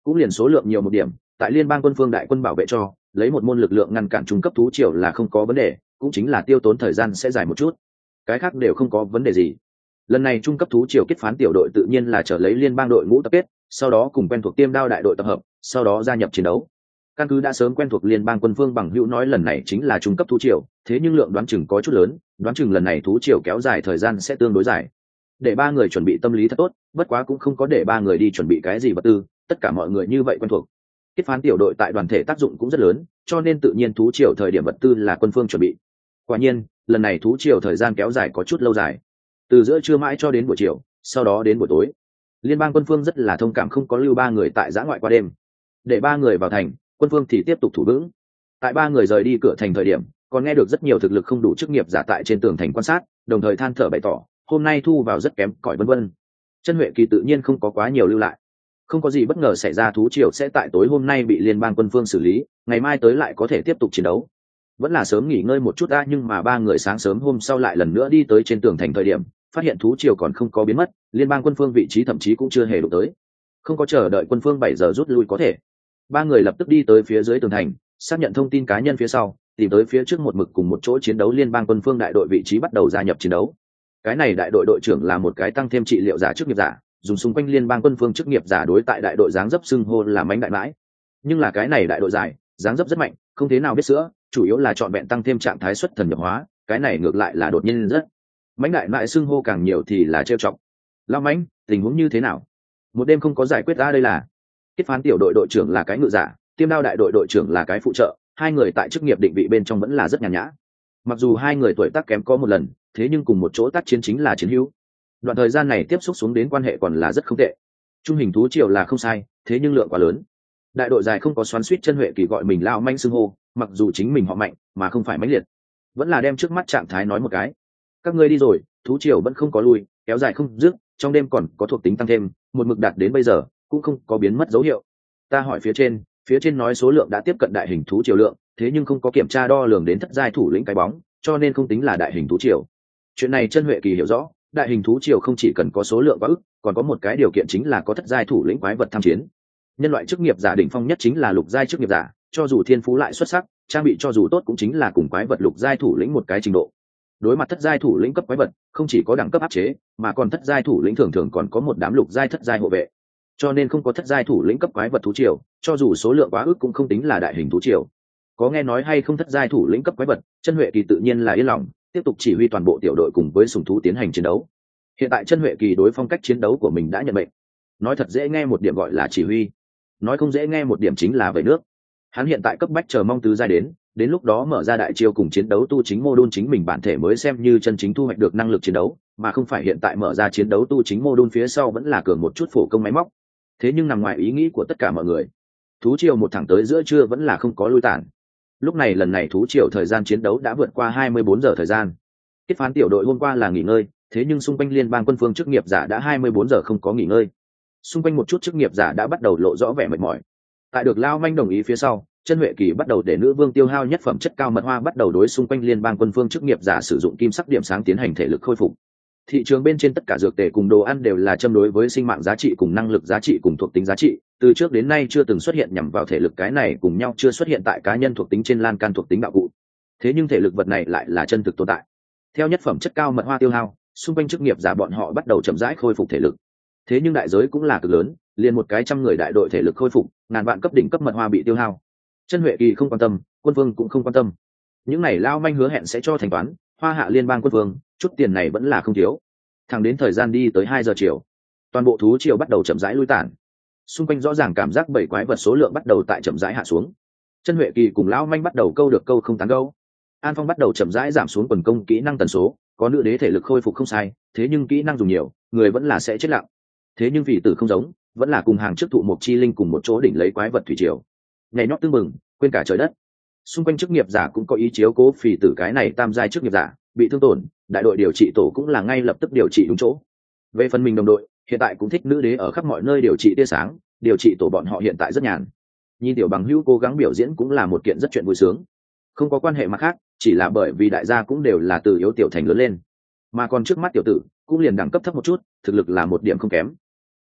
S1: cũng liền số lượng nhiều một điểm, tại liên bang quân phương đại quân bảo vệ cho lấy một môn lực lượng ngăn cản trung cấp thú triều là không có vấn đề, cũng chính là tiêu tốn thời gian sẽ dài một chút, cái khác đều không có vấn đề gì. Lần này trung cấp thú triều kết phán tiểu đội tự nhiên là trở lấy liên bang đội ngũ tập kết, sau đó cùng quen thuộc tiêm đao đại đội tập hợp, sau đó gia nhập chiến đấu. Căn cứ đã sớm quen thuộc liên bang quân phương bằng hữu nói lần này chính là trung cấp thú triều, thế nhưng lượng đoán chừng có chút lớn, đoán chừng lần này thú triều kéo dài thời gian sẽ tương đối dài. Để ba người chuẩn bị tâm lý thật tốt, bất quá cũng không có để ba người đi chuẩn bị cái gì vật tư, tất cả mọi người như vậy quen thuộc. Kết phán tiểu đội tại đoàn thể tác dụng cũng rất lớn, cho nên tự nhiên thú triều thời điểm vật tư là quân phương chuẩn bị. Quả nhiên, lần này thú triều thời gian kéo dài có chút lâu dài, từ giữa trưa mãi cho đến buổi chiều, sau đó đến buổi tối. Liên bang quân phương rất là thông cảm không có lưu ba người tại giã ngoại qua đêm, để ba người vào thành, quân phương thì tiếp tục thủ vững. Tại ba người rời đi cửa thành thời điểm, còn nghe được rất nhiều thực lực không đủ chức nghiệp giả tại trên tường thành quan sát, đồng thời than thở bày tỏ hôm nay thu vào rất kém cỏi vân vân. Chân Huệ Kỳ tự nhiên không có quá nhiều lưu lại, không có gì bất ngờ xảy ra thú triều sẽ tại tối hôm nay bị liên bang quân phương xử lý, ngày mai tới lại có thể tiếp tục chiến đấu. Vẫn là sớm nghỉ ngơi một chút đã, nhưng mà ba người sáng sớm hôm sau lại lần nữa đi tới trên tường thành thời điểm, phát hiện thú triều còn không có biến mất, liên bang quân phương vị trí thậm chí cũng chưa hề đụng tới. Không có chờ đợi quân phương bảy giờ rút lui có thể. Ba người lập tức đi tới phía dưới tường thành, xác nhận thông tin cá nhân phía sau, tìm tới phía trước một mực cùng một chỗ chiến đấu liên bang quân phương đại đội vị trí bắt đầu gia nhập chiến đấu. Cái này đại đội đội trưởng là một cái tăng thêm trị liệu giả chức nghiệp giả, dùng xung quanh liên bang quân phương chức nghiệp giả đối tại đại đội dáng dấp xưng hô là mánh đại mãi. Nhưng là cái này đại đội dài, dáng dấp rất mạnh, không thế nào biết sữa, chủ yếu là chọn vẹn tăng thêm trạng thái xuất thần nhập hóa, cái này ngược lại là đột nhiên rất. Mánh đại mãi xưng hô càng nhiều thì là trêu chọc. Lao mánh, tình huống như thế nào? Một đêm không có giải quyết ra đây là. Kết phán tiểu đội đội trưởng là cái ngự giả, tiêm đao đại đội đội trưởng là cái phụ trợ, hai người tại chức nghiệp định vị bên trong vẫn là rất nhàn nhã. Mặc dù hai người tuổi tác kém có một lần, thế nhưng cùng một chỗ tác chiến chính là chiến hữu. Đoạn thời gian này tiếp xúc xuống đến quan hệ còn là rất không tệ. Trung hình thú triều là không sai, thế nhưng lượng quá lớn. Đại đội dài không có xoắn suýt Chân Huệ Kỳ gọi mình lao manh xưng hô, mặc dù chính mình họ mạnh mà không phải mãnh liệt, vẫn là đem trước mắt trạng thái nói một cái. Các ngươi đi rồi, thú triều vẫn không có lui, kéo dài không dứt, trong đêm còn có thuộc tính tăng thêm, một mực đạt đến bây giờ cũng không có biến mất dấu hiệu. Ta hỏi phía trên, phía trên nói số lượng đã tiếp cận đại hình thú triều lượng, thế nhưng không có kiểm tra đo lường đến thất giai thủ lĩnh cái bóng, cho nên không tính là đại hình thú triều. Chuyện này Chân Huệ Kỳ hiểu rõ, đại hình thú triều không chỉ cần có số lượng quá ức, còn có một cái điều kiện chính là có thất giai thủ lĩnh quái vật tham chiến. Nhân loại chức nghiệp giả đỉnh phong nhất chính là lục giai chức nghiệp giả, cho dù thiên phú lại xuất sắc, trang bị cho dù tốt cũng chính là cùng quái vật lục giai thủ lĩnh một cái trình độ. Đối mặt thất giai thủ lĩnh cấp quái vật, không chỉ có đẳng cấp áp chế, mà còn thất giai thủ lĩnh thường thường còn có một đám lục giai thất giai hộ vệ. Cho nên không có thất giai thủ lĩnh cấp quái vật thú triều, cho dù số lượng quá ức cũng không tính là đại hình thú triều. Có nghe nói hay không thất giai thủ lĩnh cấp quái vật, Chân Huệ Kỳ tự nhiên là yên lòng, tiếp tục chỉ huy toàn bộ tiểu đội cùng với sùng thú tiến hành chiến đấu. Hiện tại Chân Huệ Kỳ đối phong cách chiến đấu của mình đã nhận mệnh. Nói thật dễ nghe một điểm gọi là chỉ huy, nói không dễ nghe một điểm chính là vẩy nước. Hắn hiện tại cấp bách chờ mong tứ giai đến, đến lúc đó mở ra đại chiêu cùng chiến đấu tu chính mô đun chính mình bản thể mới xem như chân chính thu hoạch được năng lực chiến đấu, mà không phải hiện tại mở ra chiến đấu tu chính mô đun phía sau vẫn là cường một chút phổ công máy móc. Thế nhưng nằm ngoài ý nghĩ của tất cả mọi người, thú triều một thẳng tới giữa trưa vẫn là không có lui tản. Lúc này lần này thú triều thời gian chiến đấu đã vượt qua hai mươi bốn giờ thời gian. Kết phán tiểu đội hôm qua là nghỉ ngơi, thế nhưng xung quanh liên bang quân phương chức nghiệp giả đã hai mươi bốn giờ không có nghỉ ngơi. Xung quanh một chút chức nghiệp giả đã bắt đầu lộ rõ vẻ mệt mỏi. Tại được Lao Manh đồng ý phía sau, Chân Huệ Kỳ bắt đầu để nữ vương tiêu hao nhất phẩm chất cao mật hoa bắt đầu đối xung quanh liên bang quân phương chức nghiệp giả sử dụng kim sắc điểm sáng tiến hành thể lực khôi phục. Thị trường bên trên tất cả dược tề cùng đồ ăn đều là châm đối với sinh mạng giá trị cùng năng lực giá trị cùng thuộc tính giá trị, từ trước đến nay chưa từng xuất hiện nhằm vào thể lực, cái này cùng nhau chưa xuất hiện tại cá nhân thuộc tính trên lan can thuộc tính đạo cụ. Thế nhưng thể lực vật này lại là chân thực tồn tại. Theo nhất phẩm chất cao mật hoa tiêu hao, xung quanh chức nghiệp giả bọn họ bắt đầu chậm rãi khôi phục thể lực. Thế nhưng đại giới cũng là cực lớn, liền một cái trăm người đại đội thể lực khôi phục, ngàn vạn cấp đỉnh cấp mật hoa bị tiêu hao. Chân Huệ Kỳ không quan tâm, quân vương cũng không quan tâm. Những này Lao Manh hứa hẹn sẽ cho thanh toán, hoa hạ liên bang quân vương, chút tiền này vẫn là không thiếu. Thẳng đến thời gian đi tới hai giờ chiều, toàn bộ thú triều bắt đầu chậm rãi lui tản. Xung quanh rõ ràng cảm giác bảy quái vật số lượng bắt đầu tại chậm rãi hạ xuống. Chân Huệ Kỳ cùng Lão Manh bắt đầu câu được câu không tán câu. An Phong bắt đầu chậm rãi giảm xuống quần công kỹ năng tần số, có nữ đế thể lực khôi phục không sai, thế nhưng kỹ năng dùng nhiều, người vẫn là sẽ chết lặng. Thế nhưng vì tử không giống, vẫn là cùng hàng trước thụ một chi linh cùng một chỗ đỉnh lấy quái vật thủy triều. Nhảy nhót tương mừng, quên cả trời đất. Xung quanh chức nghiệp giả cũng có ý chiếu cố phì tử cái này tam giai chức nghiệp giả bị thương tổn, đại đội điều trị tổ cũng là ngay lập tức điều trị đúng chỗ. Về phần mình đồng đội, hiện tại cũng thích nữ đế ở khắp mọi nơi điều trị tia sáng, điều trị tổ bọn họ hiện tại rất nhàn. Nhìn tiểu bằng hữu cố gắng biểu diễn cũng là một kiện rất chuyện vui sướng. Không có quan hệ mặt khác, chỉ là bởi vì đại gia cũng đều là từ yếu tiểu thành lớn lên, mà còn trước mắt tiểu tử cũng liền đẳng cấp thấp một chút, thực lực là một điểm không kém.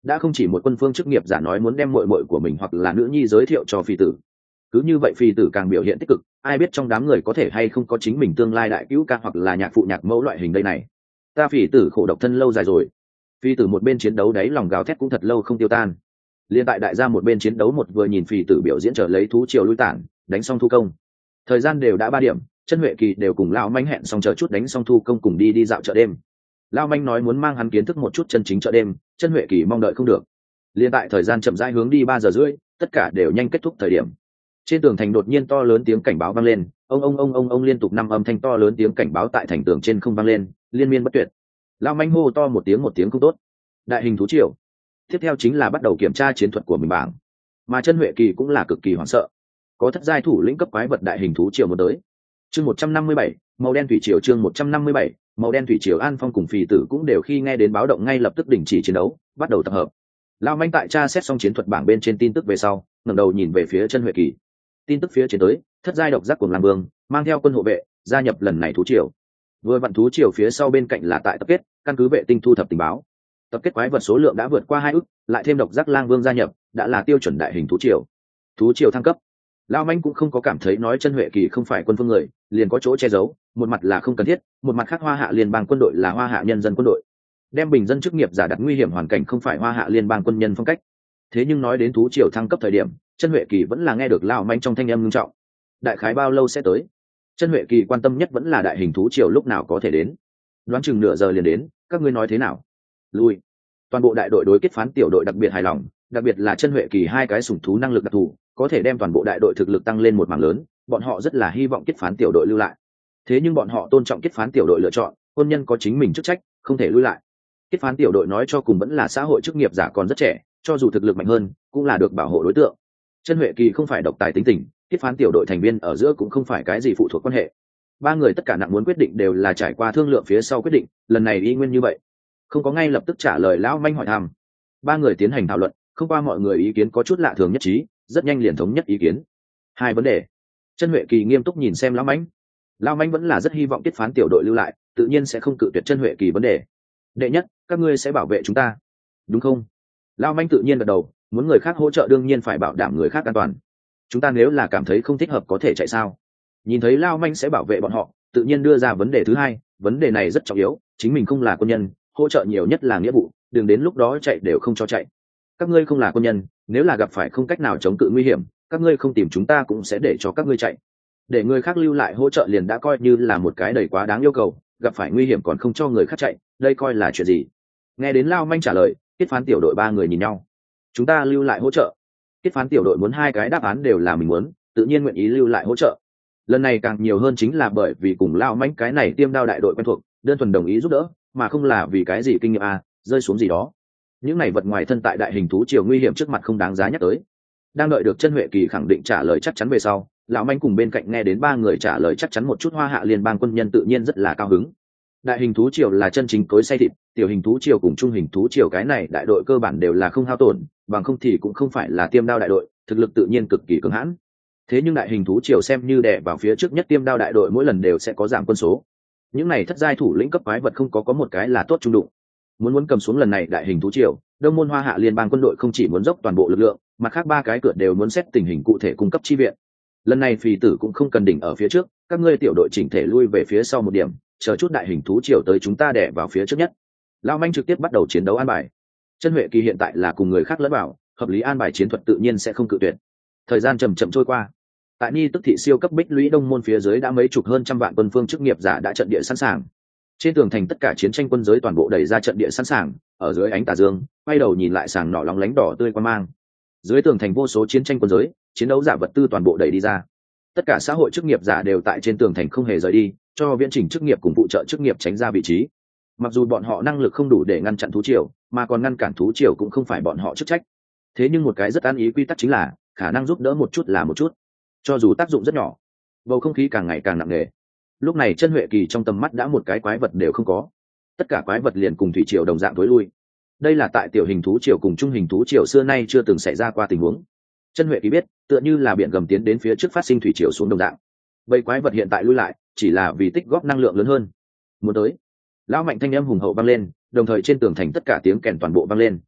S1: đã không chỉ một quân phương chức nghiệp giả nói muốn đem muội muội của mình hoặc là nữ nhi giới thiệu cho phi tử. Cứ như vậy phi tử càng biểu hiện tích cực, ai biết trong đám người có thể hay không có chính mình tương lai đại cứu ca hoặc là nhạc phụ nhạc mẫu loại hình đây này. Ta phi tử khổ độc thân lâu dài rồi. Phi tử một bên chiến đấu đấy lòng gào thét cũng thật lâu không tiêu tan. Liên tại đại gia một bên chiến đấu một vừa nhìn phi tử biểu diễn trở lấy thú triều lui tản, đánh xong thu công. Thời gian đều đã ba điểm, chân huệ kỳ đều cùng lão manh hẹn xong chờ chút đánh xong thu công cùng đi đi dạo chợ đêm. Lão manh nói muốn mang hắn kiến thức một chút chân chính chợ đêm, chân huệ kỳ mong đợi không được. Liên tại thời gian chậm rãi hướng đi ba giờ rưỡi, tất cả đều nhanh kết thúc thời điểm. Trên tường thành đột nhiên to lớn tiếng cảnh báo vang lên, ông ông ông ông ông liên tục năm âm thanh to lớn tiếng cảnh báo tại thành tường trên không vang lên, liên miên bất tuyệt. Lão manh hô to một tiếng một tiếng không tốt. Đại hình thú triều. Tiếp theo chính là bắt đầu kiểm tra chiến thuật của mình bảng. Mà chân huệ kỳ cũng là cực kỳ hoảng sợ. Có thất giai thủ lĩnh cấp quái vật đại hình thú triều một tới. Chương một trăm năm mươi bảy, màu đen thủy triều chương một trăm năm mươi bảy, màu đen thủy triều An Phong cùng Phì Tử cũng đều khi nghe đến báo động ngay lập tức đình chỉ chiến đấu, bắt đầu tập hợp. Lão manh tại tra xét xong chiến thuật bảng bên trên tin tức về sau, ngẩng đầu nhìn về phía chân huệ kỳ. Tin tức phía trên tới, thất giai độc giác cuồng lang vương mang theo quân hộ vệ gia nhập lần này thú triều. Vừa vặn thú triều phía sau bên cạnh là tại tập kết, căn cứ vệ tinh thu thập tình báo. Tập kết quái vật số lượng đã vượt qua hai ức, lại thêm độc giác lang vương gia nhập, đã là tiêu chuẩn đại hình thú triều. Thú triều thăng cấp. Lão manh cũng không có cảm thấy nói chân huệ kỳ không phải quân phương người, liền có chỗ che giấu, một mặt là không cần thiết, một mặt khác Hoa Hạ liên bang quân đội là Hoa Hạ nhân dân quân đội. Đem bình dân chức nghiệp giả đặt nguy hiểm hoàn cảnh không phải Hoa Hạ liên bang quân nhân phong cách. Thế nhưng nói đến thú triều thăng cấp thời điểm, chân huệ kỳ vẫn là nghe được lão manh trong thanh âm nghiêm trọng. Đại khái bao lâu sẽ tới? Chân huệ kỳ quan tâm nhất vẫn là đại hình thú triều lúc nào có thể đến. Đoán chừng nửa giờ liền đến, các ngươi nói thế nào? Lui. Toàn bộ đại đội đối kết phán tiểu đội đặc biệt hài lòng, đặc biệt là chân huệ kỳ hai cái sủng thú năng lực đặc thù, có thể đem toàn bộ đại đội thực lực tăng lên một mảng lớn, bọn họ rất là hy vọng kết phán tiểu đội lưu lại. Thế nhưng bọn họ tôn trọng kết phán tiểu đội lựa chọn, quân nhân có chính mình chức trách, không thể lui lại. Kết phán tiểu đội nói cho cùng vẫn là xã hội chức nghiệp giả còn rất trẻ, cho dù thực lực mạnh hơn, cũng là được bảo hộ đối tượng. Chân huệ kỳ không phải độc tài tính tình, kết phán tiểu đội thành viên ở giữa cũng không phải cái gì phụ thuộc quan hệ. Ba người tất cả nặng muốn quyết định đều là trải qua thương lượng phía sau quyết định, lần này y nguyên như vậy. Không có ngay lập tức trả lời lão manh hỏi thăm. Ba người tiến hành thảo luận, không qua mọi người ý kiến có chút lạ thường nhất trí, rất nhanh liền thống nhất ý kiến. Hai vấn đề. Chân huệ kỳ nghiêm túc nhìn xem lão manh. Lão manh vẫn là rất hy vọng kết phán tiểu đội lưu lại, tự nhiên sẽ không cự tuyệt chân huệ kỳ vấn đề. Đệ nhất, các ngươi sẽ bảo vệ chúng ta, đúng không? Lão manh tự nhiên gật đầu, muốn người khác hỗ trợ đương nhiên phải bảo đảm người khác an toàn. Chúng ta nếu là cảm thấy không thích hợp có thể chạy sao? Nhìn thấy lão manh sẽ bảo vệ bọn họ, tự nhiên đưa ra vấn đề thứ hai, vấn đề này rất trọng yếu, chính mình không là quân nhân, hỗ trợ nhiều nhất là nghĩa vụ, đừng đến lúc đó chạy đều không cho chạy. Các ngươi không là quân nhân, nếu là gặp phải không cách nào chống cự nguy hiểm, các ngươi không tìm chúng ta cũng sẽ để cho các ngươi chạy. Để người khác lưu lại hỗ trợ liền đã coi như là một cái đầy quá đáng yêu cầu, gặp phải nguy hiểm còn không cho người khác chạy, đây coi là chuyện gì? Nghe đến Lao Manh trả lời, kết phán tiểu đội ba người nhìn nhau. Chúng ta lưu lại hỗ trợ. Kết phán tiểu đội muốn hai cái đáp án đều là mình muốn, tự nhiên nguyện ý lưu lại hỗ trợ. Lần này càng nhiều hơn chính là bởi vì cùng Lao Manh cái này tiêm đao đại đội quen thuộc, đơn thuần đồng ý giúp đỡ, mà không là vì cái gì kinh nghiệm à, rơi xuống gì đó. Những này vật ngoài thân tại đại hình thú triều nguy hiểm trước mặt không đáng giá nhắc tới. Đang đợi được chân huệ kỳ khẳng định trả lời chắc chắn về sau, lão manh cùng bên cạnh nghe đến ba người trả lời chắc chắn một chút Hoa Hạ liên bang quân nhân tự nhiên rất là cao hứng. Đại hình thú triều là chân chính cối xay thịt, tiểu hình thú triều cùng trung hình thú triều cái này đại đội cơ bản đều là không hao tổn, bằng không thì cũng không phải là tiêm đao đại đội, thực lực tự nhiên cực kỳ cứng hãn. Thế nhưng đại hình thú triều xem như đè vào phía trước nhất tiêm đao đại đội mỗi lần đều sẽ có giảm quân số. Những này thất giai thủ lĩnh cấp quái vật không có có một cái là tốt trung đụng. Muốn muốn cầm xuống lần này đại hình thú triều, Đông môn Hoa Hạ liên bang quân đội không chỉ muốn dốc toàn bộ lực lượng, mà khác ba cái cửa đều muốn xét tình hình cụ thể cung cấp chi viện. Lần này Phì Tử cũng không cần đỉnh ở phía trước, các ngươi tiểu đội chỉnh thể lui về phía sau một điểm, chờ chút đại hình thú triều tới chúng ta đè vào phía trước nhất. Lão Manh trực tiếp bắt đầu chiến đấu an bài. Chân huệ kỳ hiện tại là cùng người khác lẫn vào, hợp lý an bài chiến thuật tự nhiên sẽ không cự tuyệt. Thời gian chậm chậm trôi qua. Tại Ni tức thị siêu cấp bích lũy Đông môn phía dưới đã mấy chục hơn trăm vạn quân phương chức nghiệp giả đã trận địa sẵn sàng. Trên tường thành tất cả chiến tranh quân giới toàn bộ đẩy ra trận địa sẵn sàng, ở dưới ánh tà dương, quay đầu nhìn lại sàng nỏ lóng lánh đỏ tươi quan mang. Dưới tường thành vô số chiến tranh quân giới, chiến đấu giả vật tư toàn bộ đẩy đi ra. Tất cả xã hội chức nghiệp giả đều tại trên tường thành không hề rời đi, cho viễn trình chức nghiệp cùng phụ trợ chức nghiệp tránh ra vị trí. Mặc dù bọn họ năng lực không đủ để ngăn chặn thú triều, mà còn ngăn cản thú triều cũng không phải bọn họ chức trách. Thế nhưng một cái rất an ý quy tắc chính là khả năng giúp đỡ một chút là một chút, cho dù tác dụng rất nhỏ. Bầu không khí càng ngày càng nặng nề. Lúc này chân huệ kỳ trong tầm mắt đã một cái quái vật đều không có, tất cả quái vật liền cùng thủy triều đồng dạng tối lui. Đây là tại tiểu hình thú triều cùng trung hình thú triều xưa nay chưa từng xảy ra qua tình huống. Chân huệ kỳ biết, tựa như là biển gầm tiến đến phía trước phát sinh thủy triều xuống đồng dạng. Vậy quái vật hiện tại lui lại, chỉ là vì tích góp năng lượng lớn hơn. Muốn tới, lão mạnh thanh âm hùng hậu vang lên, đồng thời trên tường thành tất cả tiếng kèn toàn bộ vang lên.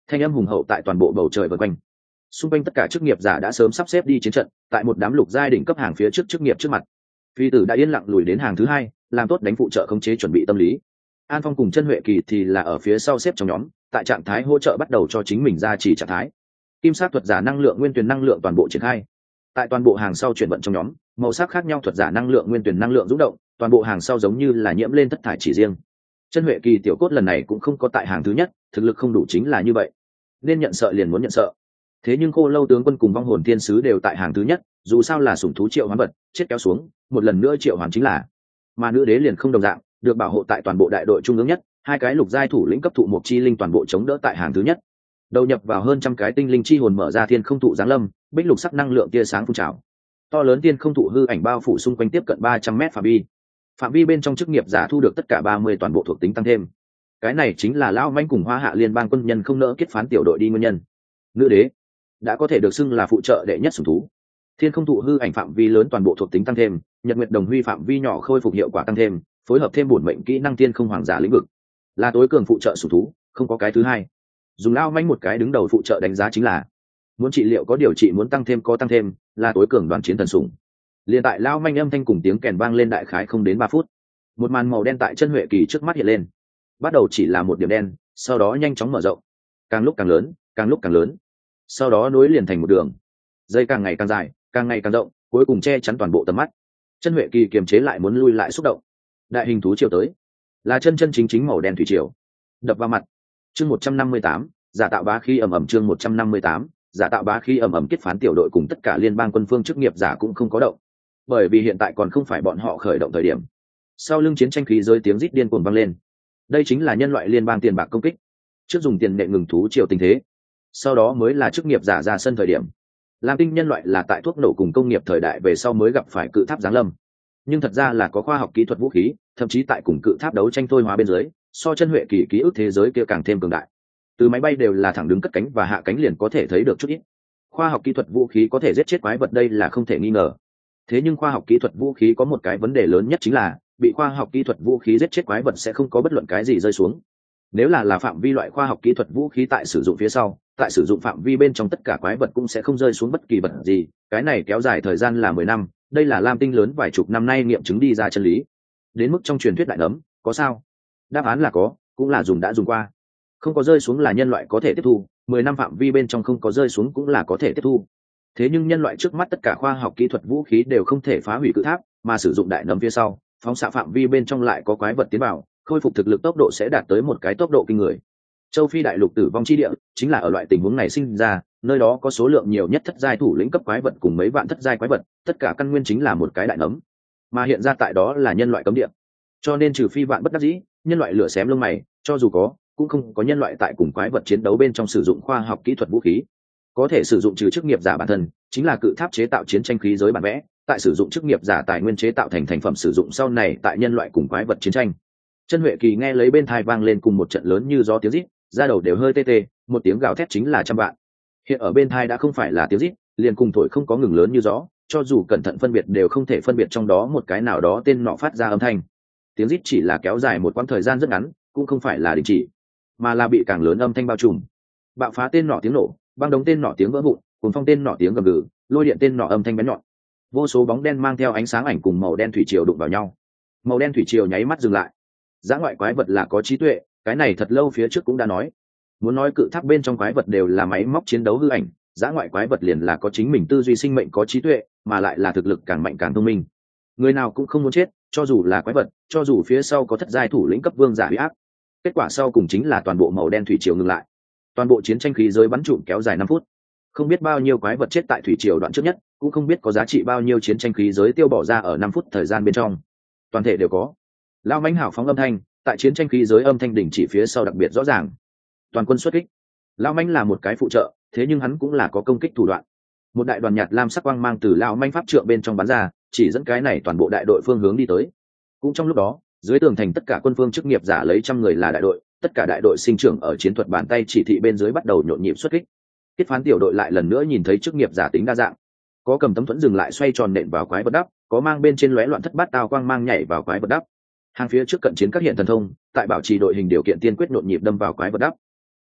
S1: thanh âm hùng hậu tại toàn bộ bầu trời vần quanh. Xung quanh tất cả chức nghiệp giả đã sớm sắp xếp đi chiến trận, tại một đám lục giai đỉnh cấp hàng phía trước chức nghiệp trước mặt. Phi tử đã yên lặng lùi đến hàng thứ hai, làm tốt đánh phụ trợ khống chế chuẩn bị tâm lý. An Phong cùng Chân Huệ Kỳ thì là ở phía sau xếp trong nhóm, tại trạng thái hỗ trợ bắt đầu cho chính mình ra chỉ trạng thái. Kim sắc thuật giả năng lượng nguyên tuyển năng lượng toàn bộ triển khai. Tại toàn bộ hàng sau chuyển vận trong nhóm, màu sắc khác nhau thuật giả năng lượng nguyên tuyển năng lượng rung động, toàn bộ hàng sau giống như là nhiễm lên thất thải chỉ riêng. Chân Huệ Kỳ tiểu cốt lần này cũng không có tại hàng thứ nhất, thực lực không đủ chính là như vậy. Nên nhận sợ liền muốn nhận sợ. Thế nhưng Khô Lâu tướng quân cùng Vong Hồn Thiên sứ đều tại hàng thứ nhất, dù sao là sủng thú triệu hoán vật, chết kéo xuống, một lần nữa triệu hoán chính là. Mà nữ đế liền không đồng dạng, được bảo hộ tại toàn bộ đại đội trung ương nhất, hai cái lục giai thủ lĩnh cấp thụ một chi linh toàn bộ chống đỡ tại hàng thứ nhất. Đầu nhập vào hơn trăm cái tinh linh chi hồn mở ra thiên không thụ giáng lâm, bích lục sắc năng lượng tia sáng phun trào. To lớn thiên không thụ hư ảnh bao phủ xung quanh tiếp cận ba trăm mét phạm vi. Phạm vi bên trong chức nghiệp giả thu được tất cả ba mươi toàn bộ thuộc tính tăng thêm. Cái này chính là lão manh cùng Hoa Hạ liên bang quân nhân không nỡ kết phán tiểu đội đi nguyên nhân. Nữ đế đã có thể được xưng là phụ trợ đệ nhất sủng thú. Thiên không thụ hư ảnh phạm vi lớn toàn bộ thuộc tính tăng thêm, nhật nguyệt đồng huy phạm vi nhỏ khôi phục hiệu quả tăng thêm, phối hợp thêm bổn mệnh kỹ năng thiên không hoàng giả lĩnh vực, là tối cường phụ trợ sủng thú, không có cái thứ hai. Dùng lao manh một cái đứng đầu phụ trợ đánh giá chính là muốn trị liệu có điều trị, muốn tăng thêm có tăng thêm, là tối cường đoàn chiến thần sủng. Liên tại lao manh âm thanh cùng tiếng kèn vang lên đại khái không đến ba phút, một màn màu đen tại Chân Huệ Kỳ trước mắt hiện lên. Bắt đầu chỉ là một điểm đen, sau đó nhanh chóng mở rộng, càng lúc càng lớn, càng lúc càng lớn, sau đó nối liền thành một đường, dây càng ngày càng dài, càng ngày càng rộng, cuối cùng che chắn toàn bộ tầm mắt. Chân Huệ Kỳ kiềm chế lại muốn lui lại xúc động. Đại hình thú triều tới, là chân chân chính chính màu đen thủy triều, đập vào mặt. Chương một trăm năm mươi tám, giả tạo bá khí ầm ầm. Chương một trăm năm mươi tám, giả tạo bá khí ầm ầm. Kết phán tiểu đội cùng tất cả liên bang quân phương chức nghiệp giả cũng không có động, bởi vì hiện tại còn không phải bọn họ khởi động thời điểm. Sau lưng chiến tranh khí giới tiếng rít điên cuồng vang lên. Đây chính là nhân loại liên bang tiền bạc công kích. Trước dùng tiền nệ ngừng thú triều tình thế, sau đó mới là chức nghiệp giả ra sân thời điểm. Lam Tinh nhân loại là tại thuốc nổ cùng công nghiệp thời đại về sau mới gặp phải cự tháp giáng lâm, nhưng thật ra là có khoa học kỹ thuật vũ khí, thậm chí tại cùng cự tháp đấu tranh thôi hóa bên dưới, so Chân Huệ Kỳ ký ức thế giới kia càng thêm cường đại. Từ máy bay đều là thẳng đứng cất cánh và hạ cánh liền có thể thấy được chút ít. Khoa học kỹ thuật vũ khí có thể giết chết quái vật, đây là không thể nghi ngờ. Thế nhưng khoa học kỹ thuật vũ khí có một cái vấn đề lớn nhất chính là bị khoa học kỹ thuật vũ khí giết chết quái vật sẽ không có bất luận cái gì rơi xuống. Nếu là là phạm vi loại khoa học kỹ thuật vũ khí tại sử dụng phía sau, tại sử dụng phạm vi bên trong tất cả quái vật cũng sẽ không rơi xuống bất kỳ vật gì. Cái này kéo dài thời gian là mười năm, đây là Lam Tinh lớn vài chục năm nay nghiệm chứng đi ra chân lý. Đến mức trong truyền thuyết đại nấm có sao? Đáp án là có, cũng là dùng đã dùng qua. Không có rơi xuống là nhân loại có thể tiếp thu, mười năm phạm vi bên trong không có rơi xuống cũng là có thể tiếp thu. Thế nhưng nhân loại trước mắt tất cả khoa học kỹ thuật vũ khí đều không thể phá hủy cự tháp, mà sử dụng đại nấm phía sau, phóng xạ phạm vi bên trong lại có quái vật tiến vào, khôi phục thực lực tốc độ sẽ đạt tới một cái tốc độ kinh người. Châu Phi đại lục tử vong chi địa chính là ở loại tình huống này sinh ra, nơi đó có số lượng nhiều nhất thất giai thủ lĩnh cấp quái vật cùng mấy vạn thất giai quái vật, tất cả căn nguyên chính là một cái đại nấm, mà hiện ra tại đó là nhân loại cấm địa. Cho nên trừ phi vạn bất đắc dĩ, nhân loại lửa xém lông mày, cho dù có, cũng không có nhân loại tại cùng quái vật chiến đấu bên trong sử dụng khoa học kỹ thuật vũ khí. Có thể sử dụng trừ chức nghiệp giả bản thân, chính là cự tháp chế tạo chiến tranh khí giới bản vẽ, tại sử dụng chức nghiệp giả tài nguyên chế tạo thành thành phẩm sử dụng sau này tại nhân loại cùng quái vật chiến tranh. Chân Huệ Kỳ nghe lấy bên tai vang lên cùng một trận lớn như gió tiếng rít, da đầu đều hơi tê tê, một tiếng gào thét chính là trăm vạn. Hiện ở bên tai đã không phải là tiếng rít, liền cùng thổi không có ngừng lớn như gió, cho dù cẩn thận phân biệt đều không thể phân biệt trong đó một cái nào đó tên nọ phát ra âm thanh. Tiếng rít chỉ là kéo dài một quãng thời gian rất ngắn, cũng không phải là đình chỉ, mà là bị càng lớn âm thanh bao trùm. Bạo phá tên nọ tiếng nổ, băng đống tên nọ tiếng vỡ vụn, cùng phong tên nọ tiếng gầm gừ, lôi điện tên nọ âm thanh bén nhọn. Vô số bóng đen mang theo ánh sáng ảnh cùng màu đen thủy triều đụng vào nhau. Màu đen thủy triều nháy mắt dừng lại. Dã ngoại quái vật là có trí tuệ, cái này thật lâu phía trước cũng đã nói. Muốn nói cự tháp bên trong quái vật đều là máy móc chiến đấu hư ảnh, dã ngoại quái vật liền là có chính mình tư duy sinh mệnh, có trí tuệ, mà lại là thực lực càng mạnh càng thông minh. Người nào cũng không muốn chết, cho dù là quái vật, cho dù phía sau có thất giai thủ lĩnh cấp vương giả uy áp. Kết quả sau cùng chính là toàn bộ màu đen thủy triều ngừng lại. Toàn bộ chiến tranh khí giới bắn trụm kéo dài năm phút. Không biết bao nhiêu quái vật chết tại thủy triều đoạn trước nhất, cũng không biết có giá trị bao nhiêu chiến tranh khí giới tiêu bỏ ra ở năm phút thời gian bên trong. Toàn thể đều có. Lao mãnh hảo phóng âm thanh, tại chiến tranh khí giới âm thanh đỉnh chỉ phía sau đặc biệt rõ ràng. Toàn quân xuất kích. Lao mãnh là một cái phụ trợ, thế nhưng hắn cũng là có công kích thủ đoạn. Một đại đoàn nhạt lam sắc quang mang từ lao mãnh pháp trượng bên trong bắn ra, chỉ dẫn cái này toàn bộ đại đội phương hướng đi tới. Cũng trong lúc đó, dưới tường thành tất cả quân phương chức nghiệp giả lấy trăm người là đại đội, tất cả đại đội sinh trưởng ở chiến thuật bàn tay chỉ thị bên dưới bắt đầu nhộn nhịp xuất kích. Kết phán tiểu đội lại lần nữa nhìn thấy chức nghiệp giả tính đa dạng, có cầm tấm thuẫn dừng lại xoay tròn nện vào quái vật đắp, có mang bên trên lóe loạn thất bát tao quang mang nhảy vào quái vật đắp. Hàng phía trước cận chiến các hiện thần thông, tại bảo trì đội hình điều kiện tiên quyết nhộn nhịp đâm vào quái vật đắp.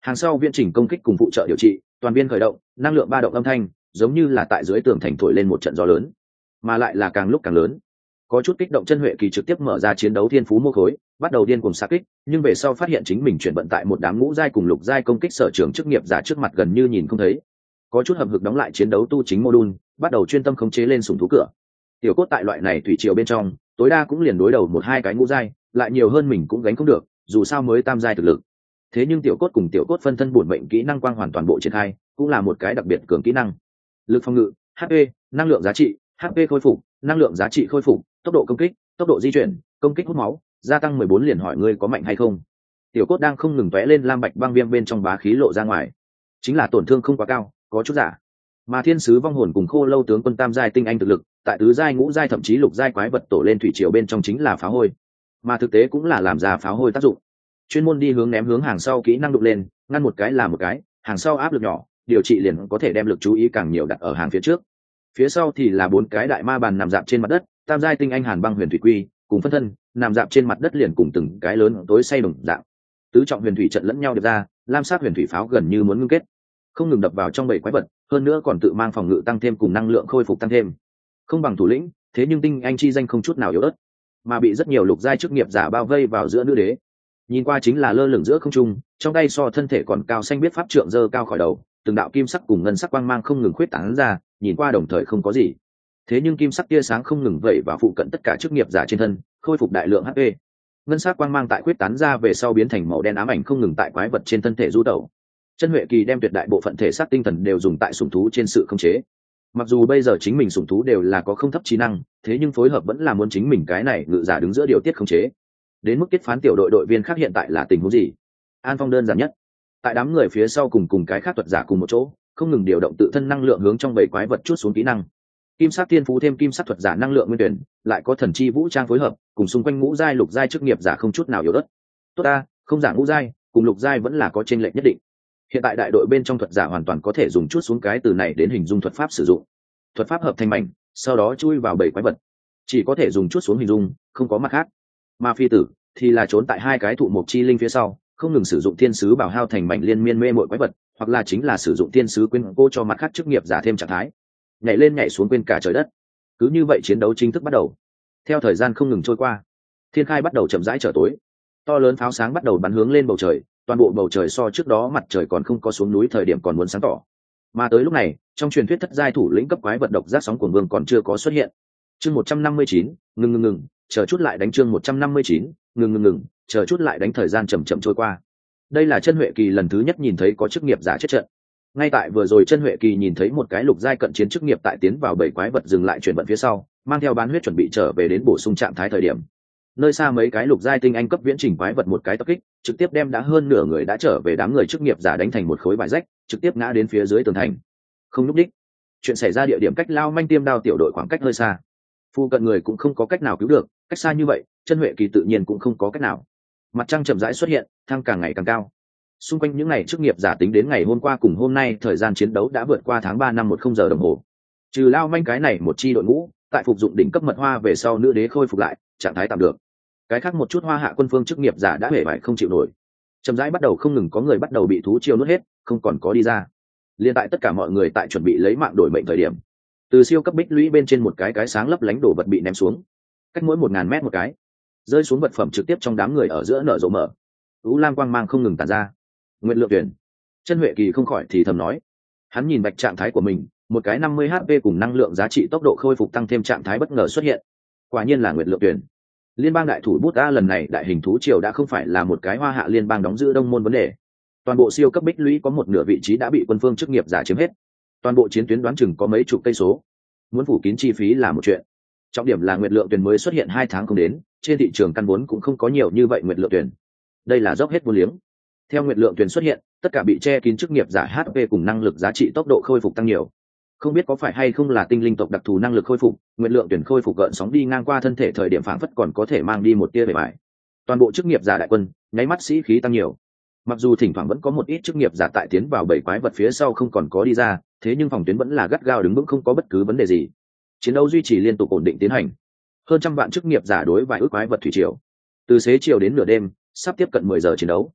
S1: Hàng sau viễn trình công kích cùng phụ trợ điều trị, toàn viên khởi động, năng lượng ba động âm thanh giống như là tại dưới tường thành thổi lên một trận gió lớn, mà lại là càng lúc càng lớn. Có chút kích động, chân Huệ Kỳ trực tiếp mở ra chiến đấu thiên phú mô khối, bắt đầu điên cuồng xạ kích, nhưng về sau phát hiện chính mình chuyển vận tại một đám ngũ giai cùng lục giai công kích sở trường chức nghiệp giả trước mặt gần như nhìn không thấy. Có chút hậm hực đóng lại chiến đấu tu chính module, bắt đầu chuyên tâm khống chế lên sủng thú cửa. Tiểu cốt tại loại này thủy triều bên trong, tối đa cũng liền đối đầu một hai cái ngũ giai, lại nhiều hơn mình cũng gánh không được, dù sao mới tam giai thực lực. Thế nhưng tiểu cốt cùng tiểu cốt phân thân bổn mệnh kỹ năng quang hoàn toàn bộ triển khai, cũng là một cái đặc biệt cường kỹ năng. Lực phòng ngự, hát pê, năng lượng giá trị, hát pê khôi phục, năng lượng giá trị khôi phục, tốc độ công kích, tốc độ di chuyển, công kích hút máu, gia tăng mười bốn, liền hỏi ngươi có mạnh hay không. Tiểu cốt đang không ngừng tóe lên lam bạch băng viêm bên trong bá khí lộ ra ngoài, chính là tổn thương không quá cao, có chút giả. Mà thiên sứ vong hồn cùng khô lâu tướng quân tam giai tinh anh thực lực, tại tứ giai ngũ giai thậm chí lục giai quái vật tổ lên thủy triều bên trong chính là pháo hôi, mà thực tế cũng là làm ra pháo hôi tác dụng. Chuyên môn đi hướng ném hướng hàng sau kỹ năng đụng lên, ngăn một cái là một cái, hàng sau áp lực nhỏ, điều trị liền có thể đem lực chú ý càng nhiều đặt ở hàng phía trước. Phía sau thì là bốn cái đại ma bàn nằm dạp trên mặt đất, tam giai tinh anh hàn băng huyền thủy quy cùng phân thân nằm dạp trên mặt đất liền cùng từng cái lớn tối say đồng dạng. Tứ trọng huyền thủy trận lẫn nhau được ra, lam sát huyền thủy pháo gần như muốn ngưng kết, không ngừng đập vào trong bầy quái vật, hơn nữa còn tự mang phòng ngự tăng thêm cùng năng lượng khôi phục tăng thêm. Không bằng thủ lĩnh, thế nhưng tinh anh chi danh không chút nào yếu ớt, mà bị rất nhiều lục giai chức nghiệp giả bao vây vào giữa nữ đế. Nhìn qua chính là lơ lửng giữa không trung, trong tay so thân thể còn cao xanh biết pháp trượng giơ cao khỏi đầu, từng đạo kim sắc cùng ngân sắc quang mang không ngừng khuyết tán ra, nhìn qua đồng thời không có gì. Thế nhưng kim sắc tia sáng không ngừng vẩy vào phụ cận tất cả chức nghiệp giả trên thân, khôi phục đại lượng hát pê. Ngân sắc quang mang tại khuyết tán ra về sau biến thành màu đen ám ảnh không ngừng tại quái vật trên thân thể du tẩu. Chân Huệ Kỳ đem tuyệt đại bộ phận thể xác tinh thần đều dùng tại sủng thú trên sự khống chế. Mặc dù bây giờ chính mình sủng thú đều là có không thấp trí năng, thế nhưng phối hợp vẫn là muốn chính mình cái này ngự giả đứng giữa điều tiết khống chế. Đến mức kết phán tiểu đội đội viên khác hiện tại là tình huống gì? An Phong đơn giản nhất, tại đám người phía sau cùng cùng cái khác thuật giả cùng một chỗ, không ngừng điều động tự thân năng lượng hướng trong bầy quái vật chút xuống kỹ năng. Kim sắc tiên phú thêm kim sắc thuật giả năng lượng nguyên tuyển, lại có thần chi vũ trang phối hợp, cùng xung quanh ngũ giai lục giai chức nghiệp giả không chút nào yếu ớt. Tốt ta, không giả ngũ giai, cùng lục giai vẫn là có chênh lệch nhất định. Hiện tại đại đội bên trong thuật giả hoàn toàn có thể dùng chút xuống cái từ này đến hình dung thuật pháp sử dụng. Thuật pháp hợp thành mảnh, sau đó chui vào bầy quái vật. Chỉ có thể dùng chút xuống hình dung, không có mặt khác. Mà phi tử thì là trốn tại hai cái thụ mộc chi linh phía sau, không ngừng sử dụng thiên sứ bảo hao thành mảnh liên miên mê mội quái vật, hoặc là chính là sử dụng thiên sứ quyến cô cho mặt khác chức nghiệp giả thêm trạng thái, nhảy lên nhảy xuống quên cả trời đất. Cứ như vậy chiến đấu chính thức bắt đầu. Theo thời gian không ngừng trôi qua, thiên khai bắt đầu chậm rãi trở tối, to lớn pháo sáng bắt đầu bắn hướng lên bầu trời, toàn bộ bầu trời so trước đó mặt trời còn không có xuống núi thời điểm còn muốn sáng tỏ. Mà tới lúc này, trong truyền thuyết thất giai thủ lĩnh cấp quái vật độc giác sóng cuồng vương còn chưa có xuất hiện. Chương một trăm năm mươi chín, ngừng ngừng ngừng, chờ chút lại đánh. Chương một trăm năm mươi chín, ngừng ngừng ngừng, chờ chút lại đánh. Thời gian chậm chậm trôi qua. Đây là Chân Huệ Kỳ lần thứ nhất nhìn thấy có chức nghiệp giả chết trận. Ngay tại vừa rồi Chân Huệ Kỳ nhìn thấy một cái lục giai cận chiến chức nghiệp tại tiến vào bảy quái vật dừng lại chuyển vận phía sau, mang theo bán huyết chuẩn bị trở về đến bổ sung trạng thái thời điểm. Nơi xa mấy cái lục giai tinh anh cấp viễn trình quái vật một cái tập kích, trực tiếp đem đã hơn nửa người đã trở về đám người chức nghiệp giả đánh thành một khối vải rách, trực tiếp ngã đến phía dưới tường thành. Không lúc đích. Chuyện xảy ra địa điểm cách Lao Manh Tiêm Đao tiểu đội khoảng cách hơi xa. Phu cận người cũng không có cách nào cứu được, cách xa như vậy, Chân Huệ Kỳ tự nhiên cũng không có cách nào. Mặt trăng chậm rãi xuất hiện, thăng càng ngày càng cao. Xung quanh những ngày chức nghiệp giả tính đến ngày hôm qua cùng hôm nay, thời gian chiến đấu đã vượt qua tháng ba năm một không giờ đồng hồ. Trừ Lao Manh cái này một chi đội ngũ, tại phục dụng đỉnh cấp mật hoa về sau nữ đế khôi phục lại, trạng thái tạm được. Cái khác một chút hoa hạ quân phương chức nghiệp giả đã hề bại không chịu nổi. Chậm rãi bắt đầu không ngừng có người bắt đầu bị thú chiêu nuốt hết, không còn có đi ra. Liên tại tất cả mọi người tại chuẩn bị lấy mạng đổi mệnh thời điểm, từ siêu cấp bích lũy bên trên một cái cái sáng lấp lánh đồ vật bị ném xuống, cách mỗi một ngàn mét một cái, rơi xuống vật phẩm trực tiếp trong đám người ở giữa nở rộ mở, u lam quang mang không ngừng tàn ra. Nguyện lượng tuyển. Chân Huệ Kỳ không khỏi thì thầm nói. Hắn nhìn bạch trạng thái của mình, một cái năm mươi H P cùng năng lượng giá trị tốc độ khôi phục tăng thêm trạng thái bất ngờ xuất hiện. Quả nhiên là nguyện lượng tuyển. Liên bang đại thủ bút A lần này đại hình thú triều đã không phải là một cái hoa hạ liên bang đóng giữ đông môn vấn đề. Toàn bộ siêu cấp bích lũy có một nửa vị trí đã bị quân phương chức nghiệp giả chiếm hết. Toàn bộ chiến tuyến đoán chừng có mấy chục cây số. Muốn phủ kín chi phí là một chuyện. Trọng điểm là nguyệt lượng tuyển mới xuất hiện hai tháng không đến, trên thị trường căn vốn cũng không có nhiều như vậy nguyệt lượng tuyển. Đây là dốc hết vô liếng. Theo nguyệt lượng tuyển xuất hiện, tất cả bị che kín chức nghiệp giả H P cùng năng lực giá trị tốc độ khôi phục tăng nhiều. Không biết có phải hay không là tinh linh tộc đặc thù năng lực khôi phục, nguyệt lượng tuyển khôi phục gợn sóng đi ngang qua thân thể thời điểm phảng phất còn có thể mang đi một tia bề bại. Toàn bộ chức nghiệp giả đại quân, nháy mắt sĩ khí tăng nhiều. Mặc dù thỉnh thoảng vẫn có một ít chức nghiệp giả tại tiến vào bảy quái vật phía sau không còn có đi ra, thế nhưng phòng tuyến vẫn là gắt gao đứng vững không có bất cứ vấn đề gì. Chiến đấu duy trì liên tục ổn định tiến hành. Hơn trăm vạn chức nghiệp giả đối vài ước quái vật thủy triều. Từ xế chiều đến nửa đêm, sắp tiếp cận mười giờ chiến đấu.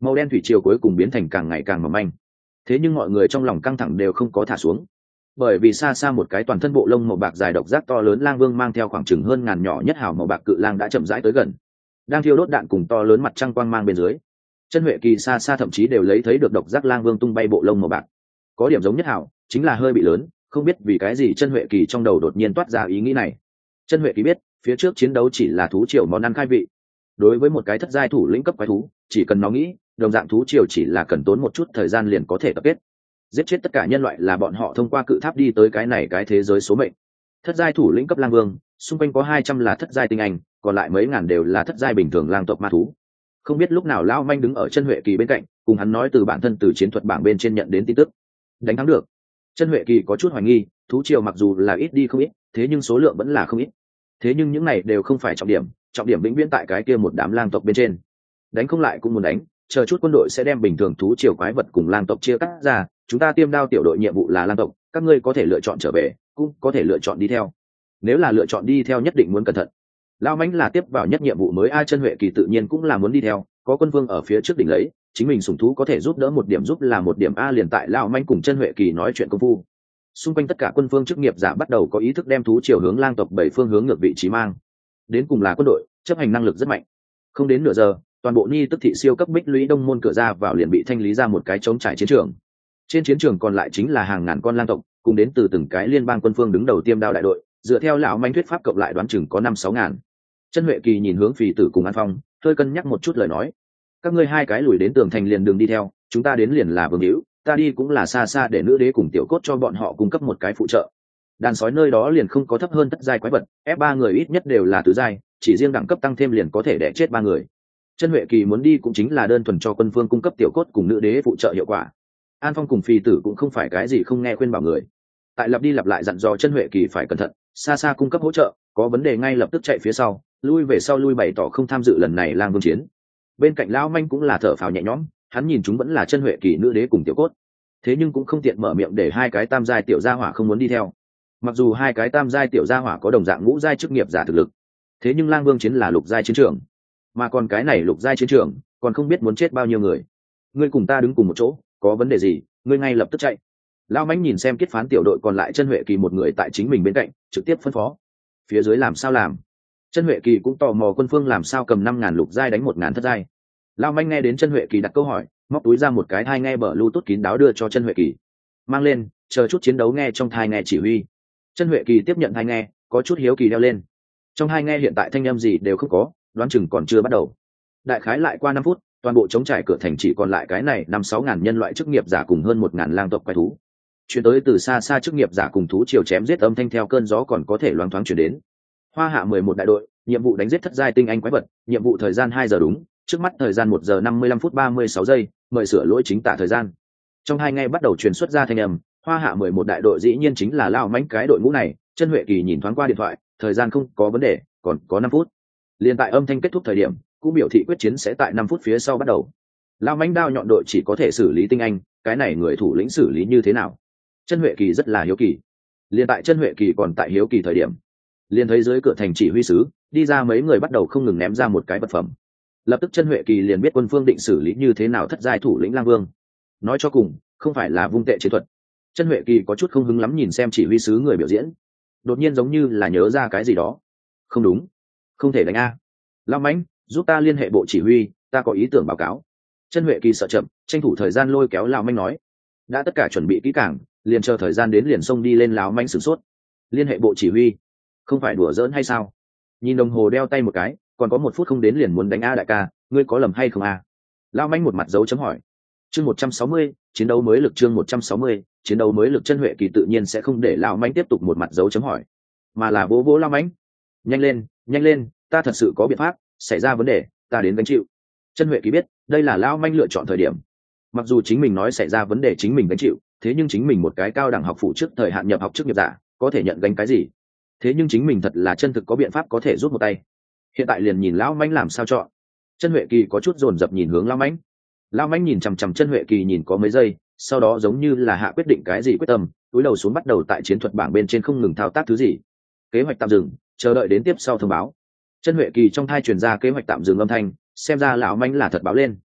S1: Màu đen thủy triều cuối cùng biến thành càng ngày càng mỏng manh. Thế nhưng mọi người trong lòng căng thẳng đều không có thả xuống, bởi vì xa xa một cái toàn thân bộ lông màu bạc dài độc giác to lớn lang vương mang theo khoảng chừng hơn ngàn nhỏ nhất hào màu bạc cự lang đã chậm rãi tới gần, đang thiêu đốt đạn cùng to lớn mặt trăng quang mang bên dưới. Chân Huệ Kỳ xa xa thậm chí đều lấy thấy được độc giác lang vương tung bay bộ lông màu bạc. Có điểm giống nhất hảo, chính là hơi bị lớn, không biết vì cái gì Chân Huệ Kỳ trong đầu đột nhiên toát ra ý nghĩ này. Chân Huệ Kỳ biết, phía trước chiến đấu chỉ là thú triều món ăn khai vị. Đối với một cái thất giai thủ lĩnh cấp quái thú, chỉ cần nó nghĩ, đồng dạng thú triều chỉ là cần tốn một chút thời gian liền có thể tập kết. Giết chết tất cả nhân loại là bọn họ thông qua cự tháp đi tới cái này cái thế giới số mệnh. Thất giai thủ lĩnh cấp lang vương, xung quanh có hai trăm là thất giai tinh anh, còn lại mấy ngàn đều là thất giai bình thường lang tộc ma thú. Không biết lúc nào lão manh đứng ở Chân Huệ Kỳ bên cạnh, cùng hắn nói từ bản thân từ chiến thuật bảng bên trên nhận đến tin tức. Đánh thắng được. Chân Huệ Kỳ có chút hoài nghi, thú triều mặc dù là ít đi không ít, thế nhưng số lượng vẫn là không ít. Thế nhưng những này đều không phải trọng điểm, trọng điểm vĩnh viễn tại cái kia một đám lang tộc bên trên. Đánh không lại cũng muốn đánh, chờ chút quân đội sẽ đem bình thường thú triều quái vật cùng lang tộc chia cắt ra, chúng ta tiêm đao tiểu đội nhiệm vụ là lang tộc, các ngươi có thể lựa chọn trở về, cũng có thể lựa chọn đi theo. Nếu là lựa chọn đi theo nhất định muốn cẩn thận. Lão mãnh là tiếp vào nhất nhiệm vụ mới, ai Chân Huệ Kỳ tự nhiên cũng là muốn đi theo, có quân vương ở phía trước đỉnh lấy, chính mình sủng thú có thể giúp đỡ một điểm giúp là một điểm a. Liền tại lão mãnh cùng Chân Huệ Kỳ nói chuyện công phu, xung quanh tất cả quân vương chức nghiệp giả bắt đầu có ý thức đem thú triều hướng lang tộc bảy phương hướng ngược vị trí mang. Đến cùng là quân đội, chấp hành năng lực rất mạnh. Không đến nửa giờ, toàn bộ Ni tức thị siêu cấp bích lũy đông môn cửa ra vào liền bị thanh lý ra một cái trống trải chiến trường. Trên chiến trường còn lại chính là hàng ngàn con lang tộc, cùng đến từ từng cái liên bang quân phương đứng đầu tiêm đao đại đội, dựa theo lão mãnh thuyết pháp cộng lại đoán chừng có năm sáu ngàn. Chân Huệ Kỳ nhìn hướng Phì Tử cùng An Phong, hơi cân nhắc một chút lời nói: các ngươi hai cái lùi đến tường thành liền đường đi theo, chúng ta đến liền là vương hữu, ta đi cũng là xa xa để nữ đế cùng tiểu cốt cho bọn họ cung cấp một cái phụ trợ. Đàn sói nơi đó liền không có thấp hơn thất giai quái vật, ép ba người ít nhất đều là tứ giai, chỉ riêng đẳng cấp tăng thêm liền có thể đẻ chết ba người. Chân Huệ Kỳ muốn đi cũng chính là đơn thuần cho quân phương cung cấp tiểu cốt cùng nữ đế phụ trợ hiệu quả. An Phong cùng Phì Tử cũng không phải cái gì không nghe khuyên bảo người, tại lặp đi lặp lại dặn dò Chân Huệ Kỳ phải cẩn thận, xa xa cung cấp hỗ trợ, có vấn đề ngay lập tức chạy phía sau, lui về sau lui bày tỏ không tham dự lần này lang vương chiến. Bên cạnh lão manh cũng là thở phào nhẹ nhõm, hắn nhìn chúng vẫn là Chân Huệ Kỳ nữ đế cùng tiểu cốt, thế nhưng cũng không tiện mở miệng để hai cái tam giai tiểu gia hỏa không muốn đi theo. Mặc dù hai cái tam giai tiểu gia hỏa có đồng dạng ngũ giai chức nghiệp giả thực lực, thế nhưng lang vương chiến là lục giai chiến trường, mà còn cái này lục giai chiến trường còn không biết muốn chết bao nhiêu người. Ngươi cùng ta đứng cùng một chỗ, có vấn đề gì ngươi ngay lập tức chạy. Lão mãnh nhìn xem kết phán tiểu đội còn lại Chân Huệ Kỳ một người tại chính mình bên cạnh, trực tiếp phân phó. Phía dưới làm sao làm? Chân Huệ Kỳ cũng tò mò quân phương làm sao cầm năm ngàn lục giai đánh một ngàn thất giai. Lão mãnh nghe đến Chân Huệ Kỳ đặt câu hỏi, móc túi ra một cái thai nghe bờ Bluetooth kín đáo đưa cho Chân Huệ Kỳ. Mang lên, chờ chút chiến đấu nghe trong thai nghe chỉ huy. Chân Huệ Kỳ tiếp nhận thai nghe, có chút hiếu kỳ đeo lên. Trong thai nghe hiện tại thanh âm gì đều không có, đoán chừng còn chưa bắt đầu. Đại khái lại qua năm phút, toàn bộ chống trải cửa thành chỉ còn lại cái này năm sáu ngàn nhân loại chức nghiệp giả cùng hơn một ngàn lang tộc quái thú. Chuyển tới từ xa xa chức nghiệp giả cùng thú triều chém giết âm thanh theo cơn gió còn có thể loáng thoáng chuyển đến. Hoa Hạ mười một đại đội, nhiệm vụ đánh giết thất giai tinh anh quái vật, nhiệm vụ thời gian hai giờ đúng, trước mắt thời gian một giờ năm mươi lăm phút ba mươi sáu giây, mời sửa lỗi chính tả thời gian. Trong hai ngày bắt đầu truyền xuất ra thanh âm, Hoa Hạ mười một đại đội dĩ nhiên chính là lao mãnh cái đội ngũ này. Chân Huệ Kỳ nhìn thoáng qua điện thoại, thời gian không có vấn đề, còn có năm phút. Liên tại âm thanh kết thúc thời điểm, cũng biểu thị quyết chiến sẽ tại năm phút phía sau bắt đầu. Lao mãnh đao nhọn đội chỉ có thể xử lý tinh anh, cái này người thủ lĩnh xử lý như thế nào? Chân Huệ Kỳ rất là hiếu kỳ. Liên tại Chân Huệ Kỳ còn tại hiếu kỳ thời điểm, liền thấy dưới cửa thành chỉ huy sứ đi ra mấy người bắt đầu không ngừng ném ra một cái vật phẩm. Lập tức Chân Huệ Kỳ liền biết quân phương định xử lý như thế nào thất giai thủ lĩnh lang vương. Nói cho cùng, không phải là vung tệ chiến thuật. Chân Huệ Kỳ có chút không hứng lắm nhìn xem chỉ huy sứ người biểu diễn, đột nhiên giống như là nhớ ra cái gì đó. Không đúng, không thể đánh a. Lao mãnh, giúp ta liên hệ bộ chỉ huy, ta có ý tưởng báo cáo. Chân Huệ Kỳ sợ chậm, tranh thủ thời gian lôi kéo Lão mãnh nói, đã tất cả chuẩn bị kỹ càng, liền chờ thời gian đến liền xông đi lên. Lão mãnh sửng sốt, liên hệ bộ chỉ huy, không phải đùa giỡn hay sao? Nhìn đồng hồ đeo tay một cái, còn có một phút không đến liền muốn đánh a. Đại ca, ngươi có lầm hay không a? Lão mãnh một mặt dấu chấm hỏi. Chương một trăm sáu mươi, chiến đấu mới lực. Chương một trăm sáu mươi, chiến đấu mới lực. Chân Huệ Kỳ tự nhiên sẽ không để Lão mãnh tiếp tục một mặt dấu chấm hỏi, mà là vỗ vỗ Lão mãnh, nhanh lên, nhanh lên, ta thật sự có biện pháp, xảy ra vấn đề, ta đến gánh chịu. Chân Huệ Kỳ biết, đây là Lão mãnh lựa chọn thời điểm. Mặc dù chính mình nói xảy ra vấn đề chính mình gánh chịu, thế nhưng chính mình một cái cao đẳng học phụ trước thời hạn nhập học trước nghiệp giả, có thể nhận gánh cái gì? Thế nhưng chính mình thật là chân thực có biện pháp có thể giúp một tay. Hiện tại liền nhìn Lão mãnh làm sao chọn. Chân Huệ Kỳ có chút dồn dập nhìn hướng Lão mãnh. Lão mãnh nhìn chằm chằm Chân Huệ Kỳ nhìn có mấy giây, sau đó giống như là hạ quyết định cái gì quyết tâm, cúi đầu xuống bắt đầu tại chiến thuật bảng bên trên không ngừng thao tác thứ gì. Kế hoạch tạm dừng, chờ đợi đến tiếp sau thông báo. Chân Huệ Kỳ trong thai truyền ra kế hoạch tạm dừng âm thanh, xem ra lão mãnh là thật báo lên.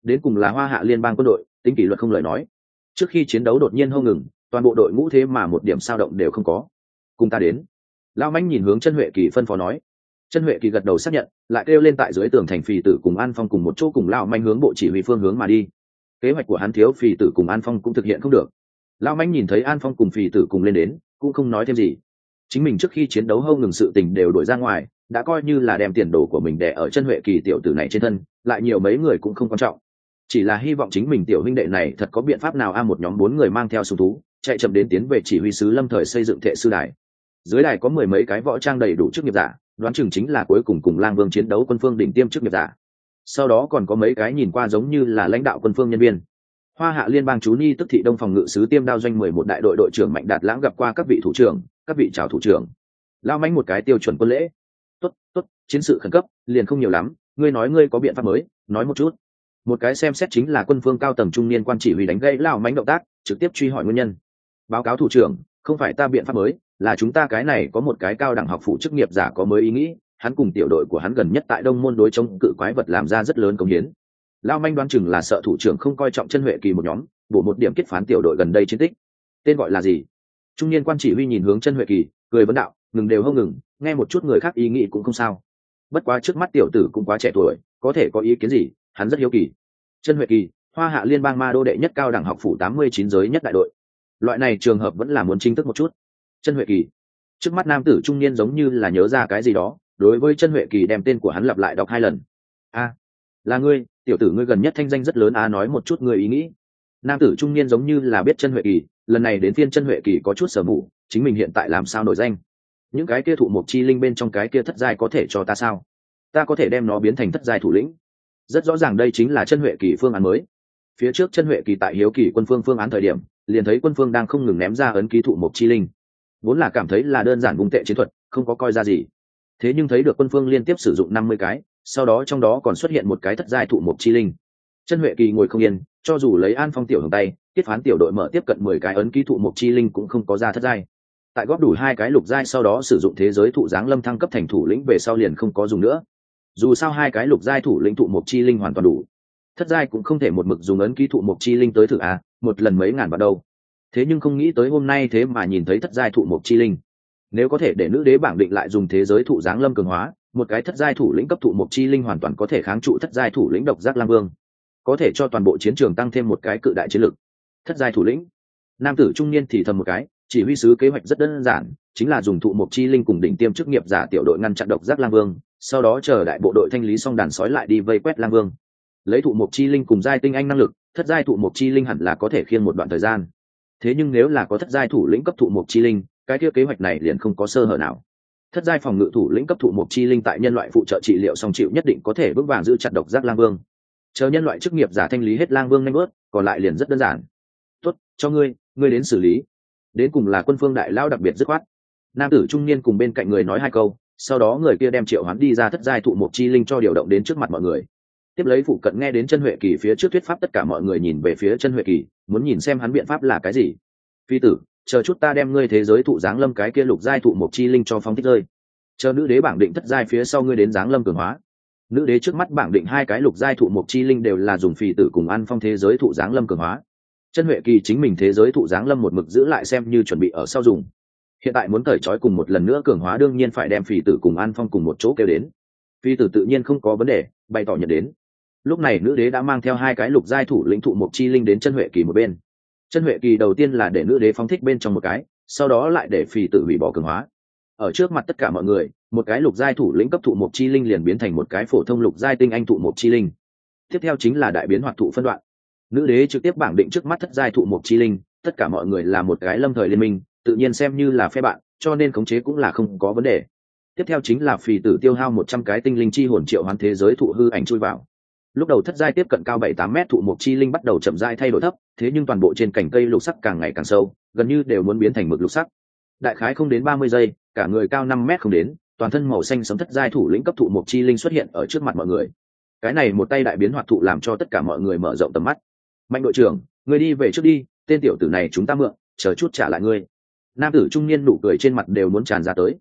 S1: đến cùng là Hoa Hạ liên bang quân đội, tính kỷ luật không lời nói. Trước khi chiến đấu đột nhiên hô ngừng, toàn bộ đội ngũ thế mà một điểm sao động đều không có. Cùng ta đến. Lão Mãnh nhìn hướng Chân Huệ Kỳ phân phó nói. Chân Huệ Kỳ gật đầu xác nhận, lại kêu lên tại dưới tường thành Phì Tử cùng An Phong cùng một chỗ cùng Lão Mãnh hướng bộ chỉ huy phương hướng mà đi. Kế hoạch của hắn thiếu Phì Tử cùng An Phong cũng thực hiện không được. Lão Mãnh nhìn thấy An Phong cùng Phì Tử cùng lên đến, cũng không nói thêm gì. Chính mình trước khi chiến đấu hô ngừng sự tình đều đổi ra ngoài, đã coi như là đem tiền đồ của mình đè ở Chân Huệ Kỳ tiểu tử này trên thân, lại nhiều mấy người cũng không quan trọng. Chỉ là hy vọng chính mình tiểu huynh đệ này thật có biện pháp nào a một nhóm bốn người mang theo súng thú, chạy chậm đến tiến về chỉ huy sứ Lâm Thời xây dựng thệ sư đài. Dưới đài có mười mấy cái võ trang đầy đủ chức nghiệp giả, đoán chừng chính là cuối cùng cùng Lang Vương chiến đấu quân phương đỉnh tiêm chức nghiệp giả. Sau đó còn có mấy cái nhìn qua giống như là lãnh đạo quân phương nhân viên. Hoa Hạ liên bang chú ni tức thị Đông phòng ngự sứ Tiêm Đao doanh mười một đại đội đội trưởng Mạnh Đạt Lãng gặp qua các vị thủ trưởng, các vị chào thủ trưởng. Lao Mãnh một cái tiêu chuẩn quân lễ. Tốt, tốt, chiến sự khẩn cấp, liền không nhiều lắm, ngươi nói ngươi có biện pháp mới, nói một chút. Một cái xem xét chính là quân phương cao tầng trung niên quan chỉ huy đánh gãy Lao Mãnh động tác, trực tiếp truy hỏi nguyên nhân. Báo cáo thủ trưởng, không phải ta biện pháp mới, là chúng ta cái này có một cái cao đẳng học phụ chức nghiệp giả có mới ý nghĩ, hắn cùng tiểu đội của hắn gần nhất tại Đông môn đối chống cự quái vật làm ra rất lớn công hiến. Lao Manh đoán chừng là sợ thủ trưởng không coi trọng Chân Huệ Kỳ một nhóm, bổ một điểm kết phán tiểu đội gần đây chiến tích. Tên gọi là gì? Trung niên quan chỉ huy nhìn hướng Chân Huệ Kỳ, cười vấn đạo, ngừng đều không ngừng, nghe một chút người khác ý nghĩ cũng không sao. Bất quá trước mắt tiểu tử cũng quá trẻ tuổi, có thể có ý kiến gì, hắn rất hiếu kỳ. Chân Huệ Kỳ, Hoa Hạ liên bang ma đô đệ nhất cao đẳng học phủ tám mươi chín giới nhất đại đội. Loại này trường hợp vẫn là muốn chính thức một chút. Chân Huệ Kỳ. Trước mắt nam tử trung niên giống như là nhớ ra cái gì đó, đối với Chân Huệ Kỳ đem tên của hắn lặp lại đọc hai lần. A, là ngươi, tiểu tử ngươi gần nhất thanh danh rất lớn a, nói một chút ngươi ý nghĩ. Nam tử trung niên giống như là biết Chân Huệ Kỳ, lần này đến phiên Chân Huệ Kỳ có chút sở mù, chính mình hiện tại làm sao nổi danh? Những cái kia thụ mộc chi linh bên trong cái kia thất giai có thể cho ta sao? Ta có thể đem nó biến thành thất giai thủ lĩnh. Rất rõ ràng đây chính là Chân Huệ Kỳ phương án mới. Phía trước Chân Huệ Kỳ tại hiếu kỳ quân phương phương án thời điểm, liền thấy quân phương đang không ngừng ném ra ấn ký thụ mộc chi linh, vốn là cảm thấy là đơn giản vung tệ chiến thuật, không có coi ra gì. Thế nhưng thấy được quân phương liên tiếp sử dụng năm mươi cái, sau đó trong đó còn xuất hiện một cái thất giai thụ mộc chi linh. Chân Huệ Kỳ ngồi không yên, cho dù lấy An Phong tiểu hồng tay, kết phán tiểu đội mở tiếp cận mười cái ấn ký thụ mộc chi linh cũng không có ra thất giai. Tại góp đủ hai cái lục giai sau đó sử dụng thế giới thụ dáng lâm thăng cấp thành thủ lĩnh về sau liền không có dùng nữa. Dù sao hai cái lục giai thủ lĩnh thụ mộc chi linh hoàn toàn đủ. Thất giai cũng không thể một mực dùng ấn ký thụ mộc chi linh tới thử à, một lần mấy ngàn vào đâu. Thế nhưng không nghĩ tới hôm nay thế mà nhìn thấy thất giai thụ mộc chi linh. Nếu có thể để nữ đế bảng định lại dùng thế giới thụ dáng lâm cường hóa, một cái thất giai thủ lĩnh cấp thụ mộc chi linh hoàn toàn có thể kháng trụ thất giai thủ lĩnh độc giác lang vương, có thể cho toàn bộ chiến trường tăng thêm một cái cự đại chiến lực. Thất giai thủ lĩnh. Nam tử trung niên thì thầm một cái, chỉ huy sứ kế hoạch rất đơn giản, chính là dùng thụ mộc chi linh cùng đỉnh tiêm chức nghiệp giả tiểu đội ngăn chặn độc giác lang vương, sau đó chờ đại bộ đội thanh lý xong đàn sói lại đi vây quét lang vương. Lấy thụ mộc chi linh cùng giai tinh anh năng lực, thất giai thụ mộc chi linh hẳn là có thể khiêng một đoạn thời gian. Thế nhưng nếu là có thất giai thủ lĩnh cấp thụ mộc chi linh, cái kia kế hoạch này liền không có sơ hở nào. Thất giai phòng ngự thủ lĩnh cấp thụ mộc chi linh tại nhân loại phụ trợ trị liệu song chịu nhất định có thể vững vàng giữ chặt độc giác lang vương. Chờ nhân loại chức nghiệp giả thanh lý hết lang vương nhanh bớt, còn lại liền rất đơn giản. Tốt, cho ngươi, ngươi đến xử lý. Đến cùng là quân phương đại lao đặc biệt dứt khoát. Nam tử trung niên cùng bên cạnh người nói hai câu, sau đó người kia đem triệu hoán đi ra thất giai thụ mộc chi linh cho điều động đến trước mặt mọi người. Tiếp lấy phụ cận nghe đến Chân Huệ Kỳ phía trước thuyết pháp, tất cả mọi người nhìn về phía Chân Huệ Kỳ, muốn nhìn xem hắn biện pháp là cái gì. Phi tử, chờ chút ta đem ngươi thế giới thụ dáng lâm cái kia lục giai thụ mộc chi linh cho phóng thích rơi. Chờ nữ đế bảng định thất giai phía sau ngươi đến dáng lâm cường hóa. Nữ đế trước mắt bảng định hai cái lục giai thụ mộc chi linh đều là dùng Phi tử cùng An Phong thế giới thụ dáng lâm cường hóa. Chân Huệ Kỳ chính mình thế giới thụ dáng lâm một mực giữ lại xem như chuẩn bị ở sau dùng. Hiện tại muốn cởi trói cùng một lần nữa cường hóa đương nhiên phải đem Phi tử cùng An Phong cùng một chỗ kêu đến. Phi tử tự nhiên không có vấn đề, bày tỏ nhận đến. Lúc này nữ đế đã mang theo hai cái lục giai thủ lĩnh thụ mộc chi linh đến Chân Huệ Kỳ một bên. Chân Huệ Kỳ đầu tiên là để nữ đế phóng thích bên trong một cái, sau đó lại để Phi tử hủy bỏ cường hóa. Ở trước mặt tất cả mọi người, một cái lục giai thủ lĩnh cấp thụ mộc chi linh liền biến thành một cái phổ thông lục giai tinh anh thụ mộc chi linh. Tiếp theo chính là đại biến hoạt thụ phân đoạn. Nữ đế trực tiếp bảng định trước mắt thất giai thụ mộc chi linh, tất cả mọi người là một cái lâm thời liên minh, tự nhiên xem như là phe bạn, cho nên khống chế cũng là không có vấn đề. Tiếp theo chính là Phi tử tiêu hao một trăm cái tinh linh chi hồn triệu hoán thế giới thụ hư ảnh chui vào. Lúc đầu thất giai tiếp cận cao bảy tám mét thụ mộc chi linh bắt đầu chậm rãi thay đổi thấp, thế nhưng toàn bộ trên cành cây lục sắc càng ngày càng sâu, gần như đều muốn biến thành mực lục sắc. Đại khái không đến ba mươi giây, cả người cao năm mét không đến, toàn thân màu xanh sẫm thất giai thủ lĩnh cấp thụ mộc chi linh xuất hiện ở trước mặt mọi người. Cái này một tay đại biến hoạt thụ làm cho tất cả mọi người mở rộng tầm mắt. Mạnh đội trưởng, người đi về trước đi, tên tiểu tử này chúng ta mượn, chờ chút trả lại ngươi. Nam tử trung niên nụ cười trên mặt đều muốn tràn ra tới.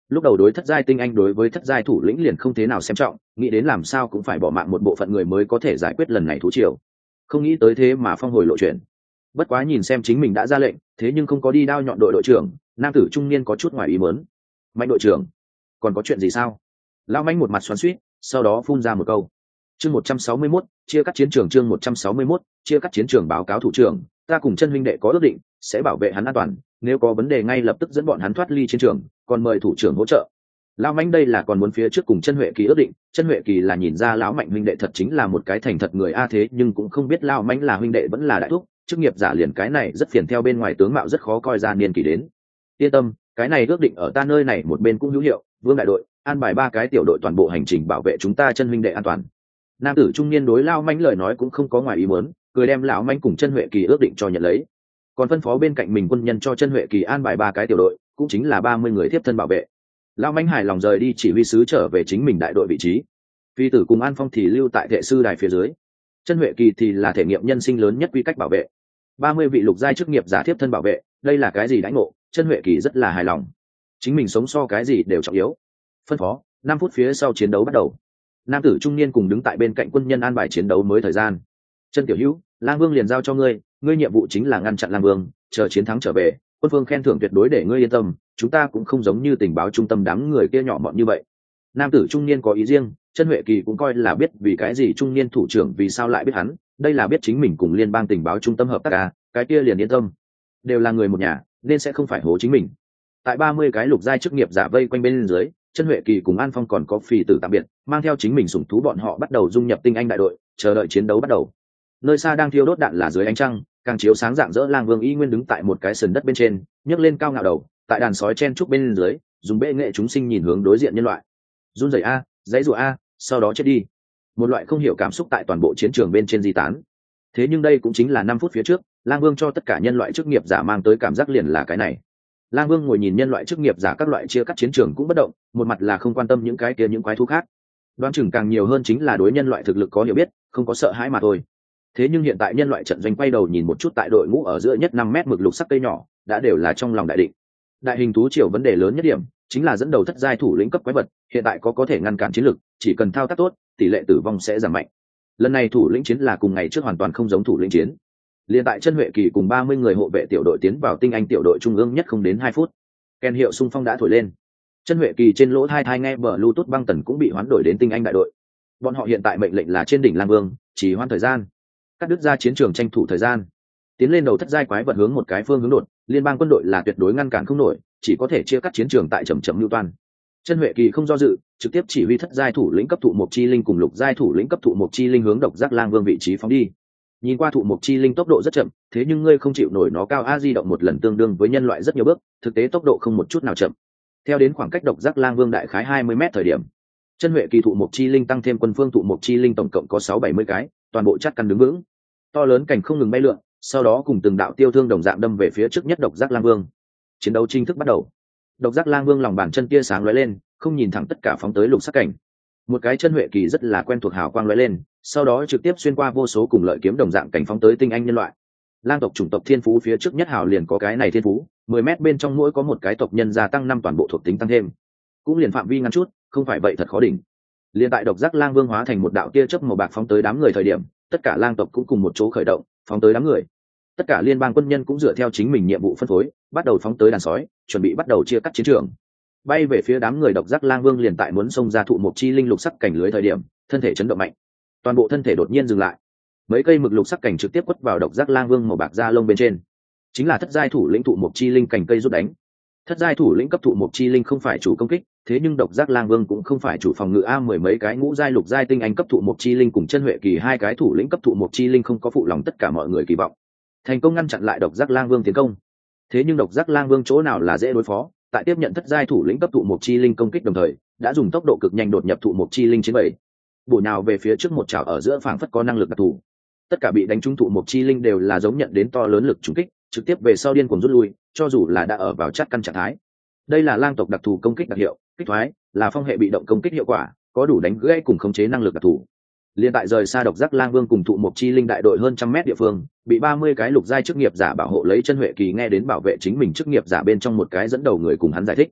S1: lúc đầu đối thất giai tinh anh đối với thất giai thủ lĩnh liền không thế nào xem trọng, nghĩ đến làm sao cũng phải bỏ mạng một bộ phận người mới có thể giải quyết lần này thú triều. Không nghĩ tới thế mà phong hồi lộ chuyện. Bất quá nhìn xem chính mình đã ra lệnh, thế nhưng không có đi đao nhọn đội đội trưởng, nam tử trung niên có chút ngoài ý muốn. Mạnh đội trưởng, còn có chuyện gì sao? Lão Mạnh một mặt xoắn xuýt, sau đó phun ra một câu. Chương một trăm sáu mươi mốt, chia cắt chiến trường chương một trăm sáu mươi mốt, chia cắt chiến trường báo cáo thủ trưởng, ta cùng chân huynh đệ có ước định, sẽ bảo vệ hắn an toàn, nếu có vấn đề ngay lập tức dẫn bọn hắn thoát ly chiến trường, còn mời thủ trưởng hỗ trợ. Lão Mạnh đây là còn muốn phía trước cùng chân Huệ Kỳ ước định, chân Huệ Kỳ là nhìn ra lão Mạnh huynh đệ thật chính là một cái thành thật người a thế nhưng cũng không biết lão Mạnh là huynh đệ vẫn là đại thúc, chức nghiệp giả liền cái này rất phiền theo bên ngoài tướng mạo rất khó coi ra niên kỳ đến. Yên tâm, cái này ước định ở ta nơi này một bên cũng hữu hiệu, Vương đại đội, an bài ba cái tiểu đội toàn bộ hành trình bảo vệ chúng ta chân huynh đệ an toàn. Nam tử trung niên đối lão Mạnh lời nói cũng không có ngoài ý muốn, cười đem lão Mạnh cùng chân Huệ Kỳ ước định cho nhận lấy. Còn phân phó bên cạnh mình quân nhân cho chân Huệ Kỳ an bài ba cái tiểu đội, cũng chính là ba mươi người tiếp thân bảo vệ. Lão Mạnh hài lòng rời đi chỉ huy sứ trở về chính mình đại đội vị trí. Phi tử cùng An Phong thì lưu tại thệ sư đài phía dưới. Chân Huệ Kỳ thì là thể nghiệm nhân sinh lớn nhất quy cách bảo vệ. ba mươi vị lục giai chức nghiệp giả tiếp thân bảo vệ, đây là cái gì đãi ngộ, chân Huệ Kỳ rất là hài lòng. Chính mình sống so cái gì đều trọng yếu. Phân phó, năm phút phía sau chiến đấu bắt đầu. Nam tử trung niên cùng đứng tại bên cạnh quân nhân an bài chiến đấu mới thời gian. Chân tiểu hữu, Lang Vương liền giao cho ngươi, ngươi nhiệm vụ chính là ngăn chặn Lang Vương, chờ chiến thắng trở về, quân phương khen thưởng tuyệt đối để ngươi yên tâm, chúng ta cũng không giống như tình báo trung tâm đám người kia nhỏ mọn như vậy. Nam tử trung niên có ý riêng, chân Huệ Kỳ cũng coi là biết vì cái gì trung niên thủ trưởng vì sao lại biết hắn, đây là biết chính mình cùng liên bang tình báo trung tâm hợp tác à, cái kia liền yên tâm, đều là người một nhà nên sẽ không phải hố chính mình. Tại ba mươi cái lục giai chức nghiệp giả vây quanh bên dưới, chân Huệ Kỳ cùng An Phong còn có Phì Tử tạm biệt, mang theo chính mình sủng thú bọn họ bắt đầu dung nhập tinh anh đại đội, chờ đợi chiến đấu bắt đầu. Nơi xa đang thiêu đốt đạn là dưới ánh trăng, càng chiếu sáng rạng rỡ. Lang Vương y nguyên đứng tại một cái sườn đất bên trên, nhấc lên cao ngạo đầu, tại đàn sói chen trúc bên dưới, dùng bệ nghệ chúng sinh nhìn hướng đối diện nhân loại. Run rẩy a, dãy rủa a, sau đó chết đi. Một loại không hiểu cảm xúc tại toàn bộ chiến trường bên trên di tán. Thế nhưng đây cũng chính là năm phút phía trước, Lang Vương cho tất cả nhân loại chức nghiệp giả mang tới cảm giác liền là cái này. Lang Vương ngồi nhìn nhân loại chức nghiệp giả các loại chia cắt chiến trường cũng bất động, một mặt là không quan tâm những cái kia những quái thú khác. Đoán chừng càng nhiều hơn chính là đối nhân loại thực lực có hiểu biết, không có sợ hãi mà thôi. Thế nhưng hiện tại nhân loại trận doanh quay đầu nhìn một chút tại đội ngũ ở giữa nhất năm mét mực lục sắc cây nhỏ, đã đều là trong lòng đại định. Đại hình thú triều vấn đề lớn nhất điểm chính là dẫn đầu thất giai thủ lĩnh cấp quái vật, hiện tại có có thể ngăn cản chiến lực, chỉ cần thao tác tốt, tỷ lệ tử vong sẽ giảm mạnh. Lần này thủ lĩnh chiến là cùng ngày trước hoàn toàn không giống thủ lĩnh chiến. Liên tại chân Huệ Kỳ cùng ba mươi người hộ vệ tiểu đội tiến vào tinh anh tiểu đội trung ương nhất không đến hai phút, kèn hiệu xung phong đã thổi lên. Chân Huệ Kỳ trên lỗ thai thai nghe Bluetooth băng tần cũng bị hoán đổi đến tinh anh đại đội. Bọn họ hiện tại mệnh lệnh là trên đỉnh Lang Vương, chỉ hoãn thời gian, cắt đứt ra chiến trường tranh thủ thời gian, tiến lên đầu thất giai quái vật hướng một cái phương hướng đột, liên bang quân đội là tuyệt đối ngăn cản không nổi, chỉ có thể chia cắt chiến trường tại chậm chậm lưu toan. Chân Huệ Kỳ không do dự, trực tiếp chỉ huy thất giai thủ lĩnh cấp thụ mộc chi linh cùng lục giai thủ lĩnh cấp thụ mộc chi linh hướng độc giác Lang Vương vị trí phóng đi. Nhìn qua thụ mộc chi linh tốc độ rất chậm, thế nhưng ngươi không chịu nổi nó cao a di động một lần tương đương với nhân loại rất nhiều bước, thực tế tốc độ không một chút nào chậm. Theo đến khoảng cách độc giác Lang Vương đại khái hai mươi mét thời điểm, chân Huệ Kỳ thụ mộc chi linh tăng thêm quân phương thụ mộc chi linh tổng cộng có sáu bảy mươi cái, toàn bộ chắc căn đứng vững. To lớn cảnh không ngừng bay lượn, sau đó cùng từng đạo tiêu thương đồng dạng đâm về phía trước nhất độc giác Lang Vương. Chiến đấu chính thức bắt đầu. Độc giác Lang Vương lòng bàn chân tia sáng lóe lên, không nhìn thẳng tất cả phóng tới lục sắc cảnh. Một cái chân Huệ Kỳ rất là quen thuộc hào quang lóe lên, sau đó trực tiếp xuyên qua vô số cùng lợi kiếm đồng dạng cảnh phóng tới tinh anh nhân loại. Lang tộc chủng tộc thiên phú phía trước nhất hào liền có cái này thiên phú, mười mét bên trong mỗi có một cái tộc nhân gia tăng năm toàn bộ thuộc tính tăng thêm. Cũng liền phạm vi ngắn chút, không phải vậy thật khó đỉnh. Liên tại độc giác Lang Vương hóa thành một đạo tia chớp màu bạc phóng tới đám người thời điểm, tất cả lang tộc cũng cùng một chỗ khởi động, phóng tới đám người. Tất cả liên bang quân nhân cũng dựa theo chính mình nhiệm vụ phân phối, bắt đầu phóng tới đàn sói, chuẩn bị bắt đầu chia cắt chiến trường. Bay về phía đám người độc giác Lang Vương liền tại muốn xông ra thụ mộc chi linh lục sắc cảnh lưới thời điểm, thân thể chấn động mạnh, toàn bộ thân thể đột nhiên dừng lại. Mấy cây mực lục sắc cảnh trực tiếp quất vào độc giác Lang Vương màu bạc da lông bên trên. Chính là thất giai thủ lĩnh thụ mộc chi linh cảnh cây rút đánh. Thất giai thủ lĩnh cấp thụ mộc chi linh không phải chủ công kích, thế nhưng độc giác Lang Vương cũng không phải chủ phòng ngự a, mười mấy cái ngũ giai lục giai tinh anh cấp thụ mộc chi linh cùng chân Huệ Kỳ hai cái thủ lĩnh cấp thụ mộc chi linh không có phụ lòng tất cả mọi người kỳ vọng, thành công ngăn chặn lại độc giác Lang Vương tiến công. Thế nhưng độc giác Lang Vương chỗ nào là dễ đối phó, tại tiếp nhận thất giai thủ lĩnh cấp thụ mộc chi linh công kích đồng thời, đã dùng tốc độ cực nhanh đột nhập thụ mộc chi linh chiến bảy, bổ nhào về phía trước một chảo ở giữa phảng phất có năng lực đặc thù. Tất cả bị đánh trúng thụ mộc chi linh đều là giống nhận đến to lớn lực trúng kích, trực tiếp về sau điên cuồng rút lui, cho dù là đã ở vào chát căn trạng thái. Đây là lang tộc đặc thù công kích đặc hiệu, kích thoái, là phong hệ bị động công kích hiệu quả, có đủ đánh gãy cùng khống chế năng lực đặc thù. Liên tại rời xa độc giác Lang Vương cùng thụ mộc chi linh đại đội hơn trăm mét địa phương, bị ba mươi cái lục giai chức nghiệp giả bảo hộ lấy chân Huệ Kỳ nghe đến bảo vệ chính mình chức nghiệp giả bên trong một cái dẫn đầu người cùng hắn giải thích.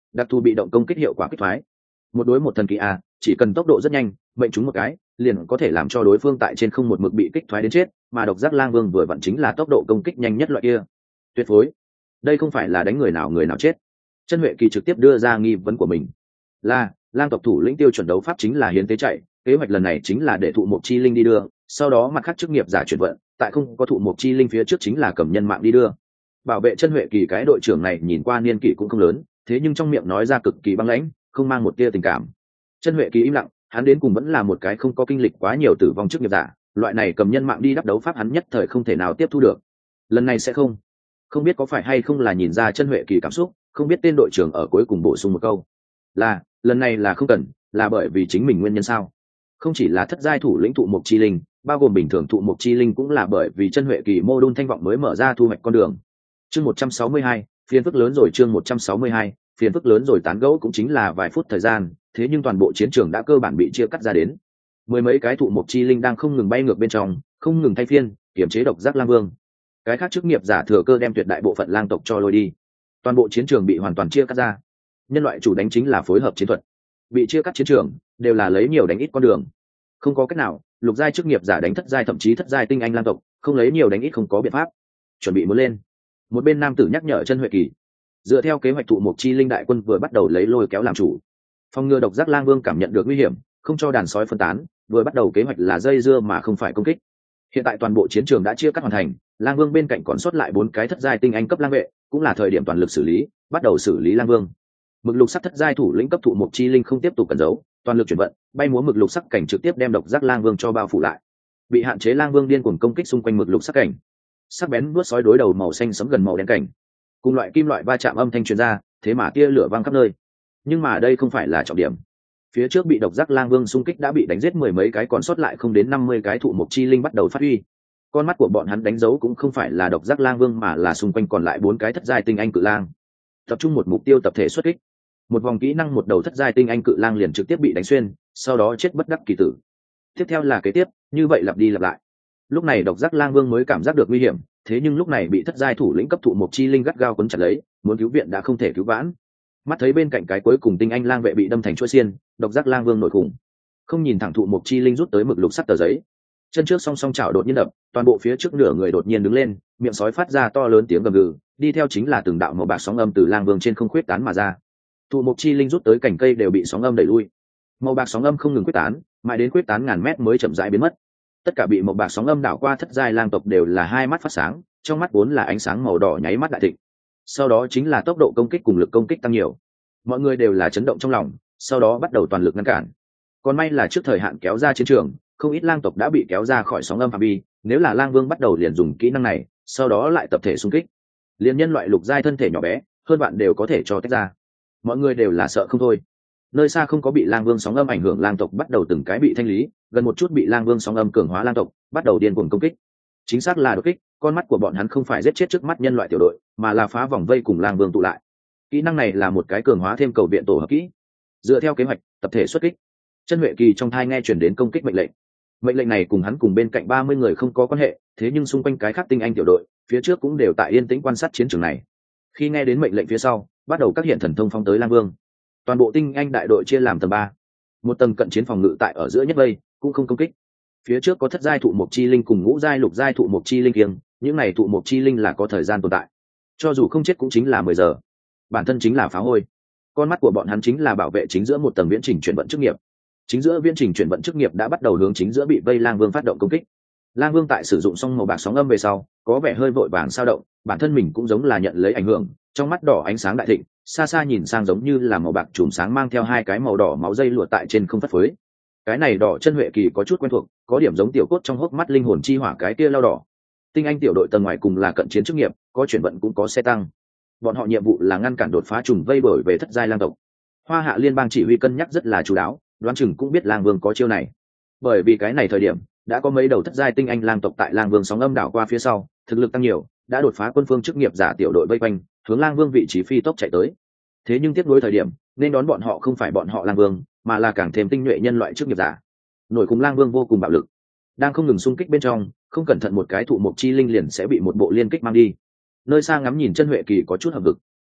S1: đặc thù bị động công kích hiệu quả kích thoái. Một đối một thần kỳ a, chỉ cần tốc độ rất nhanh, mệnh chúng một cái liền có thể làm cho đối phương tại trên không một mực bị kích thoái đến chết, mà độc giác lang vương vừa vặn chính là tốc độ công kích nhanh nhất loại kia. Tuyệt phối. Đây không phải là đánh người nào người nào chết. Chân Huệ Kỳ trực tiếp đưa ra nghi vấn của mình. Là, lang tộc thủ lĩnh tiêu chuẩn đấu pháp chính là hiến tế chạy, kế hoạch lần này chính là để thụ mộc chi linh đi đưa, sau đó mặt khác chức nghiệp giả chuyển vận, tại không có thụ mộc chi linh phía trước chính là cầm nhân mạng đi đưa. Bảo vệ Chân Huệ Kỳ cái đội trưởng này nhìn qua niên kỷ cũng không lớn, thế nhưng trong miệng nói ra cực kỳ băng lãnh, không mang một tia tình cảm. Chân Huệ Kỳ im lặng, hắn đến cùng vẫn là một cái không có kinh lịch quá nhiều tử vong chức nghiệp giả, loại này cầm nhân mạng đi đắp đấu pháp hắn nhất thời không thể nào tiếp thu được. Lần này sẽ không. Không biết có phải hay không là nhìn ra Chân Huệ Kỳ cảm xúc, không biết tên đội trưởng ở cuối cùng bổ sung một câu. Là, lần này là không cần, là bởi vì chính mình nguyên nhân sao? Không chỉ là thất giai thủ lĩnh thụ mộc chi linh, bao gồm bình thường thụ mộc chi linh cũng là bởi vì Chân Huệ Kỳ mô đun thanh vọng mới mở ra thu hoạch con đường. Chương một trăm sáu mươi hai, phiền phức lớn rồi chương một trăm sáu mươi hai, phiền phức lớn rồi tán gẫu cũng chính là vài phút thời gian, thế nhưng toàn bộ chiến trường đã cơ bản bị chia cắt ra đến. Mười mấy cái thụ mộc chi linh đang không ngừng bay ngược bên trong, không ngừng thay phiên, kiểm chế độc giác lang vương. Cái khác chức nghiệp giả thừa cơ đem tuyệt đại bộ phận lang tộc cho lôi đi. Toàn bộ chiến trường bị hoàn toàn chia cắt ra. Nhân loại chủ đánh chính là phối hợp chiến thuật. Bị chia cắt chiến trường đều là lấy nhiều đánh ít con đường. Không có cách nào, lục giai chức nghiệp giả đánh thất giai thậm chí thất giai tinh anh lang tộc, không lấy nhiều đánh ít không có biện pháp. Chuẩn bị muốn lên. Một bên nam tử nhắc nhở Chân Huệ Kỳ. Dựa theo kế hoạch thụ mộc chi linh đại quân vừa bắt đầu lấy lôi kéo làm chủ. Phòng ngừa độc giác lang vương cảm nhận được nguy hiểm, không cho đàn sói phân tán, vừa bắt đầu kế hoạch là dây dưa mà không phải công kích. Hiện tại toàn bộ chiến trường đã chia cắt hoàn thành, lang vương bên cạnh còn sót lại bốn cái thất giai tinh anh cấp lang vệ, cũng là thời điểm toàn lực xử lý, bắt đầu xử lý lang vương. Mực lục sắc thất giai thủ lĩnh cấp thụ mộc chi linh không tiếp tục cẩn giấu, toàn lực chuyển vận, bay múa mực lục sắc cảnh trực tiếp đem độc giác lang vương cho bao phủ lại. Bị hạn chế lang vương điên cuồng công kích xung quanh mực lục sắc cảnh, sắc bén vuốt sói đối đầu màu xanh sẫm gần màu đen cảnh, cùng loại kim loại va chạm âm thanh truyền ra, thế mà tia lửa văng khắp nơi. Nhưng mà đây không phải là trọng điểm. Phía trước bị độc giác lang vương xung kích đã bị đánh giết mười mấy cái, còn sót lại không đến năm mươi cái thụ mộc chi linh bắt đầu phát huy. Con mắt của bọn hắn đánh dấu cũng không phải là độc giác lang vương mà là xung quanh còn lại bốn cái thất giai tinh anh cự lang. Tập trung một mục tiêu tập thể xuất kích. Một vòng kỹ năng một đầu thất giai tinh anh cự lang liền trực tiếp bị đánh xuyên, sau đó chết bất đắc kỳ tử. Tiếp theo là kế tiếp, như vậy lặp đi lặp lại. Lúc này độc giác lang vương mới cảm giác được nguy hiểm, thế nhưng lúc này bị thất giai thủ lĩnh cấp thụ mộc chi linh gắt gao quấn chặt lấy, muốn cứu viện đã không thể cứu vãn. Mắt thấy bên cạnh cái cuối cùng tinh anh lang vệ bị đâm thành chuỗi xiên, độc giác lang vương nổi khủng, không nhìn thẳng thụ mộc chi linh rút tới mực lục sắc tờ giấy, chân trước song song chảo đột nhiên đập, toàn bộ phía trước nửa người đột nhiên đứng lên, miệng sói phát ra to lớn tiếng gầm gừ, đi theo chính là từng đạo màu bạc sóng âm từ lang vương trên không khuyết tán mà ra. Thụ mộc chi linh rút tới cành cây đều bị sóng âm đẩy lui, màu bạc sóng âm không ngừng quyết tán, mãi đến quyết tán ngàn mét mới chậm rãi biến mất. Tất cả bị màu bạc sóng âm đảo qua thất giai lang tộc đều là hai mắt phát sáng, trong mắt vốn là ánh sáng màu đỏ nháy mắt đại thịnh. Sau đó chính là tốc độ công kích cùng lực công kích tăng nhiều, mọi người đều là chấn động trong lòng, sau đó bắt đầu toàn lực ngăn cản. Còn may là trước thời hạn kéo ra chiến trường, không ít lang tộc đã bị kéo ra khỏi sóng âm phạm vi, nếu là lang vương bắt đầu liền dùng kỹ năng này, sau đó lại tập thể xung kích, liền nhân loại lục giai thân thể nhỏ bé hơn bạn đều có thể cho tách ra. Mọi người đều là sợ không thôi. Nơi xa không có bị lang vương sóng âm ảnh hưởng lang tộc bắt đầu từng cái bị thanh lý, gần một chút bị lang vương sóng âm cường hóa lang tộc bắt đầu điên cuồng công kích. Chính xác là đột kích, con mắt của bọn hắn không phải giết chết trước mắt nhân loại tiểu đội, mà là phá vòng vây cùng lang vương tụ lại. Kỹ năng này là một cái cường hóa thêm cầu viện tổ hợp kỹ. Dựa theo kế hoạch, tập thể xuất kích. Chân Huệ Kỳ trong thai nghe truyền đến công kích mệnh lệnh. Mệnh lệnh này cùng hắn cùng bên cạnh ba mươi người không có quan hệ, thế nhưng xung quanh cái khác tinh anh tiểu đội, phía trước cũng đều tại yên tĩnh quan sát chiến trường này. Khi nghe đến mệnh lệnh phía sau, bắt đầu các hiện thần thông phóng tới lang vương. Toàn bộ tinh anh đại đội chia làm tầng ba, một tầng cận chiến phòng ngự tại ở giữa nhất vây, cũng không công kích. Phía trước có thất giai thụ mộc chi linh cùng ngũ giai lục giai thụ mộc chi linh kiêng, những này thụ mộc chi linh là có thời gian tồn tại, cho dù không chết cũng chính là mười giờ, bản thân chính là phá hôi. Con mắt của bọn hắn chính là bảo vệ chính giữa một tầng viễn trình chuyển vận chức nghiệp. Chính giữa viễn trình chuyển vận chức nghiệp đã bắt đầu hướng chính giữa bị vây lang vương phát động công kích. Lang vương tại sử dụng xong màu bạc sóng âm về sau, có vẻ hơi vội vàng sao động, bản thân mình cũng giống là nhận lấy ảnh hưởng, trong mắt đỏ ánh sáng đại thịnh, xa xa nhìn sang giống như là màu bạc chùm sáng mang theo hai cái màu đỏ máu dây lụa tại trên không phất phới. Cái này đỏ Chân Huệ Kỳ có chút quen thuộc, có điểm giống tiểu cốt trong hốc mắt linh hồn chi hỏa cái kia lao đỏ. Tinh anh tiểu đội tầng ngoài cùng là cận chiến chức nghiệp, có chuyển vận cũng có xe tăng. Bọn họ nhiệm vụ là ngăn cản đột phá trùng vây bởi về thất giai lang tộc. Hoa Hạ liên bang chỉ huy cân nhắc rất là chú đáo, đoán chừng cũng biết lang vương có chiêu này. Bởi vì cái này thời điểm đã có mấy đầu thất giai tinh anh lang tộc tại lang vương sóng âm đảo qua phía sau, thực lực tăng nhiều, đã đột phá quân phương chức nghiệp giả tiểu đội vây quanh, hướng lang vương vị trí phi tốc chạy tới. Thế nhưng tiếc nuối thời điểm nên đón bọn họ không phải bọn họ lang vương, mà là càng thêm tinh nhuệ nhân loại chức nghiệp giả. Nổi cùng lang vương vô cùng bạo lực, đang không ngừng xung kích bên trong, không cẩn thận một cái thụ mộc chi linh liền sẽ bị một bộ liên kích mang đi. Nơi xa ngắm nhìn Chân Huệ Kỳ có chút hợp vực.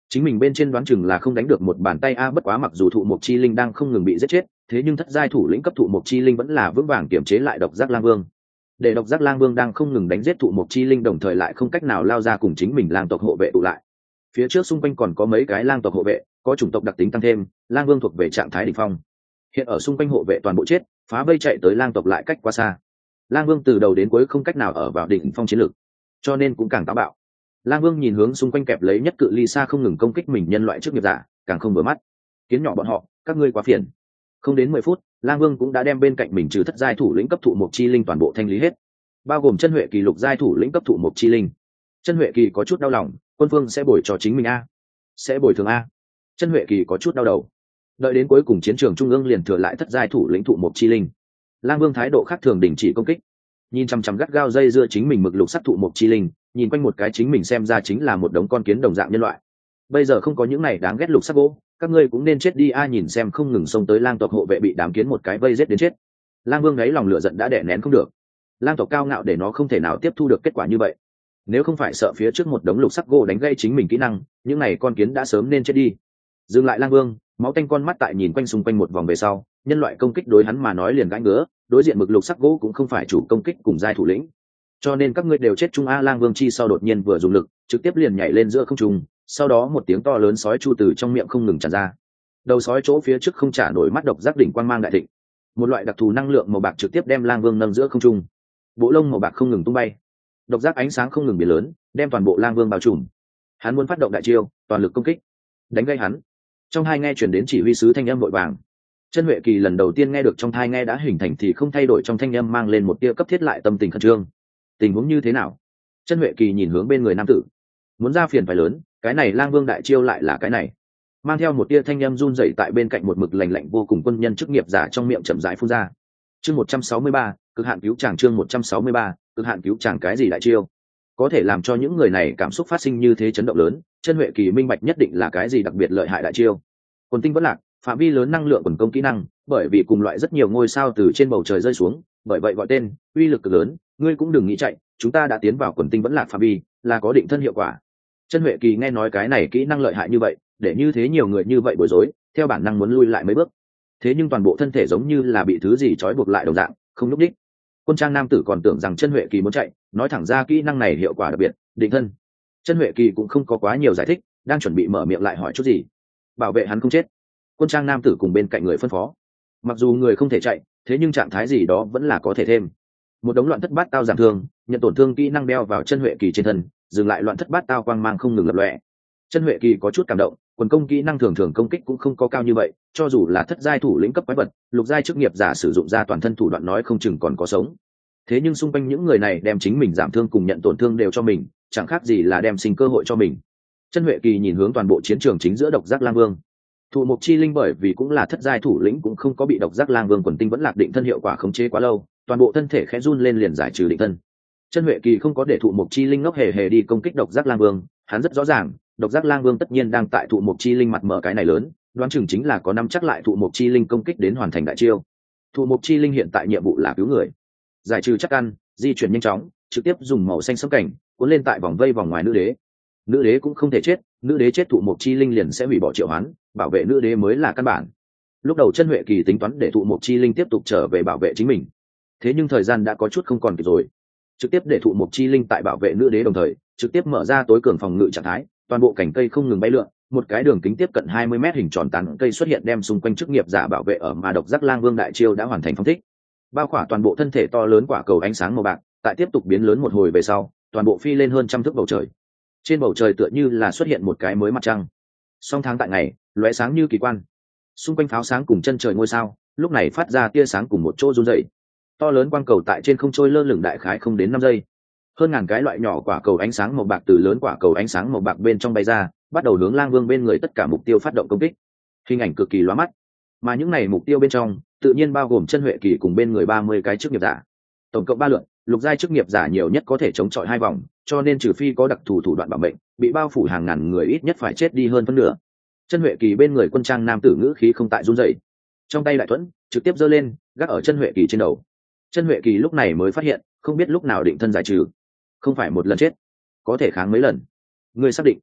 S1: chính mình bên trên đoán chừng là không đánh được một bàn tay a. Bất quá mặc dù thụ mộc chi linh đang không ngừng bị giết chết, thế nhưng thất giai thủ lĩnh cấp thụ mộc chi linh vẫn là vững vàng kiểm chế lại độc giác lang vương. Để độc giác lang vương đang không ngừng đánh giết thụ mộc chi linh, đồng thời lại không cách nào lao ra cùng chính mình lang tộc hộ vệ tụ lại. Phía trước xung quanh còn có mấy cái lang tộc hộ vệ, có chủng tộc đặc tính tăng thêm, lang vương thuộc về trạng thái đỉnh phong. Hiện ở xung quanh hộ vệ toàn bộ chết, phá vây chạy tới lang tộc lại cách quá xa. Lang vương từ đầu đến cuối không cách nào ở vào đỉnh phong chiến lược, cho nên cũng càng táo bạo. Lang vương nhìn hướng xung quanh kẹp lấy nhất cự ly xa không ngừng công kích mình nhân loại trước nghiệp giả, càng không vừa mắt. Kiến nhỏ bọn họ, các ngươi quá phiền. Không đến mười phút, Lang vương cũng đã đem bên cạnh mình trừ thất giai thủ lĩnh cấp thụ mộc chi linh toàn bộ thanh lý hết, bao gồm chân huệ kỳ lục giai thủ lĩnh cấp thụ mộc chi linh. Chân huệ kỳ có chút đau lòng, quân phương sẽ bồi cho chính mình a, sẽ bồi thường a. Chân huệ kỳ có chút đau đầu. Đợi đến cuối cùng chiến trường trung ương liền thừa lại thất giai thủ lĩnh thụ mộc chi linh. Lang vương thái độ khác thường đình chỉ công kích, nhìn chằm chằm gắt gao dây dưa chính mình mực lục sắc thụ mộc chi linh, nhìn quanh một cái chính mình xem ra chính là một đống con kiến đồng dạng nhân loại. Bây giờ không có những này đáng ghét lục sắc gỗ, các ngươi cũng nên chết đi a. Nhìn xem không ngừng xông tới lang tộc hộ vệ bị đám kiến một cái vây giết đến chết, Lang vương ấy lòng lửa giận đã đè nén không được. Lang tộc cao ngạo để nó không thể nào tiếp thu được kết quả như vậy. Nếu không phải sợ phía trước một đống lục sắc gỗ đánh gây chính mình kỹ năng, những này con kiến đã sớm nên chết đi. Dừng lại Lang vương, máu tanh con mắt tại nhìn quanh xung quanh một vòng về sau, nhân loại công kích đối hắn mà nói liền gãi ngứa, đối diện mực lục sắc gỗ cũng không phải chủ công kích cùng giai thủ lĩnh, cho nên các ngươi đều chết chung a. Lang vương chi sau đột nhiên vừa dùng lực, trực tiếp liền nhảy lên giữa không trung, sau đó một tiếng to lớn sói chu từ trong miệng không ngừng tràn ra. Đầu sói chỗ phía trước không trả nổi mắt độc giác đỉnh quang mang đại thịnh, một loại đặc thù năng lượng màu bạc trực tiếp đem Lang vương nâng giữa không trung, bộ lông màu bạc không ngừng tung bay, độc giác ánh sáng không ngừng biến lớn, đem toàn bộ Lang vương bao trùm. Hắn muốn phát động đại chiêu, toàn lực công kích, đánh gây hắn. Trong hai nghe truyền đến chỉ huy sứ thanh âm vội vàng. Chân huệ kỳ lần đầu tiên nghe được trong thai nghe đã hình thành thì không thay đổi trong thanh âm mang lên một tia cấp thiết lại tâm tình khẩn trương. Tình huống như thế nào? Chân huệ kỳ nhìn hướng bên người nam tử, muốn ra phiền phải lớn, cái này Lang vương đại chiêu lại là cái này. Mang theo một tia thanh âm run rẩy tại bên cạnh một mực lạnh lạnh vô cùng quân nhân chức nghiệp giả trong miệng chậm rãi phun ra. Chương một trăm sáu mươi ba, cực hạn cứu chàng. Chương một trăm sáu mươi ba, cực hạn cứu chàng. Cái gì đại chiêu có thể làm cho những người này cảm xúc phát sinh như thế chấn động lớn? Chân huệ kỳ minh bạch nhất định là cái gì đặc biệt lợi hại đại chiêu. Quần tinh vẫn lạc, phạm vi lớn năng lượng quần công kỹ năng, bởi vì cùng loại rất nhiều ngôi sao từ trên bầu trời rơi xuống, bởi vậy gọi tên, uy lực cực lớn, ngươi cũng đừng nghĩ chạy, chúng ta đã tiến vào quần tinh vẫn lạc phạm vi, là có định thân hiệu quả. Chân huệ kỳ nghe nói cái này kỹ năng lợi hại như vậy, để như thế nhiều người như vậy bối rối, theo bản năng muốn lui lại mấy bước. Thế nhưng toàn bộ thân thể giống như là bị thứ gì trói buộc lại đồng dạng, không lúc đích. Quân trang nam tử còn tưởng rằng chân huệ kỳ muốn chạy, nói thẳng ra kỹ năng này hiệu quả đặc biệt, định thân. Chân huệ kỳ cũng không có quá nhiều giải thích, đang chuẩn bị mở miệng lại hỏi chút gì. Bảo vệ hắn không chết. Quân trang nam tử cùng bên cạnh người phân phó. Mặc dù người không thể chạy, thế nhưng trạng thái gì đó vẫn là có thể thêm. Một đống loạn thất bát tao giảm thương, nhận tổn thương kỹ năng đeo vào chân huệ kỳ trên thân, dừng lại loạn thất bát tao quang mang không ngừng lập lòe. Chân huệ kỳ có chút cảm động, quần công kỹ năng thường thường công kích cũng không có cao như vậy, cho dù là thất giai thủ lĩnh cấp quái vật, lục giai chức nghiệp giả sử dụng ra toàn thân thủ đoạn nói không chừng còn có sống. Thế nhưng xung quanh những người này đem chính mình giảm thương cùng nhận tổn thương đều cho mình, chẳng khác gì là đem sinh cơ hội cho mình. Chân huệ kỳ nhìn hướng toàn bộ chiến trường chính giữa độc giác Lang vương. Thụ mộc chi linh bởi vì cũng là thất giai thủ lĩnh cũng không có bị độc giác Lang vương quần tinh vẫn lạc định thân hiệu quả khống chế quá lâu, toàn bộ thân thể khẽ run lên liền giải trừ định thân. Chân huệ kỳ không có để thụ mộc chi linh ngốc hề hề đi công kích độc giác Lang vương, hắn rất rõ ràng, độc giác Lang vương tất nhiên đang tại thụ mộc chi linh mặt mở cái này lớn, đoán chừng chính là có năm chắc lại thụ mộc chi linh công kích đến hoàn thành đại chiêu. Thụ mộc chi linh hiện tại nhiệm vụ là cứu người, giải trừ chắc ăn, di chuyển nhanh chóng, trực tiếp dùng màu xanh sẫm cảnh cuốn lên tại vòng vây vòng ngoài nữ đế. Nữ đế cũng không thể chết, nữ đế chết thụ mộc chi linh liền sẽ hủy bỏ triệu hoán, bảo vệ nữ đế mới là căn bản. Lúc đầu chân huệ kỳ tính toán để thụ mộc chi linh tiếp tục trở về bảo vệ chính mình, thế nhưng thời gian đã có chút không còn kịp rồi, trực tiếp để thụ mộc chi linh tại bảo vệ nữ đế đồng thời trực tiếp mở ra tối cường phòng ngự trạng thái, toàn bộ cành cây không ngừng bay lượn, một cái đường kính tiếp cận hai mươi mét hình tròn tán cây xuất hiện đem xung quanh chức nghiệp giả bảo vệ ở mà độc giác Lang vương đại chiêu đã hoàn thành phóng thích, bao khỏa toàn bộ thân thể to lớn quả cầu ánh sáng màu bạc, tại tiếp tục biến lớn một hồi về sau, toàn bộ phi lên hơn trăm thước bầu trời. Trên bầu trời tựa như là xuất hiện một cái mới mặt trăng, song tháng tại ngày lóe sáng như kỳ quan. Xung quanh pháo sáng cùng chân trời ngôi sao lúc này phát ra tia sáng cùng một chỗ run rẩy. To lớn quang cầu tại trên không trôi lơ lửng đại khái không đến năm giây, hơn ngàn cái loại nhỏ quả cầu ánh sáng màu bạc từ lớn quả cầu ánh sáng màu bạc bên trong bay ra, bắt đầu hướng Lang vương bên người tất cả mục tiêu phát động công kích. Hình ảnh cực kỳ lóa mắt, mà những này mục tiêu bên trong tự nhiên bao gồm chân huệ kỳ cùng bên người ba mươi cái chức nghiệp giả, tổng cộng ba lượt. Lục giai chức nghiệp giả nhiều nhất có thể chống chọi hai vòng, cho nên trừ phi có đặc thù thủ đoạn bảo mệnh, bị bao phủ hàng ngàn người ít nhất phải chết đi hơn phân nửa. Chân huệ kỳ bên người quân trang nam tử ngữ khí không tại run rẩy, trong tay đại thuẫn trực tiếp giơ lên gác ở chân huệ kỳ trên đầu. Chân huệ kỳ lúc này mới phát hiện, không biết lúc nào định thân giải trừ, không phải một lần chết, có thể kháng mấy lần. Ngươi xác định?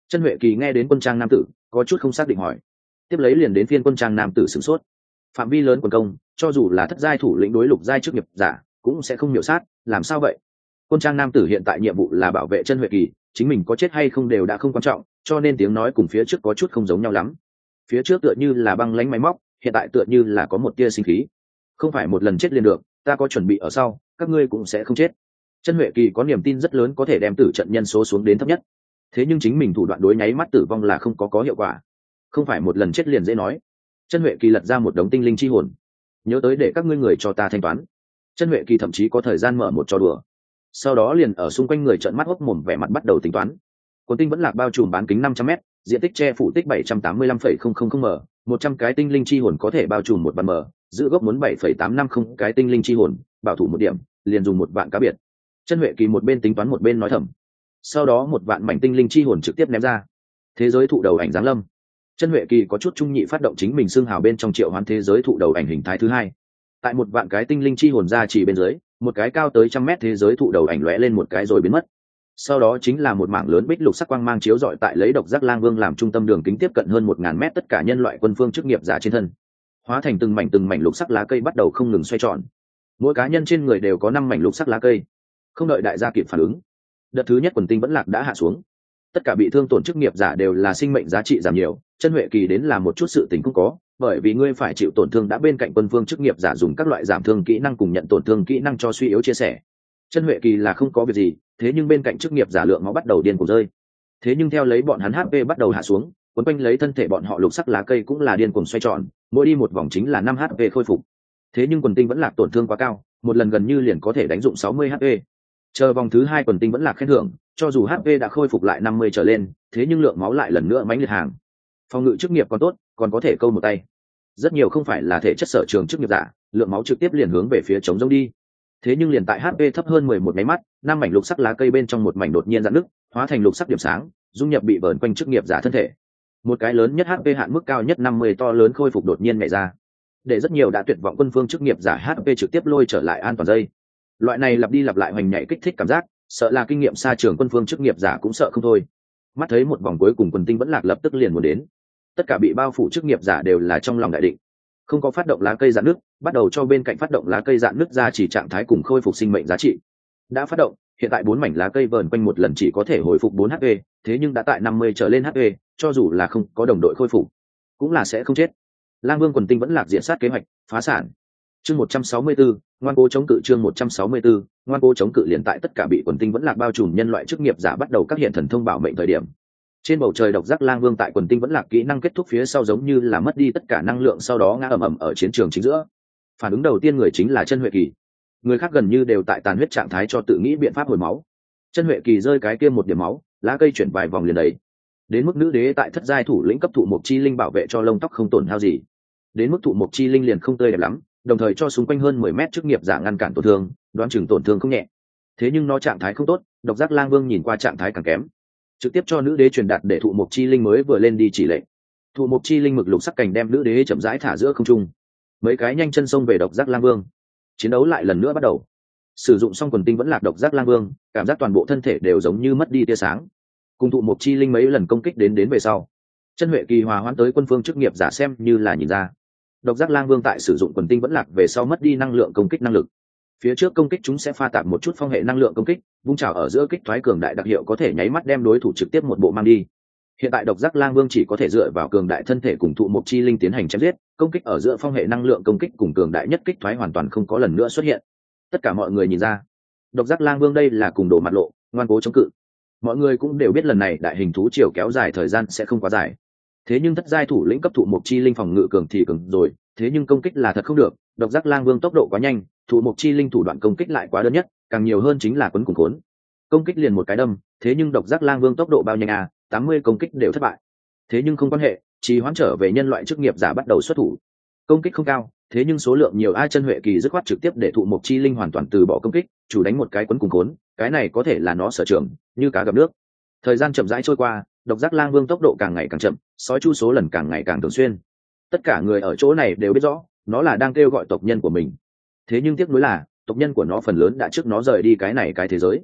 S1: Chân Huệ Kỳ nghe đến quân trang nam tử có chút không xác định hỏi, tiếp lấy liền đến phiên quân trang nam tử sửng sốt. Phạm vi lớn quần công, cho dù là thất giai thủ lĩnh đối lục giai chức nghiệp giả cũng sẽ không miểu sát, làm sao vậy? Quân trang nam tử hiện tại nhiệm vụ là bảo vệ Chân Huệ Kỳ, chính mình có chết hay không đều đã không quan trọng, cho nên tiếng nói cùng phía trước có chút không giống nhau lắm. Phía trước tựa như là băng lãnh máy móc, hiện tại tựa như là có một tia sinh khí. Không phải một lần chết liền được, ta có chuẩn bị ở sau, các ngươi cũng sẽ không chết. Chân Huệ Kỳ có niềm tin rất lớn có thể đem tử trận nhân số xuống đến thấp nhất. Thế nhưng chính mình thủ đoạn đối nháy mắt tử vong là không có có hiệu quả. Không phải một lần chết liền dễ nói. Chân Huệ Kỳ lật ra một đống tinh linh chi hồn, nhớ tới để các ngươi người cho ta thanh toán. Chân Huệ Kỳ thậm chí có thời gian mở một trò đùa, sau đó liền ở xung quanh người trợn mắt hốc mồm vẻ mặt bắt đầu tính toán. Quần tinh vẫn lạc bao trùm bán kính năm trăm mét, diện tích che phủ tích bảy trăm tám mươi lăm phẩy không không không m, một trăm cái tinh linh chi hồn có thể bao trùm một vạn m, giữ gốc muốn bảy phẩy tám năm không cái tinh linh chi hồn, bảo thủ một điểm, liền dùng một vạn cá biệt. Chân Huệ Kỳ một bên tính toán một bên nói thầm. Sau đó một vạn mảnh tinh linh chi hồn trực tiếp ném ra. Thế giới thụ đầu ảnh giáng lâm. Chân Huệ Kỳ có chút trung nhị phát động chính mình xương hào bên trong triệu hoán thế giới thụ đầu ảnh hình thái thứ hai. Tại một vạn cái tinh linh chi hồn ra chỉ bên dưới, một cái cao tới trăm mét thế giới thụ đầu ảnh lóe lên một cái rồi biến mất. Sau đó chính là một mảng lớn bích lục sắc quang mang chiếu rọi tại lấy độc giác lang vương làm trung tâm đường kính tiếp cận hơn một ngàn mét tất cả nhân loại quân phương chức nghiệp giả trên thân, hóa thành từng mảnh từng mảnh lục sắc lá cây bắt đầu không ngừng xoay tròn. Mỗi cá nhân trên người đều có năm mảnh lục sắc lá cây. Không đợi đại gia kịp phản ứng, đợt thứ nhất quần tinh vẫn lạc đã hạ xuống. Tất cả bị thương tổn chức nghiệp giả đều là sinh mệnh giá trị giảm nhiều. Chân Huệ Kỳ đến là một chút sự tình cũng có, bởi vì ngươi phải chịu tổn thương đã bên cạnh quân phương chức nghiệp giả dùng các loại giảm thương kỹ năng cùng nhận tổn thương kỹ năng cho suy yếu chia sẻ. Chân Huệ Kỳ là không có việc gì, thế nhưng bên cạnh chức nghiệp giả lượng máu bắt đầu điên cuồng rơi. Thế nhưng theo lấy bọn hắn hát pê bắt đầu hạ xuống, quấn quanh lấy thân thể bọn họ lục sắc lá cây cũng là điên cuồng xoay tròn, mỗi đi một vòng chính là năm hát pê khôi phục. Thế nhưng quần tinh vẫn lạc tổn thương quá cao, một lần gần như liền có thể đánh dụng sáu mươi hát pê. Chờ vòng thứ hai quần tinh vẫn lạc khen thưởng, cho dù hát pê đã khôi phục lại năm mươi trở lên, thế nhưng lượng máu lại lần nữa mãnh liệt hàng. Phòng ngự chức nghiệp còn tốt, còn có thể câu một tay. Rất nhiều không phải là thể chất sở trường chức nghiệp giả, lượng máu trực tiếp liền hướng về phía chống rông đi. Thế nhưng liền tại hát pê thấp hơn mười một máy mắt, năm mảnh lục sắc lá cây bên trong một mảnh đột nhiên rạn nứt, hóa thành lục sắc điểm sáng, dung nhập bị vờn quanh chức nghiệp giả thân thể. Một cái lớn nhất hát pê hạn mức cao nhất năm mươi to lớn khôi phục đột nhiên nhảy ra, để rất nhiều đã tuyệt vọng quân phương chức nghiệp giả hát pê trực tiếp lôi trở lại an toàn dây. Loại này lặp đi lặp lại hoành nhảy kích thích cảm giác, sợ là kinh nghiệm xa trường quân phương chức nghiệp giả cũng sợ không thôi. Mắt thấy một vòng cuối cùng quần tinh vẫn lạc lập tức liền muốn đến, tất cả bị bao phủ chức nghiệp giả đều là trong lòng đại định, không có phát động lá cây dạn nước, bắt đầu cho bên cạnh phát động lá cây dạn nước ra chỉ trạng thái cùng khôi phục sinh mệnh giá trị. Đã phát động, hiện tại bốn mảnh lá cây vờn quanh một lần chỉ có thể hồi phục bốn hát pê, thế nhưng đã tại năm mươi trở lên hát pê, cho dù là không có đồng đội khôi phục cũng là sẽ không chết. Lang Vương quần tinh vẫn lạc diện sát kế hoạch phá sản. Chương một trăm sáu mươi tư, ngoan cố chống cự. Chương một trăm sáu mươi tư, ngoan cố chống cự. Liền tại tất cả bị quần tinh vẫn lạc bao trùm nhân loại chức nghiệp giả bắt đầu các hiện thần thông bảo mệnh thời điểm, trên bầu trời độc giác lang vương tại quần tinh vẫn lạc kỹ năng kết thúc phía sau giống như là mất đi tất cả năng lượng, sau đó ngã ầm ầm ở chiến trường chính giữa. Phản ứng đầu tiên người chính là Chân Huệ Kỳ, người khác gần như đều tại tàn huyết trạng thái cho tự nghĩ biện pháp hồi máu. Chân Huệ Kỳ rơi cái kia một điểm máu, lá cây chuyển vài vòng liền đấy. Đến mức nữ đế tại thất giai thủ lĩnh cấp thụ mộc chi linh bảo vệ cho lông tóc không tổn hao gì. Đến mức thụ mộc chi linh liền không tươi đẹp lắm, đồng thời cho xung quanh hơn mười mét chức nghiệp giả ngăn cản tổn thương, đoán chừng tổn thương không nhẹ. Thế nhưng nó trạng thái không tốt, độc giác lang vương nhìn qua trạng thái càng kém, trực tiếp cho nữ đế truyền đạt để thụ mộc chi linh mới vừa lên đi chỉ lệnh. Thụ mộc chi linh mực lục sắc cảnh đem nữ đế chậm rãi thả giữa không trung, mấy cái nhanh chân xông về độc giác lang vương. Chiến đấu lại lần nữa bắt đầu. Sử dụng xong quần tinh vẫn lạc độc giác lang vương, cảm giác toàn bộ thân thể đều giống như mất đi tia sáng. Cùng thụ mộc chi linh mấy lần công kích đến đến về sau, Chân Huệ Kỳ hòa hoãn tới quân phương chức nghiệp giả xem như là nhìn ra, độc giác lang vương tại sử dụng quần tinh vẫn lạc về sau mất đi năng lượng công kích năng lực. Phía trước công kích chúng sẽ pha tạp một chút phong hệ năng lượng công kích, vung trào ở giữa kích thoái cường đại đặc hiệu có thể nháy mắt đem đối thủ trực tiếp một bộ mang đi. Hiện tại độc giác lang vương chỉ có thể dựa vào cường đại thân thể cùng thụ mộc chi linh tiến hành chém giết, công kích ở giữa phong hệ năng lượng công kích cùng cường đại nhất kích thoái hoàn toàn không có lần nữa xuất hiện. Tất cả mọi người nhìn ra, độc giác lang vương đây là cùng đổ mặt lộ, ngoan cố chống cự. Mọi người cũng đều biết lần này đại hình thú triều kéo dài thời gian sẽ không quá dài. Thế nhưng thất giai thủ lĩnh cấp thụ mộc chi linh phòng ngự cường thì cường rồi, thế nhưng công kích là thật không được, độc giác lang vương tốc độ quá nhanh, thụ mộc chi linh thủ đoạn công kích lại quá đơn nhất, càng nhiều hơn chính là quấn cùng khốn. Công kích liền một cái đâm, thế nhưng độc giác lang vương tốc độ bao nhanh à, tám mươi công kích đều thất bại. Thế nhưng không quan hệ, trì hoãn trở về nhân loại chức nghiệp giả bắt đầu xuất thủ. Công kích không cao, thế nhưng số lượng nhiều, ai Chân Huệ Kỳ dứt khoát trực tiếp để thụ mộc chi linh hoàn toàn từ bỏ công kích, chủ đánh một cái quấn cùng khốn, cái này có thể là nó sở trường, như cá gặp nước. Thời gian chậm rãi trôi qua, độc giác lang vương tốc độ càng ngày càng chậm, sói chu số lần càng ngày càng thường xuyên. Tất cả người ở chỗ này đều biết rõ, nó là đang kêu gọi tộc nhân của mình. Thế nhưng tiếc nuối là, tộc nhân của nó phần lớn đã trước nó rời đi cái này cái thế giới.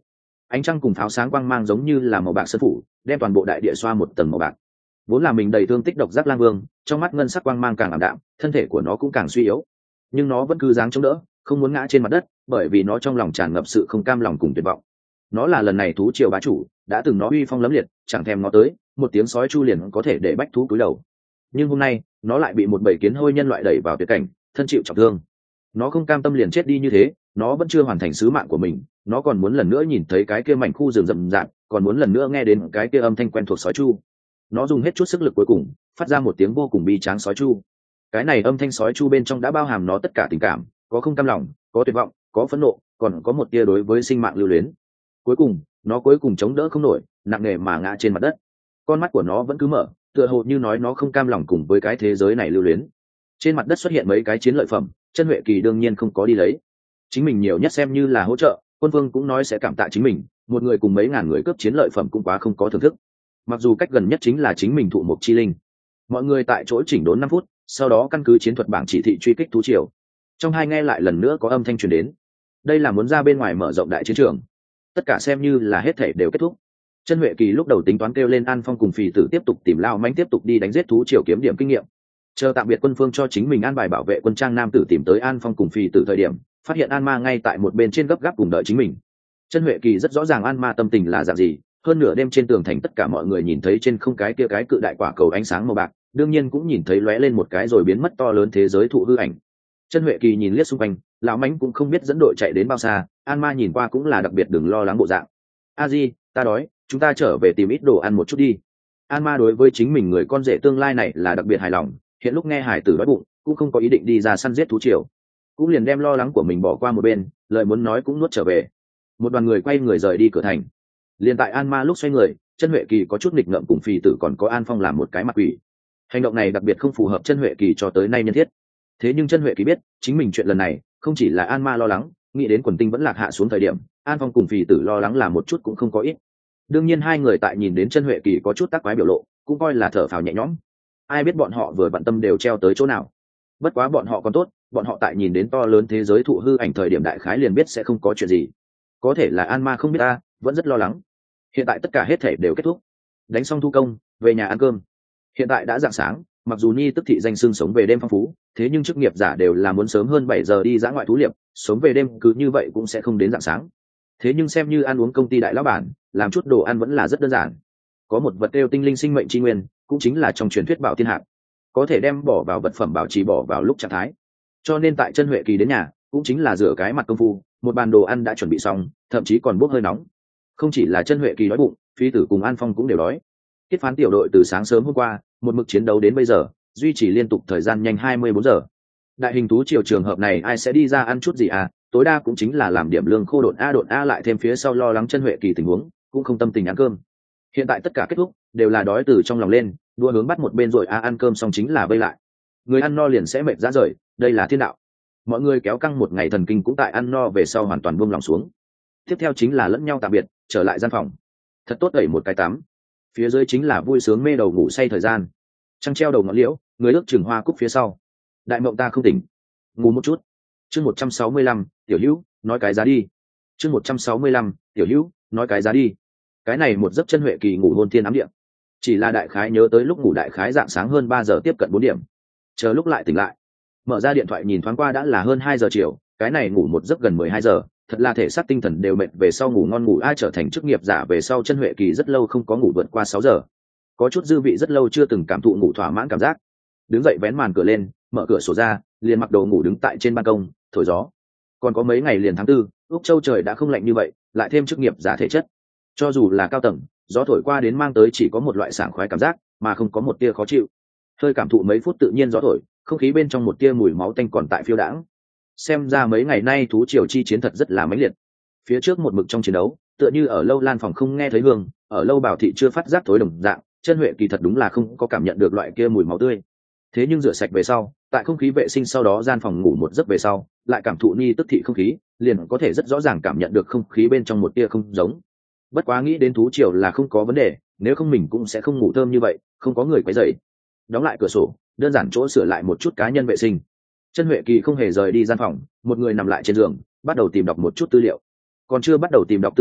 S1: Ánh trăng cùng pháo sáng quang mang giống như là màu bạc sơn phủ, đem toàn bộ đại địa xoa một tầng màu bạc. Vốn là mình đầy thương tích độc giác lang vương, trong mắt ngân sắc quang mang càng ảm đạm, thân thể của nó cũng càng suy yếu, nhưng nó vẫn cứ dáng chống đỡ, không muốn ngã trên mặt đất, bởi vì nó trong lòng tràn ngập sự không cam lòng cùng tuyệt vọng. Nó là lần này thú triều bá chủ, đã từng nó uy phong lẫm liệt, chẳng thèm nó tới, một tiếng sói chu liền có thể để bách thú cúi đầu. Nhưng hôm nay, nó lại bị một bầy kiến hôi nhân loại đẩy vào tuyệt cảnh, thân chịu trọng thương. Nó không cam tâm liền chết đi như thế, nó vẫn chưa hoàn thành sứ mạng của mình, nó còn muốn lần nữa nhìn thấy cái kia mảnh khu rừng rậm rạp, còn muốn lần nữa nghe đến cái kia âm thanh quen thuộc sói chu. Nó dùng hết chút sức lực cuối cùng, phát ra một tiếng vô cùng bi tráng sói chu. Cái này âm thanh sói chu bên trong đã bao hàm nó tất cả tình cảm, có không cam lòng, có tuyệt vọng, có phẫn nộ, còn có một tia đối với sinh mạng lưu luyến. Cuối cùng, nó cuối cùng chống đỡ không nổi, nặng nề mà ngã trên mặt đất. Con mắt của nó vẫn cứ mở, tựa hồ như nói nó không cam lòng cùng với cái thế giới này lưu luyến. Trên mặt đất xuất hiện mấy cái chiến lợi phẩm, Chân Huệ Kỳ đương nhiên không có đi lấy. Chính mình nhiều nhất xem như là hỗ trợ, Quân Vương cũng nói sẽ cảm tạ chính mình, một người cùng mấy ngàn người cướp chiến lợi phẩm cũng quá không có thưởng thức. Mặc dù cách gần nhất chính là chính mình thụ mục chi linh. Mọi người tại chỗ chỉnh đốn năm phút, sau đó căn cứ chiến thuật bảng chỉ thị truy kích thú triều. Trong hai nghe lại lần nữa có âm thanh truyền đến. Đây là muốn ra bên ngoài mở rộng đại chiến trường. Tất cả xem như là hết thể đều kết thúc. Chân Huệ Kỳ lúc đầu tính toán kêu lên An Phong cùng Phì Tử tiếp tục tìm lao manh tiếp tục đi đánh giết thú triều kiếm điểm kinh nghiệm. Chờ tạm biệt Quân Phương cho chính mình an bài bảo vệ quân trang nam tử tìm tới An Phong cùng Phì Tử thời điểm, phát hiện An Ma ngay tại một bên trên gấp gáp cùng đợi chính mình. Chân Huệ Kỳ rất rõ ràng An Ma tâm tình là dạng gì, hơn nửa đêm trên tường thành tất cả mọi người nhìn thấy trên không cái kia cái cự đại quả cầu ánh sáng màu bạc, đương nhiên cũng nhìn thấy lóe lên một cái rồi biến mất to lớn thế giới thụ hư ảnh. Chân Huệ Kỳ nhìn liếc xung quanh, lão mánh cũng không biết dẫn đội chạy đến bao xa, An Ma nhìn qua cũng là đặc biệt đừng lo lắng bộ dạng. A Di, ta đói, chúng ta trở về tìm ít đồ ăn một chút đi. An Ma đối với chính mình người con rể tương lai này là đặc biệt hài lòng, hiện lúc nghe hải tử đói bụng, cũng không có ý định đi ra săn giết thú triều, cũng liền đem lo lắng của mình bỏ qua một bên, lời muốn nói cũng nuốt trở về. Một đoàn người quay người rời đi cửa thành. Liền tại An Ma lúc xoay người, Chân Huệ Kỳ có chút nghịch ngợm cùng Phì Tử còn có An Phong làm một cái mặt quỷ. Hành động này đặc biệt không phù hợp Chân Huệ Kỳ cho tới nay nhân thiết. Thế nhưng Chân Huệ Kỳ biết, chính mình chuyện lần này không chỉ là An Ma lo lắng, nghĩ đến quần tinh vẫn lạc hạ xuống thời điểm, An Phong cùng Phì Tử lo lắng là một chút cũng không có ít. Đương nhiên hai người tại nhìn đến Chân Huệ Kỳ có chút tác quái biểu lộ, cũng coi là thở phào nhẹ nhõm. Ai biết bọn họ vừa bận tâm đều treo tới chỗ nào. Bất quá bọn họ còn tốt, bọn họ tại nhìn đến to lớn thế giới thụ hư ảnh thời điểm đại khái liền biết sẽ không có chuyện gì. Có thể là An Ma không biết ta, vẫn rất lo lắng. Hiện tại tất cả hết thể đều kết thúc, đánh xong thu công, về nhà ăn cơm. Hiện tại đã rạng sáng, mặc dù Nhi tức thị danh xưng sống về đêm phong phú, thế nhưng chức nghiệp giả đều là muốn sớm hơn bảy giờ đi dã ngoại thú liệp, sống về đêm cứ như vậy cũng sẽ không đến rạng sáng. Thế nhưng xem như ăn uống công ty đại lão bản, làm chút đồ ăn vẫn là rất đơn giản. Có một vật kêu tinh linh sinh mệnh chi nguyên, cũng chính là trong truyền thuyết bảo thiên hạt, có thể đem bỏ vào vật phẩm bảo trì bỏ vào lúc trạng thái. Cho nên tại Chân Huệ Kỳ đến nhà, cũng chính là rửa cái mặt công phu, một bàn đồ ăn đã chuẩn bị xong, thậm chí còn bốc hơi nóng. Không chỉ là Chân Huệ Kỳ đói bụng, Phi Tử cùng An Phong cũng đều đói. Kết phán tiểu đội từ sáng sớm hôm qua, một mực chiến đấu đến bây giờ, duy trì liên tục thời gian nhanh hai mươi bốn giờ. Đại hình thú triều trường hợp này ai sẽ đi ra ăn chút gì à, tối đa cũng chính là làm điểm lương khô độn a độn a lại thêm phía sau lo lắng Chân Huệ Kỳ tình huống, cũng không tâm tình ăn cơm. Hiện tại tất cả kết thúc, đều là đói từ trong lòng lên, đua hướng bắt một bên rồi a ăn cơm xong chính là vây lại. Người ăn no liền sẽ mệt ra rời, đây là thiên đạo. Mọi người kéo căng một ngày thần kinh cũng tại ăn no về sau hoàn toàn buông lòng xuống. Tiếp theo chính là lẫn nhau tạm biệt, trở lại gian phòng. Thật tốt đẩy một cái tắm. Phía dưới chính là vui sướng mê đầu ngủ say thời gian. Trăng treo đầu ngọn liễu, người ước chừng hoa cúc phía sau. Đại mộng ta không tỉnh, ngủ một chút. Chương một trăm sáu mươi lăm, tiểu hữu, nói cái giá đi. Chương một trăm sáu mươi lăm, tiểu hữu, nói cái giá đi. Cái này một giấc Chân Huệ Kỳ ngủ hôn thiên ám địa. Chỉ là đại khái nhớ tới lúc ngủ đại khái dạng sáng hơn ba giờ tiếp cận bốn điểm. Chờ lúc lại tỉnh lại, mở ra điện thoại nhìn thoáng qua đã là hơn hai giờ chiều, cái này ngủ một giấc gần mười hai giờ, thật là thể xác tinh thần đều mệt về sau ngủ ngon ngủ ai trở thành chức nghiệp giả về sau Chân Huệ Kỳ rất lâu không có ngủ vượt qua sáu giờ. Có chút dư vị rất lâu chưa từng cảm thụ ngủ thỏa mãn cảm giác. Đứng dậy vén màn cửa lên, mở cửa sổ ra, liền mặc đồ ngủ đứng tại trên ban công, thổi gió. Còn có mấy ngày liền tháng tư, Úc Châu trời đã không lạnh như vậy, lại thêm chức nghiệp giả thể chất. Cho dù là cao tầng, gió thổi qua đến mang tới chỉ có một loại sảng khoái cảm giác, mà không có một tia khó chịu. Hơi cảm thụ mấy phút tự nhiên gió thổi, không khí bên trong một tia mùi máu tanh còn tại phiêu đãng. Xem ra mấy ngày nay thú triều chi chiến thật rất là mãnh liệt. Phía trước một mực trong chiến đấu, tựa như ở lâu lan phòng không nghe thấy hương, ở lâu bảo thị chưa phát giác thối đồng dạng, Chân Huệ Kỳ thật đúng là không có cảm nhận được loại kia mùi máu tươi. Thế nhưng rửa sạch về sau, tại không khí vệ sinh sau đó gian phòng ngủ một giấc về sau, lại cảm thụ Ni tức thị không khí, liền có thể rất rõ ràng cảm nhận được không khí bên trong một tia không giống. Bất quá nghĩ đến thú triều là không có vấn đề, nếu không mình cũng sẽ không ngủ thơm như vậy, không có người quấy rầy. Đóng lại cửa sổ, đơn giản chỗ sửa lại một chút cá nhân vệ sinh. Chân Huệ Kỳ không hề rời đi gian phòng, một người nằm lại trên giường, bắt đầu tìm đọc một chút tư liệu. Còn chưa bắt đầu tìm đọc tư liệu,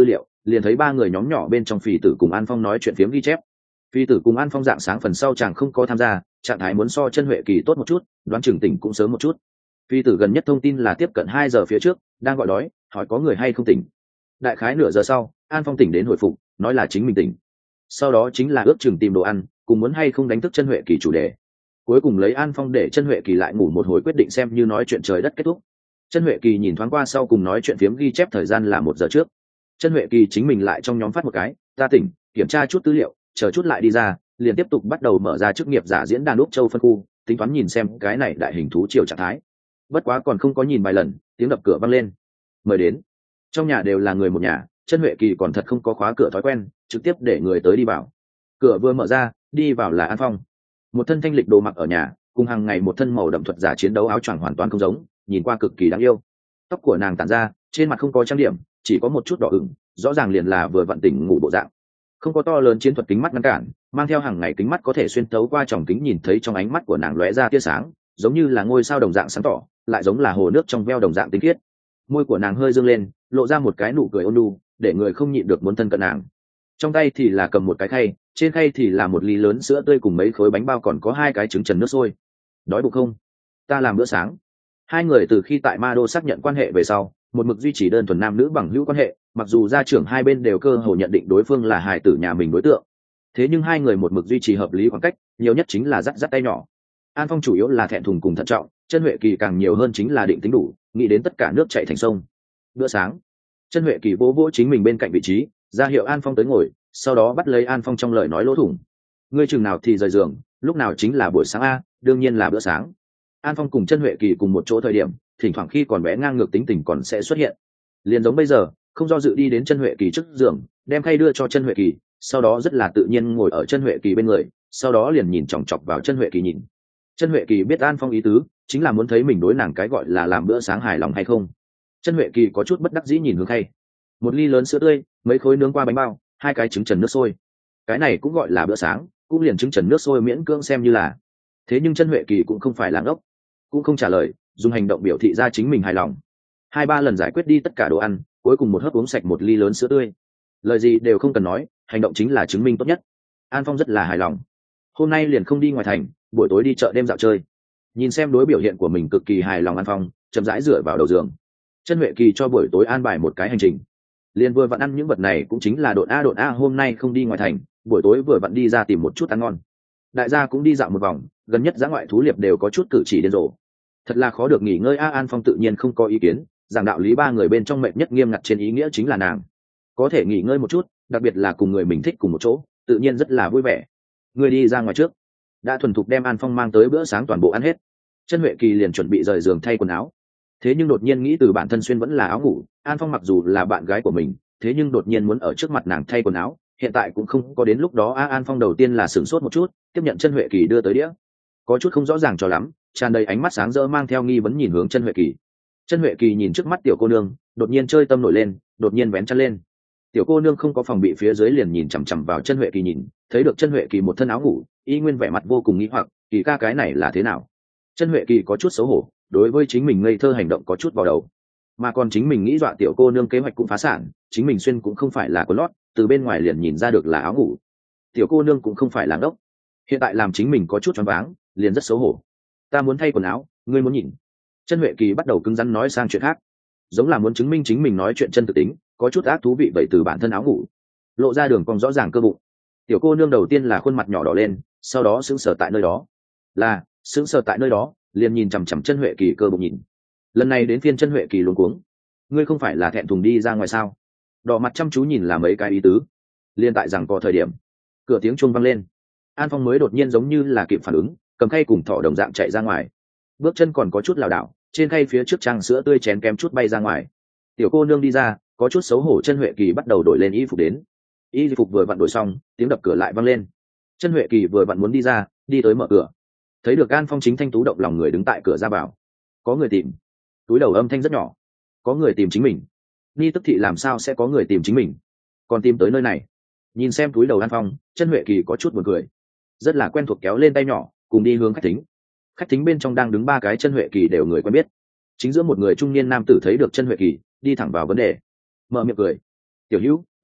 S1: liền thấy ba người nhóm nhỏ bên trong Phì Tử cùng An Phong nói chuyện phiếm ghi chép. Phi Tử cùng An Phong dạng sáng phần sau chàng không có tham gia, trạng thái muốn so chân Huệ Kỳ tốt một chút, đoán chừng tỉnh cũng sớm một chút. Phi Tử gần nhất thông tin là tiếp cận hai giờ phía trước, đang gọi đói, hỏi có người hay không tỉnh. Đại khái nửa giờ sau, An Phong tỉnh đến hồi phục, nói là chính mình tỉnh. Sau đó chính là ước chừng tìm đồ ăn, cùng muốn hay không đánh thức chân Huệ Kỳ chủ đề. Cuối cùng lấy An Phong để chân Huệ Kỳ lại ngủ một hồi quyết định xem như nói chuyện trời đất kết thúc. Chân Huệ Kỳ nhìn thoáng qua sau cùng nói chuyện phiếm ghi chép thời gian là một giờ trước. Chân Huệ Kỳ chính mình lại trong nhóm phát một cái, ta tỉnh, kiểm tra chút tư liệu, chờ chút lại đi ra, liền tiếp tục bắt đầu mở ra chức nghiệp giả diễn đàn Úc Châu phân khu, tính toán nhìn xem cái này đại hình thú triều trạng thái. Bất quá còn không có nhìn vài lần, tiếng đập cửa vang lên. Mời đến. Trong nhà đều là người một nhà, chân Huệ Kỳ còn thật không có khóa cửa thói quen, trực tiếp để người tới đi vào. Cửa vừa mở ra, đi vào là An Phong. Một thân thanh lịch đồ mặc ở nhà, cùng hàng ngày một thân màu đậm thuật giả chiến đấu áo choàng hoàn toàn không giống, nhìn qua cực kỳ đáng yêu. Tóc của nàng tản ra, trên mặt không có trang điểm, chỉ có một chút đỏ ửng, rõ ràng liền là vừa vặn tỉnh ngủ bộ dạng. Không có to lớn chiến thuật kính mắt ngăn cản, mang theo hàng ngày kính mắt có thể xuyên thấu qua tròng kính nhìn thấy trong ánh mắt của nàng lóe ra tia sáng, giống như là ngôi sao đồng dạng sáng tỏ, lại giống là hồ nước trong veo đồng dạng tinh khiết. Môi của nàng hơi dương lên, lộ ra một cái nụ cười ôn nhu, để người không nhịn được muốn thân cận nàng. Trong tay thì là cầm một cái khay, trên khay thì là một ly lớn sữa tươi cùng mấy khối bánh bao, còn có hai cái trứng trần nước sôi. Đói bụng không? Ta làm bữa sáng. Hai người từ khi tại Ma Đô xác nhận quan hệ về sau, một mực duy trì đơn thuần nam nữ bằng hữu quan hệ, mặc dù gia trưởng hai bên đều cơ hồ nhận định đối phương là hài tử nhà mình đối tượng, thế nhưng hai người một mực duy trì hợp lý khoảng cách, nhiều nhất chính là dắt dắt tay nhỏ. An Phong chủ yếu là thẹn thùng cùng thận trọng, chân Huệ Kỳ càng nhiều hơn chính là định tính đủ, nghĩ đến tất cả nước chảy thành sông. Bữa sáng, chân Huệ Kỳ vỗ vỗ chính mình bên cạnh vị trí, ra hiệu An Phong tới ngồi, sau đó bắt lấy An Phong trong lời nói lỗ thủng. Ngươi chừng nào thì rời giường, lúc nào chính là buổi sáng a, đương nhiên là bữa sáng. An Phong cùng chân Huệ Kỳ cùng một chỗ thời điểm, thỉnh thoảng khi còn bé ngang ngược tính tình còn sẽ xuất hiện. Liền giống bây giờ, không do dự đi đến chân Huệ Kỳ trước giường, đem khay đưa cho chân Huệ Kỳ, sau đó rất là tự nhiên ngồi ở chân Huệ Kỳ bên người, sau đó liền nhìn chòng chọc vào chân Huệ Kỳ nhìn. Chân Huệ Kỳ biết An Phong ý tứ, chính là muốn thấy mình đối nàng cái gọi là làm bữa sáng hài lòng hay không. Chân Huệ Kỳ có chút bất đắc dĩ nhìn hướng khay. Một ly lớn sữa tươi, mấy khối nướng qua bánh bao, hai cái trứng trần nước sôi. Cái này cũng gọi là bữa sáng, cũng liền trứng trần nước sôi miễn cưỡng xem như là. Thế nhưng chân Huệ Kỳ cũng không phải là ngốc, cũng không trả lời, dùng hành động biểu thị ra chính mình hài lòng. Hai ba lần giải quyết đi tất cả đồ ăn, cuối cùng một hớp uống sạch một ly lớn sữa tươi. Lời gì đều không cần nói, hành động chính là chứng minh tốt nhất. An Phong rất là hài lòng. Hôm nay liền không đi ngoài thành, buổi tối đi chợ đêm dạo chơi. Nhìn xem đối biểu hiện của mình cực kỳ hài lòng, An Phong chậm rãi dựa vào đầu giường. Chân Huệ Kỳ cho buổi tối an bài một cái hành trình. Liền vừa vặn ăn những vật này cũng chính là độn a độn a hôm nay không đi ngoài thành, buổi tối vừa vặn đi ra tìm một chút ăn ngon. Đại gia cũng đi dạo một vòng, gần nhất dã ngoại thú liệp đều có chút cử chỉ điên rồ. Thật là khó được nghỉ ngơi a. An Phong tự nhiên không có ý kiến, giảng đạo lý ba người bên trong mệnh nhất nghiêm ngặt trên ý nghĩa chính là nàng. Có thể nghỉ ngơi một chút, đặc biệt là cùng người mình thích cùng một chỗ, tự nhiên rất là vui vẻ. Người đi ra ngoài trước. Đã thuần thục đem An Phong mang tới bữa sáng toàn bộ ăn hết. Chân Huệ Kỳ liền chuẩn bị rời giường thay quần áo. Thế nhưng đột nhiên nghĩ từ bản thân xuyên vẫn là áo ngủ, An Phong mặc dù là bạn gái của mình, thế nhưng đột nhiên muốn ở trước mặt nàng thay quần áo, hiện tại cũng không có đến lúc đó a. An Phong đầu tiên là sửng sốt một chút, tiếp nhận Chân Huệ Kỳ đưa tới đĩa, có chút không rõ ràng cho lắm, tràn đầy ánh mắt sáng rỡ mang theo nghi vấn nhìn hướng Chân Huệ Kỳ. Chân Huệ Kỳ nhìn trước mắt tiểu cô nương, đột nhiên chơi tâm nổi lên, đột nhiên vén chăn lên. Tiểu cô nương không có phòng bị phía dưới liền nhìn chằm chằm vào Chân Huệ Kỳ nhìn, thấy được Chân Huệ Kỳ một thân áo ngủ, y nguyên vẻ mặt vô cùng nghi hoặc, Kỳ ca cái này là thế nào? Chân Huệ Kỳ có chút xấu hổ, đối với chính mình ngây thơ hành động có chút vào đầu, mà còn chính mình nghĩ dọa tiểu cô nương kế hoạch cũng phá sản, chính mình xuyên cũng không phải là quần lót, từ bên ngoài liền nhìn ra được là áo ngủ. Tiểu cô nương cũng không phải là ngốc, hiện tại làm chính mình có chút choáng váng, liền rất xấu hổ. Ta muốn thay quần áo, ngươi muốn nhìn? Chân Huệ Kỳ bắt đầu cứng rắn nói sang chuyện khác, giống là muốn chứng minh chính mình nói chuyện chân thực tính, có chút ác thú vị vậy từ bản thân áo ngủ lộ ra đường cong rõ ràng cơ bụng. Tiểu cô nương đầu tiên là khuôn mặt nhỏ đỏ lên, sau đó sững sờ tại nơi đó, là sững sờ tại nơi đó, liền nhìn chằm chằm Chân Huệ Kỳ cơ bụng nhìn. Lần này đến phiên Chân Huệ Kỳ luống cuống, ngươi không phải là thẹn thùng đi ra ngoài sao? Đỏ mặt chăm chú nhìn là mấy cái ý tứ. Liên tại rằng có thời điểm, cửa tiếng chuông vang lên, An Phong mới đột nhiên giống như là kịp phản ứng, cầm khay cùng thỏ đồng dạng chạy ra ngoài, bước chân còn có chút lảo đảo, trên khay phía trước trang sữa tươi chén kém chút bay ra ngoài. Tiểu cô nương đi ra, có chút xấu hổ. Chân Huệ Kỳ bắt đầu đổi lên y phục đến. Y phục vừa vặn đổi xong, tiếng đập cửa lại vang lên. Chân Huệ Kỳ vừa vặn muốn đi ra, đi tới mở cửa, thấy được An Phong chính thanh tú động lòng người đứng tại cửa ra vào. Có người tìm. Túi đầu âm thanh rất nhỏ. Có người tìm chính mình. Ni tức thị làm sao sẽ có người tìm chính mình, còn tìm tới nơi này? Nhìn xem túi đầu An Phong, Chân Huệ Kỳ có chút buồn cười, rất là quen thuộc kéo lên tay nhỏ, cùng đi hướng khách thính. Khách thính bên trong đang đứng ba cái Chân Huệ Kỳ đều người quen biết. Chính giữa một người trung niên nam tử thấy được Chân Huệ Kỳ, đi thẳng vào vấn đề, mở miệng cười. Tiểu Hữu,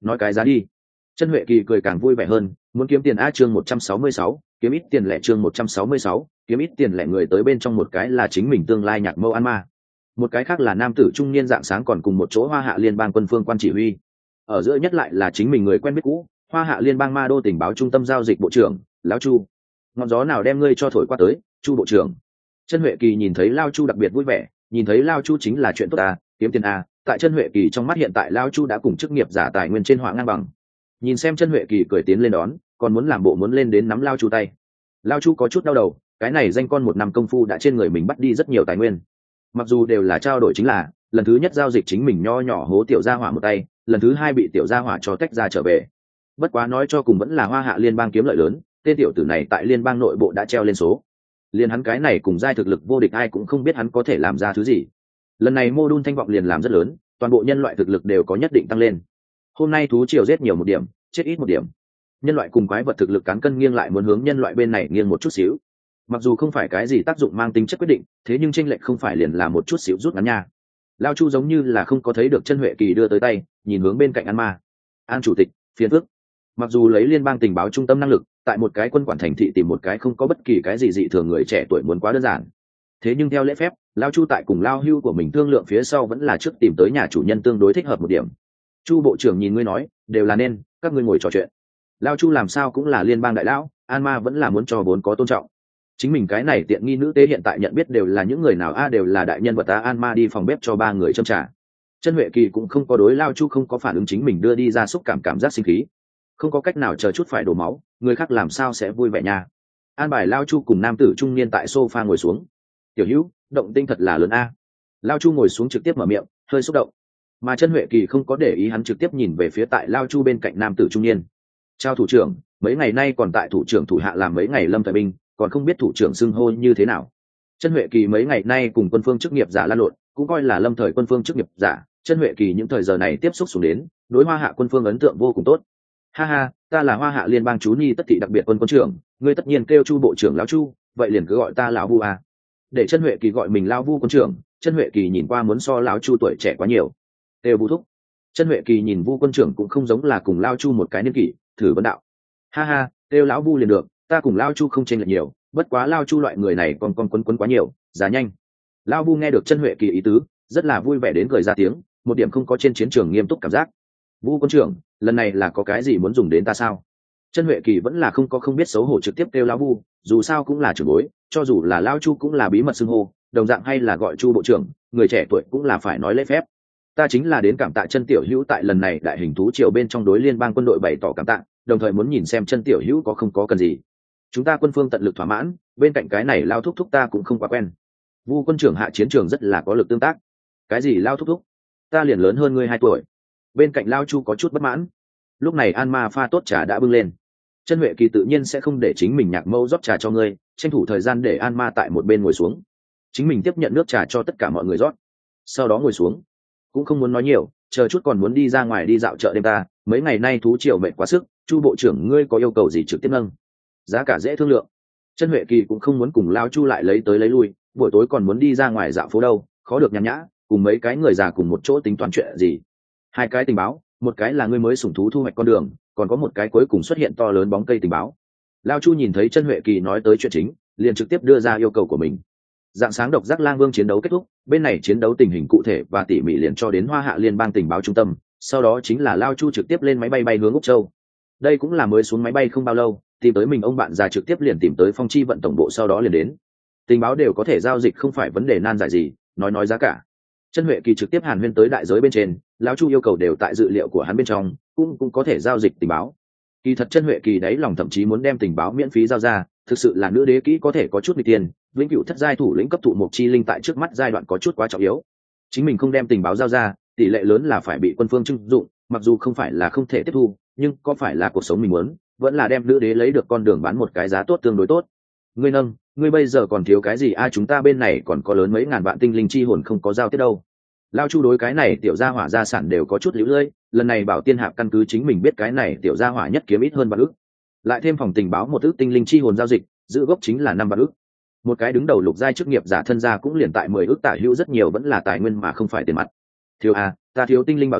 S1: nói cái giá đi. Chân Huệ Kỳ cười càng vui vẻ hơn, muốn kiếm tiền a chương một trăm sáu mươi sáu, kiếm ít tiền lẻ chương một trăm sáu mươi sáu, kiếm ít tiền lẻ người tới bên trong một cái là chính mình tương lai nhạc mẫu An Ma. Một cái khác là nam tử trung niên dạng sáng còn cùng một chỗ Hoa Hạ Liên bang quân phương quan chỉ huy. Ở giữa nhất lại là chính mình người quen biết cũ, Hoa Hạ Liên bang Ma đô tình báo trung tâm giao dịch bộ trưởng, lão Chu. Ngọn gió nào đem ngươi cho thổi qua tới, Chu bộ trưởng. Chân Huệ Kỳ nhìn thấy Lao Chu đặc biệt vui vẻ, nhìn thấy Lao Chu chính là chuyện tốt à, kiếm tiền à, tại Chân Huệ Kỳ trong mắt hiện tại Lao Chu đã cùng chức nghiệp giả tài nguyên trên họa ngang bằng. Nhìn xem Chân Huệ Kỳ cười tiến lên đón, còn muốn làm bộ muốn lên đến nắm Lao Chu tay. Lao Chu có chút đau đầu, cái này danh con một năm công phu đã trên người mình bắt đi rất nhiều tài nguyên. Mặc dù đều là trao đổi chính là, lần thứ nhất giao dịch chính mình nho nhỏ hố tiểu gia hỏa một tay, lần thứ hai bị tiểu gia hỏa cho tách ra trở về. Bất quá nói cho cùng vẫn là Hoa Hạ Liên bang kiếm lợi lớn, tên tiểu tử này tại liên bang nội bộ đã treo lên số. Liên hắn cái này cùng giai thực lực vô địch ai cũng không biết hắn có thể làm ra thứ gì. Lần này mô đun thanh vọng liền làm rất lớn, toàn bộ nhân loại thực lực đều có nhất định tăng lên. Hôm nay thú triều giết nhiều một điểm, chết ít một điểm. Nhân loại cùng quái vật thực lực cán cân nghiêng lại muốn hướng nhân loại bên này nghiêng một chút xíu. Mặc dù không phải cái gì tác dụng mang tính chất quyết định, thế nhưng chênh lệch không phải liền là một chút xíu rút ngắn nha. Lao Chu giống như là không có thấy được Chân Huệ Kỳ đưa tới tay, nhìn hướng bên cạnh An Ma. An chủ tịch, phiền phức. Mặc dù lấy liên bang tình báo trung tâm năng lực, tại một cái quân quản thành thị tìm một cái không có bất kỳ cái gì dị thường người trẻ tuổi muốn quá đơn giản. Thế nhưng theo lễ phép, Lao Chu tại cùng Lao Hưu của mình thương lượng phía sau vẫn là trước tìm tới nhà chủ nhân tương đối thích hợp một điểm. Chu bộ trưởng nhìn ngươi nói, đều là nên, các ngươi ngồi trò chuyện. Lao Chu làm sao cũng là liên bang đại lão, An Ma vẫn là muốn cho vốn có tôn trọng. Chính mình cái này tiện nghi nữ tế hiện tại nhận biết đều là những người nào a đều là đại nhân vật ta. An Ma đi phòng bếp cho ba người châm trà. Chân Huệ Kỳ cũng không có đối Lao Chu không có phản ứng chính mình đưa đi ra xúc cảm cảm giác sinh khí. Không có cách nào chờ chút phải đổ máu, người khác làm sao sẽ vui vẻ nha. An bài Lao Chu cùng nam tử trung niên tại sofa ngồi xuống. Tiểu Hữu, động tinh thật là lớn a. Lao Chu ngồi xuống trực tiếp mở miệng, hơi xúc động. Mà Chân Huệ Kỳ không có để ý hắn trực tiếp nhìn về phía tại Lao Chu bên cạnh nam tử trung niên. Chào thủ trưởng, mấy ngày nay còn tại thủ trưởng thủ hạ làm mấy ngày lâm thời binh, còn không biết thủ trưởng xưng hô như thế nào. Chân Huệ Kỳ mấy ngày nay cùng quân phương chức nghiệp giả lan lộn, cũng coi là lâm thời quân phương chức nghiệp giả. Chân Huệ Kỳ những thời giờ này tiếp xúc xuống đến, đối Hoa Hạ quân phương ấn tượng vô cùng tốt. Ha ha, ta là Hoa Hạ Liên bang chú nhi tất thị đặc biệt quân quân trưởng, ngươi tất nhiên kêu Chu bộ trưởng lão Chu, vậy liền cứ gọi ta lão Vu à. Để Chân Huệ Kỳ gọi mình lão Vu quân trưởng, Chân Huệ Kỳ nhìn qua muốn so lão Chu tuổi trẻ quá nhiều. Đều Vu thúc. Chân Huệ Kỳ nhìn Vu quân trưởng cũng không giống là cùng lão Chu một cái niên kỷ, thử vấn đạo. Ha ha, kêu lão Vu liền được, ta cùng lão Chu không chênh lệch nhiều, bất quá lão Chu loại người này còn con quấn quấn quá nhiều, già nhanh. Lão Vu nghe được Chân Huệ Kỳ ý tứ, rất là vui vẻ đến cười ra tiếng, một điểm không có trên chiến trường nghiêm túc cảm giác. Vu quân trưởng, lần này là có cái gì muốn dùng đến ta sao? Chân Huệ Kỳ vẫn là không có không biết xấu hổ trực tiếp kêu lão Vu, dù sao cũng là trưởng bối, cho dù là lão Chu cũng là bí mật xưng hô, đồng dạng hay là gọi Chu bộ trưởng, người trẻ tuổi cũng là phải nói lễ phép. Ta chính là đến cảm tạ Chân tiểu hữu tại lần này đại hình thú triều bên trong đối liên bang quân đội bày tỏ cảm tạ, đồng thời muốn nhìn xem Chân tiểu hữu có không có cần gì. Chúng ta quân phương tận lực thỏa mãn, bên cạnh cái này lao thúc thúc ta cũng không quá quen. Vu quân trưởng hạ chiến trường rất là có lực tương tác. Cái gì lao thúc thúc? Ta liền lớn hơn ngươi hai tuổi. Bên cạnh Lao Chu có chút bất mãn. Lúc này An Ma pha tốt trà đã bưng lên. Chân Huệ Kỳ tự nhiên sẽ không để chính mình nhạc mẫu rót trà cho ngươi, tranh thủ thời gian để An Ma tại một bên ngồi xuống. Chính mình tiếp nhận nước trà cho tất cả mọi người rót, sau đó ngồi xuống. Cũng không muốn nói nhiều, chờ chút còn muốn đi ra ngoài đi dạo chợ đêm ta. Mấy ngày nay thú triều mệt quá sức, Chu bộ trưởng ngươi có yêu cầu gì trực tiếp nâng, giá cả dễ thương lượng. Chân Huệ Kỳ cũng không muốn cùng Lao Chu lại lấy tới lấy lui, buổi tối còn muốn đi ra ngoài dạo phố đâu, khó được nhàn nhã, cùng mấy cái người già cùng một chỗ tính toán chuyện gì. Hai cái tình báo, một cái là ngươi mới sủng thú thu hoạch con đường, còn có một cái cuối cùng xuất hiện to lớn bóng cây tình báo. Lao Chu nhìn thấy Chân Huệ Kỳ nói tới chuyện chính, liền trực tiếp đưa ra yêu cầu của mình. Dạng sáng độc giác lang vương chiến đấu kết thúc, bên này chiến đấu tình hình cụ thể và tỉ mỉ liền cho đến Hoa Hạ Liên bang tình báo trung tâm, sau đó chính là Lao Chu trực tiếp lên máy bay bay hướng Úc Châu. Đây cũng là mới xuống máy bay không bao lâu, tìm tới mình ông bạn già trực tiếp liền tìm tới Phong Chi vận tổng bộ sau đó liền đến. Tình báo đều có thể giao dịch không phải vấn đề nan giải gì, nói nói giá cả. Chân Huệ Kỳ trực tiếp hàn huyên tới đại giới bên trên, lão Chu yêu cầu đều tại dự liệu của hắn bên trong, cũng cũng có thể giao dịch tình báo. Kỳ thật Chân Huệ Kỳ đấy lòng thậm chí muốn đem tình báo miễn phí giao ra, thực sự là nữ đế kỹ có thể có chút nghịch tiền, vĩnh cửu thất giai thủ lĩnh cấp thụ một chi linh tại trước mắt giai đoạn có chút quá trọng yếu. Chính mình không đem tình báo giao ra, tỷ lệ lớn là phải bị quân phương trưng dụng, mặc dù không phải là không thể tiếp thu, nhưng có phải là cuộc sống mình muốn, vẫn là đem nữ đế lấy được con đường bán một cái giá tốt tương đối tốt. Ngươi nâng, ngươi bây giờ còn thiếu cái gì a? Chúng ta bên này còn có lớn mấy ngàn vạn tinh linh chi hồn không có giao tiếp đâu. Lao Chu đối cái này tiểu gia hỏa gia sản đều có chút lũ lưỡi, lần này bảo tiên hạp căn cứ chính mình biết cái này tiểu gia hỏa nhất kiếm ít hơn vạn ức, lại thêm phòng tình báo một ức tinh linh chi hồn giao dịch, giữ gốc chính là năm vạn ức. Một cái đứng đầu lục giai chức nghiệp giả thân gia cũng liền tại mười ức tả hữu, rất nhiều vẫn là tài nguyên mà không phải tiền mặt. Thiếu a, ta thiếu tinh linh bảo dương,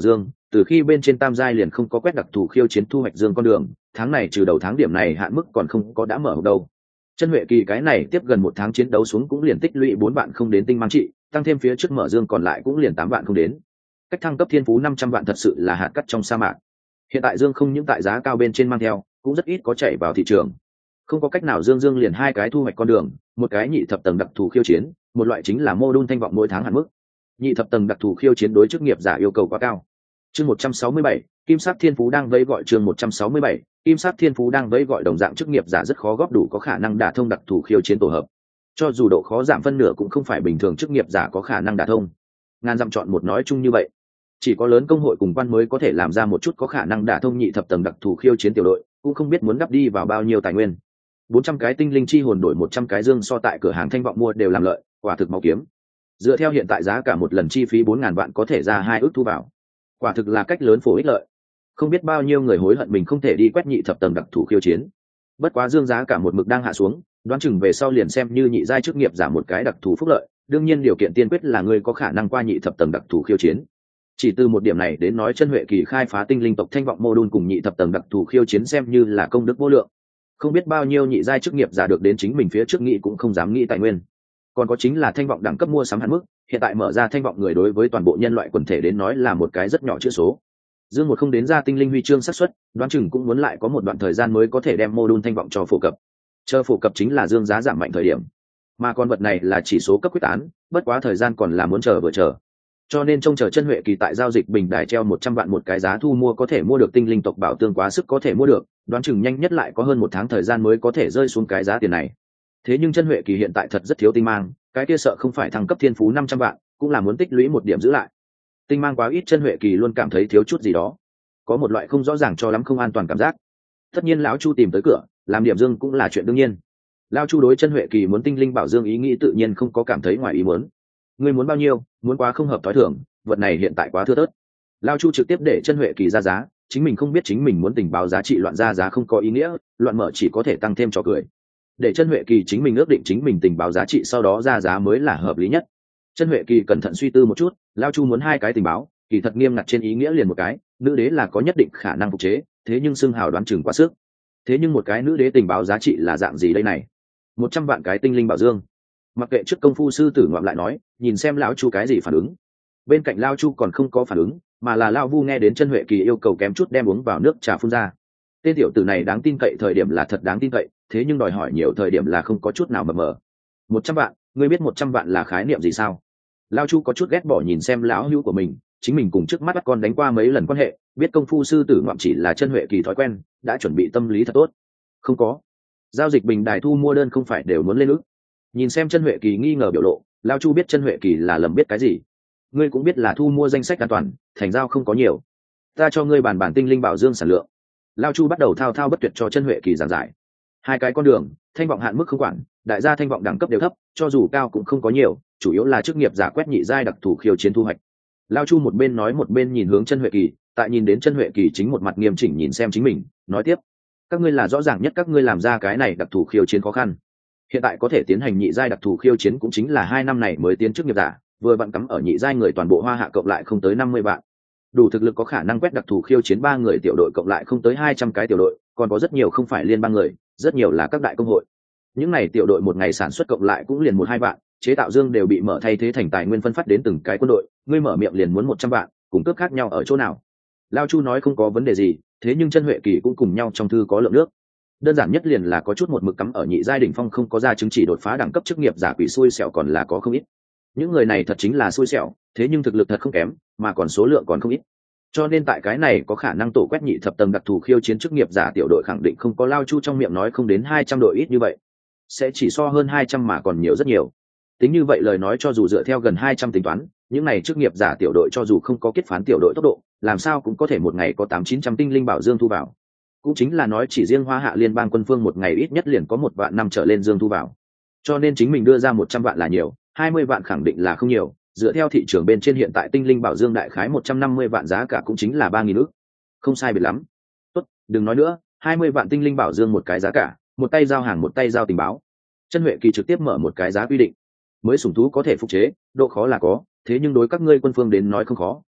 S1: từ khi bên trên tam giai liền không có quét đặc thù khiêu chiến thu hoạch dương con đường, tháng này trừ đầu tháng điểm này hạn mức còn không có đã mở hộp đâu. Chân Huệ Kỳ cái này tiếp gần một tháng chiến đấu xuống cũng liền tích lũy bốn vạn không đến tinh mang trị, tăng thêm phía trước mở dương còn lại cũng liền tám vạn không đến. Cách thăng cấp thiên phú năm trăm vạn thật sự là hạt cát trong sa mạc. Hiện tại dương không những tại giá cao bên trên mang theo, cũng rất ít có chạy vào thị trường. Không có cách nào dương dương liền hai cái thu hoạch con đường, một cái nhị thập tầng đặc thù khiêu chiến, một loại chính là mô đun thanh vọng mỗi tháng hạn mức. Nhị thập tầng đặc thù khiêu chiến đối chức nghiệp giả yêu cầu quá cao. Chương một trăm sáu mươi bảy, Kim Sắc Thiên Phú đang vẫy gọi chương một trăm sáu mươi bảy, Kim Sắc Thiên Phú đang vẫy gọi đồng dạng chức nghiệp giả rất khó góp đủ có khả năng đả thông đặc thù khiêu chiến tổ hợp. Cho dù độ khó giảm phân nửa cũng không phải bình thường chức nghiệp giả có khả năng đả thông. Ngàn dặm chọn một nói chung như vậy. Chỉ có lớn công hội cùng quan mới có thể làm ra một chút có khả năng đả thông nhị thập tầng đặc thù khiêu chiến tiểu đội, cũng không biết muốn đắp đi vào bao nhiêu tài nguyên. bốn trăm cái tinh linh chi hồn đổi một trăm cái dương so tại cửa hàng thanh vọng mua đều làm lợi, quả thực máu kiếm. Dựa theo hiện tại giá cả một lần chi phí bốn ngàn vạn có thể ra hai ước thu vào. Quả thực là cách lớn phổ ích lợi. Không biết bao nhiêu người hối hận mình không thể đi quét nhị thập tầng đặc thù khiêu chiến. Bất quá dương giá cả một mực đang hạ xuống, đoán chừng về sau liền xem như nhị giai chức nghiệp giả một cái đặc thù phúc lợi, đương nhiên điều kiện tiên quyết là người có khả năng qua nhị thập tầng đặc thù khiêu chiến. Chỉ từ một điểm này đến nói Chân Huệ Kỳ khai phá tinh linh tộc thanh vọng mô đun cùng nhị thập tầng đặc thù khiêu chiến xem như là công đức vô lượng. Không biết bao nhiêu nhị giai chức nghiệp giả được đến chính mình phía trước nghĩ cũng không dám nghĩ tài nguyên. Còn có chính là thanh vọng đẳng cấp mua sắm hạn mức, hiện tại mở ra thanh vọng người đối với toàn bộ nhân loại quần thể đến nói là một cái rất nhỏ chữ số. Dương một không đến ra tinh linh huy chương xác suất, đoán chừng cũng muốn lại có một đoạn thời gian mới có thể đem mô đun thanh vọng cho phổ cập. Chờ phổ cập chính là dương giá giảm mạnh thời điểm. Mà con vật này là chỉ số cấp quyết tán, bất quá thời gian còn là muốn chờ vừa chờ. Cho nên trông chờ Chân Huệ Kỳ tại giao dịch bình đài treo một trăm vạn một cái giá thu mua có thể mua được tinh linh tộc bảo tương quá sức có thể mua được, đoán chừng nhanh nhất lại có hơn một tháng thời gian mới có thể rơi xuống cái giá tiền này. Thế nhưng Chân Huệ Kỳ hiện tại thật rất thiếu tinh mang, cái kia sợ không phải thăng cấp thiên phú năm trăm vạn, cũng là muốn tích lũy một điểm giữ lại. Tinh mang quá ít Chân Huệ Kỳ luôn cảm thấy thiếu chút gì đó, có một loại không rõ ràng cho lắm không an toàn cảm giác. Tất nhiên lão Chu tìm tới cửa, làm điểm dương cũng là chuyện đương nhiên. Lão Chu đối Chân Huệ Kỳ muốn tinh linh bảo dương ý nghĩ tự nhiên không có cảm thấy ngoài ý muốn. Ngươi muốn bao nhiêu, muốn quá không hợp tối thường, vật này hiện tại quá thưa thớt. Lão Chu trực tiếp để Chân Huệ Kỳ ra giá, chính mình không biết chính mình muốn tình báo giá trị loạn ra giá không có ý nghĩa, loạn mở chỉ có thể tăng thêm trò cười. Để Chân Huệ Kỳ chính mình ước định chính mình tình báo giá trị sau đó ra giá mới là hợp lý nhất. Chân Huệ Kỳ cẩn thận suy tư một chút, Lão Chu muốn hai cái tình báo, kỳ thật nghiêm ngặt trên ý nghĩa liền một cái, nữ đế là có nhất định khả năng phục chế, thế nhưng xưng hào đoán chừng quá sức. Thế nhưng một cái nữ đế tình báo giá trị là dạng gì đây này? Một trăm vạn cái tinh linh bảo dương. Mặc kệ trước công phu sư tử ngoạm lại nói, nhìn xem lão Chu cái gì phản ứng. Bên cạnh Lão Chu còn không có phản ứng, mà là Lão Vu nghe đến Chân Huệ Kỳ yêu cầu kém chút đem uống vào nước trà phun ra. Tên tiểu tử này đáng tin cậy thời điểm là thật đáng tin cậy, thế nhưng đòi hỏi nhiều thời điểm là không có chút nào mờ mờ. Một trăm vạn, ngươi biết một trăm vạn là khái niệm gì sao? Lão Chu có chút ghét bỏ nhìn xem lão hữu của mình, chính mình cùng trước mắt bắt con đánh qua mấy lần quan hệ, biết công phu sư tử ngoạm chỉ là Chân Huệ Kỳ thói quen, đã chuẩn bị tâm lý thật tốt. Không có. Giao dịch bình đài thu mua đơn không phải đều muốn lên ức. Nhìn xem Chân Huệ Kỳ nghi ngờ biểu lộ, Lão Chu biết Chân Huệ Kỳ là lầm biết cái gì. Ngươi cũng biết là thu mua danh sách an toàn, thành giao không có nhiều. Ta cho ngươi bàn bản tinh linh bảo dương sản lượng. Lão Chu bắt đầu thao thao bất tuyệt cho Chân Huệ Kỳ giảng giải. Hai cái con đường, thanh vọng hạn mức không quản, đại gia thanh vọng đẳng cấp đều thấp, cho dù cao cũng không có nhiều, chủ yếu là chức nghiệp giả quét nhị giai đặc thù khiêu chiến thu hoạch. Lão Chu một bên nói một bên nhìn hướng Chân Huệ Kỳ, tại nhìn đến Chân Huệ Kỳ chính một mặt nghiêm chỉnh nhìn xem chính mình, nói tiếp: các ngươi là rõ ràng nhất các ngươi làm ra cái này đặc thù khiêu chiến khó khăn. Hiện tại có thể tiến hành nhị giai đặc thù khiêu chiến cũng chính là hai năm này mới tiến chức nghiệp giả, vừa vặn cắm ở nhị giai người toàn bộ Hoa Hạ cộng lại không tới năm mươi vạn. Đủ thực lực có khả năng quét đặc thù khiêu chiến ba người tiểu đội cộng lại không tới hai trăm cái tiểu đội, còn có rất nhiều không phải liên bang người, rất nhiều là các đại công hội. Những này tiểu đội một ngày sản xuất cộng lại cũng liền một hai vạn, chế tạo dương đều bị mở thay thế thành tài nguyên phân phát đến từng cái quân đội, ngươi mở miệng liền muốn một trăm vạn, cùng cướp khác nhau ở chỗ nào? Lão Chu nói không có vấn đề gì, thế nhưng Chân Huệ Kỳ cũng cùng nhau trong thư có lượng nước. Đơn giản nhất liền là có chút một mực cắm ở nhị giai đỉnh phong không có ra chứng chỉ đột phá đẳng cấp chức nghiệp giả quỷ xui xẻo còn là có không ít. Những người này thật chính là xui xẻo, thế nhưng thực lực thật không kém, mà còn số lượng còn không ít. Cho nên tại cái này có khả năng tổ quét nhị thập tầng đặc thù khiêu chiến chức nghiệp giả tiểu đội khẳng định không có Lão Chu trong miệng nói không đến hai trăm đội ít như vậy. Sẽ chỉ so hơn hai trăm mà còn nhiều rất nhiều. Tính như vậy lời nói cho dù dựa theo gần hai trăm tính toán, những này chức nghiệp giả tiểu đội cho dù không có kết phán tiểu đội tốc độ, làm sao cũng có thể một ngày có tám chín trăm tinh linh bảo dương thu vào. Cũng chính là nói chỉ riêng Hoa Hạ liên bang quân phương một ngày ít nhất liền có một vạn năm trở lên dương thu vào. Cho nên chính mình đưa ra một trăm vạn là nhiều, hai mươi vạn khẳng định là không nhiều, dựa theo thị trường bên trên hiện tại tinh linh bảo dương đại khái một trăm năm mươi vạn giá cả cũng chính là ba nghìn ức. Không sai biệt lắm. Tốt, đừng nói nữa, hai mươi vạn tinh linh bảo dương một cái giá cả, một tay giao hàng một tay giao tình báo. Chân Huệ Kỳ trực tiếp mở một cái giá quy định. Mới sủng thú có thể phục chế, độ khó là có, thế nhưng đối các ngươi quân phương đến nói không khó,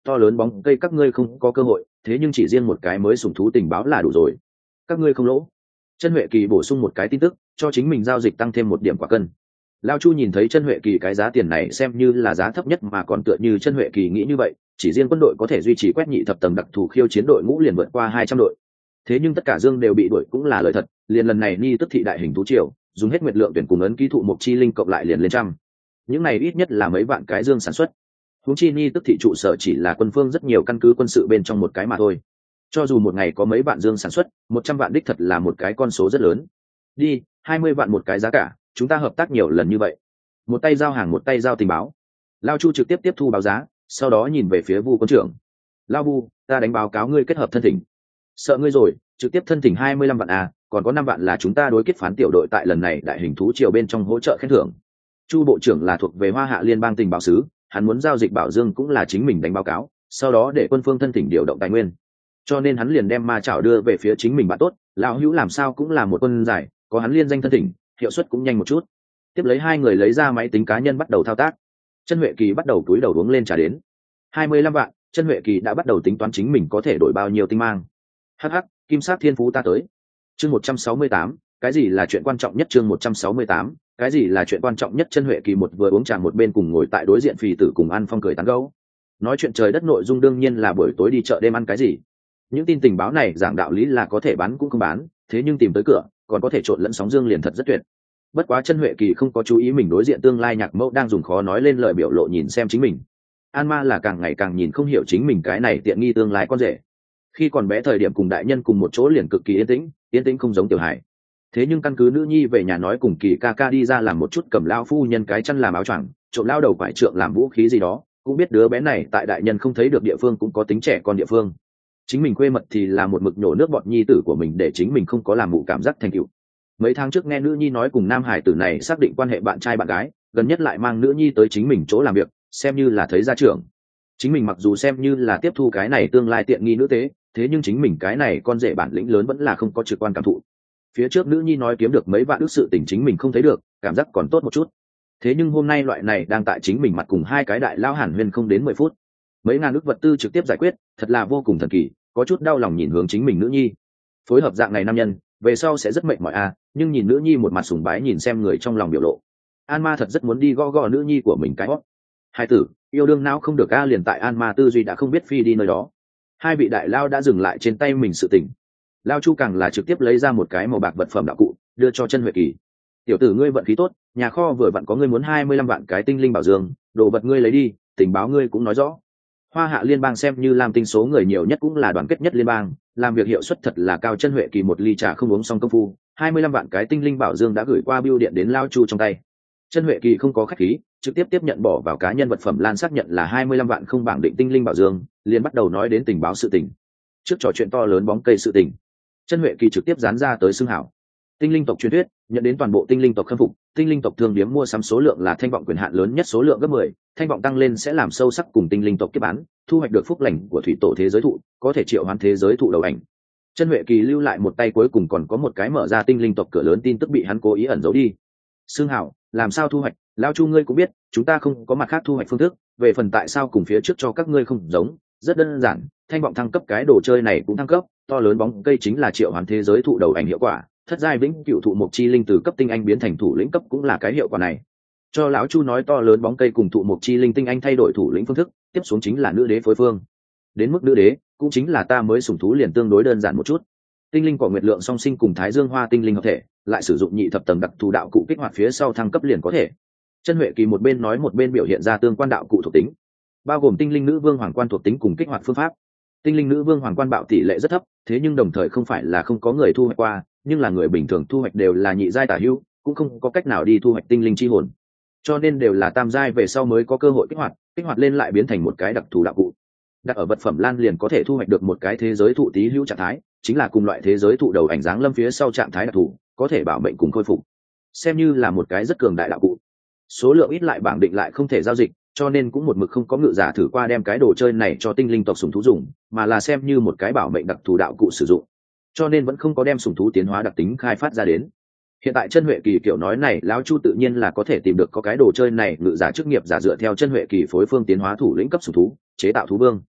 S1: to lớn bóng cây các ngươi không có cơ hội, thế nhưng chỉ riêng một cái mới sủng thú tình báo là đủ rồi, các ngươi không lỗ. Chân Huệ Kỳ bổ sung một cái tin tức, cho chính mình giao dịch tăng thêm một điểm quả cân. Lao Chu nhìn thấy Chân Huệ Kỳ cái giá tiền này xem như là giá thấp nhất mà còn tựa như Chân Huệ Kỳ nghĩ như vậy, chỉ riêng quân đội có thể duy trì quét nhị thập tầng đặc thù khiêu chiến đội ngũ liền vượt qua hai trăm đội. Thế nhưng tất cả dương đều bị đuổi cũng là lời thật, liền lần này Ni tức thị đại hình thú triều, dùng hết nguyệt lượng tuyển cùng ấn ký thụ mục chi linh cộng lại liền lên trăm. Những này ít nhất là mấy vạn cái dương sản xuất. Huống chi Ni tức thị trụ sở chỉ là quân phương rất nhiều căn cứ quân sự bên trong một cái mà thôi. Cho dù một ngày có mấy vạn dương sản xuất, một trăm vạn đích thật là một cái con số rất lớn. Đi, hai mươi vạn một cái giá cả, chúng ta hợp tác nhiều lần như vậy. Một tay giao hàng một tay giao tình báo. Lao Chu trực tiếp tiếp thu báo giá, sau đó nhìn về phía Vu quân trưởng. Lao Vu, ta đánh báo cáo ngươi kết hợp thân thỉnh. Sợ ngươi rồi, trực tiếp thân thỉnh hai mươi lăm vạn à, còn có năm vạn là chúng ta đối kết phán tiểu đội tại lần này đại hình thú triều bên trong hỗ trợ khen thưởng. Chu bộ trưởng là thuộc về Hoa Hạ liên bang tình báo sứ, hắn muốn giao dịch bảo dương cũng là chính mình đánh báo cáo, sau đó để quân phương thân thỉnh điều động tài nguyên. Cho nên hắn liền đem ma chảo đưa về phía chính mình bạn tốt, lão hữu làm sao cũng là một quân giải, có hắn liên danh thân thỉnh, hiệu suất cũng nhanh một chút. Tiếp lấy hai người lấy ra máy tính cá nhân bắt đầu thao tác. Chân Huệ Kỳ bắt đầu túi đầu uống lên trà đến. hai mươi lăm vạn, Chân Huệ Kỳ đã bắt đầu tính toán chính mình có thể đổi bao nhiêu tinh mang. Hắc hắc, kim sắc thiên phú ta tới. Chương một trăm sáu mươi tám, cái gì là chuyện quan trọng nhất? Chương một trăm sáu mươi tám, cái gì là chuyện quan trọng nhất? Chân Huệ Kỳ một vừa uống trà một bên cùng ngồi tại đối diện phì tử cùng ăn phong cười tán gẫu. Nói chuyện trời đất nội dung đương nhiên là buổi tối đi chợ đêm ăn cái gì. Những tin tình báo này giảng đạo lý là có thể bán cũng không bán, thế nhưng tìm tới cửa, còn có thể trộn lẫn sóng dương liền thật rất tuyệt. Bất quá Chân Huệ Kỳ không có chú ý mình đối diện tương lai nhạc mẫu đang dùng khó nói lên lời biểu lộ nhìn xem chính mình. An Ma là càng ngày càng nhìn không hiểu chính mình cái này tiện nghi tương lai con rể. Khi còn bé thời điểm cùng đại nhân cùng một chỗ liền cực kỳ yên tĩnh, yên tĩnh không giống tiểu hải. Thế nhưng căn cứ nữ nhi về nhà nói cùng Kỳ ca ca đi ra làm một chút cầm lao phu nhân cái chăn làm áo choàng, trộm lao đầu quải trượng làm vũ khí gì đó, cũng biết đứa bé này tại đại nhân không thấy được địa phương cũng có tính trẻ con địa phương. Chính mình quê mật thì là một mực nhổ nước bọt nhi tử của mình để chính mình không có làm mụ cảm giác thành tựu. Mấy tháng trước nghe nữ nhi nói cùng nam hải tử này xác định quan hệ bạn trai bạn gái, gần nhất lại mang nữ nhi tới chính mình chỗ làm việc, xem như là thấy gia trưởng. Chính mình mặc dù xem như là tiếp thu cái này tương lai tiện nghi nữ tế, thế nhưng chính mình cái này con rể bản lĩnh lớn vẫn là không có trực quan cảm thụ. Phía trước nữ nhi nói kiếm được mấy vạn ước sự tình chính mình không thấy được, cảm giác còn tốt một chút. Thế nhưng hôm nay loại này đang tại chính mình mặt cùng hai cái đại lao hàn huyên không đến mười phút, mấy ngàn ước vật tư trực tiếp giải quyết, thật là vô cùng thần kỳ, có chút đau lòng nhìn hướng chính mình nữ nhi. Phối hợp dạng này nam nhân, về sau sẽ rất mệt mỏi a, nhưng nhìn nữ nhi một mặt sùng bái nhìn xem người trong lòng biểu lộ. An Ma thật rất muốn đi gõ gõ nữ nhi của mình cái hót. Hai tử, yêu đương não không được a, liền tại An Ma tư duy đã không biết phi đi nơi đó. Hai vị đại lao đã dừng lại trên tay mình sự tình. Lao Chu càng là trực tiếp lấy ra một cái màu bạc vật phẩm đạo cụ, đưa cho Chân Huệ Kỳ. Tiểu tử ngươi vận khí tốt, nhà kho vừa vặn có ngươi muốn hai mươi lăm vạn cái tinh linh bảo dương, đồ vật ngươi lấy đi, tình báo ngươi cũng nói rõ. Hoa Hạ liên bang xem như làm tinh số người nhiều nhất cũng là đoàn kết nhất liên bang, làm việc hiệu suất thật là cao. Chân Huệ Kỳ một ly trà không uống xong công phu, hai mươi lăm vạn cái tinh linh bảo dương đã gửi qua bưu điện đến Lao Chu trong tay. Chân Huệ Kỳ không có khách khí, trực tiếp tiếp nhận bỏ vào cá nhân vật phẩm lan xác nhận là hai mươi lăm vạn không bảng định tinh linh bảo dương, liền bắt đầu nói đến tình báo sự tình. Trước trò chuyện to lớn bóng cây sự tình, Chân Huệ Kỳ trực tiếp dán ra tới xưng hảo. Tinh linh tộc truyền thuyết, nhận đến toàn bộ tinh linh tộc khâm phục, tinh linh tộc thương điếm mua sắm số lượng là thanh vọng quyền hạn lớn nhất số lượng gấp mười, thanh vọng tăng lên sẽ làm sâu sắc cùng tinh linh tộc kết bán, thu hoạch được phúc lành của thủy tổ thế giới thụ, có thể triệu hoán thế giới thụ đầu ảnh. Chân Huệ Kỳ lưu lại một tay cuối cùng còn có một cái mở ra tinh linh tộc cửa lớn tin tức bị hắn cố ý ẩn giấu đi. Xương hảo, làm sao thu hoạch, Lao Chu ngươi cũng biết, chúng ta không có mặt khác thu hoạch phương thức, về phần tại sao cùng phía trước cho các ngươi không giống, rất đơn giản, thanh vọng thăng cấp cái đồ chơi này cũng thăng cấp, to lớn bóng cây chính là triệu hoán thế giới thụ đầu ảnh hiệu quả, thất giai vĩnh cựu thụ mục chi linh từ cấp tinh anh biến thành thủ lĩnh cấp cũng là cái hiệu quả này. Cho lão Chu nói to lớn bóng cây cùng thụ mục chi linh tinh anh thay đổi thủ lĩnh phương thức, tiếp xuống chính là nữ đế phối phương. Đến mức nữ đế, cũng chính là ta mới sủng thú liền tương đối đơn giản một chút. Tinh linh cỏ nguyệt lượng song sinh cùng thái dương hoa tinh linh hợp thể, lại sử dụng nhị thập tầng đặc thù đạo cụ kích hoạt phía sau thăng cấp liền có thể. Chân Huệ Kỳ một bên nói một bên biểu hiện ra tương quan đạo cụ thuộc tính, bao gồm tinh linh nữ vương hoàng quan thuộc tính cùng kích hoạt phương pháp. Tinh linh nữ vương hoàng quan bạo tỷ lệ rất thấp, thế nhưng đồng thời không phải là không có người thu hoạch qua, nhưng là người bình thường thu hoạch đều là nhị giai tả hữu, cũng không có cách nào đi thu hoạch tinh linh chi hồn, cho nên đều là tam giai về sau mới có cơ hội kích hoạt, kích hoạt lên lại biến thành một cái đặc thù đạo cụ. Đặt ở vật phẩm lan liền có thể thu hoạch được một cái thế giới thụ tí hữu trạng thái, chính là cùng loại thế giới thụ đầu ảnh dáng lâm phía sau trạng thái đặc thù, có thể bảo mệnh cùng khôi phục, xem như là một cái rất cường đại đạo cụ. Số lượng ít lại bảng định lại không thể giao dịch, cho nên cũng một mực không có ngự giả thử qua đem cái đồ chơi này cho tinh linh tộc sủng thú dùng, mà là xem như một cái bảo mệnh đặc thù đạo cụ sử dụng, cho nên vẫn không có đem sủng thú tiến hóa đặc tính khai phát ra đến. Hiện tại Chân Huệ Kỳ kiểu nói này, lão Chu tự nhiên là có thể tìm được có cái đồ chơi này ngự giả chức nghiệp giả dựa theo Chân Huệ Kỳ phối phương tiến hóa thủ lĩnh cấp sủng thú, chế tạo thú vương,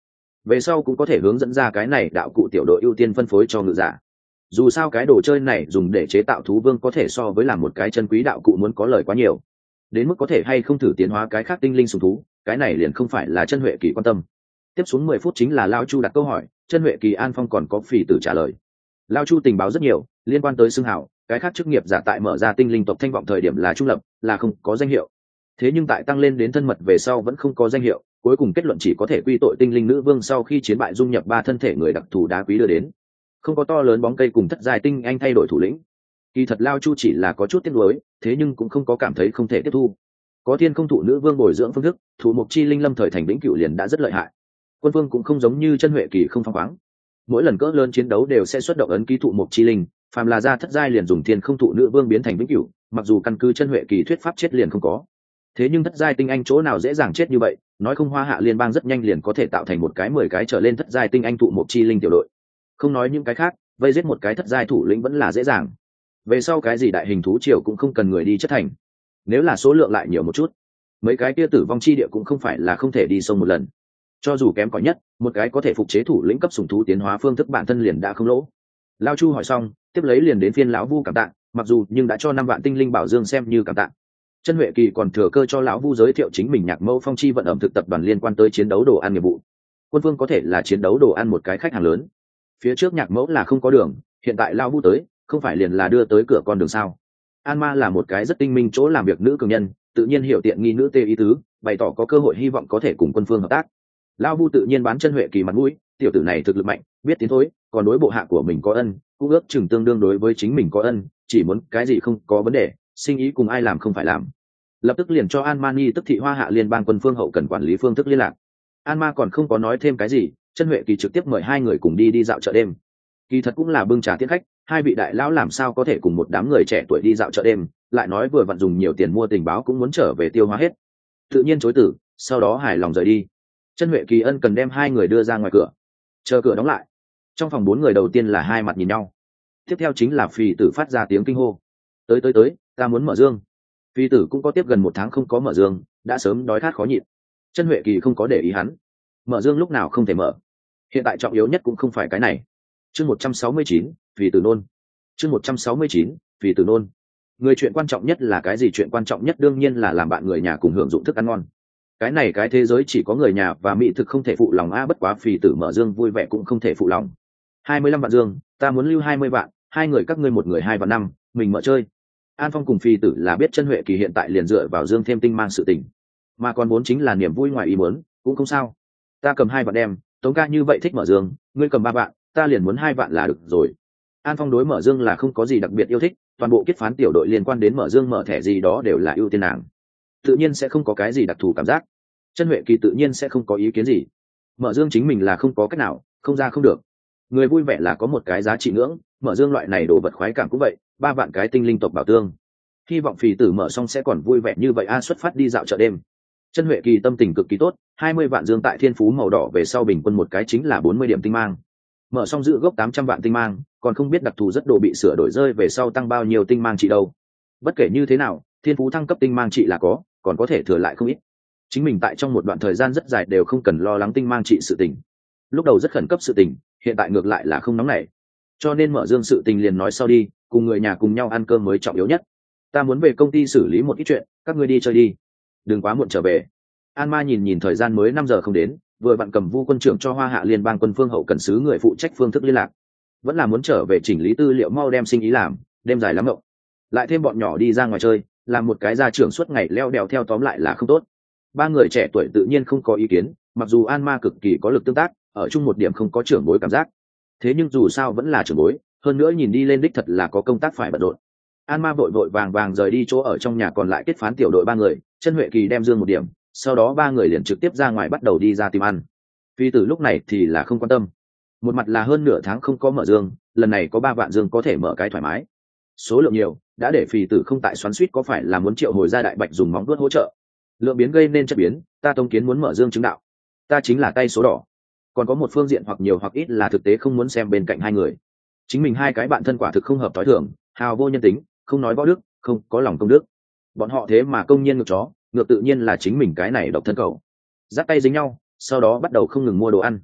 S1: về sau cũng có thể hướng dẫn ra cái này đạo cụ tiểu đội ưu tiên phân phối cho ngự giả. Dù sao cái đồ chơi này dùng để chế tạo thú vương có thể so với làm một cái chân quý đạo cụ muốn có lời quá nhiều, đến mức có thể hay không thử tiến hóa cái khác tinh linh sùng thú, cái này liền không phải là chân huệ kỳ quan tâm. Tiếp xuống mười phút chính là Lao Chu đặt câu hỏi, chân huệ kỳ An Phong còn có Phì Tử trả lời. Lao Chu tình báo rất nhiều liên quan tới xưng hảo, cái khác chức nghiệp giả tại mở ra tinh linh tộc thanh vọng thời điểm là trung lập, là không có danh hiệu. Thế nhưng tại tăng lên đến thân mật về sau vẫn không có danh hiệu, cuối cùng kết luận chỉ có thể quy tội tinh linh nữ vương sau khi chiến bại dung nhập ba thân thể người đặc thù đá quý đưa đến, không có to lớn bóng cây cùng thất giai tinh anh thay đổi thủ lĩnh. Kỳ thật Lao Chu chỉ là có chút tiếc nuối, thế nhưng cũng không có cảm thấy không thể tiếp thu. Có thiên không thụ nữ vương bồi dưỡng phương thức, thủ mục chi linh lâm thời thành vĩnh cửu liền đã rất lợi hại. Quân vương cũng không giống như chân huệ kỳ không phăng khoáng, mỗi lần cỡ lớn chiến đấu đều sẽ xuất động ấn ký thụ mục chi linh, phàm là ra thất giai liền dùng thiên không thụ nữ vương biến thành vĩnh cửu, mặc dù căn cứ chân huệ kỳ thuyết pháp chết liền không có, thế nhưng thất giai tinh anh chỗ nào dễ dàng chết như vậy, nói không hoa hạ liên bang rất nhanh liền có thể tạo thành một cái mười cái trở lên thất giai tinh anh thụ mục chi linh tiểu đội, không nói những cái khác, vây giết một cái thất giai thủ lĩnh vẫn là dễ dàng. Về sau cái gì đại hình thú triều cũng không cần người đi chất thành, nếu là số lượng lại nhiều một chút, mấy cái kia tử vong chi địa cũng không phải là không thể đi sông một lần. Cho dù kém cỏi nhất, một cái có thể phục chế thủ lĩnh cấp sủng thú tiến hóa phương thức bản thân liền đã không lỗ. Lao Chu hỏi xong, tiếp lấy liền đến phiên lão Vu cảm tạ, mặc dù nhưng đã cho năm vạn tinh linh bảo dương xem như cảm tạ. Chân huệ kỳ còn thừa cơ cho lão Vu giới thiệu chính mình nhạc mẫu phong chi vận ẩm thực tập đoàn liên quan tới chiến đấu đồ ăn nghiệp vụ. Quân vương có thể là chiến đấu đồ ăn một cái khách hàng lớn. Phía trước nhạc mẫu là không có đường, hiện tại lão Vu tới, không phải liền là đưa tới cửa con đường sao? An Ma là một cái rất tinh minh chỗ làm việc nữ cường nhân, tự nhiên hiểu tiện nghi nữ tê ý tứ, bày tỏ có cơ hội hy vọng có thể cùng quân phương hợp tác. Lão Vu tự nhiên bán chân huệ kỳ mặt mũi, tiểu tử này thực lực mạnh, biết tiến thối, còn đối bộ hạ của mình có ân, cũng ước chừng tương đương đối với chính mình có ân, chỉ muốn cái gì không có vấn đề, sinh ý cùng ai làm không phải làm. Lập tức liền cho An Mani tức thị hoa hạ liên bang quân phương hậu cần quản lý phương thức liên lạc. An Ma còn không có nói thêm cái gì, chân huệ kỳ trực tiếp mời hai người cùng đi đi dạo chợ đêm. Kỳ thật cũng là bưng trà tiễn khách, hai vị đại lão làm sao có thể cùng một đám người trẻ tuổi đi dạo chợ đêm, lại nói vừa vặn dùng nhiều tiền mua tình báo cũng muốn trở về tiêu hóa hết, tự nhiên chối từ, sau đó hài lòng rời đi. Chân huệ kỳ ân cần đem hai người đưa ra ngoài cửa, chờ cửa đóng lại. Trong phòng bốn người đầu tiên là hai mặt nhìn nhau, tiếp theo chính là Phì Tử phát ra tiếng kinh hô, tới tới tới, ta muốn mở dương. Phì Tử cũng có tiếp gần một tháng không có mở dương, đã sớm đói khát khó nhịn. Chân huệ kỳ không có để ý hắn, mở dương lúc nào không thể mở, hiện tại trọng yếu nhất cũng không phải cái này. Chương một trăm sáu mươi chín, Phì Tử nôn. Chương một trăm sáu mươi chín, Phì Tử nôn. Người chuyện quan trọng nhất là cái gì? Chuyện quan trọng nhất đương nhiên là làm bạn người nhà cùng hưởng dụng thức ăn ngon. Cái này cái thế giới chỉ có người nhà và mỹ thực không thể phụ lòng a, bất quá Phì Tử mở dương vui vẻ cũng không thể phụ lòng. hai mươi lăm vạn dương, ta muốn lưu hai mươi vạn, hai người các ngươi một người hai vạn năm, mình mở chơi. An Phong cùng Phì Tử là biết chân huệ kỳ hiện tại liền dựa vào dương thêm tinh mang sự tình, mà còn vốn chính là niềm vui ngoài ý muốn, cũng không sao. Ta cầm hai vạn đem, Tống ca như vậy thích mở dương, ngươi cầm ba vạn, ta liền muốn hai vạn là được rồi. An Phong đối mở dương là không có gì đặc biệt yêu thích, toàn bộ kết phán tiểu đội liên quan đến mở dương mở thẻ gì đó đều là ưu tiên nàng, tự nhiên sẽ không có cái gì đặc thù cảm giác. Chân huệ kỳ tự nhiên sẽ không có ý kiến gì, mở dương chính mình là không có cách nào, không ra không được. Người vui vẻ là có một cái giá trị ngưỡng, mở dương loại này đồ vật khoái cảm cũng vậy, ba vạn cái tinh linh tộc bảo tương. Hy vọng Phì Tử mở xong sẽ còn vui vẻ như vậy a. Xuất phát đi dạo chợ đêm. Chân huệ kỳ tâm tình cực kỳ tốt, hai mươi vạn dương tại thiên phú màu đỏ về sau bình quân một cái chính là bốn mươi điểm tinh mang. Mở xong giữ gốc tám trăm vạn tinh mang, còn không biết đặc thù rất đồ bị sửa đổi rơi về sau tăng bao nhiêu tinh mang trị đâu. Bất kể như thế nào, thiên phú thăng cấp tinh mang trị là có, còn có thể thừa lại không ít. Chính mình tại trong một đoạn thời gian rất dài đều không cần lo lắng tinh mang trị sự tình. Lúc đầu rất khẩn cấp sự tình, hiện tại ngược lại là không nóng nảy. Cho nên mở dương sự tình liền nói sau đi, cùng người nhà cùng nhau ăn cơm mới trọng yếu nhất. Ta muốn về công ty xử lý một ít chuyện, các ngươi đi chơi đi, đừng quá muộn trở về. An Ma nhìn nhìn thời gian mới năm giờ không đến, vừa vặn cầm Vu quân trưởng cho hoa hạ liên bang quân phương hậu cần sứ người phụ trách phương thức liên lạc, vẫn là muốn trở về chỉnh lý tư liệu mau đem sinh ý làm, đêm dài lắm mộng. Lại thêm bọn nhỏ đi ra ngoài chơi, làm một cái gia trưởng suốt ngày leo đèo theo tóm lại là không tốt. Ba người trẻ tuổi tự nhiên không có ý kiến, mặc dù An Ma cực kỳ có lực tương tác, ở chung một điểm không có trưởng bối cảm giác, thế nhưng dù sao vẫn là trưởng bối, hơn nữa nhìn đi lên đích thật là có công tác phải bận rộn. An Ma vội vội vàng vàng rời đi chỗ ở trong nhà còn lại kết phán tiểu đội ba người, chân huệ kỳ đem dương một điểm, sau đó ba người liền trực tiếp ra ngoài bắt đầu đi ra tìm ăn. Phi Tử lúc này thì là không quan tâm, một mặt là hơn nửa tháng không có mở dương, lần này có ba vạn dương có thể mở cái thoải mái, số lượng nhiều đã để Phi Tử không tại xoắn suýt có phải là muốn triệu hồi ra đại bạch dùng móng vuốt hỗ trợ. Lượng biến gây nên chất biến, ta Tống Kiến muốn mở dương chứng đạo, ta chính là tay số đỏ. Còn có một phương diện hoặc nhiều hoặc ít là thực tế không muốn xem bên cạnh hai người, chính mình hai cái bạn thân quả thực không hợp tối thường, hào vô nhân tính, không nói võ đức, không có lòng công đức. Bọn họ thế mà công nhiên ngược chó, ngược tự nhiên là chính mình cái này độc thân cầu. Dắt tay dính nhau, sau đó bắt đầu không ngừng mua đồ ăn.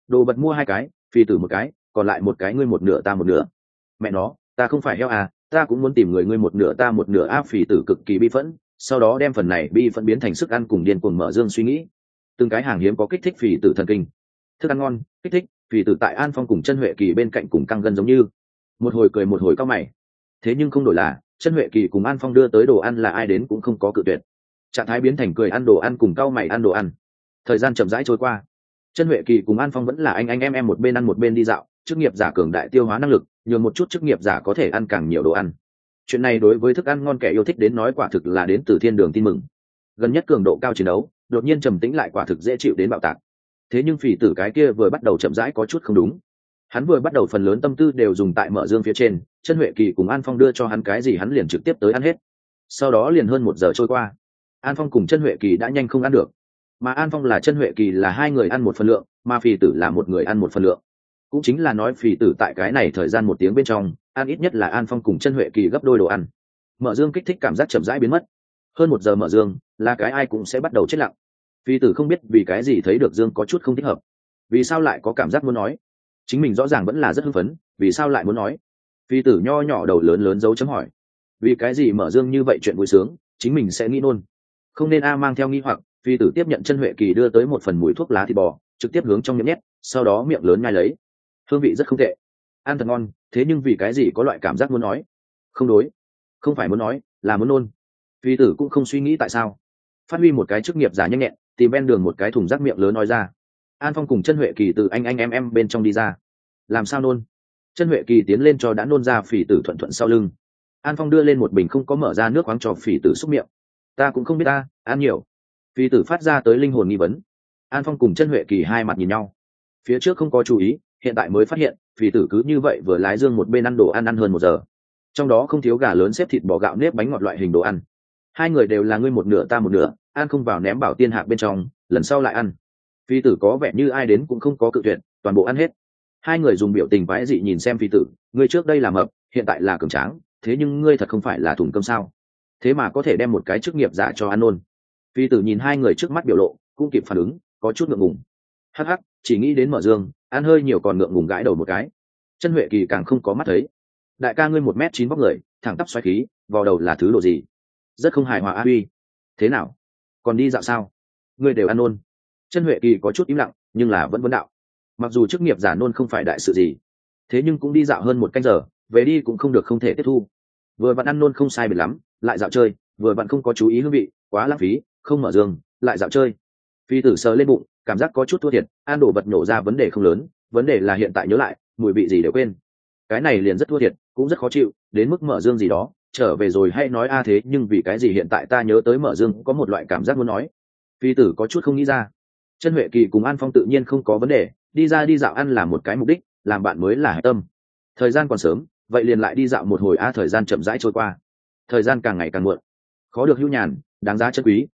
S1: đồ vật mua hai cái, phi tử một cái, còn lại một cái ngươi một nửa ta một nửa. Mẹ nó, ta không phải heo à, ta cũng muốn tìm người ngươi một nửa ta một nửa. Áp phì tử cực kỳ bi phẫn, sau đó đem phần này bi phẫn biến thành sức ăn cùng điên cuồng mở dương suy nghĩ. Từng cái hàng hiếm có kích thích phì tử thần kinh, thức ăn ngon kích thích phì tử tại An Phong cùng chân Huệ Kỳ bên cạnh cùng căng gân giống như một hồi cười một hồi cao mày. Thế nhưng không đổi là chân Huệ Kỳ cùng An Phong đưa tới đồ ăn là ai đến cũng không có cự tuyệt, trạng thái biến thành cười ăn đồ ăn cùng cao mày ăn đồ ăn. Thời gian chậm rãi trôi qua, chân Huệ Kỳ cùng An Phong vẫn là anh anh em em một bên ăn một bên đi dạo. Chức nghiệp giả cường đại tiêu hóa năng lực, nhường một chút chức nghiệp giả có thể ăn càng nhiều đồ ăn. Chuyện này đối với thức ăn ngon kẻ yêu thích đến nói quả thực là đến từ thiên đường tin mừng. Gần nhất cường độ cao chiến đấu, đột nhiên trầm tĩnh lại quả thực dễ chịu đến bạo tạc. Thế nhưng phỉ tử cái kia vừa bắt đầu chậm rãi có chút không đúng. Hắn vừa bắt đầu phần lớn tâm tư đều dùng tại mở dương phía trên, chân Huệ Kỳ cùng An Phong đưa cho hắn cái gì hắn liền trực tiếp tới ăn hết. Sau đó liền hơn một giờ trôi qua, An Phong cùng chân Huệ Kỳ đã nhanh không ăn được, mà An Phong là chân Huệ Kỳ là hai người ăn một phần lượng, mà phỉ tử là một người ăn một phần lượng. Cũng chính là nói phỉ tử tại cái này thời gian một tiếng bên trong ăn ít nhất là An Phong cùng chân Huệ Kỳ gấp đôi đồ ăn. Mở dương kích thích cảm giác chậm rãi biến mất. Hơn một giờ mở dương là cái ai cũng sẽ bắt đầu chết lặng. Phỉ tử không biết vì cái gì thấy được dương có chút không thích hợp, vì sao lại có cảm giác muốn nói, chính mình rõ ràng vẫn là rất hưng phấn, vì sao lại muốn nói. Phỉ tử nho nhỏ đầu lớn lớn dấu chấm hỏi, vì cái gì mở dương như vậy chuyện vui sướng chính mình sẽ nghĩ nôn. Không nên a mang theo nghi hoặc, Phỉ tử tiếp nhận chân Huệ Kỳ đưa tới một phần mùi thuốc lá thịt bò, trực tiếp hướng trong miệng nhét, sau đó miệng lớn nhai lấy. Hương vị rất không tệ, ăn thật ngon, thế nhưng vì cái gì có loại cảm giác muốn nói. Không đối, không phải muốn nói, là muốn nôn. Phi tử cũng không suy nghĩ tại sao, phát huy một cái chức nghiệp giả nhanh nhẹn, tìm ven đường một cái thùng rác miệng lớn nói ra. An Phong cùng chân Huệ Kỳ từ anh anh em em bên trong đi ra. Làm sao nôn? Chân Huệ Kỳ tiến lên cho đã nôn ra. Phỉ tử thuận thuận sau lưng. An Phong đưa lên một bình không có mở ra nước khoáng cho phỉ tử xúc miệng. Ta cũng không biết ta, ăn nhiều. Phỉ tử phát ra tới linh hồn nghi vấn. An Phong cùng chân Huệ Kỳ hai mặt nhìn nhau, phía trước không có chú ý, hiện tại mới phát hiện phỉ tử cứ như vậy vừa lái dương một bên ăn đồ ăn ăn hơn một giờ, trong đó không thiếu gà lớn xếp thịt bò gạo nếp bánh ngọt loại hình đồ ăn. Hai người đều là ngươi một nửa ta một nửa, ăn không vào ném bảo tiên hạc bên trong, lần sau lại ăn. Phỉ tử có vẻ như ai đến cũng không có cự tuyệt, toàn bộ ăn hết. Hai người dùng biểu tình quái dị nhìn xem phỉ tử, ngươi trước đây là mập, hiện tại là cường tráng, thế nhưng ngươi thật không phải là thùng cơm sao, thế mà có thể đem một cái chức nghiệp giả cho ăn nôn. Phỉ tử nhìn hai người trước mắt biểu lộ cũng kịp phản ứng, có chút ngượng ngùng. Hắc hắc, chỉ nghĩ đến mở dương ăn hơi nhiều còn ngượng ngùng gãi đầu một cái. Chân Huệ Kỳ càng không có mắt thấy, đại ca ngươi một mét chín vóc người, thẳng tắp xoáy khí, vào đầu là thứ đồ gì, rất không hài hòa. A uy, thế nào, còn đi dạo sao, ngươi đều ăn nôn. Chân Huệ Kỳ có chút im lặng, nhưng là vẫn vấn đạo. Mặc dù chức nghiệp giả nôn không phải đại sự gì, thế nhưng cũng đi dạo hơn một canh giờ, về đi cũng không được không thể tiếp thu. Vừa vặn ăn nôn không sai biệt lắm, lại dạo chơi, vừa vặn không có chú ý hương vị, quá lãng phí, không mở dương, lại dạo chơi. Phi tử sờ lên bụng, cảm giác có chút thua thiệt, ăn đồ vật nhổ ra vấn đề không lớn, vấn đề là hiện tại nhớ lại mùi vị gì đều quên. Cái này liền rất thua thiệt, cũng rất khó chịu, đến mức mở dương gì đó trở về rồi hay nói a. Thế nhưng vì cái gì hiện tại ta nhớ tới mở dương có một loại cảm giác muốn nói. Phi tử có chút không nghĩ ra. Chân Huệ Kỳ cùng An Phong tự nhiên không có vấn đề, đi ra đi dạo ăn là một cái mục đích, làm bạn mới là hải tâm. Thời gian còn sớm, vậy liền lại đi dạo một hồi a. Thời gian chậm rãi trôi qua, thời gian càng ngày càng muộn, khó được hưu nhàn, đáng giá chân quý.